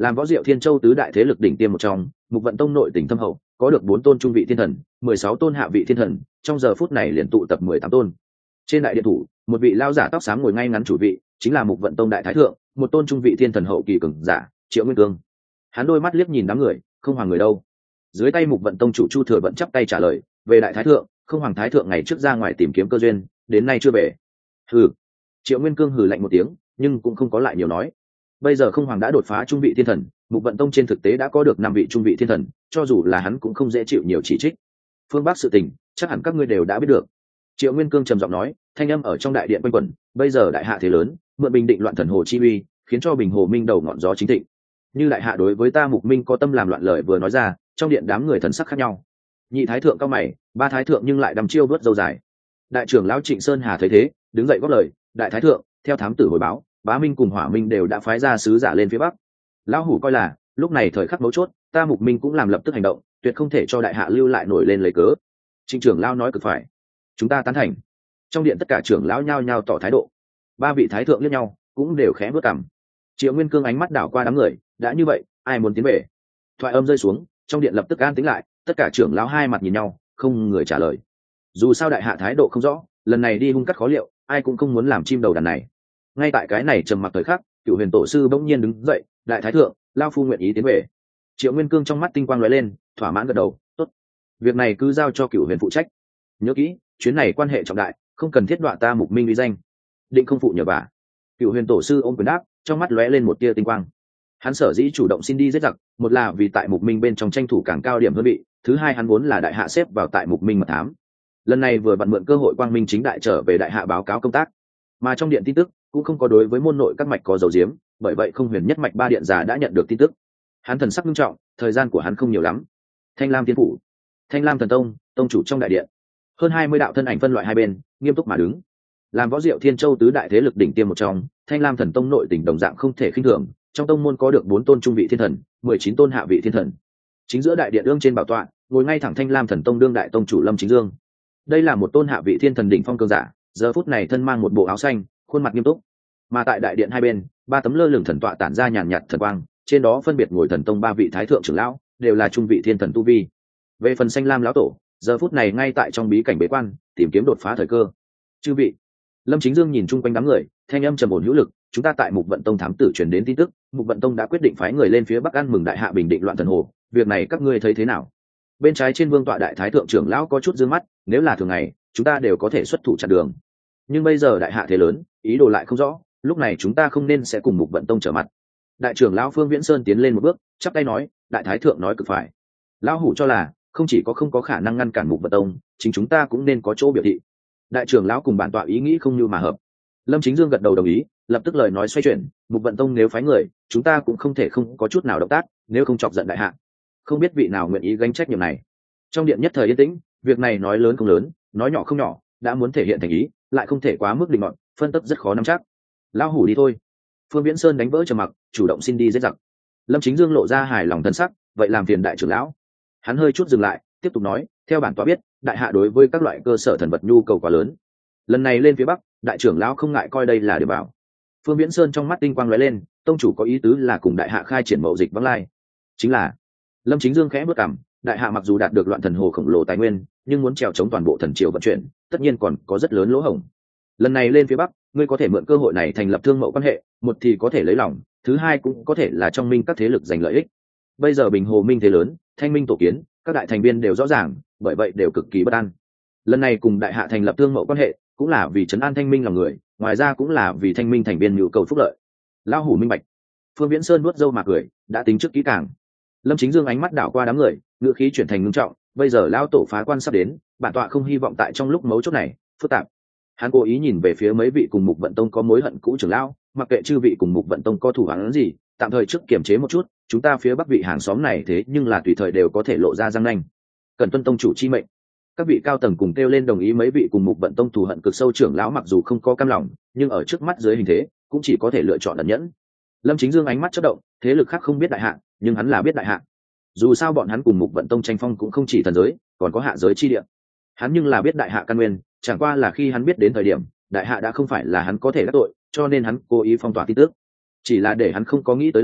S1: Làm Võ Diệu Thiên Châu tứ đại thế lực đỉnh tiêm một trong, Mục Vận Tông nội tình thâm hậu, có được 4 tôn trung vị thiên thần, 16 tôn hạ vị thiên thần, trong giờ phút này liền tụ tập 18 tôn. Trên đại điện thủ, một vị lao giả tóc xám ngồi ngay ngắn chủ vị, chính là Mục Vận Tông đại thái thượng, một tôn trung vị thiên thần hậu kỳ cường giả, Triệu Nguyên Cương. Hắn đôi mắt liếc nhìn đám người, không hoàng người đâu. Dưới tay Mục Vận Tông chủ Chu Thừa Vận chắp tay trả lời, về đại thái thượng, không hoàng thái thượng ngày trước ra ngoài tìm kiếm cơ duyên, đến nay chưa về. Hừ. Triệu Nguyên Cương hừ lạnh một tiếng, nhưng cũng không có lại nhiều nói. Bây giờ không hoàng đã đột phá trung vị thiên thần, Mục Vận Tông trên thực tế đã có được 5 vị trung vị thiên thần, cho dù là hắn cũng không dễ chịu nhiều chỉ trích. Phương Bắc sự tình, chắc hẳn các ngươi đều đã biết được. Triệu Nguyên Cương trầm giọng nói, thanh âm ở trong đại điện quanh quẩn, bây giờ đại hạ thế lớn, mượn bình định loạn thần hồ chi uy, khiến cho Bình Hồ Minh đầu ngọn gió chính thịnh. Như đại hạ đối với ta Mục Minh có tâm làm loạn lời vừa nói ra, trong điện đám người thần sắc khác nhau. Nhị thái thượng cao mày, ba thái thượng nhưng lại đăm chiêu vớt dâu dài. Đại trưởng lão Trịnh Sơn Hà thấy thế, đứng dậy góp lời, đại thái thượng, theo thám tử hồi báo, Bá Minh cùng Hỏa Minh đều đã phái ra sứ giả lên phía bắc. Lão hủ coi là lúc này thời khắc mấu chốt, ta Mục Minh cũng làm lập tức hành động, tuyệt không thể cho đại hạ lưu lại nổi lên lấy cớ. Trịnh trưởng lão nói cực phải, chúng ta tán thành. Trong điện tất cả trưởng lão nhao nhao tỏ thái độ. Ba vị thái thượng liếc nhau, cũng đều khẽ bước cằm. Triệu Nguyên Cương ánh mắt đảo qua đám người, đã như vậy, ai muốn tiến về? Thoại âm rơi xuống, trong điện lập tức an tĩnh lại, tất cả trưởng lão hai mặt nhìn nhau, không người trả lời. Dù sao đại hạ thái độ không rõ, lần này đi hung cắt khó liệu, ai cũng không muốn làm chim đầu đàn này. Ngay tại cái này trầm mặc thời khắc, Cửu Huyền tổ sư bỗng nhiên đứng dậy, đại thái thượng, lao phu nguyện ý tiến về. Triệu Nguyên Cương trong mắt tinh quang lóe lên, thỏa mãn gật đầu, tốt. Việc này cứ giao cho Cửu Huyền phụ trách. Nhớ kỹ, chuyến này quan hệ trọng đại, không cần thiết đọa ta Mục Minh uy danh. Định không phụ nhờ vả. Cửu Huyền tổ sư ôm quyền đáp, trong mắt lóe lên một tia tinh quang. Hắn sở dĩ chủ động xin đi giết giặc, một là vì tại Mục Minh bên trong tranh thủ càng cao điểm hơn bị, thứ hai hắn vốn là đại hạ xếp vào tại Mục Minh mật thám. Lần này vừa vặn mượn cơ hội quang minh chính đại trở về đại hạ báo cáo công tác, mà trong điện tin tức cũng không có đối với môn nội các mạch có dấu diếm, bởi vậy không huyền nhất mạch ba điện giả đã nhận được tin tức. Hắn thần sắc nghiêm trọng, thời gian của hắn không nhiều lắm. Thanh Lam Tiên phủ, Thanh Lam thần tông, tông chủ trong đại điện, hơn 20 đạo thân ảnh phân loại hai bên, nghiêm túc mà đứng. Làm Võ Diệu Thiên Châu tứ đại thế lực đỉnh tiêm một trong, Thanh Lam thần tông nội tình đồng dạng không thể khinh thường, trong tông môn có được 4 tôn trung vị thiên thần, 19 tôn hạ vị thiên thần. Chính giữa đại điện ương trên bảo tọa, ngồi ngay thẳng Thanh Lam thần tông đương đại tông chủ Lâm Chính Dương. Đây là một tôn hạ vị thiên thần đỉnh phong cường giả, giờ phút này thân mang một bộ áo xanh, khuôn mặt nghiêm túc. Mà tại đại điện hai bên, 3 tấm lơ lửng thần tọa tản ra nhàn nhạt thần quang, trên đó phân biệt ngồi thần tông 3 vị thái thượng trưởng lão, đều là trung vị thiên thần tu vi. Về phần Xanh Lam lão tổ, giờ phút này ngay tại trong bí cảnh bế quan, tìm kiếm đột phá thời cơ. Chư vị. Lâm Chính Dương nhìn chung quanh đám người, thanh âm trầm ổn hữu lực, chúng ta tại Mục Vận Tông thám tử truyền đến tin tức, Mục Vận Tông đã quyết định phái người lên phía bắc ăn mừng đại hạ bình định loạn thần hồ, việc này các ngươi thấy thế nào? Bên trái trên vương tọa đại thái thượng trưởng lão có chút dương mắt, nếu là thường ngày, chúng ta đều có thể xuất thủ chặn đường. Nhưng bây giờ đại hạ thế lớn, ý đồ lại không rõ, lúc này chúng ta không nên sẽ cùng Mục Vận Tông trở mặt. Đại trưởng lão Phương Viễn Sơn tiến lên một bước, chắp tay nói, đại thái thượng nói cực phải. Lão hủ cho là, không chỉ có không có khả năng ngăn cản Mục Vận Tông, chính chúng ta cũng nên có chỗ biểu thị. Đại trưởng lão cùng bản tọa ý nghĩ không như mà hợp. Lâm Chính Dương gật đầu đồng ý, lập tức lời nói xoay chuyển, Mục Vận Tông nếu phái người, chúng ta cũng không thể không có chút nào động tác, nếu không chọc giận đại hạ. Không biết vị nào nguyện ý gánh trách nhiệm này. Trong điện nhất thời yên tĩnh, việc này nói lớn không lớn, nói nhỏ không nhỏ, đã muốn thể hiện thành ý, lại không thể quá mức định luận, phân tích rất khó nắm chắc. Lão hủ đi thôi. Phương Viễn Sơn đánh vỡ trầm mặc, chủ động xin đi giết giặc. Lâm Chính Dương lộ ra hài lòng thân sắc, vậy làm phiền đại trưởng lão. Hắn hơi chút dừng lại, tiếp tục nói, theo bản tọa biết, đại hạ đối với các loại cơ sở thần vật nhu cầu quá lớn. Lần này lên phía bắc, đại trưởng lão không ngại coi đây là điểm bảo. Phương Viễn Sơn trong mắt tinh quang lóe lên, tông chủ có ý tứ là cùng đại hạ khai triển mậu dịch vắng lai. Chính là. Lâm Chính Dương khẽ bước cằm, đại hạ mặc dù đạt được loạn thần hồ khổng lồ tài nguyên, nhưng muốn trèo chống toàn bộ thần triều vận chuyển, tất nhiên còn có rất lớn lỗ hổng. Lần này lên phía bắc, ngươi có thể mượn cơ hội này thành lập thương mậu quan hệ, một thì có thể lấy lòng, thứ hai cũng có thể là trong minh các thế lực giành lợi ích. Bây giờ Bình Hồ Minh thế lớn, Thanh Minh tổ kiến, các đại thành viên đều rõ ràng, bởi vậy đều cực kỳ bất an. Lần này cùng đại hạ thành lập thương mậu quan hệ, cũng là vì trấn an Thanh Minh lòng người, ngoài ra cũng là vì Thanh Minh thành viên nhu cầu phúc lợi. Lão hủ minh bạch. Phương Viễn Sơn nuốt râu mà cười, đã tính trước kỹ càng. Lâm Chính Dương ánh mắt đảo qua đám người, ngữ khí chuyển thành ngưng trọng, bây giờ lão tổ phá quan sắp đến, bản tọa không hy vọng tại trong lúc mấu chốt này phức tạp. Hắn cố ý nhìn về phía mấy vị cùng Mục Vận Tông có mối hận cũ trưởng lão, mặc kệ chư vị cùng Mục Vận Tông có thủ án gì, tạm thời trước kiềm chế một chút, chúng ta phía bắc vị hàng xóm này thế nhưng là tùy thời đều có thể lộ ra răng nanh. Cần tuân tông chủ chi mệnh. Các vị cao tầng cùng kêu lên đồng ý, mấy vị cùng Mục Vận Tông thù hận cực sâu trưởng lão mặc dù không có cam lòng, nhưng ở trước mắt dưới hình thế, cũng chỉ có thể lựa chọn ẩn nhẫn. Lâm Chính Dương ánh mắt chớp động, thế lực khác không biết đại hạ, nhưng hắn là biết đại hạ. Dù sao bọn hắn cùng Mục Vận Tông tranh phong cũng không chỉ thần giới, còn có hạ giới chi địa. Hắn nhưng là biết đại hạ căn nguyên, chẳng qua là khi hắn biết đến thời điểm, đại hạ đã không phải là hắn có thể đắc tội, cho nên hắn cố ý phong tỏa tin tức. Chỉ là để hắn không có nghĩ tới là,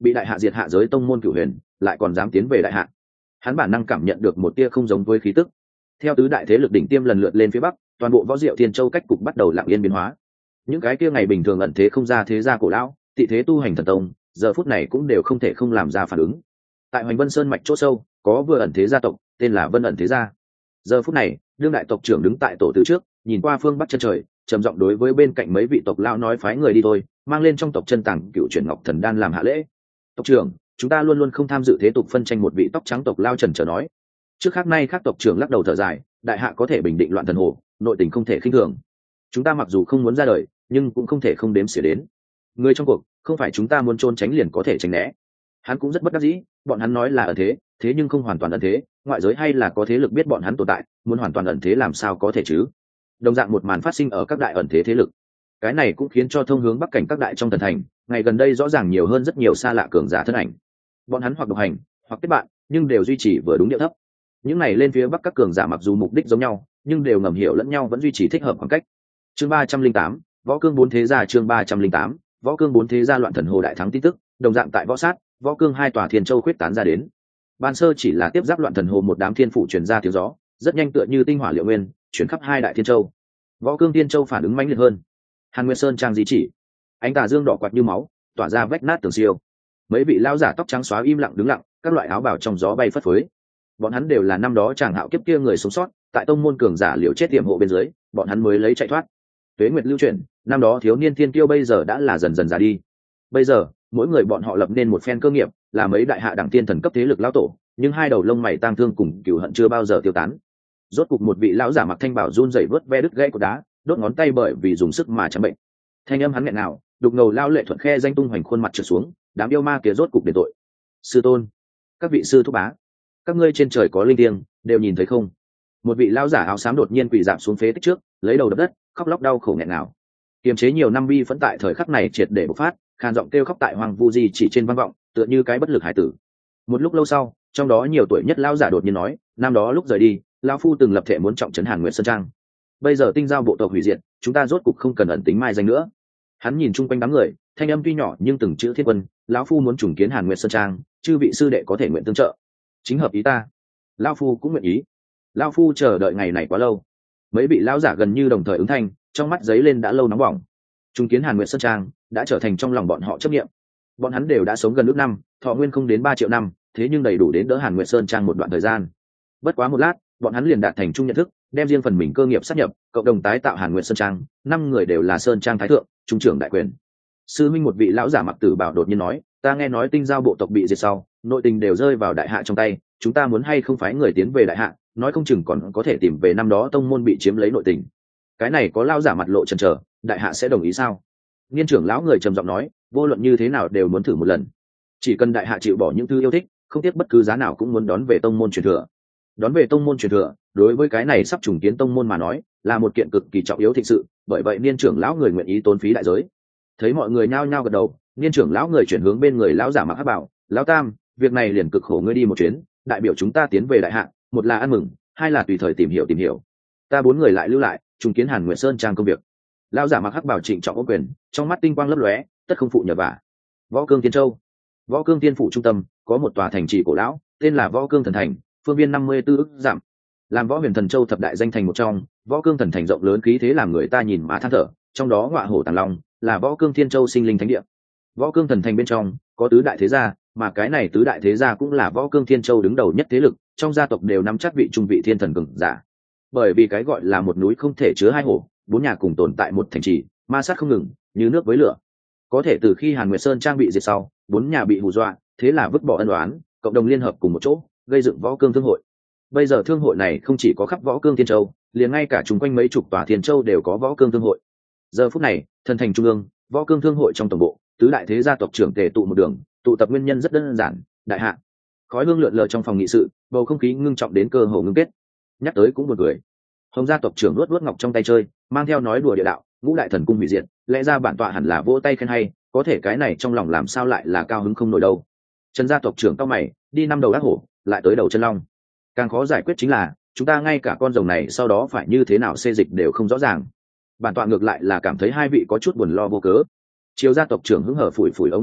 S1: bị đại hạ diệt hạ giới tông môn Cửu Huyền lại còn dám tiến về đại hạ. Hắn bản năng cảm nhận được một tia không giống với khí tức. Theo tứ đại thế lực đỉnh tiêm lần lượt lên phía bắc, toàn bộ Võ Diệu Thiên Châu cách cục bắt đầu lặng yên biến hóa. Những cái kia ngày bình thường ẩn thế không ra thế gia cổ lão, tị thế tu hành thần tông, giờ phút này cũng đều không thể không làm ra phản ứng. Tại Hoành Vân Sơn mạch chỗ sâu, có vừa ẩn thế gia tộc, tên là Vân ẩn thế gia. Giờ phút này, đương đại tộc trưởng đứng tại tổ từ trước, nhìn qua phương bắc chân trời, trầm giọng đối với bên cạnh mấy vị tộc lão nói phái người đi thôi, mang lên trong tộc chân tàng Cựu Chuyển Ngọc Thần Đan làm hạ lễ. Tộc trưởng, chúng ta luôn luôn không tham dự thế tục phân tranh, một vị tóc trắng tộc lao trần trở nói. Trước khác nay khác tộc trưởng lắc đầu thở dài, đại hạ có thể bình định loạn thần hồ, nội tình không thể khinh thường. Chúng ta mặc dù không muốn ra đời, nhưng cũng không thể không đếm xỉa đến. Người trong cuộc, không phải chúng ta muốn trốn tránh liền có thể tránh né. Hắn cũng rất bất đắc dĩ, bọn hắn nói là ẩn thế, thế nhưng không hoàn toàn ẩn thế, ngoại giới hay là có thế lực biết bọn hắn tồn tại, muốn hoàn toàn ẩn thế làm sao có thể chứ? Đồng dạng một màn phát sinh ở các đại ẩn thế thế lực. Cái này cũng khiến cho thông hướng bắc cảnh các đại trong thần thành, ngày gần đây rõ ràng nhiều hơn rất nhiều xa lạ cường giả thân ảnh. Bọn hắn hoặc độc hành, hoặc kết bạn, nhưng đều duy trì vừa đúng điệu thấp. Những này lên phía bắc các cường giả mặc dù mục đích giống nhau, nhưng đều ngầm hiểu lẫn nhau vẫn duy trì thích hợp khoảng cách. Chương 308, Võ Cương 4 thế gia. Chương 308, Võ Cương 4 thế gia loạn thần hồ đại thắng tin tức, đồng dạng tại Võ Sát, Võ Cương hai tòa Thiên Châu khuyết tán ra đến. Ban sơ chỉ là tiếp giáp loạn thần hồ một đám thiên phụ truyền ra tiếng gió, rất nhanh tựa như tinh hỏa liệu nguyên, chuyển khắp hai đại Thiên Châu. Võ Cương Thiên Châu phản ứng mãnh liệt hơn. Hàn Nguyên Sơn trang di chỉ, ánh tà dương đỏ quạt như máu, tỏa ra vách nát tường siêu. Mấy vị lão giả tóc trắng xóa im lặng đứng lặng, các loại áo bào trong gió bay phất phới. Bọn hắn đều là năm đó chàng hạo kiếp kia người sống sót, tại tông môn cường giả liều chết tiềm hộ bên dưới, bọn hắn mới lấy chạy thoát. Tuế nguyệt lưu chuyển, năm đó thiếu niên thiên kiêu bây giờ đã là dần dần già đi. Bây giờ, mỗi người bọn họ lập nên một phen cơ nghiệp, là mấy đại hạ đẳng tiên thần cấp thế lực lão tổ, nhưng hai đầu lông mày tang thương cùng cừu hận chưa bao giờ tiêu tán. Rốt cục một vị lão giả mặc thanh bảo run rẩy vớt ve đứt gãy của đá, đốt ngón tay bởi vì dùng sức mà chẳng bệnh. Thanh âm hắn nghẹn nào, đục ngầu lao lệ thuận khe danh tung hoành khuôn mặt trượt xuống, đám yêu ma kia rốt cục đền tội. Sư tôn, các vị sư thúc bá, các ngươi trên trời có linh thiêng, đều nhìn thấy không? Một vị lão giả áo xám đột nhiên quỳ rạp xuống phế tích trước, lấy đầu đập đất, khóc lóc đau khổ nghẹn nào. Kiềm chế nhiều năm bi phẫn tại thời khắc này triệt để bộc phát, khan giọng kêu khóc tại hoàng vu di chỉ trên vang vọng, tựa như cái bất lực hải tử. Một lúc lâu sau, trong đó nhiều tuổi nhất lão giả đột nhiên nói, năm đó lúc rời đi, lão phu từng lập thể muốn trọng trấn Hàn Nguyệt Sơn Trang. Bây giờ tinh giao bộ tộc hủy diệt, chúng ta rốt cục không cần ẩn tính mai danh nữa. Hắn nhìn chung quanh đám người, thanh âm tuy nhỏ nhưng từng chữ thiết quân, lão phu muốn trùng kiến Hàn Nguyệt Sơn Trang, chư vị sư đệ có thể nguyện tương trợ. Chính hợp ý ta. Lão phu cũng nguyện ý. Lão phu chờ đợi ngày này quá lâu. Mấy vị lão giả gần như đồng thời ứng thanh, trong mắt giấy lên đã lâu nóng bỏng. Trùng kiến Hàn Nguyệt Sơn Trang đã trở thành trong lòng bọn họ chấp niệm. Bọn hắn đều đã sống gần ước năm, thọ nguyên không đến 3 triệu năm, thế nhưng đầy đủ đến đỡ Hàn Nguyệt Sơn Trang một đoạn thời gian. Bất quá một lát, bọn hắn liền đạt thành chung nhận thức, đem riêng phần mình cơ nghiệp sát nhập, cộng đồng tái tạo Hàn Nguyệt Sơn Trang, 5 người đều là Sơn Trang thái thượng, trung trưởng đại quyền. Sư minh một vị lão giả mặc tử bảo đột nhiên nói, ta nghe nói tinh giao bộ tộc bị diệt sau, nội tình đều rơi vào đại hạ trong tay, chúng ta muốn hay không phái người tiến về đại hạ, nói không chừng còn có thể tìm về năm đó tông môn bị chiếm lấy nội tình. Cái này có lão giả mặt lộ chần chờ, đại hạ sẽ đồng ý sao? Niên trưởng lão người trầm giọng nói, vô luận như thế nào đều muốn thử một lần. Chỉ cần đại hạ chịu bỏ những thứ yêu thích, không tiếc bất cứ giá nào cũng muốn đón về tông môn truyền thừa. Đón về tông môn truyền thừa, đối với cái này sắp trùng kiến tông môn mà nói, là một kiện cực kỳ trọng yếu thịnh sự, bởi vậy niên trưởng lão người nguyện ý tốn phí đại giới. Thấy mọi người nhao nhao gật đầu, niên trưởng lão người chuyển hướng bên người lão giả mặc hắc bảo, lão tam, việc này liền cực khổ ngươi đi một chuyến, đại biểu chúng ta tiến về đại hạ, một là ăn mừng, hai là tùy thời tìm hiểu. Ta 4 người lại lưu lại, trùng kiến Hàn Nguyệt Sơn Trang công việc. Lão giả mặc hắc bảo trịnh trọng ôm quyền, trong mắt tinh quang lấp lóe, tất không phụ nhờ vả. Võ Cương Tiên Châu, Võ Cương Tiên phủ trung tâm có một tòa thành trì cổ lão, tên là Võ Cương Thần Thành, phương viên 54 ức dặm. Làm Võ Huyền Thần Châu thập đại danh thành một trong, Võ Cương Thần Thành rộng lớn khí thế làm người ta nhìn mà than thở, trong đó ngọa hổ tàng long là Võ Cương Thiên Châu sinh linh thánh địa. Võ Cương Thần Thành bên trong có tứ đại thế gia, mà cái này tứ đại thế gia cũng là Võ Cương Thiên Châu đứng đầu nhất thế lực, trong gia tộc đều nắm chắc vị trung vị thiên thần cường giả. Bởi vì cái gọi là một núi không thể chứa hai hổ, 4 nhà cùng tồn tại một thành trì, ma sát không ngừng, như nước với lửa. Có thể từ khi Hàn Nguyệt Sơn Trang bị diệt sau, 4 nhà bị hù dọa, thế là vứt bỏ ân oán, cộng đồng liên hợp cùng một chỗ, gây dựng Võ Cương Thương hội. Bây giờ thương hội này không chỉ có khắp Võ Cương Thiên Châu, liền ngay cả chung quanh mấy chục tòa Thiên Châu đều có Võ Cương Thương hội. Giờ phút này, thần thành trung ương, Võ Cương Thương hội trong tổng bộ, tứ đại thế gia tộc trưởng tề tụ một đường, tụ tập nguyên nhân rất đơn giản, đại hạ. Khói hương lượn lờ trong phòng nghị sự, bầu không khí ngưng trọng đến cơ hồ ngưng kết. Nhắc tới cũng buồn cười. Hồng gia tộc trưởng luốt ngọc trong tay chơi, mang theo nói đùa địa đạo, ngũ đại thần cung hủy diệt, lẽ ra bản tọa hẳn là vỗ tay khen hay, có thể cái này trong lòng làm sao lại là cao hứng không nổi đâu. Trần gia tộc trưởng cao mày, đi 5 đầu ác hổ, lại tới đầu chân long. Càng khó giải quyết chính là, chúng ta ngay cả con rồng này sau đó phải như thế nào xê dịch đều không rõ ràng. Bản tọa ngược lại là cảm thấy hai vị có chút buồn lo vô cớ. Triều gia tộc trưởng hứng hở phủi phủi ống tay áo,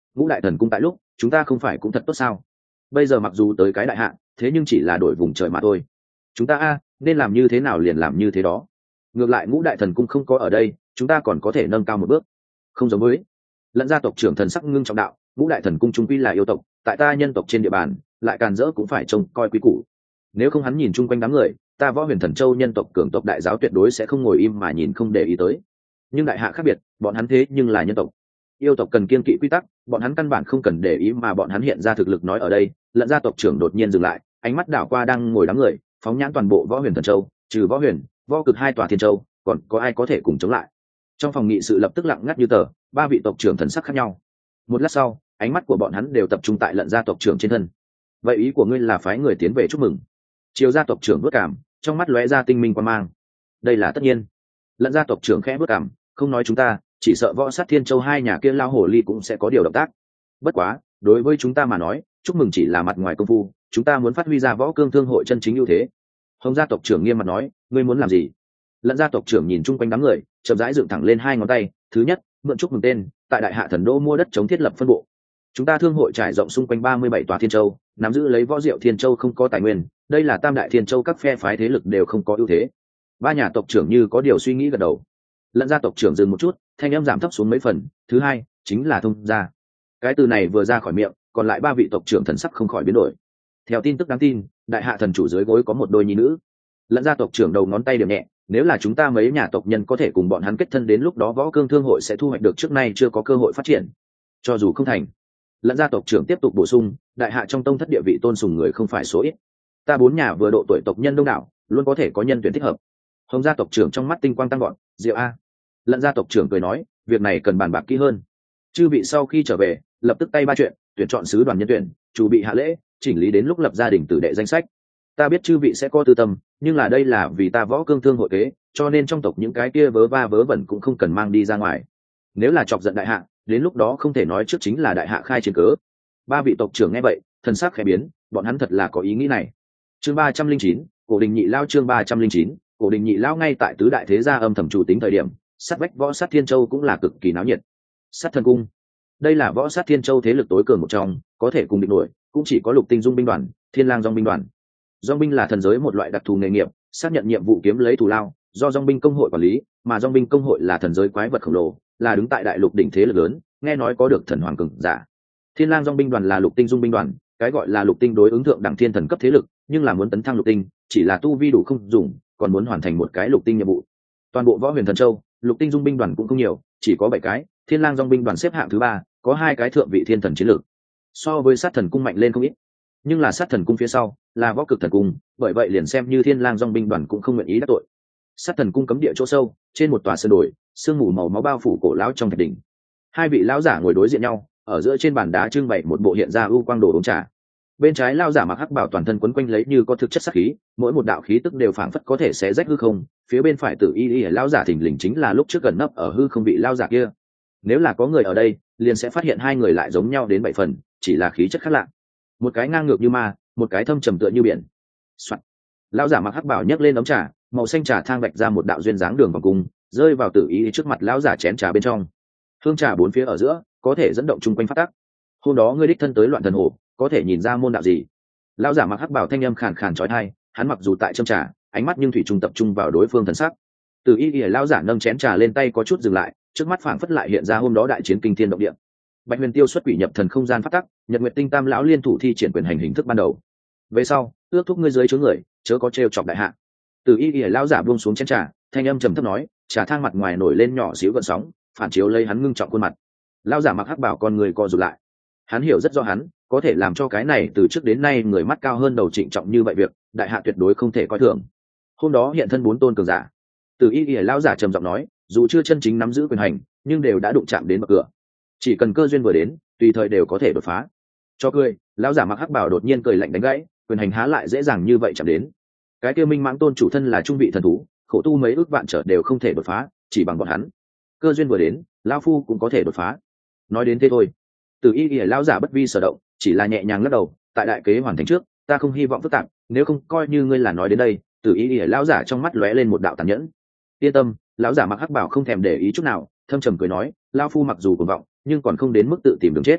S1: Ngũ đại thần cung tại lúc chúng ta không phải cũng thật tốt sao? Bây giờ mặc dù tới cái đại hạ, thế nhưng chỉ là đổi vùng trời mà thôi. Chúng ta nên làm như thế nào liền làm như thế đó. Ngược lại ngũ đại thần cung không có ở đây, chúng ta còn có thể nâng cao một bước. Không giống với Lẫn gia tộc trưởng thần sắc ngưng trọng đạo, ngũ đại thần cung trung quy là yêu tộc, tại ta nhân tộc trên địa bàn lại càn rỡ cũng phải trông coi quý củ. Nếu không hắn nhìn chung quanh đám người, ta Võ Huyền Thần Châu nhân tộc cường tộc đại giáo tuyệt đối sẽ không ngồi im mà nhìn không để ý tới. Nhưng đại hạ khác biệt, bọn hắn thế nhưng là nhân tộc, yêu tộc cần kiên kỵ quy tắc, bọn hắn căn bản không cần để ý, mà bọn hắn hiện ra thực lực nói ở đây. Lẫn gia tộc trưởng đột nhiên dừng lại, ánh mắt đảo qua đang ngồi đám người, phóng nhãn toàn bộ Võ Huyền Thần Châu, trừ Võ Huyền, Võ Cực hai tòa thiên châu, còn có ai có thể cùng chống lại? Trong phòng nghị sự lập tức lặng ngắt như tờ, ba vị tộc trưởng thần sắc khác nhau. Một lát sau, ánh mắt của bọn hắn đều tập trung tại Lẫn gia tộc trưởng trên thân. Vậy ý của ngươi là phái người tiến về chúc mừng? Triều gia tộc trưởng vất cảm, trong mắt lóe ra tinh minh quan mang. Đây là tất nhiên. Lẫn gia tộc trưởng khẽ vất cảm, không nói chúng ta, chỉ sợ Võ Sát Thiên Châu hai nhà kia lao hổ ly cũng sẽ có điều động tác. Bất quá, đối với chúng ta mà nói, chúc mừng chỉ là mặt ngoài công phu, chúng ta muốn phát huy ra Võ Cương Thương hội chân chính ưu thế. Hồng gia tộc trưởng nghiêm mặt nói, ngươi muốn làm gì? Lẫn gia tộc trưởng nhìn chung quanh đám người, chậm rãi dựng thẳng lên hai ngón tay. Thứ nhất, mượn chúc mừng tên, tại đại hạ thần đô mua đất chống thiết lập phân bộ. Chúng ta thương hội trải rộng xung quanh 37 tòa thiên châu, nắm giữ lấy Võ Diệu Thiên Châu không có tài nguyên, đây là tam đại thiên châu, các phe phái thế lực đều không có ưu thế. Ba nhà tộc trưởng như có điều suy nghĩ gật đầu. Lẫn gia tộc trưởng dừng một chút, thanh âm giảm thấp xuống mấy phần. Thứ hai, chính là thông gia. Cái từ này vừa ra khỏi miệng, còn lại ba vị tộc trưởng thần sắc không khỏi biến đổi. Theo tin tức đáng tin, đại hạ thần chủ dưới gối có một đôi nhi nữ. Lẫn gia tộc trưởng đầu ngón tay điểm nhẹ, nếu là chúng ta mấy nhà tộc nhân có thể cùng bọn hắn kết thân, đến lúc đó Võ Cương Thương hội sẽ thu hoạch được trước nay chưa có cơ hội phát triển. Cho dù không thành, Lẫn gia tộc trưởng tiếp tục bổ sung, đại hạ trong tông thất địa vị tôn sùng người không phải số ít, ta bốn nhà vừa độ tuổi tộc nhân đông đảo, luôn có thể có nhân tuyển thích hợp. Hồng gia tộc trưởng trong mắt tinh quang tăng gọn, diệu a. Lẫn gia tộc trưởng cười nói, việc này cần bàn bạc kỹ hơn. Chư vị sau khi trở về, lập tức tay ba chuyện, tuyển chọn sứ đoàn nhân tuyển, chủ bị hạ lễ, chỉnh lý đến lúc lập gia đình tử đệ danh sách. Ta biết chư vị sẽ có tư tâm, nhưng là đây là vì ta Võ Cương Thương hội kế, cho nên trong tộc những cái kia vớ va vớ vẩn cũng không cần mang đi ra ngoài. Nếu là chọc giận đại hạ, đến lúc đó không thể nói trước chính là đại hạ khai chiến cớ. Ba vị tộc trưởng nghe vậy, thần sắc khẽ biến, bọn hắn thật là có ý nghĩ này. Chương 309, Cổ Đình Nhị Lao. Chương 309, Cổ Đình Nhị Lao. Ngay tại tứ đại thế gia âm thầm chủ tính thời điểm, sát vách Võ Sát Thiên Châu cũng là cực kỳ náo nhiệt. Sát Thần Cung, đây là Võ Sát Thiên Châu thế lực tối cường một trong, có thể cùng địch nổi cũng chỉ có Lục Tinh Dung binh đoàn, Thiên Lang Dòng binh đoàn. Dòng binh là thần giới một loại đặc thù nghề nghiệp, xác nhận nhiệm vụ kiếm lấy thù lao, do dòng binh công hội quản lý, mà dòng binh công hội là thần giới quái vật khổng lồ, là đứng tại đại lục đỉnh thế lực lớn, nghe nói có được thần hoàng cường giả. Thiên Lang Dòng binh đoàn là Lục Tinh Dung binh đoàn, cái gọi là Lục Tinh đối ứng thượng đẳng thiên thần cấp thế lực, nhưng là muốn tấn thăng Lục Tinh, chỉ là tu vi đủ không dùng, còn muốn hoàn thành một cái Lục Tinh nhiệm vụ. Toàn bộ Võ Huyền Thần Châu, Lục Tinh Dung binh đoàn cũng không nhiều, chỉ có 7 cái, Thiên Lang Dòng binh đoàn xếp hạng thứ 3, có 2 cái thượng vị thiên thần chiến lược. So với Sát Thần cung mạnh lên không ít, nhưng là Sát Thần cung phía sau là Võ Cực thần cung, bởi vậy liền xem như Thiên Lang Dòng binh đoàn cũng không nguyện ý đắc tội. Sát Thần cung cấm địa chỗ sâu, trên một tòa sơn đồi, sương mù màu máu bao phủ cổ lão trong thạch đỉnh. Hai vị lão giả ngồi đối diện nhau, ở giữa trên bàn đá trưng bày một bộ hiện ra ưu quang đồ uống trà. Bên trái lão giả mặc hắc bào, toàn thân quấn quanh lấy như có thực chất sát khí, mỗi một đạo khí tức đều phảng phất có thể xé rách hư không. Phía bên phải Tử Y lão giả thình lình chính là lúc trước gần nấp ở hư không vị lão giả kia. Nếu là có người ở đây, liền sẽ phát hiện hai người lại giống nhau đến 7 phần, chỉ là khí chất khác lạ. Một cái ngang ngược như ma, một cái thâm trầm tựa như biển. Soạn. Lão giả mặc hắc bào nhấc lên ống trà, màu xanh trà thang vạch ra một đạo duyên dáng đường vòng cung, rơi vào Tử Y trước mặt lão giả chén trà bên trong. Hương trà bốn phía ở giữa, có thể dẫn động chung quanh phát tắc. Hôm đó ngươi đích thân tới Loạn Thần Hồ, có thể nhìn ra môn đạo gì? Lão giả mặc hắc bào thanh âm khàn khàn chói tai, hắn mặc dù tại châm trà, ánh mắt nhưng thủy chung tập trung vào đối phương thần sắc. Tử Y lão giả nâng chén trà lên tay có chút dừng lại, trước mắt phảng phất lại hiện ra hôm đó đại chiến kinh thiên động địa. Bạch Huyền Tiêu xuất quỷ nhập thần không gian phát tắc, Nhật Nguyệt Tinh Tam lão liên thủ thi triển quyền hành hình thức ban đầu. Về sau, ước thúc ngươi dưới chướng người, chớ có trêu chọc đại hạ. Tử Y lão giả buông xuống chén trà, thanh âm trầm thấp nói, trà thang mặt ngoài nổi lên nhỏ xíu gợn sóng, phản chiếu lấy hắn ngưng trọng khuôn mặt. Lão giả mặc hắc bảo con người co rụt lại. Hắn hiểu rất rõ hắn có thể làm cho cái này từ trước đến nay người mắt cao hơn đầu trịnh trọng như vậy việc, đại hạ tuyệt đối không thể coi thường. Hôm đó hiện thân 4 tôn cường giả. Tử Y lão giả trầm giọng nói, dù chưa chân chính nắm giữ quyền hành, nhưng đều đã đụng chạm đến bậc cửa. Chỉ cần cơ duyên vừa đến, tùy thời đều có thể đột phá. Cho cười, lão giả mặc hắc bảo đột nhiên cười lạnh đánh gãy, quyền hành há lại dễ dàng như vậy chạm đến. Cái kia Minh Mãng tôn chủ thân là trung vị thần thú, khổ tu mấy ước vạn trở đều không thể đột phá, chỉ bằng bọn hắn. Cơ duyên vừa đến, lão phu cũng có thể đột phá. Nói đến thế thôi. Từ Y lão giả bất vi sở động, chỉ là nhẹ nhàng lắc đầu, tại đại kế hoàn thành trước, ta không hy vọng phức tạp, nếu không coi như ngươi là nói đến đây. Từ Y lão giả trong mắt lóe lên một đạo tàn nhẫn. Yên tâm, lão giả mặc hắc bảo không thèm để ý chút nào, thâm trầm cười nói, lão phu mặc dù cuồng vọng, nhưng còn không đến mức tự tìm đường chết.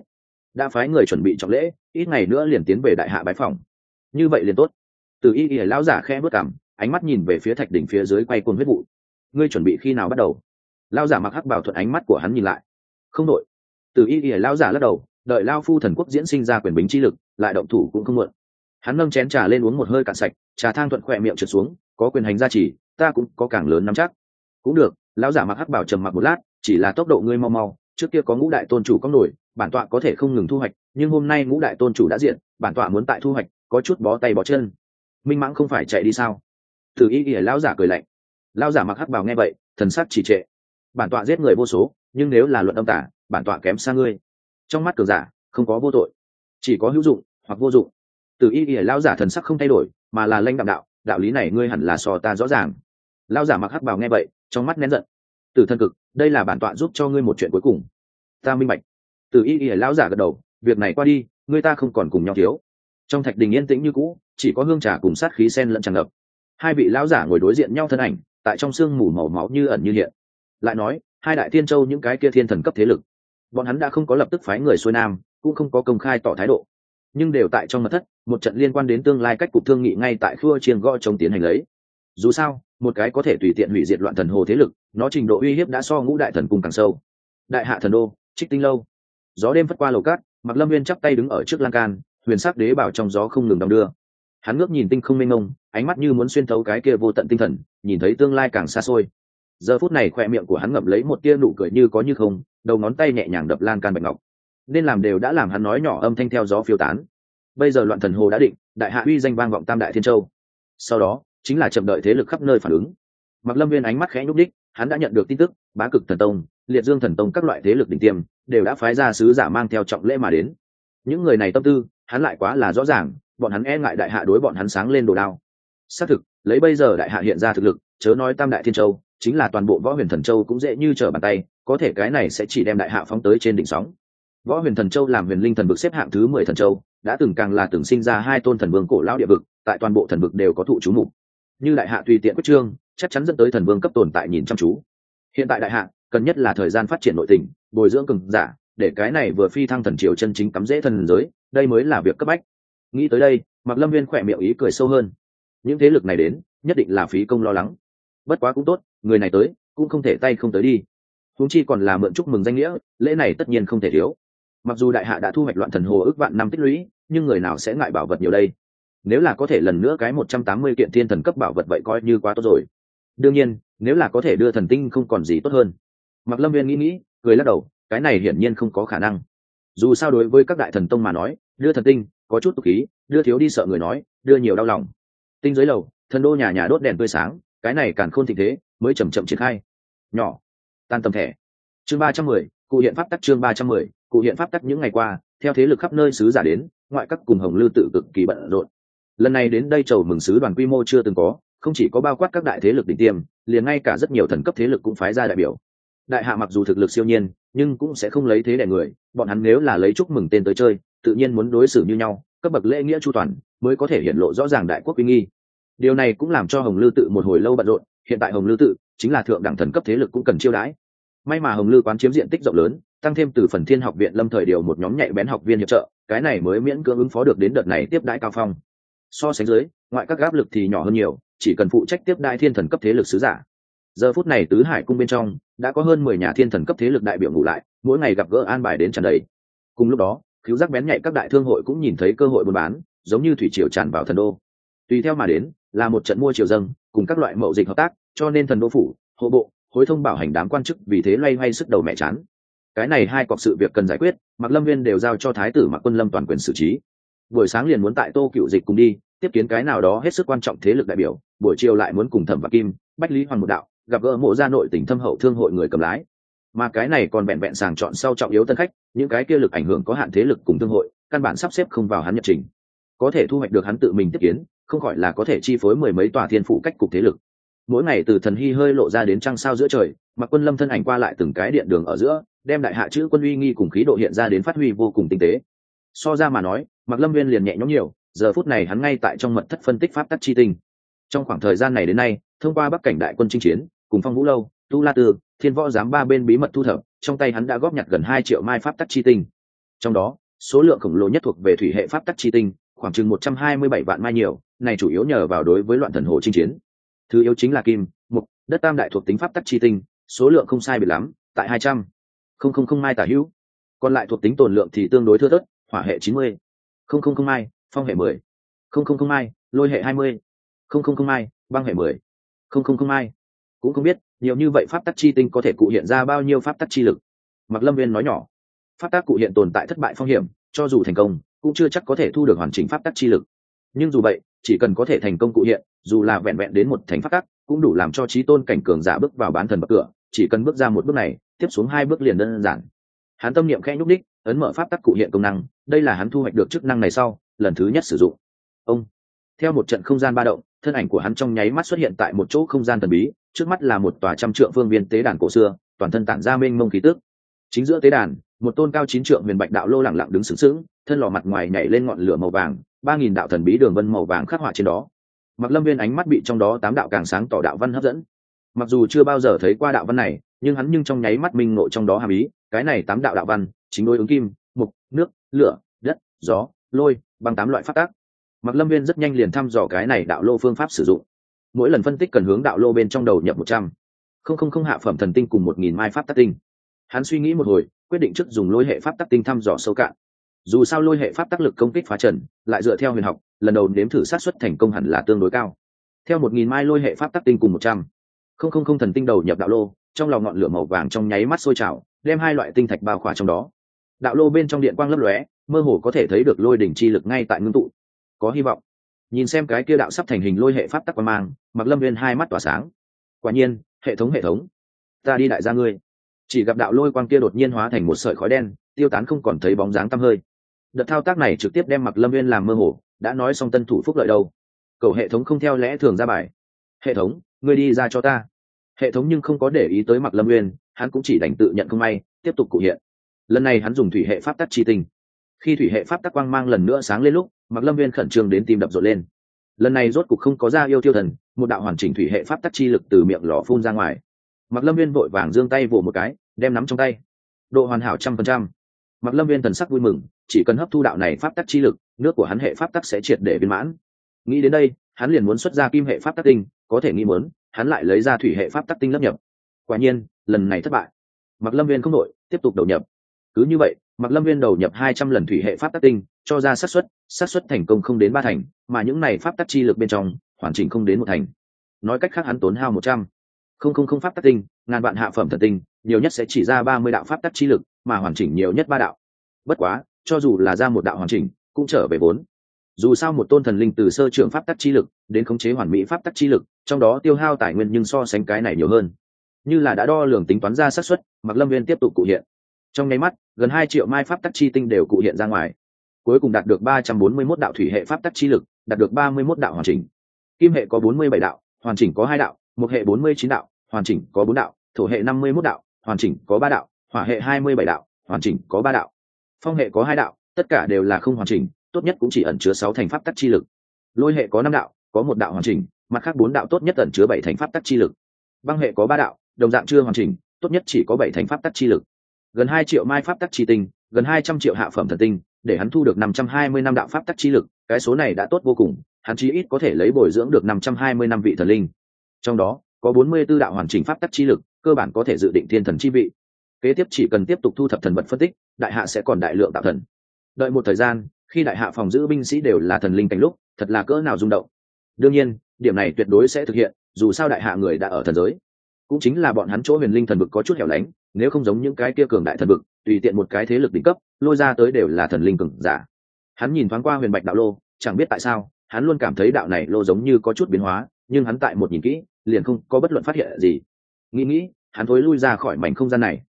S1: đã phái người chuẩn bị trọng lễ, ít ngày nữa liền tiến về đại hạ bái phỏng. Như vậy liền tốt. Từ y lão giả khẽ bước cằm, ánh mắt nhìn về phía thạch đỉnh phía dưới quay cuồng huyết vụ. Ngươi chuẩn bị khi nào bắt đầu? Lão giả mặc hắc bào thuận ánh mắt của hắn nhìn lại. Không đội. Từ y lão giả lắc đầu, đợi lao phu thần quốc diễn sinh ra quyền bính chi lực, lại động thủ cũng không muộn. Hắn nâng chén trà lên uống một hơi cạn sạch, trà thang thuận khỏe miệng trượt xuống, có quyền hành gia chỉ, ta cũng có càng lớn nắm chắc. Cũng được. Lão giả mặc hắc bào trầm mặc một lát, chỉ là tốc độ ngươi mau mau, trước kia có ngũ đại tôn chủ có nổi, bản tọa có thể không ngừng thu hoạch, nhưng hôm nay ngũ đại tôn chủ đã diện, bản tọa muốn tại thu hoạch, có chút bó tay bó chân. Minh mãng không phải chạy đi sao? Từ y lão giả cười lạnh. Lão giả mặc hắc bào nghe vậy, thần sắc trì trệ. Bản tọa giết người vô số, nhưng nếu là luận âm tả, bản tọa kém xa ngươi. Trong mắt cường giả không có vô tội, chỉ có hữu dụng hoặc vô dụng. Từ y lão giả thần sắc không thay đổi, mà là lãnh đạm đạo, đạo lý này ngươi hẳn là so ta rõ ràng. Lão giả mặc hắc bào nghe vậy, trong mắt nén giận. Từ thân cực, đây là bản tọa giúp cho ngươi một chuyện cuối cùng. Ta minh bạch. Từ y lão giả gật đầu, việc này qua đi, ngươi ta không còn cùng nhau thiếu. Trong thạch đình yên tĩnh như cũ, chỉ có hương trà cùng sát khí sen lẫn tràn ngập. Hai vị lão giả ngồi đối diện nhau thân ảnh, tại trong sương mù màu máu như ẩn như hiện. Lại nói, hai đại thiên châu những cái kia thiên thần cấp thế lực, bọn hắn đã không có lập tức phái người xuôi nam, cũng không có công khai tỏ thái độ, nhưng đều tại trong mật thất, một trận liên quan đến tương lai cách cục thương nghị ngay tại khua chiêng gõ chống tiến hành lấy. Dù sao, một cái có thể tùy tiện hủy diệt loạn thần hồ thế lực, nó trình độ uy hiếp đã so ngũ đại thần cung càng sâu. Đại hạ thần đô, Trích Tinh lâu. Gió đêm phất qua lầu cát, Mạc Lâm Nguyên chắp tay đứng ở trước lan can, huyền sắc đế bảo trong gió không ngừng đong đưa. Hắn ngước nhìn tinh không mênh mông, ánh mắt như muốn xuyên thấu cái kia vô tận tinh thần, nhìn thấy tương lai càng xa xôi. Giờ phút này khóe miệng của hắn ngậm lấy một tia nụ cười như có như không, đầu ngón tay nhẹ nhàng đập lan can bạch ngọc. Nên làm đều đã làm, hắn nói nhỏ âm thanh theo gió phiêu tán. Bây giờ loạn thần hồ đã định, đại hạ uy danh vang vọng tam đại thiên châu. Sau đó chính là chậm đợi thế lực khắp nơi phản ứng. Mạc Lâm Nguyên ánh mắt khẽ nhúc đích, hắn đã nhận được tin tức, Bá Cực Thần Tông, Liệt Dương Thần Tông các loại thế lực đỉnh tiêm đều đã phái ra sứ giả mang theo trọng lễ mà đến. Những người này tâm tư, hắn lại quá là rõ ràng, bọn hắn e ngại đại hạ đối bọn hắn sáng lên đồ đao. Xác thực, lấy bây giờ đại hạ hiện ra thực lực, chớ nói tam đại thiên châu, chính là toàn bộ Võ Huyền Thần Châu cũng dễ như trở bàn tay, có thể cái này sẽ chỉ đem đại hạ phóng tới trên đỉnh sóng. Võ Huyền Thần Châu làm Huyền Linh thần vực xếp hạng thứ 10 thần châu, đã từng càng là từng sinh ra hai tôn thần vương cổ lão địa vực, tại toàn bộ thần vực đều có thụ chú mục. Như đại hạ tùy tiện quyết trương, chắc chắn dẫn tới thần vương cấp tồn tại nhìn chăm chú. Hiện tại đại hạ cần nhất là thời gian phát triển nội tình, bồi dưỡng cường giả, để cái này vừa phi thăng thần triều chân chính cắm rễ thần giới, đây mới là việc cấp bách. Nghĩ tới đây, Mạc Lâm Nguyên khỏe miệng ý cười sâu hơn. Những thế lực này đến, nhất định là phí công lo lắng. Bất quá cũng tốt, người này tới, cũng không thể tay không tới đi. Huống chi còn là mượn chúc mừng danh nghĩa, lễ này tất nhiên không thể thiếu. Mặc dù đại hạ đã thu hoạch loạn thần hồ ước vạn năm tích lũy, nhưng người nào sẽ ngại bảo vật nhiều đây? Nếu là có thể lần nữa cái 180 kiện thiên thần cấp bảo vật vậy coi như quá tốt rồi. Đương nhiên, nếu là có thể đưa thần tinh không còn gì tốt hơn. Mạc Lâm Nguyên nghĩ, cười lắc đầu, cái này hiển nhiên không có khả năng. Dù sao đối với các đại thần tông mà nói, đưa thần tinh có chút tục khí, đưa thiếu đi sợ người nói, đưa nhiều đau lòng. Tinh dưới lầu, thần đô nhà nhà đốt đèn tươi sáng, cái này càn khôn thịnh thế, mới chậm chậm triển khai. Nhỏ, tan tầm thẻ. Chương 310, cụ hiện pháp tắc. Chương 310, cụ hiện pháp tắc. Những ngày qua, theo thế lực khắp nơi sứ giả đến, ngoại các cùng Hồng Lư tự cực kỳ bận rộn. Lần này đến đây chầu mừng sứ đoàn quy mô chưa từng có, không chỉ có bao quát các đại thế lực đỉnh tiêm, liền ngay cả rất nhiều thần cấp thế lực cũng phái ra đại biểu. Đại hạ mặc dù thực lực siêu nhiên, nhưng cũng sẽ không lấy thế đè người, bọn hắn nếu là lấy chúc mừng tên tới chơi, tự nhiên muốn đối xử như nhau, cấp bậc lễ nghĩa chu toàn, mới có thể hiện lộ rõ ràng đại quốc uy nghi. Điều này cũng làm cho Hồng Lư tự một hồi lâu bận rộn, hiện tại Hồng Lư tự chính là thượng đẳng thần cấp thế lực cũng cần chiêu đãi. May mà Hồng Lư quán chiếm diện tích rộng lớn, tăng thêm từ Phần Thiên học viện lâm thời điều một nhóm nhạy bén học viên hiệp trợ, cái này mới miễn cưỡng ứng phó được đến đợt này tiếp đãi cao phong. So sánh dưới, ngoại các áp lực thì nhỏ hơn nhiều, chỉ cần phụ trách tiếp đãi thiên thần cấp thế lực sứ giả. Giờ phút này tứ hải cung bên trong đã có hơn 10 nhà thiên thần cấp thế lực đại biểu ngủ lại, mỗi ngày gặp gỡ an bài đến tràn đầy. Cùng lúc đó, khiếu giác bén nhạy các đại thương hội cũng nhìn thấy cơ hội buôn bán, giống như thủy triều tràn vào thần đô. Tùy theo mà đến là một trận mua triều dâng, cùng các loại mậu dịch hợp tác, cho nên thần đô phủ, hộ bộ, hối thông bảo hành đám quan chức vì thế loay hoay sức đầu mẹ chán. Cái này hai cọc sự việc cần giải quyết, Mạc Lâm Nguyên đều giao cho thái tử Mạc Quân Lâm toàn quyền xử trí. Buổi sáng liền muốn tại Tô Cựu Dịch cùng đi tiếp kiến cái nào đó hết sức quan trọng thế lực đại biểu, buổi chiều lại muốn cùng Thẩm và Kim, Bách Lý Hoàng một đạo gặp gỡ mộ gia nội tỉnh thâm hậu thương hội người cầm lái. Mà cái này còn vẹn vẹn sàng chọn sau trọng yếu tân khách, những cái kia lực ảnh hưởng có hạn thế lực cùng thương hội, căn bản sắp xếp không vào hắn nhật trình. Có thể thu hoạch được hắn tự mình tiếp kiến, không khỏi là có thể chi phối mười mấy tòa thiên phủ cách cục thế lực. Mỗi ngày từ thần hy hơi lộ ra đến trăng sao giữa trời, Mạc Quân Lâm thân ảnh qua lại từng cái điện đường ở giữa, đem đại hạ chữ quân uy nghi cùng khí độ hiện ra đến phát huy vô cùng tinh tế. So ra mà nói, Mạc Lâm Nguyên liền nhẹ nhõm nhiều, giờ phút này hắn ngay tại trong mật thất phân tích pháp tắc chi tinh. Trong khoảng thời gian này đến nay, thông qua bắc cảnh đại quân chinh chiến, cùng Phong Vũ lâu, Tu La Tư, Thiên Võ giám ba bên bí mật thu thập, trong tay hắn đã góp nhặt gần 2 triệu mai pháp tắc chi tinh. Trong đó, số lượng khổng lồ nhất thuộc về thủy hệ pháp tắc chi tinh, khoảng chừng 127 vạn mai nhiều, này chủ yếu nhờ vào đối với loạn thần hồ chinh chiến. Thứ yếu chính là kim, mộc, đất tam đại thuộc tính pháp tắc chi tinh, số lượng không sai biệt lắm, tại 200 mai tả hữu. Còn lại thuộc tính tồn lượng thì tương đối thưa thớt, hỏa hệ 90 mai, phong hệ 10 mai, lôi hệ 20 mai, băng hệ 10 mai. Cũng không biết nhiều như vậy pháp tắc chi tinh có thể cụ hiện ra bao nhiêu pháp tắc chi lực. Mạc Lâm Viên nói nhỏ, pháp tắc cụ hiện tồn tại thất bại phong hiểm, cho dù thành công cũng chưa chắc có thể thu được hoàn chỉnh pháp tắc chi lực. Nhưng dù vậy, chỉ cần có thể thành công cụ hiện, dù là vẹn vẹn đến một thành pháp tắc, cũng đủ làm cho chí tôn cảnh cường giả bước vào bán thần bậc cửa. Chỉ cần bước ra một bước này, tiếp xuống 2 bước liền đơn giản. Hắn tâm niệm khẽ nhúc đích, ấn mở pháp tắc cụ hiện công năng, đây là hắn thu hoạch được chức năng này sau lần thứ nhất sử dụng. Ông, theo một trận không gian ba động, thân ảnh của hắn trong nháy mắt xuất hiện tại một chỗ không gian thần bí, trước mắt là một tòa 100 trượng phương viên tế đàn cổ xưa, toàn thân tản ra mênh mông khí tức. Chính giữa tế đàn, một tôn cao 9 trượng huyền bạch đạo lô lẳng lặng đứng sững sững, thân lò mặt ngoài nhảy lên ngọn lửa màu vàng, 3000 đạo thần bí đường vân màu vàng khắc họa trên đó. Mạc Lâm Viên ánh mắt bị trong đó 8 đạo càng sáng tỏ đạo văn hấp dẫn. Mặc dù chưa bao giờ thấy qua đạo văn này, nhưng hắn trong nháy mắt minh ngộ trong đó hàm ý, cái này 8 đạo đạo văn chính đối ứng kim, mộc, nước, lửa, đất, gió, lôi, băng 8 loại pháp tắc. Mạc Lâm Viên rất nhanh liền thăm dò cái này đạo lô phương pháp sử dụng. Mỗi lần phân tích cần hướng đạo lô bên trong đầu nhập 100 hạ phẩm thần tinh cùng 1000 mai pháp tắc tinh. Hắn suy nghĩ một hồi, quyết định trước dùng lôi hệ pháp tắc tinh thăm dò sâu cạn. Dù sao lôi hệ pháp tắc lực công kích phá trần, lại dựa theo huyền học, lần đầu nếm thử xác suất thành công hẳn là tương đối cao. Theo 1000 mai lôi hệ pháp tắc tinh cùng 100 thần tinh đầu nhập đạo lô, trong lòng ngọn lửa màu vàng trong nháy mắt sôi trào, đem 2 loại tinh thạch bao khỏa trong đó. Đạo lô bên trong điện quang lấp lóe, mơ hồ có thể thấy được lôi đỉnh chi lực ngay tại ngưng tụ. Có hy vọng. Nhìn xem cái kia đạo sắp thành hình lôi hệ pháp tắc quang mang, Mạc Lâm Viên hai mắt tỏa sáng. Quả nhiên, hệ thống, ta đi đại gia ngươi. Chỉ gặp đạo lôi quang kia đột nhiên hóa thành một sợi khói đen, tiêu tán không còn thấy bóng dáng tăm hơi. Đợt thao tác này trực tiếp đem Mạc Lâm Viên làm mơ hồ, đã nói xong tân thủ phúc lợi đâu. Cầu hệ thống không theo lẽ thường ra bài. Hệ thống, ngươi đi ra cho ta. Hệ thống nhưng không có để ý tới Mạc Lâm Viên, hắn cũng chỉ đành tự nhận không may, tiếp tục cụ hiện. Lần này hắn dùng thủy hệ pháp tắc chi tinh. Khi thủy hệ pháp tắc quang mang lần nữa sáng lên lúc, Mạc Lâm Viên khẩn trương đến tim đập rộn lên. Lần này rốt cục không có ra yêu tiêu thần, một đạo hoàn chỉnh thủy hệ pháp tắc chi lực từ miệng lò phun ra ngoài. Mạc Lâm Viên vội vàng giương tay vỗ một cái, đem nắm trong tay. Độ hoàn hảo 100%. Mạc Lâm Viên thần sắc vui mừng, chỉ cần hấp thu đạo này pháp tắc chi lực, nước của hắn hệ pháp tắc sẽ triệt để viên mãn. Nghĩ đến đây, hắn liền muốn xuất ra kim hệ pháp tắc tinh, có thể nghĩ muốn, hắn lại lấy ra thủy hệ pháp tắc tinh lấp nhập. Quả nhiên, lần này thất bại. Mạc Lâm Viên không đội, tiếp tục đầu nhập. Cứ như vậy, Mạc Lâm Viên đầu nhập 200 lần thủy hệ pháp tắc tinh, cho ra xác suất thành công không đến 3 thành, mà những này pháp tắc chi lực bên trong, hoàn chỉnh không đến 1 thành. Nói cách khác hắn tốn hao 100 pháp tắc tinh, ngàn vạn hạ phẩm thần tinh, nhiều nhất sẽ chỉ ra 30 đạo pháp tắc chi lực, mà hoàn chỉnh nhiều nhất 3 đạo. Bất quá, cho dù là ra một đạo hoàn chỉnh, cũng trở về vốn. Dù sao một tôn thần linh từ sơ trưởng pháp tắc chi lực đến khống chế hoàn mỹ pháp tắc chi lực, trong đó tiêu hao tài nguyên nhưng so sánh cái này nhiều hơn. Như là đã đo lường tính toán ra xác suất, Mạc Lâm Viên tiếp tục cụ hiện. Trong nháy mắt, gần 2 triệu mai pháp tắc chi tinh đều cụ hiện ra ngoài. Cuối cùng đạt được 341 đạo thủy hệ pháp tắc chi lực, đạt được 31 đạo hoàn chỉnh. Kim hệ có 47 đạo, hoàn chỉnh có 2 đạo, mộc hệ 49 đạo, hoàn chỉnh có 4 đạo, thổ hệ 51 đạo, hoàn chỉnh có 3 đạo, hỏa hệ 27 đạo, hoàn chỉnh có 3 đạo. Phong hệ có 2 đạo, tất cả đều là không hoàn chỉnh, tốt nhất cũng chỉ ẩn chứa 6 thành pháp tắc chi lực. Lôi hệ có 5 đạo, có 1 đạo hoàn chỉnh, mặt khác 4 đạo tốt nhất ẩn chứa 7 thành pháp tắc chi lực. Băng hệ có 3 đạo, đồng dạng chưa hoàn chỉnh, tốt nhất chỉ có 7 thành pháp tắc chi lực. Gần 2 triệu mai pháp tắc chi tinh, gần 200 triệu hạ phẩm thần tinh, để hắn thu được 520 năm đạo pháp tắc chi lực, cái số này đã tốt vô cùng, hắn chí ít có thể lấy bồi dưỡng được 520 năm vị thần linh. Trong đó, có 44 đạo hoàn chỉnh pháp tắc chi lực, cơ bản có thể dự định thiên thần chi vị. Kế tiếp chỉ cần tiếp tục thu thập thần vật phân tích, đại hạ sẽ còn đại lượng tạo thần. Đợi một thời gian, khi đại hạ phòng giữ binh sĩ đều là thần linh cảnh lúc, thật là cỡ nào rung động. Đương nhiên, điểm này tuyệt đối sẽ thực hiện, dù sao đại hạ người đã ở thần giới. Cũng chính là bọn hắn chỗ huyền linh thần vực có chút hẻo lánh, nếu không giống những cái kia cường đại thần vực, tùy tiện một cái thế lực đỉnh cấp, lôi ra tới đều là thần linh cường giả. Hắn nhìn thoáng qua huyền bạch đạo lô, chẳng biết tại sao, hắn luôn cảm thấy đạo này lô giống như có chút biến hóa, nhưng hắn tại một nhìn kỹ, liền không có bất luận phát hiện gì. Nghĩ, hắn thối lui ra khỏi mảnh không gian này.